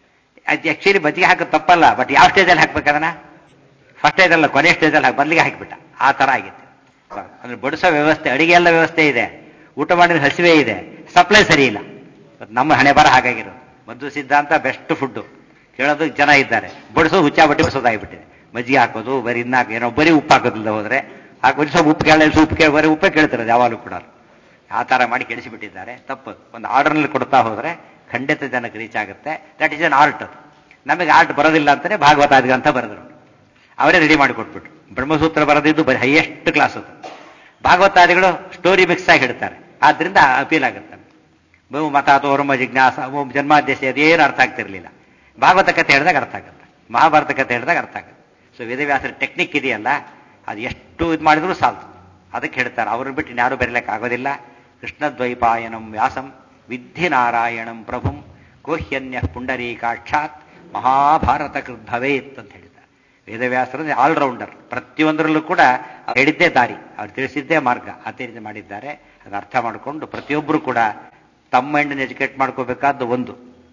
A: ಅದು ಆ್ಯಕ್ಚುಲಿ ಮಜ್ಜಿಗೆ ಹಾಕೋದು ತಪ್ಪಲ್ಲ, ಬಟ್ ಯಾವ ಸ್ಟೇಜಲ್ಲಿ ಹಾಕ್ಬೇಕು ಅದನ್ನ? ಫಸ್ಟ್ ಸ್ಟೇಜಲ್ಲ, ಕೊನೆ ಸ್ಟೇಜಲ್ಲಿ ಮೊದಲಿಗೆ ಹಾಕಿಬಿಟ್ಟ. ಆ ಥರ ಆಗಿತ್ತು. ಅಂದ್ರೆ ಬಡಿಸೋ ವ್ಯವಸ್ಥೆ, ಅಡಿಗೆ ಎಲ್ಲ ವ್ಯವಸ್ಥೆ ಇದೆ, ಊಟ ಮಾಡಿದ ಹಸಿವೆ ಇದೆ, ಸಪ್ಲೈ ಸರಿ ಇಲ್ಲ. ನಮ್ಮ ಹಣೆ ಬರ ಹಾಗಾಗಿರೋದು. ಮದ್ದು ಸಿದ್ಧಾಂತ ಬೆಸ್ಟ್ ಫುಡ್ಡು, ಕೇಳೋದಕ್ಕೆ ಜನ ಇದ್ದಾರೆ, ಬಡಿಸೋದು ಹುಚ್ಚಾಬಟ್ಟಿ ಬಡಿಸೋದಾಗಿಬಿಟ್ಟಿದೆ. ಮಜ್ಜಿಗೆ ಹಾಕೋದು ಬರೀ ಇನ್ನಾಕ ಏನೋ ಬರೀ ಉಪ್ಪು ಹಾಕೋದಿಲ್ಲ ಹೋದ್ರೆ ಹಾಕಿ ಸ್ವಲ್ಪ ಉಪ್ಪು ಕೇಳ, ಉಪ್ಪು ಕೇಳಿ ಬರೀ ಉಪ್ಪೇ ಕೇಳ್ತಿರೋದು ಯಾವಾಗಲೂ ಕೂಡ. ಆ ಥರ ಮಾಡಿ ಕೆಡಿಸಿಬಿಟ್ಟಿದ್ದಾರೆ. ತಪ್ಪದು. ಒಂದು ಆರ್ಡರ್ನಲ್ಲಿ ಕೊಡ್ತಾ ಹೋದರೆ ಖಂಡಿತ ಜನಕ್ಕೆ ರೀಚ್ ಆಗುತ್ತೆ. That is an art. ಅದು ನಮಗೆ ಆರ್ಟ್ ಬರೋದಿಲ್ಲ ಅಂತಾನೆ ಭಾಗವತಾದಿಗ ಅಂತ ಬರೆದರು, ಅವರೇ ರೆಡಿ ಮಾಡಿ ಕೊಟ್ಬಿಟ್ರು. ಬ್ರಹ್ಮಸೂತ್ರ ಬರೆದಿದ್ದು ಬರೀ ಹೈಯೆಸ್ಟ್ ಕ್ಲಾಸ್ ಅದು. ಭಾಗವತಾದಿಗಳು ಸ್ಟೋರಿ ಮಿಕ್ಸ್ ಆಗಿ ಹೇಳ್ತಾರೆ, ಆದ್ರಿಂದ ಅಪೀಲ್ ಆಗುತ್ತೆ. ಬಹು ಮತ ಅಥವಾ ವರ್ಮ ಜಿಜ್ಞಾಸ ಜನ್ಮಾದ್ಯಸ ಅದೇನು ಅರ್ಥ ಆಗ್ತಿರ್ಲಿಲ್ಲ. ಭಾಗವತ ಕಥೆ ಹೇಳಿದಾಗ ಅರ್ಥ ಆಗುತ್ತೆ, ಮಹಾಭಾರತ ಕಥೆ ಹೇಳಿದಾಗ ಅರ್ಥ ಆಗುತ್ತೆ. ಸೊ ವೇದವ್ಯಾಸರ ಟೆಕ್ನಿಕ್ ಇದೆಯಲ್ಲ, ಅದು ಎಷ್ಟು ಇದು ಮಾಡಿದ್ರು ಸಾಲ್ತು. ಅದಕ್ಕೆ ಹೇಳ್ತಾರೆ, ಅವ್ರನ್ನ ಬಿಟ್ಟು ಯಾರು ಬರೀಲಿಕ್ಕೆ ಆಗೋದಿಲ್ಲ. ಕೃಷ್ಣದ್ವೈಪಾಯನಂ ವ್ಯಾಸಂ ವಿದ್ಧಿ ನಾರಾಯಣಂ ಪ್ರಭುಂ ಕೋಹ್ಯನ್ಯ ಪುಂಡರೀಕಾಕ್ಷಾತ್ ಮಹಾಭಾರತ ಕೃದ್ಭವೇತ್ ಅಂತ ಹೇಳಿದ್ದಾರೆ. ವೇದವ್ಯಾಸರ ಆಲ್ರೌಂಡರ್, ಪ್ರತಿಯೊಂದರಲ್ಲೂ ಕೂಡ ಹೇಳಿದ್ದೇ ದಾರಿ, ಅವ್ರು ತಿಳಿಸಿದ್ದೇ ಮಾರ್ಗ, ಅದೇ ರೀತಿ ಮಾಡಿದ್ದಾರೆ. ಅದು ಅರ್ಥ ಮಾಡಿಕೊಂಡು ಪ್ರತಿಯೊಬ್ಬರು ಕೂಡ ತಮ್ಮ ಹೆಣ್ಣನ್ನು ಎಜುಕೇಟ್ ಮಾಡ್ಕೋಬೇಕಾದ್ದು ಒಂದು,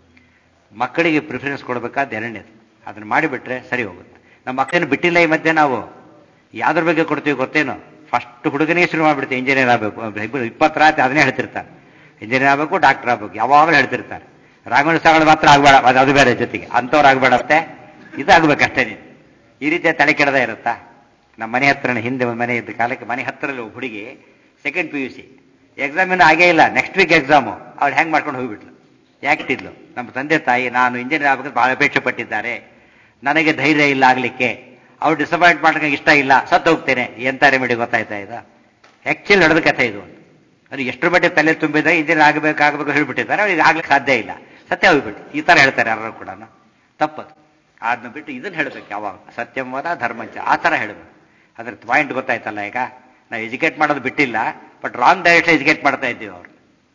A: ಮಕ್ಕಳಿಗೆ ಪ್ರಿಫರೆನ್ಸ್ ಕೊಡಬೇಕಾದ್ದು ಎರಡನೇದು. ಅದನ್ನು ಮಾಡಿಬಿಟ್ರೆ ಸರಿ ಹೋಗುತ್ತೆ. ನಮ್ಮ ಮಕ್ಕಳನ್ನು ಬಿಟ್ಟಿಲ್ಲ ಈ ಮಧ್ಯೆ. ನಾವು ಯಾವ್ದ್ರ ಬಗ್ಗೆ ಕೊಡ್ತೀವಿ ಗೊತ್ತೇನೋ? ಫಸ್ಟ್ ಹುಡುಗನಿಗೆ ಶುರು ಮಾಡಿಬಿಡ್ತೀವಿ, ಇಂಜಿನಿಯರ್ ಆಗಬೇಕು. 20 ರಾತ್ರಿ ಅದನ್ನೇ ಹೇಳ್ತಿರ್ತಾರೆ, ಇಂಜಿನಿಯರ್ ಆಗಬೇಕು, ಡಾಕ್ಟರ್ ಆಗಬೇಕು, ಯಾವಾಗಲೂ ಹೇಳ್ತಿರ್ತಾರೆ. ರಾಘವೇಂದ್ರ ಸ್ವಾಮಿಗಳು ಮಾತ್ರ ಆಗಬೇಡ, ಅದು ಬೇರೆ ಜೊತೆಗೆ ಅಂಥವ್ರು ಆಗಬೇಡತ್ತೆ, ಇದು ಆಗ್ಬೇಕಷ್ಟೇ. ನೀನು ಈ ರೀತಿಯ ತಲೆ ಕೆಡದೇ ಇರುತ್ತಾ? ನಮ್ಮ ಮನೆ ಹತ್ರನೇ ಹಿಂದೆ ಒಂದು ಮನೆ ಇದ್ದ ಕಾಲಕ್ಕೆ ಮನೆ ಹತ್ತಿರಲ್ಲಿ ಒಬ್ಬ ಹುಡುಗಿ ಸೆಕೆಂಡ್ PUC ಎಕ್ಸಾಮ್ ಇನ್ನೂ ಆಗೇ ಇಲ್ಲ, ನೆಕ್ಸ್ಟ್ ವೀಕ್ ಎಕ್ಸಾಮು. ಅವ್ರು ಹೆಂಗೆ ಮಾಡ್ಕೊಂಡು ಹೋಗಿಬಿಟ್ಲು. ಯಾಕಿಟ್ಟಿದ್ಲು? ನಮ್ಮ ತಂದೆ ತಾಯಿ ನಾನು ಇಂಜಿನಿಯರ್ ಆಗಬೇಕು ಬಹಳ ಅಪೇಕ್ಷೆ ಪಟ್ಟಿದ್ದಾರೆ, ನನಗೆ ಧೈರ್ಯ ಇಲ್ಲ ಆಗಲಿಕ್ಕೆ, ಅವ್ರು ಡಿಸಪಾಯಿಂಟ್ ಮಾಡೋಕೆ ಇಷ್ಟ ಇಲ್ಲ, ಸತ್ತು ಹೋಗ್ತೇನೆ. ಎಂಥ ರೆಮಿಡಿ ಗೊತ್ತಾಯ್ತಾ? ಇದು ಆ್ಯಕ್ಚುಲಿ ನಡೆದ ಕಥೆ ಇದು. ಅದು ಎಷ್ಟು ಮಟ್ಟಿಗೆ ತಲೆ ತುಂಬಿದ್ರೆ ಇಂಜಿನಿಯರ್ ಆಗಬೇಕು ಹೇಳ್ಬಿಟ್ಟಿದ್ದಾರೆ, ಅವ್ರಿಗೆ ಆಗ್ಲಿಕ್ಕೆ ಸಾಧ್ಯ ಇಲ್ಲ, ಸತ್ಯ ಹೋಗ್ಬಿಟ್ಟು. ಈ ಥರ ಹೇಳ್ತಾರೆ ಯಾರು ಕೂಡ. ತಪ್ಪದು. ಅದನ್ನ ಬಿಟ್ಟು ಇದನ್ನು ಹೇಳಬೇಕು ಯಾವಾಗ, ಸತ್ಯಂವದ ಧರ್ಮಂಚ, ಆ ಥರ ಹೇಳಬೇಕು. ಅದ್ರ ಪಾಯಿಂಟ್ ಗೊತ್ತಾಯ್ತಲ್ಲ? ಈಗ ನಾವು ಎಜುಕೇಟ್ ಮಾಡೋದು ಬಿಟ್ಟಿಲ್ಲ, ಬಟ್ ರಾಂಗ್ ಡೈರೆಕ್ಷನ್ ಎಜುಕೇಟ್ ಮಾಡ್ತಾ ಇದ್ದೀವಿ. ಅವರು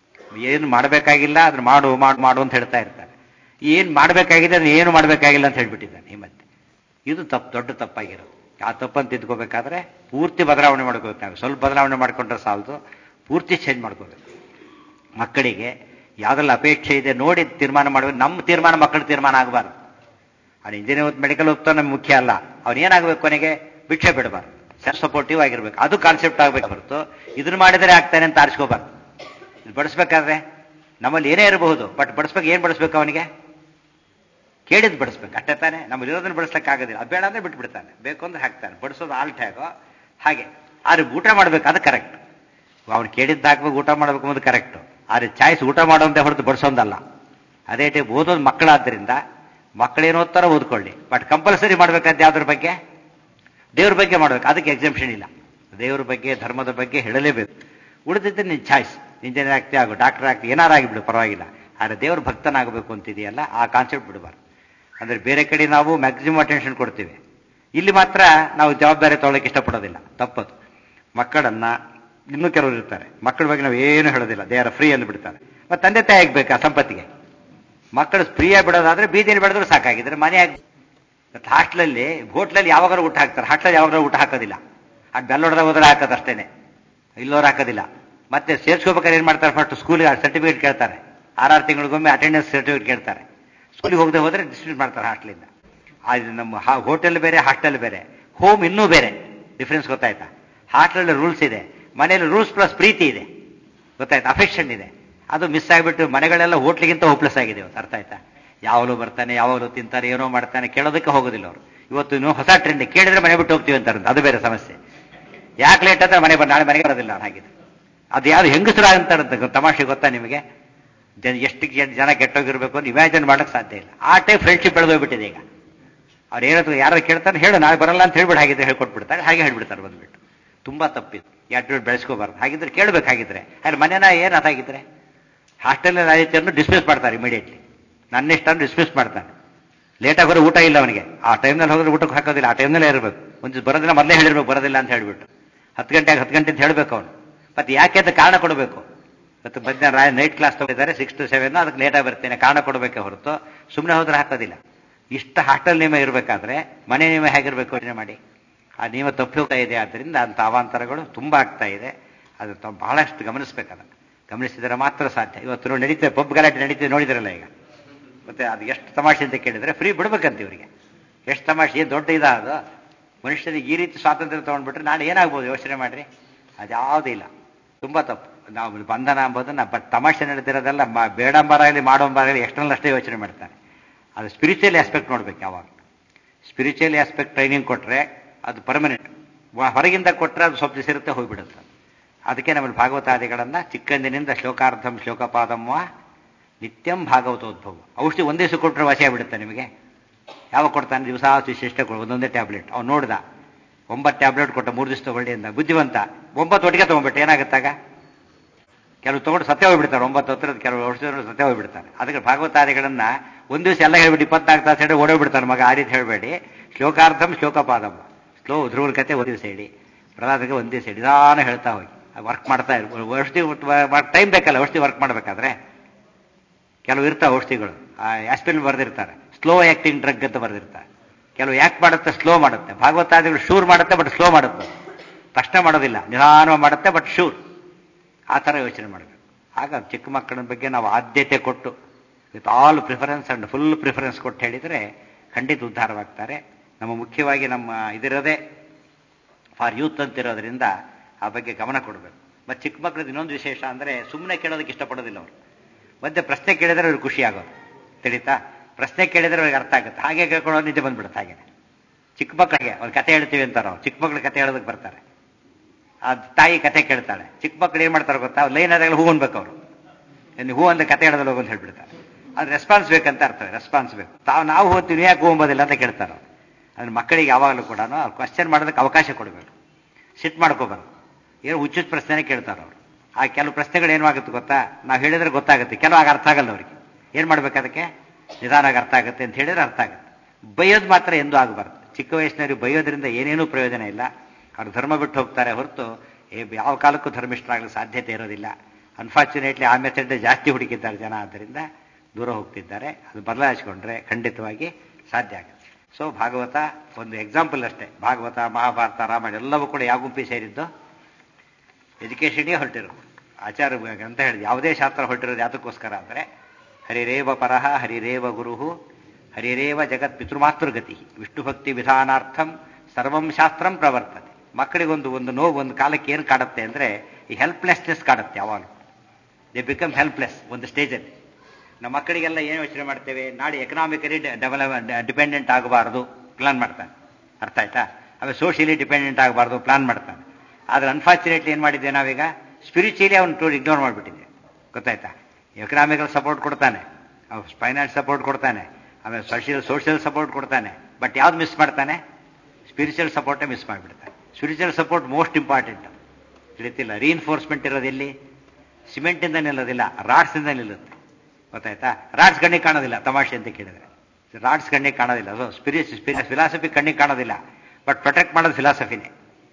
A: ಏನು ಮಾಡಬೇಕಾಗಿಲ್ಲ ಅದನ್ನ ಮಾಡು ಮಾಡು ಮಾಡು ಅಂತ ಹೇಳ್ತಾ ಇರ್ತಾರೆ. ಏನು ಮಾಡಬೇಕಾಗಿದೆ ಅದನ್ನ ಏನು ಮಾಡಬೇಕಾಗಿಲ್ಲ ಅಂತ ಹೇಳ್ಬಿಟ್ಟಿದ್ದಾನೆ ಈ ಮತ್ತೆ. ಇದು ದೊಡ್ಡ ತಪ್ಪಾಗಿರೋದು. ಆ ತಪ್ಪನ್ನು ತಿದ್ಕೋಬೇಕಾದ್ರೆ ಪೂರ್ತಿ ಬದಲಾವಣೆ ಮಾಡ್ಕೋಬೇಕು. ನಾವು ಸ್ವಲ್ಪ ಬದಲಾವಣೆ ಮಾಡ್ಕೊಂಡ್ರೆ ಸಾಲದು, ಪೂರ್ತಿ ಚೇಂಜ್ ಮಾಡ್ಕೋಬೇಕು. ಮಕ್ಕಳಿಗೆ ಯಾವುದೆಲ್ಲ ಅಪೇಕ್ಷೆ ಇದೆ ನೋಡಿ ತೀರ್ಮಾನ ಮಾಡಬೇಕು. ನಮ್ಮ ತೀರ್ಮಾನ ಮಕ್ಕಳ ತೀರ್ಮಾನ ಆಗಬಾರ್ದು. ಅವ್ನು ಇಂಜಿನಿಯರ್ ಮೆಡಿಕಲ್ ಹೋಗ್ತಾ ನಮ್ಗೆ ಮುಖ್ಯ ಅಲ್ಲ. ಅವನೇನಾಗಬೇಕು, ಕೊನೆಗೆ ಭಿಕ್ಷೆ ಬಿಡಬಾರ್ದು, ಸೆಲ್ಫ್ ಸಪೋರ್ಟಿವ್ ಆಗಿರ್ಬೇಕು. ಅದು ಕಾನ್ಸೆಪ್ಟ್ ಆಗಬೇಕು ಹೊರತು ಇದನ್ನು ಮಾಡಿದರೆ ಆಗ್ತಾನೆ ಅಂತ ಆರಿಸ್ಕೋಬಾರ್ದು. ಇದು ಬಡಿಸ್ಬೇಕಾದ್ರೆ ನಮ್ಮಲ್ಲಿ ಏನೇ ಇರಬಹುದು, ಬಟ್ ಬಡಿಸ್ಬೇಕು. ಏನು ಬಡಿಸ್ಬೇಕು? ಅವನಿಗೆ ಕೇಳಿದ್ ಬಡಿಸ್ಬೇಕು ಅಷ್ಟೇ ತಾನೆ. ನಮ್ಮಲ್ಲಿ ಇರೋದನ್ನು ಬಡಿಸ್ಲಿಕ್ಕೆ ಆಗೋದಿಲ್ಲ. ಅದು ಬೇಡ ಅಂದ್ರೆ ಬಿಟ್ಬಿಡ್ತಾನೆ, ಬೇಕು ಅಂದ್ರೆ ಹಾಕ್ತಾನೆ. ಬಡಿಸೋದು ಆಲ್ಟ್ ಹೇಗೋ ಹಾಗೆ. ಆದ್ರೆ ಊಟ ಮಾಡ್ಬೇಕು, ಅದು ಕರೆಕ್ಟ್. ಅವ್ನು ಕೇಳಿದ್ದು ಹಾಕ್ಬೇಕು, ಊಟ ಮಾಡ್ಬೇಕು ಅನ್ನೋದು ಕರೆಕ್ಟು. ಆದ್ರೆ ಚಾಯ್ಸ್ ಊಟ ಮಾಡೋಂತೆ ಹೊರತು ಬಡಿಸೋದಲ್ಲ. ಅದೇ ಟೈಪ್ ಓದೋದು ಮಕ್ಕಳಾದ್ದರಿಂದ ಮಕ್ಕಳೇನು ಓದ್ತಾರೋ ಓದ್ಕೊಳ್ಳಿ, ಬಟ್ ಕಂಪಲ್ಸರಿ ಮಾಡ್ಬೇಕಂತ ಯಾವ್ದ್ರ ಬಗ್ಗೆ? ದೇವ್ರ ಬಗ್ಗೆ ಮಾಡ್ಬೇಕು. ಅದಕ್ಕೆ ಎಕ್ಸೆಂಪ್ಷನ್ ಇಲ್ಲ. ದೇವ್ರ ಬಗ್ಗೆ ಧರ್ಮದ ಬಗ್ಗೆ ಹೇಳಲೇಬೇಕು. ಉಳಿದಿದ್ದರೆ ನಿನ್ನ ಚಾಯ್ಸ್, ಇಂಜಿನಿಯರ್ ಆಗ್ತಿ ಆಗು, ಡಾಕ್ಟರ್ ಆಗ್ತಿ, ಏನಾರು ಆಗಿಬಿಡು ಪರವಾಗಿಲ್ಲ. ಆದರೆ ದೇವ್ರ ಭಕ್ತನಾಗಬೇಕು ಅಂತಿದೆಯಲ್ಲ, ಆ ಕಾನ್ಸೆಪ್ಟ್ ಬಿಡಬಾರ್ದು. ಅಂದರೆ ಬೇರೆ ಕಡೆ ನಾವು ಮ್ಯಾಕ್ಸಿಮಮ್ ಅಟೆನ್ಷನ್ ಕೊಡ್ತೀವಿ, ಇಲ್ಲಿ ಮಾತ್ರ ನಾವು ಜವಾಬ್ದಾರಿ ತೊಗೊಳಕ್ಕೆ ಇಷ್ಟಪಡೋದಿಲ್ಲ. ತಪ್ಪದು. ಮಕ್ಕಳನ್ನ ಇನ್ನೂ ಕೆಲವರು ಇರ್ತಾರೆ, ಮಕ್ಕಳ ಬಗ್ಗೆ ನಾವು ಏನು ಹೇಳೋದಿಲ್ಲ, ದೇ ಆರ್ ಫ್ರೀ ಅಲ್ಲಿ ಬಿಡ್ತಾರೆ. ಮತ್ತು ತಂದೆ ತಾಯಿ ಆಗಬೇಕು ಆ ಸಂಪತ್ತಿಗೆ. ಮಕ್ಕಳು ಫ್ರೀಯಾಗಿ ಬಿಡೋದಾದ್ರೆ ಬೀದಿಯಲ್ಲಿ ಬೆಳೆದ್ರು ಸಾಕಾಗಿದ್ರೆ ಮನೆಯಾಗಿ. ಮತ್ತು ಹಾಸ್ಟ್ಲಲ್ಲಿ ಹೋಟ್ಲಲ್ಲಿ ಯಾವಾಗಾರು ಊಟ ಹಾಕ್ತಾರೆ, ಹಾಸ್ಟೆಲ್ ಯಾವಾಗಾರು ಊಟ ಹಾಕೋದಿಲ್ಲ. ಅದು ಬೆಲ್ಲೊಡ್ದಾಗ ಹೋದ್ರೆ ಹಾಕೋದು ಅಷ್ಟೇನೆ, ಇಲ್ಲೋರು ಹಾಕೋದಿಲ್ಲ. ಮತ್ತೆ ಸೇರ್ಸ್ಕೋಬೇಕಾದ್ರೆ ಏನು ಮಾಡ್ತಾರೆ, ಫಸ್ಟ್ ಸ್ಕೂಲಿಗೆ ಸರ್ಟಿಫಿಕೇಟ್ ಕೇಳ್ತಾರೆ, 6 ತಿಂಗಳಿಗೊಮ್ಮೆ ಅಟೆಂಡೆನ್ಸ್ ಸರ್ಟಿಫಿಕೇಟ್ ಕೇಳ್ತಾರೆ. ಸ್ಕೂಲಿಗೆ ಹೋಗದೆ ಹೋದರೆ ಡಿಸ್ಮಿಸ್ ಮಾಡ್ತಾರೆ ಹಾಸ್ಟ್ಲಿಂದ. ಅದು ನಮ್ಮ ಹೋಟೆಲ್ ಬೇರೆ, ಹಾಸ್ಟೆಲ್ ಬೇರೆ, ಹೋಮ್ ಇನ್ನೂ ಬೇರೆ. ಡಿಫ್ರೆನ್ಸ್ ಗೊತ್ತಾಯ್ತಾ? ಹಾಸ್ಟೆಲ್ ರೂಲ್ಸ್ ಇದೆ, ಮನೆಯಲ್ಲಿ ರೂಲ್ಸ್ ಪ್ಲಸ್ ಪ್ರೀತಿ ಇದೆ, ಗೊತ್ತಾಯ್ತಾ? ಅಫೆಕ್ಷನ್ ಇದೆ. ಅದು ಮಿಸ್ ಆಗಿಬಿಟ್ಟು ಮನೆಗಳೆಲ್ಲ ಹೋಟ್ಲಿಗಿಂತ ಹೋಪ್ಲೆಸ್ ಆಗಿದೆ ಇವತ್ತು. ಅರ್ಥ ಆಯ್ತಾ? ಯಾವಾಗಲೂ ಬರ್ತಾನೆ, ಯಾವಾಗಲೂ ತಿಂತಾರೆ, ಏನೋ ಮಾಡ್ತಾನೆ, ಕೇಳೋದಕ್ಕೆ ಹೋಗೋದಿಲ್ಲ ಅವರು. ಇವತ್ತು ಇನ್ನೂ ಹೊಸ ಟ್ರೆಂಡ್, ಕೇಳಿದ್ರೆ ಮನೆ ಬಿಟ್ಟು ಹೋಗ್ತೀವಿ ಅಂತಾರೆ. ಅದು ಬೇರೆ ಸಮಸ್ಯೆ. ಯಾಕೆ ಲೇಟ್ ಅಂದ್ರೆ ಮನೆ ನಾಳೆ ಮನೆಗೆ ಬರೋದಿಲ್ಲ ಹಾಗಿದೆ. ಅದು ಯಾರು ಹೆಂಗಸರ ಅಂತಾರಂತ ತಮಾಷೆ ಗೊತ್ತಾ ನಿಮಗೆ? ಎಷ್ಟು ಜನ ಕೆಟ್ಟೋಗಿರ್ಬೇಕು ಅಂತ ಇಮ್ಯಾಜಿನ್ ಮಾಡೋಕ್ಕೆ ಸಾಧ್ಯ ಇಲ್ಲ. ಆ ಟೈಪ್ ಫ್ರೆಂಡ್ಶಿಪ್ ಬೆಳೆದೋಗ್ಬಿಟ್ಟಿದೆ ಈಗ. ಅವ್ರು ಏನೋ ಯಾರು ಕೇಳ್ತಾರೆ, ಹೇಳು ನಾಳೆ ಬರಲ್ಲ ಅಂತ ಹೇಳ್ಬಿಟ್ಟು ಹಾಗಿದ್ರೆ ಹೇಳ್ಕೊಟ್ಬಿಡ್ತಾರೆ, ಹಾಗೆ ಹೇಳ್ಬಿಡ್ತಾರೆ ಬಂದ್ಬಿಟ್ಟು. ತುಂಬಾ ತಪ್ಪಿತ್ತು. ಯಾಟಿಟ್ಯೂಡ್ ಬೆಳೆಸ್ಕೋಬಾರ್ದು. ಹಾಗಿದ್ರೆ ಕೇಳಬೇಕಾಗಿದ್ರೆ ಅಲ್ಲಿ ಮನೆನ ಏನು ಅದಾಗಿದ್ರೆ ಹಾಸ್ಟೆಲ್ ರಾಜ್ಯವನ್ನು ಡಿಸ್ಮಿಸ್ ಮಾಡ್ತಾರೆ ಇಮಿಡಿಯೇಟ್ಲಿ. ನನ್ನಿಷ್ಟನ್ನು ಡಿಸ್ಮಿಸ್ ಮಾಡ್ತಾನೆ. ಲೇಟಾಗಿ ಹೋದ್ರೆ ಊಟ ಇಲ್ಲ ಅವನಿಗೆ. ಆ ಟೈಮ್ನಲ್ಲಿ ಹೋದ್ರೆ ಊಟಕ್ಕೆ ಹಾಕೋದಿಲ್ಲ, ಆ ಟೈಮ್ನಲ್ಲೇ ಇರಬೇಕು. ಒಂದು ಬರೋದಿಲ್ಲ ಮೊದಲೇ ಹೇಳಿರ್ಬೇಕು ಬರೋದಿಲ್ಲ ಅಂತ ಹೇಳ್ಬಿಟ್ಟು. 10 ಗಂಟೆಗೆ 10 ಗಂಟೆ ಅಂತ ಹೇಳಬೇಕು ಅವನು. ಮತ್ತೆ ಯಾಕೆ ಅಂತ ಕಾರಣ ಕೊಡಬೇಕು. ಮತ್ತು ಮಧ್ಯಾಹ್ನ ನೈಟ್ ಕ್ಲಾಸ್ ತಗೊಂಡಿದ್ದಾರೆ 6 to 7, ಅದಕ್ಕೆ ಲೇಟಾಗಿ ಬರ್ತೇನೆ ಕಾರಣ ಕೊಡಬೇಕೆ ಹೊರತು ಸುಮ್ಮನೆ ಹೋದ್ರೆ ಹಾಕೋದಿಲ್ಲ. ಇಷ್ಟ ಹಾಸ್ಟೆಲ್ ನಿಯಮ ಇರಬೇಕಾದ್ರೆ ಮನೆ ನಿಯಮ ಹೇಗಿರಬೇಕು ಯೋಚನೆ ಮಾಡಿ. ಆ ನಿಯಮ ತಪ್ಪಿ ಹೋಗ್ತಾ ಇದೆ. ಆದ್ದರಿಂದ ಅಂಥ ಅವಾಂತರಗಳು ತುಂಬ ಆಗ್ತಾ ಇದೆ. ಅದು ತಾವು ಬಹಳಷ್ಟು ಗಮನಿಸಬೇಕಲ್ಲ. ಗಮನಿಸಿದರೆ ಮಾತ್ರ ಸಾಧ್ಯ. ಇವತ್ತು ನಡೀತದೆ, ಪಬ್ ಗಲಾಟೆ ನಡೀತದೆ, ನೋಡಿದ್ರಲ್ಲ ಈಗ. ಮತ್ತೆ ಅದು ಎಷ್ಟು ತಮಾಷೆ ಅಂತ ಕೇಳಿದರೆ ಫ್ರೀ ಬಿಡ್ಬೇಕಂತ ಇವರಿಗೆ. ಎಷ್ಟು ತಮಾಷೆ, ಏನು ದೊಡ್ಡ ಅದು. ಮನುಷ್ಯನಿಗೆ ಈ ರೀತಿ ಸ್ವಾತಂತ್ರ್ಯ ತೊಗೊಂಡ್ಬಿಟ್ರೆ ನಾಳೆ ಏನಾಗ್ಬೋದು ಯೋಚನೆ ಮಾಡಿರಿ. ಅದ್ಯಾವುದೂ ಇಲ್ಲ, ತುಂಬ ತಪ್ಪು. ನಾವು ಬಂಧನ ಅಂಬೋದನ್ನ ಬಟ್ ತಮಾಷೆ ನಡೆದಿರೋದೆಲ್ಲ ಬೇಡಂಬರಾಗಲಿ ಮಾಡೋಂಬರಾಗಲಿ ಎಕ್ಸ್ಟರ್ನಲ್ ಅಷ್ಟೇ ಯೋಚನೆ ಮಾಡ್ತಾರೆ. ಅದು ಸ್ಪಿರಿಚುವಲ್ ಆಸ್ಪೆಕ್ಟ್ ನೋಡ್ಬೇಕು ಯಾವಾಗ. ಸ್ಪಿರಿಚುವಲ್ ಆಸ್ಪೆಕ್ಟ್ ಟ್ರೈನಿಂಗ್ ಕೊಟ್ಟರೆ ಅದು ಪರ್ಮನೆಂಟ್. ಹೊರಗಿಂದ ಕೊಟ್ಟರೆ ಅದು ಸ್ವಲ್ಪ ದಿವಸ ಇರುತ್ತೆ, ಹೋಗ್ಬಿಡುತ್ತೆ. ಅದಕ್ಕೆ ನಮ್ಮಲ್ಲಿ ಭಾಗವತಾದಿಗಳನ್ನು ಚಿಕ್ಕಂದಿನಿಂದ ಶ್ಲೋಕಾರ್ಧಂ ಶ್ಲೋಕಪಾದಮ್ಮ ನಿತ್ಯಂ ಭಾಗವತೋದ್ಭವ. ಔಷಧಿ ಒಂದೇ ದಿವಸ ಕೊಟ್ಟರೆ ವಾಸಿ ಆಗಿಬಿಡುತ್ತೆ ನಿಮಗೆ. ಯಾವಾಗ ಕೊಡ್ತಾನೆ? ದಿವಸ ವಿಶಿಷ್ಟ ಒಂದೊಂದೇ ಟ್ಯಾಬ್ಲೆಟ್. ಅವ್ನು ನೋಡ್ದ 9 ಟ್ಯಾಬ್ಲೆಟ್ ಕೊಟ್ಟ, 3 ದಿವಸ ತಗೊಳ್ಳಿ ಅಂದ. ಬುದ್ಧಿವಂತ 9 ಒಟ್ಟಿಗೆ ತೊಗೊಂಡ್ಬಿಟ್ಟು ಏನಾಗುತ್ತಾಗ? ಕೆಲವು ತೊಗೊಂಡು ಸತ್ಯ ಹೋಗ್ಬಿಡ್ತಾರೆ. 9 ಹೊತ್ತಿರದ ಕೆಲವು ಔಷಧಿಗಳು ಸತ್ಯ ಹೋಗ್ಬಿಡ್ತಾರೆ. ಅದಕ್ಕೆ ಭಾಗವತಾದಿಗಳನ್ನ ಒಂದು ದಿವಸ ಎಲ್ಲ ಹೇಳ್ಬಿಟ್ಟು 24 ತಾಸು ಹೇಳಿ ಓಡೋಗ್ಬಿಡ್ತಾರೆ. ಮಗ ಆ ರೀತಿ ಹೇಳಬೇಡಿ. ಶ್ಲೋಕಾರ್ಧಂ ಶ್ಲೋಕಪಾದಮ್ಮ, ಧ್ರುವನ ಕತೆ ಒಂದು ದಿವಸ ಹೇಳಿ, ಪ್ರಹ್ಲಾದಕ್ಕೆ ಒಂದು ದಿವಸ ಹೇಳಿ, ನಿಧಾನ ಹೇಳ್ತಾ ಹೋಗಿ ವರ್ಕ್ ಮಾಡ್ತಾ ಇರ್ಬೋದು. ಔಷಧಿ ಟೈಮ್ ಬೇಕಲ್ಲ ಔಷಧಿ ವರ್ಕ್ ಮಾಡಬೇಕಾದ್ರೆ. ಕೆಲವು ಇರ್ತಾವೆ ಔಷಧಿಗಳು, ಆಸ್ಪಿರಿನ್ ಬರೆದಿರ್ತಾರೆ, ಸ್ಲೋ ಆಕ್ಟಿಂಗ್ ಡ್ರಗ್ ಅಂತ ಬರೆದಿರ್ತಾರೆ. ಕೆಲವು ಯಾಕೆ ಮಾಡುತ್ತೆ, ಸ್ಲೋ ಮಾಡುತ್ತೆ. ಭಾಗವತಾದಿಗಳು ಶೂರ್ ಮಾಡುತ್ತೆ, ಬಟ್ ಸ್ಲೋ ಮಾಡುತ್ತೆ. ತಕ್ಷಣ ಮಾಡೋದಿಲ್ಲ, ನಿಧಾನ ಮಾಡುತ್ತೆ, ಬಟ್ ಶೂರ್. ಆ ಥರ ಯೋಚನೆ ಮಾಡಬೇಕು. ಆಗ ಚಿಕ್ಕ ಮಕ್ಕಳ ಬಗ್ಗೆ ನಾವು ಆದ್ಯತೆ ಕೊಟ್ಟು with all preference and full preference ಕೊಟ್ಟು ಹೇಳಿದರೆ ಖಂಡಿತ ಉದ್ಧಾರವಾಗ್ತಾರೆ. ನಮ್ಮ ಮುಖ್ಯವಾಗಿ ನಮ್ಮ ಇದಿರೋದೇ ಫಾರ್ ಯೂತ್ ಅಂತಿರೋದ್ರಿಂದ ಆ ಬಗ್ಗೆ ಗಮನ ಕೊಡಬೇಕು. ಮತ್ತು ಚಿಕ್ಕ ಮಕ್ಕಳದ್ದು ಇನ್ನೊಂದು ವಿಶೇಷ ಅಂದರೆ ಸುಮ್ಮನೆ ಕೇಳೋದಕ್ಕೆ ಇಷ್ಟಪಡೋದಿಲ್ಲ ಅವರು. ಮತ್ತೆ ಪ್ರಶ್ನೆ ಕೇಳಿದರೆ ಅವ್ರಿಗೆ ಖುಷಿ ಆಗೋದು. ತಿಳಿತಾ? ಪ್ರಶ್ನೆ ಕೇಳಿದರೆ ಅವ್ರಿಗೆ ಅರ್ಥ ಆಗುತ್ತೆ. ಹಾಗೆ ಕೇಳ್ಕೊಳ್ಳೋ ನಿದ್ದೆ ಬಂದ್ಬಿಡುತ್ತೆ. ಹಾಗೆ ಚಿಕ್ಕ ಮಕ್ಕಳಿಗೆ ಅವ್ರು ಕತೆ ಹೇಳ್ತೀವಿ ಅಂತಾರ. ಅವ್ರು ಚಿಕ್ಕ ಮಕ್ಳಿಗೆ ಕತೆ ಹೇಳೋದಕ್ಕೆ ಬರ್ತಾರೆ. ಆ ತಾಯಿ ಕತೆ ಕೇಳ್ತಾಳೆ. ಚಿಕ್ಕ ಮಕ್ಳು ಏನು ಮಾಡ್ತಾರೆ ಗೊತ್ತಾ? ಲೈನ್ ಆದಾಗಲೂ ಹೂ ಅನ್ಬೇಕು ಅವರು. ಹೂ ಅಂದ್ರೆ ಕತೆ ಹೇಳೋದಲ್ಲ ಹೋಗು ಅಂತ ಹೇಳ್ಬಿಡ್ತಾರೆ. ಅದು ರೆಸ್ಪಾನ್ಸ್ ಬೇಕಂತ ಅರ್ಥ. ರೆಸ್ಪಾನ್ಸ್ ಬೇಕು. ನಾವು ಹೋಗ್ತೀವಿ ಯಾಕೆ ಹೂ ಅಂಬೋದಿಲ್ಲ ಅಂತ ಕೇಳ್ತಾರೆ. ಅಂದ್ರೆ ಮಕ್ಕಳಿಗೆ ಯಾವಾಗಲೂ ಕೂಡ ಅವ್ರು ಕ್ವಶನ್ ಮಾಡೋದಕ್ಕೆ ಅವಕಾಶ ಕೊಡಬೇಕು. ಸಿಟ್ ಮಾಡ್ಕೋಬಾರ್ದು. ಏನು ಹುಚ್ಚುಚ್ಚ ಪ್ರಶ್ನೆ ಕೇಳ್ತಾರೆ ಅವರು. ಆ ಕೆಲವು ಪ್ರಶ್ನೆಗಳು ಏನಾಗುತ್ತೆ ಗೊತ್ತಾ? ನಾವು ಹೇಳಿದ್ರೆ ಗೊತ್ತಾಗುತ್ತೆ, ಕೆಲವಾಗ ಅರ್ಥ ಆಗಲ್ಲ ಅವರಿಗೆ. ಏನು ಮಾಡ್ಬೇಕು? ಅದಕ್ಕೆ ನಿಧಾನಾಗಿ ಅರ್ಥ ಆಗುತ್ತೆ ಅಂತ ಹೇಳಿದ್ರೆ ಅರ್ಥ ಆಗುತ್ತೆ. ಬೈಯೋದು ಮಾತ್ರ ಎಂದೂ ಆಗಬಾರ್ದು. ಚಿಕ್ಕ ವಯಸ್ಸಿನವ್ರಿಗೆ ಬೈಯೋದ್ರಿಂದ ಏನೇನೂ ಪ್ರಯೋಜನ ಇಲ್ಲ. ಅವ್ರು ಧರ್ಮ ಬಿಟ್ಟು ಹೋಗ್ತಾರೆ ಹೊರತು ಯಾವ ಕಾಲಕ್ಕೂ ಧರ್ಮಿಷ್ಠರಾಗಲು ಸಾಧ್ಯತೆ ಇರೋದಿಲ್ಲ. ಅನ್ಫಾರ್ಚುನೇಟ್ಲಿ ಆ ಮೆಥಡ್ ಜಾಸ್ತಿ ಹುಡುಕಿದ್ದಾರೆ ಜನ, ಆದ್ದರಿಂದ ದೂರ ಹೋಗ್ತಿದ್ದಾರೆ. ಅದು ಬದಲಾಯಿಸಿಕೊಂಡ್ರೆ ಖಂಡಿತವಾಗಿ ಸಾಧ್ಯ ಆಗುತ್ತೆ. ಸೊ ಭಾಗವತ ಒಂದು ಎಕ್ಸಾಂಪಲ್ ಅಷ್ಟೇ. ಭಾಗವತ, ಮಹಾಭಾರತ, ರಾಮಾಯಣ ಎಲ್ಲವೂ ಕೂಡ ಯಾವ ಗುಂಪಿ ಸೇರಿದ್ದು? ಎಜುಕೇಷನ್ಗೆ ಹೊರಟಿರೋದು. ಆಚಾರ ಅಂತ ಹೇಳಿದ್ರು. ಯಾವುದೇ ಶಾಸ್ತ್ರ ಹೊರಟಿರೋದು ಯಾವುದಕ್ಕೋಸ್ಕರ ಅಂದರೆ ಹರಿರೇವ ಪರಹ ಹರಿರೇವ ಗುರುಹು ಹರಿರೇವ ಜಗತ್ ಪಿತೃಮಾತೃಗತಿ ವಿಷ್ಣು ಭಕ್ತಿ ವಿಧಾನಾರ್ಥಂ ಸರ್ವಂ ಶಾಸ್ತ್ರಂ ಪ್ರವರ್ತತೆ. ಮಕ್ಕಳಿಗೊಂದು ನೋವು ಒಂದು ಕಾಲಕ್ಕೆ ಏನು ಕಾಡುತ್ತೆ ಅಂದರೆ ಈ ಹೆಲ್ಪ್ಲೆಸ್ನೆಸ್ ಕಾಡುತ್ತೆ. ಯಾವಾಗ ದೇ ಬಿಕಮ್ ಹೆಲ್ಪ್ಲೆಸ್ ಒಂದು ಸ್ಟೇಜಲ್ಲಿ. ನಮ್ಮ ಮಕ್ಕಳಿಗೆಲ್ಲ ಏನು ಯೋಚನೆ ಮಾಡ್ತೇವೆ? ನಾಳೆ ಎಕನಾಮಿಕಲಿ ಡಿಪೆಂಡೆಂಟ್ ಆಗಬಾರ್ದು ಪ್ಲಾನ್ ಮಾಡ್ತಾನೆ. ಅರ್ಥ ಆಯ್ತಾ? ಆಮೇಲೆ ಸೋಷಿಯಲಿ ಡಿಪೆಂಡೆಂಟ್ ಆಗಬಾರ್ದು ಪ್ಲಾನ್ ಮಾಡ್ತಾನೆ. ಆದರೆ ಅನ್ಫಾರ್ಚುನೇಟ್ಲಿ ಏನು ಮಾಡಿದ್ದೆ ನಾವೀಗ? ಸ್ಪಿರಿಚುಯಲಿ ಅವನು ಇಗ್ನೋರ್ ಮಾಡಿಬಿಟ್ಟಿದ್ದೆ. ಗೊತ್ತಾಯ್ತಾ? ಎಕನಾಮಿಕಲ್ ಸಪೋರ್ಟ್ ಕೊಡ್ತಾನೆ, ಫೈನಾನ್ಸ್ ಸಪೋರ್ಟ್ ಕೊಡ್ತಾನೆ, ಆಮೇಲೆ ಸೋಷಿಯಲ್ ಸಪೋರ್ಟ್ ಕೊಡ್ತಾನೆ, ಬಟ್ ಯಾವ್ದು ಮಿಸ್ ಮಾಡ್ತಾನೆ? ಸ್ಪಿರಿಚುವಲ್ ಸಪೋರ್ಟೇ ಮಿಸ್ ಮಾಡಿಬಿಡ್ತಾನೆ. Spiritual support most important. ತಿಳಿತಿಲ್ಲ, ರೀಇನ್ಫೋರ್ಸ್ಮೆಂಟ್ ಇರೋದೆಲ್ಲಿ? ಸಿಮೆಂಟಿಂದ ನಿಲ್ಲೋದಿಲ್ಲ, ರಾಡ್ಸಿಂದ ನಿಲ್ಲುತ್ತೆ. ಗೊತ್ತಾಯ್ತಾ? ರಾಡ್ಸ್ ಕಣ್ಣಿಗೆ ಕಾಣೋದಿಲ್ಲ, ತಮಾಷೆ ಅಂತ ಕೇಳಿದ್ರೆ. ರಾಡ್ಸ್ ಕಣ್ಣಿಗೆ ಕಾಣೋದಿಲ್ಲ, ಅದು ಫಿಲಾಸಫಿ ಕಣ್ಣಿಗೆ ಕಾಣೋದಿಲ್ಲ, ಬಟ್ ಪ್ರೊಟೆಕ್ಟ್ ಮಾಡೋದು ಫಿಲಾಸಫಿನೇ.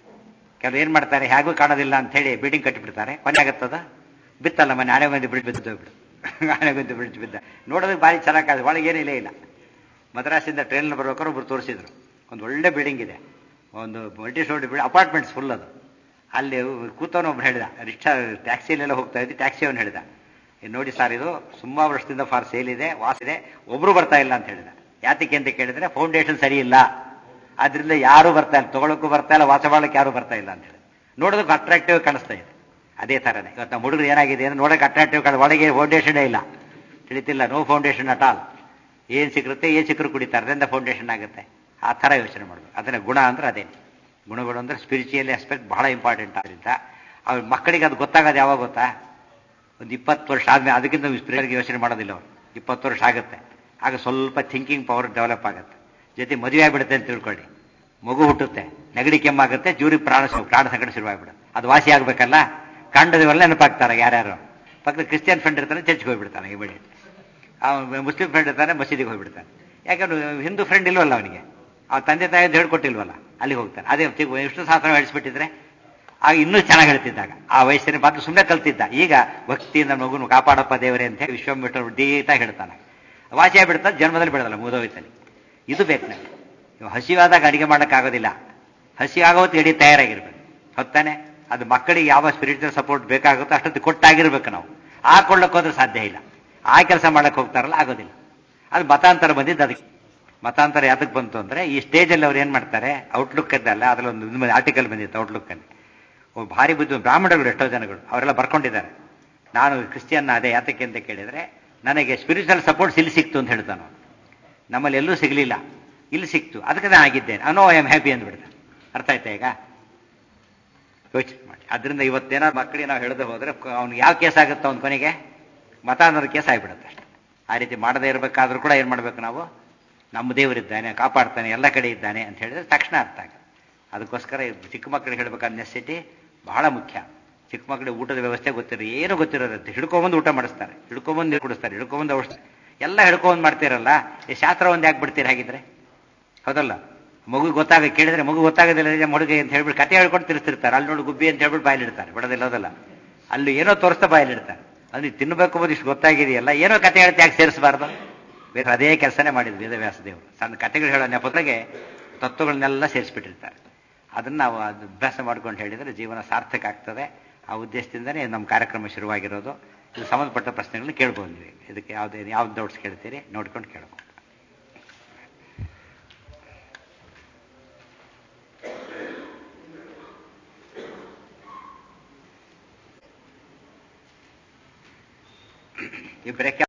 A: ಕೆಲವು ಏನು ಮಾಡ್ತಾರೆ, ಹೇಗೂ ಕಾಣೋದಿಲ್ಲ ಅಂತ ಹೇಳಿ ಬಿಲ್ಡಿಂಗ್ ಕಟ್ಟಿಬಿಡ್ತಾರೆ. ಕೊನೆ ಆಗುತ್ತದ ಬಿತ್ತಲ್ಲ, ಮನೆ ಆನೆ ಮಂದಿ ಬಿದ್ದು ಆನೆ ಮಂದಿ ಬ್ರಿಡ್ಜ್ ಬಿದ್ದ. ನೋಡೋದಕ್ಕೆ ಭಾರಿ ಚೆನ್ನಾಗಿ ಒಳಗೆ ಏನಿಲ್ಲ ಇಲ್ಲ. ಮದ್ರಾಸಿಂದ ಟ್ರೈನಲ್ಲಿ ಬರ್ಬೇಕಾದ್ರೆ ಒಬ್ರು ತೋರಿಸಿದ್ರು, ಒಂದು ಒಳ್ಳೆ ಬಿಲ್ಡಿಂಗ್ ಇದೆ, ಒಂದು multi storey building, apartments full ಅದು. ಅಲ್ಲಿ ಕೂತವನು ಒಬ್ರು ಹೇಳಿದ, ರಿಕ್ಷಾ ಟ್ಯಾಕ್ಸಿಯಲ್ಲೆಲ್ಲ ಹೋಗ್ತಾ ಇದ್ದೆ, ಟ್ಯಾಕ್ಸಿ ಅವನು ಹೇಳಿದ, ನೋಡಿ ಸರ್, ಇದು ಸುಮಾರು ವರ್ಷದಿಂದ ಫಾರ್ ಸೇಲ್ ಇದೆ, ವಾಸಿದೆ, ಒಬ್ರು ಬರ್ತಾ ಇಲ್ಲ ಅಂತ ಹೇಳಿದ. ಯಾತಕ್ಕೆ ಅಂತ ಕೇಳಿದ್ರೆ ಫೌಂಡೇಶನ್ ಸರಿ ಇಲ್ಲ, ಆದ್ರಿಂದ ಯಾರು ಬರ್ತಾ ಇಲ್ಲ, ತಗೊಳಕ್ಕೂ ಬರ್ತಾ ಇಲ್ಲ, ವಾಸ ಮಾಡಕ್ಕೆ ಯಾರು ಬರ್ತಾ ಇಲ್ಲ ಅಂತ ಹೇಳಿ. ನೋಡೋದಕ್ಕೆ ಅಟ್ರಾಕ್ಟಿವ್ ಕಾಣಿಸ್ತಾ ಇದೆ. ಅದೇ ಥರನೇ ಇವತ್ತು ನಮ್ಮ ಹುಡುಗರು ಏನಾಗಿದೆ ಅಂದ್ರೆ ನೋಡೋಕೆ ಅಟ್ರಾಕ್ಟಿವ್ ಒಳಗೆ ಫೌಂಡೇಶನ್ನೇ ಇಲ್ಲ. ತಿಳಿತಿಲ್ಲ, ನೋ ಫೌಂಡೇಶನ್ ಅಟ್ ಆಲ್. ಏನು ಸಿಕ್ಕರುತ್ತೆ, ಏನು ಸಿಕ್ಕರು ಕುಡಿತಾರೆ, ಅದರಿಂದ ಫೌಂಡೇಶನ್ ಆಗುತ್ತೆ. ಆ ಥರ ಯೋಚನೆ ಮಾಡಬೇಕು. ಅದನ್ನ ಗುಣ ಅಂದ್ರೆ ಅದೇ. ಗುಣಗಳು ಅಂದರೆ ಸ್ಪಿರಿಚುವಲ್ ಆಸ್ಪೆಕ್ಟ್ ಬಹಳ ಇಂಪಾರ್ಟೆಂಟ್. ಆದ್ದರಿಂದ ಅವ್ರ ಮಕ್ಕಳಿಗೆ ಅದು ಗೊತ್ತಾಗೋದು ಯಾವಾಗ ಗೊತ್ತಾ? ಒಂದು 20 ವರ್ಷ ಆದ್ಮೇಲೆ. ಅದಕ್ಕಿಂತ ಸ್ಪಿರಿಚುವಲ್ಗೆ ಯೋಚನೆ ಮಾಡೋದಿಲ್ಲ ಅವರು. 20 ವರ್ಷ ಆಗುತ್ತೆ, ಆಗ ಸ್ವಲ್ಪ ಥಿಂಕಿಂಗ್ ಪವರ್ ಡೆವಲಪ್ ಆಗುತ್ತೆ. ಜೊತೆ ಮದುವೆ ಆಗಿಬಿಡುತ್ತೆ ಅಂತ ತಿಳ್ಕೊಳ್ಳಿ, ಮಗು ಹುಟ್ಟುತ್ತೆ, ನೆಗಡಿ ಕೆಮ್ಮಾಗುತ್ತೆ, ಜೂರಿಗೆ ಪ್ರಾಣ ಸಂಕಟ ಶುರುವಾಗ್ಬಿಡುತ್ತೆ. ಅದು ವಾಸಿ ಆಗಬೇಕಲ್ಲ, ಕಂಡದವೆಲ್ಲ ನೆನಪಾಗ್ತಾರೆ. ಯಾರ್ಯಾರು ಪಕ್ಕದ ಕ್ರಿಶ್ಚಿಯನ್ ಫ್ರೆಂಡ್ ಇರ್ತಾನೆ, ಚರ್ಚ್ಗೆ ಹೋಗ್ಬಿಡ್ತಾನೆ ಇಮಿಡಿಯೇಟ್. ಮುಸ್ಲಿಂ ಫ್ರೆಂಡ್ ಇರ್ತಾನೆ, ಮಸೀದಿಗೆ ಹೋಗ್ಬಿಡ್ತಾನೆ. ಯಾಕಂದ್ರೆ ಹಿಂದೂ ಫ್ರೆಂಡ್ ಇಲ್ವಲ್ಲ ಅವನಿಗೆ, ಅವ್ನ ತಂದೆ ತಾಯಿ ಹೇಳ್ಕೊಟ್ಟಿಲ್ವಲ್ಲ, ಅಲ್ಲಿಗೆ ಹೋಗ್ತಾನೆ. ಅದೇ ವಿಷ್ಣು ಸಹಸ್ರ ಹೇಳಿಸ್ಬಿಟ್ಟಿದ್ರೆ ಆಗ ಇನ್ನೂ ಚೆನ್ನಾಗಿ ಹೇಳ್ತಿದ್ದಾಗ, ಆ ವಯಸ್ಸಿನ ಮಾತ್ರ ಸುಮ್ಮನೆ ಕಲ್ತಿದ್ದ. ಈಗ ಭಕ್ತಿಯಿಂದ ಮಗುನು ಕಾಪಾಡಪ್ಪ ದೇವರೇ ಅಂತ ಹೇಳಿ ವಿಶ್ವಮಿಟ್ರ ಡೀಟಾಗಿ ಹೇಳ್ತಾನೆ. ವಾಸಿ ಆಗ್ಬಿಡ್ತಾನೆ, ಜನ್ಮದಲ್ಲಿ ಬಿಡೋದಲ್ಲ, ಮುದೋಯ್ತಾನೆ. ಇದು ಬೇಕು ನಮಗೆ. ನೀವು ಹಸಿವಾದಾಗ ಅಡಿಗೆ ಮಾಡೋಕ್ಕಾಗೋದಿಲ್ಲ, ಹಸಿ ಆಗೋತ್ತು ಎಡಿ ತಯಾರಾಗಿರ್ಬೇಕು. ಹೊತ್ತಾನೆ ಅದು ಮಕ್ಕಳಿಗೆ ಯಾವ ಸ್ಪಿರಿಚುವಲ್ ಸಪೋರ್ಟ್ ಬೇಕಾಗುತ್ತೋ ಅಷ್ಟೊತ್ತು ಕೊಟ್ಟಾಗಿರ್ಬೇಕು ನಾವು. ಕೊಳ್ಳಕ್ಕೆ ಹೋದ್ರೆ ಸಾಧ್ಯ ಇಲ್ಲ. ಆ ಕೆಲಸ ಮಾಡಕ್ಕೆ ಹೋಗ್ತಾರಲ್ಲ, ಆಗೋದಿಲ್ಲ. ಅದು ಮತಾಂತರ ಬಂದಿದ್ದು ಅದಕ್ಕೆ. ಮತಾಂತರ ಯಾತಕ್ಕೆ ಬಂತು ಅಂದರೆ, ಈ ಸ್ಟೇಜಲ್ಲಿ ಅವ್ರು ಏನು ಮಾಡ್ತಾರೆ, ಔಟ್ಲುಕ್ ಇದ್ದಲ್ಲ, ಅದರಲ್ಲೊಂದು ಆರ್ಟಿಕಲ್ ಬಂದಿತ್ತು ಔಟ್ಲುಕ್ಕಲ್ಲಿ. ಭಾರಿ ಬುದ್ಧಿ ಬ್ರಾಹ್ಮಣಗಳು ಎಷ್ಟೋ ಜನಗಳು ಅವರೆಲ್ಲ ಬರ್ಕೊಂಡಿದ್ದಾರೆ. ನಾನು ಕ್ರಿಶ್ಚಿಯನ್ ಅದೇ ಯಾತಕ್ಕೆ ಅಂತ ಕೇಳಿದರೆ, ನನಗೆ ಸ್ಪಿರಿಚುವಲ್ ಸಪೋರ್ಟ್ಸ್ ಇಲ್ಲಿ ಸಿಕ್ತು ಅಂತ ಹೇಳ್ತಾನೆ. ನಮ್ಮಲ್ಲಿ ಎಲ್ಲೂ ಸಿಗಲಿಲ್ಲ, ಇಲ್ಲಿ ಸಿಕ್ತು, ಅದಕ್ಕೆ ನಾನು ಆಗಿದ್ದೇನೆ, ಐ ಆಮ್ ಹ್ಯಾಪಿ ಅಂದ್ಬಿಡ್ತಾನೆ. ಅರ್ಥ ಆಯ್ತಾ ಈಗ? ಯೋಚನೆ ಮಾಡಿ. ಅದರಿಂದ ಇವತ್ತೇನಾದ್ರು ಮಕ್ಕಳಿಗೆ ನಾವು ಹೇಳದೆ ಹೋದರೆ ಅವ್ನಿಗೆ ಯಾವ ಕೇಸ್ ಆಗುತ್ತೋ ಅವ್ನ ಕೊನೆಗೆ ಮತಾಂತರ ಕೇಸ್ ಆಗಿಬಿಡುತ್ತೆ ಅಷ್ಟೆ. ಆ ರೀತಿ ಮಾಡದೇ ಇರಬೇಕಾದ್ರೂ ಕೂಡ ಏನು ಮಾಡಬೇಕು ನಾವು? ನಮ್ಮ ದೇವರಿದ್ದಾನೆ, ಕಾಪಾಡ್ತಾನೆ, ಎಲ್ಲ ಕಡೆ ಇದ್ದಾನೆ ಅಂತ ಹೇಳಿದ್ರೆ ತಕ್ಷಣ ಅರ್ಥ ಆಗುತ್ತೆ. ಅದಕ್ಕೋಸ್ಕರ ಚಿಕ್ಕ ಮಕ್ಕಳಿಗೆ ಹೇಳಬೇಕಾದ ನೆಸಿಟಿ ಬಹಳ ಮುಖ್ಯ. ಚಿಕ್ಕ ಮಕ್ಕಳಿಗೆ ಊಟದ ವ್ಯವಸ್ಥೆ ಗೊತ್ತಿರೋದು, ಏನು ಗೊತ್ತಿರೋದಂತೆ, ಹಿಡ್ಕೊಂಬಂದು ಊಟ ಮಾಡಿಸ್ತಾರೆ, ಹಿಡ್ಕೊಂಬಂದು ನೀರು ಕುಡಿಸ್ತಾರೆ, ಹಿಡ್ಕೊಂಬಂದು ಔಷಧಿ ಎಲ್ಲ ಹಿಡ್ಕೊಂಬಂದು ಮಾಡ್ತೀರಲ್ಲ. ಈ ಶಾಸ್ತ್ರ ಒಂದು ಯಾಕೆ ಬಿಡ್ತೀರಿ ಹಾಗಿದ್ರೆ? ಹೌದಲ್ಲ? ಮಗು ಕೇಳಿದ್ರೆ ಮಗು ಗೊತ್ತಾಗೋದಿಲ್ಲ, ಹುಡುಗಿ ಅಂತ ಹೇಳ್ಬಿಟ್ಟು ಕತೆ ಹೇಳ್ಕೊಂಡು ತಿರ್ಸ್ತಿರ್ತಾರೆ. ಅಲ್ಲಿ ನೋಡಿ ಗುಬ್ಬಿ ಅಂತ ಹೇಳ್ಬಿಟ್ಟು ಬಾಯಲ್ಲಿಡ್ತಾರೆ, ಬಿಡೋದಿಲ್ಲ. ಹೌದಲ್ಲ? ಅಲ್ಲಿ ಏನೋ ತೋರಿಸ್ತಾ ಬಾಯಲ್ಲಿಡ್ತಾರೆ. ಅಲ್ಲಿ ತಿನ್ನಬೇಕು ಅನ್ನೋದು ಇಷ್ಟು ಗೊತ್ತಾಗಿದೆಯಲ್ಲ, ಏನೋ ಕತೆ ಹೇಳ್ತಾ ಯಾಕೆ ಸೇರಿಸಬಾರ್ದು? ಬೇರೆ ಅದೇ ಕೆಲಸನೇ ಮಾಡಿದ್ರು ವೇದವ್ಯಾಸ ದೇವರು. ಸಣ್ಣ ಕತೆಗಳು ಹೇಳೋ ನೆಪದೊಳಗೆ ತತ್ವಗಳನ್ನೆಲ್ಲ ಸೇರಿಸ್ಬಿಟ್ಟಿರ್ತಾರೆ. ಅದನ್ನು ನಾವು ಅಭ್ಯಾಸ ಮಾಡ್ಕೊಂಡು ಹೇಳಿದರೆ ಜೀವನ ಸಾರ್ಥಕ ಆಗ್ತದೆ. ಆ ಉದ್ದೇಶದಿಂದನೇ ನಮ್ಮ ಕಾರ್ಯಕ್ರಮ ಶುರುವಾಗಿರೋದು. ಇದು ಸಂಬಂಧಪಟ್ಟ ಪ್ರಶ್ನೆಗಳನ್ನ ಕೇಳ್ಬೋದು ನೀವು. ಇದಕ್ಕೆ ಯಾವ್ದು ಡೌಟ್ಸ್ ಕೇಳ್ತೀರಿ ನೋಡ್ಕೊಂಡು ಕೇಳ್ಬೋದು. ಈ ಬ್ರೇಕ್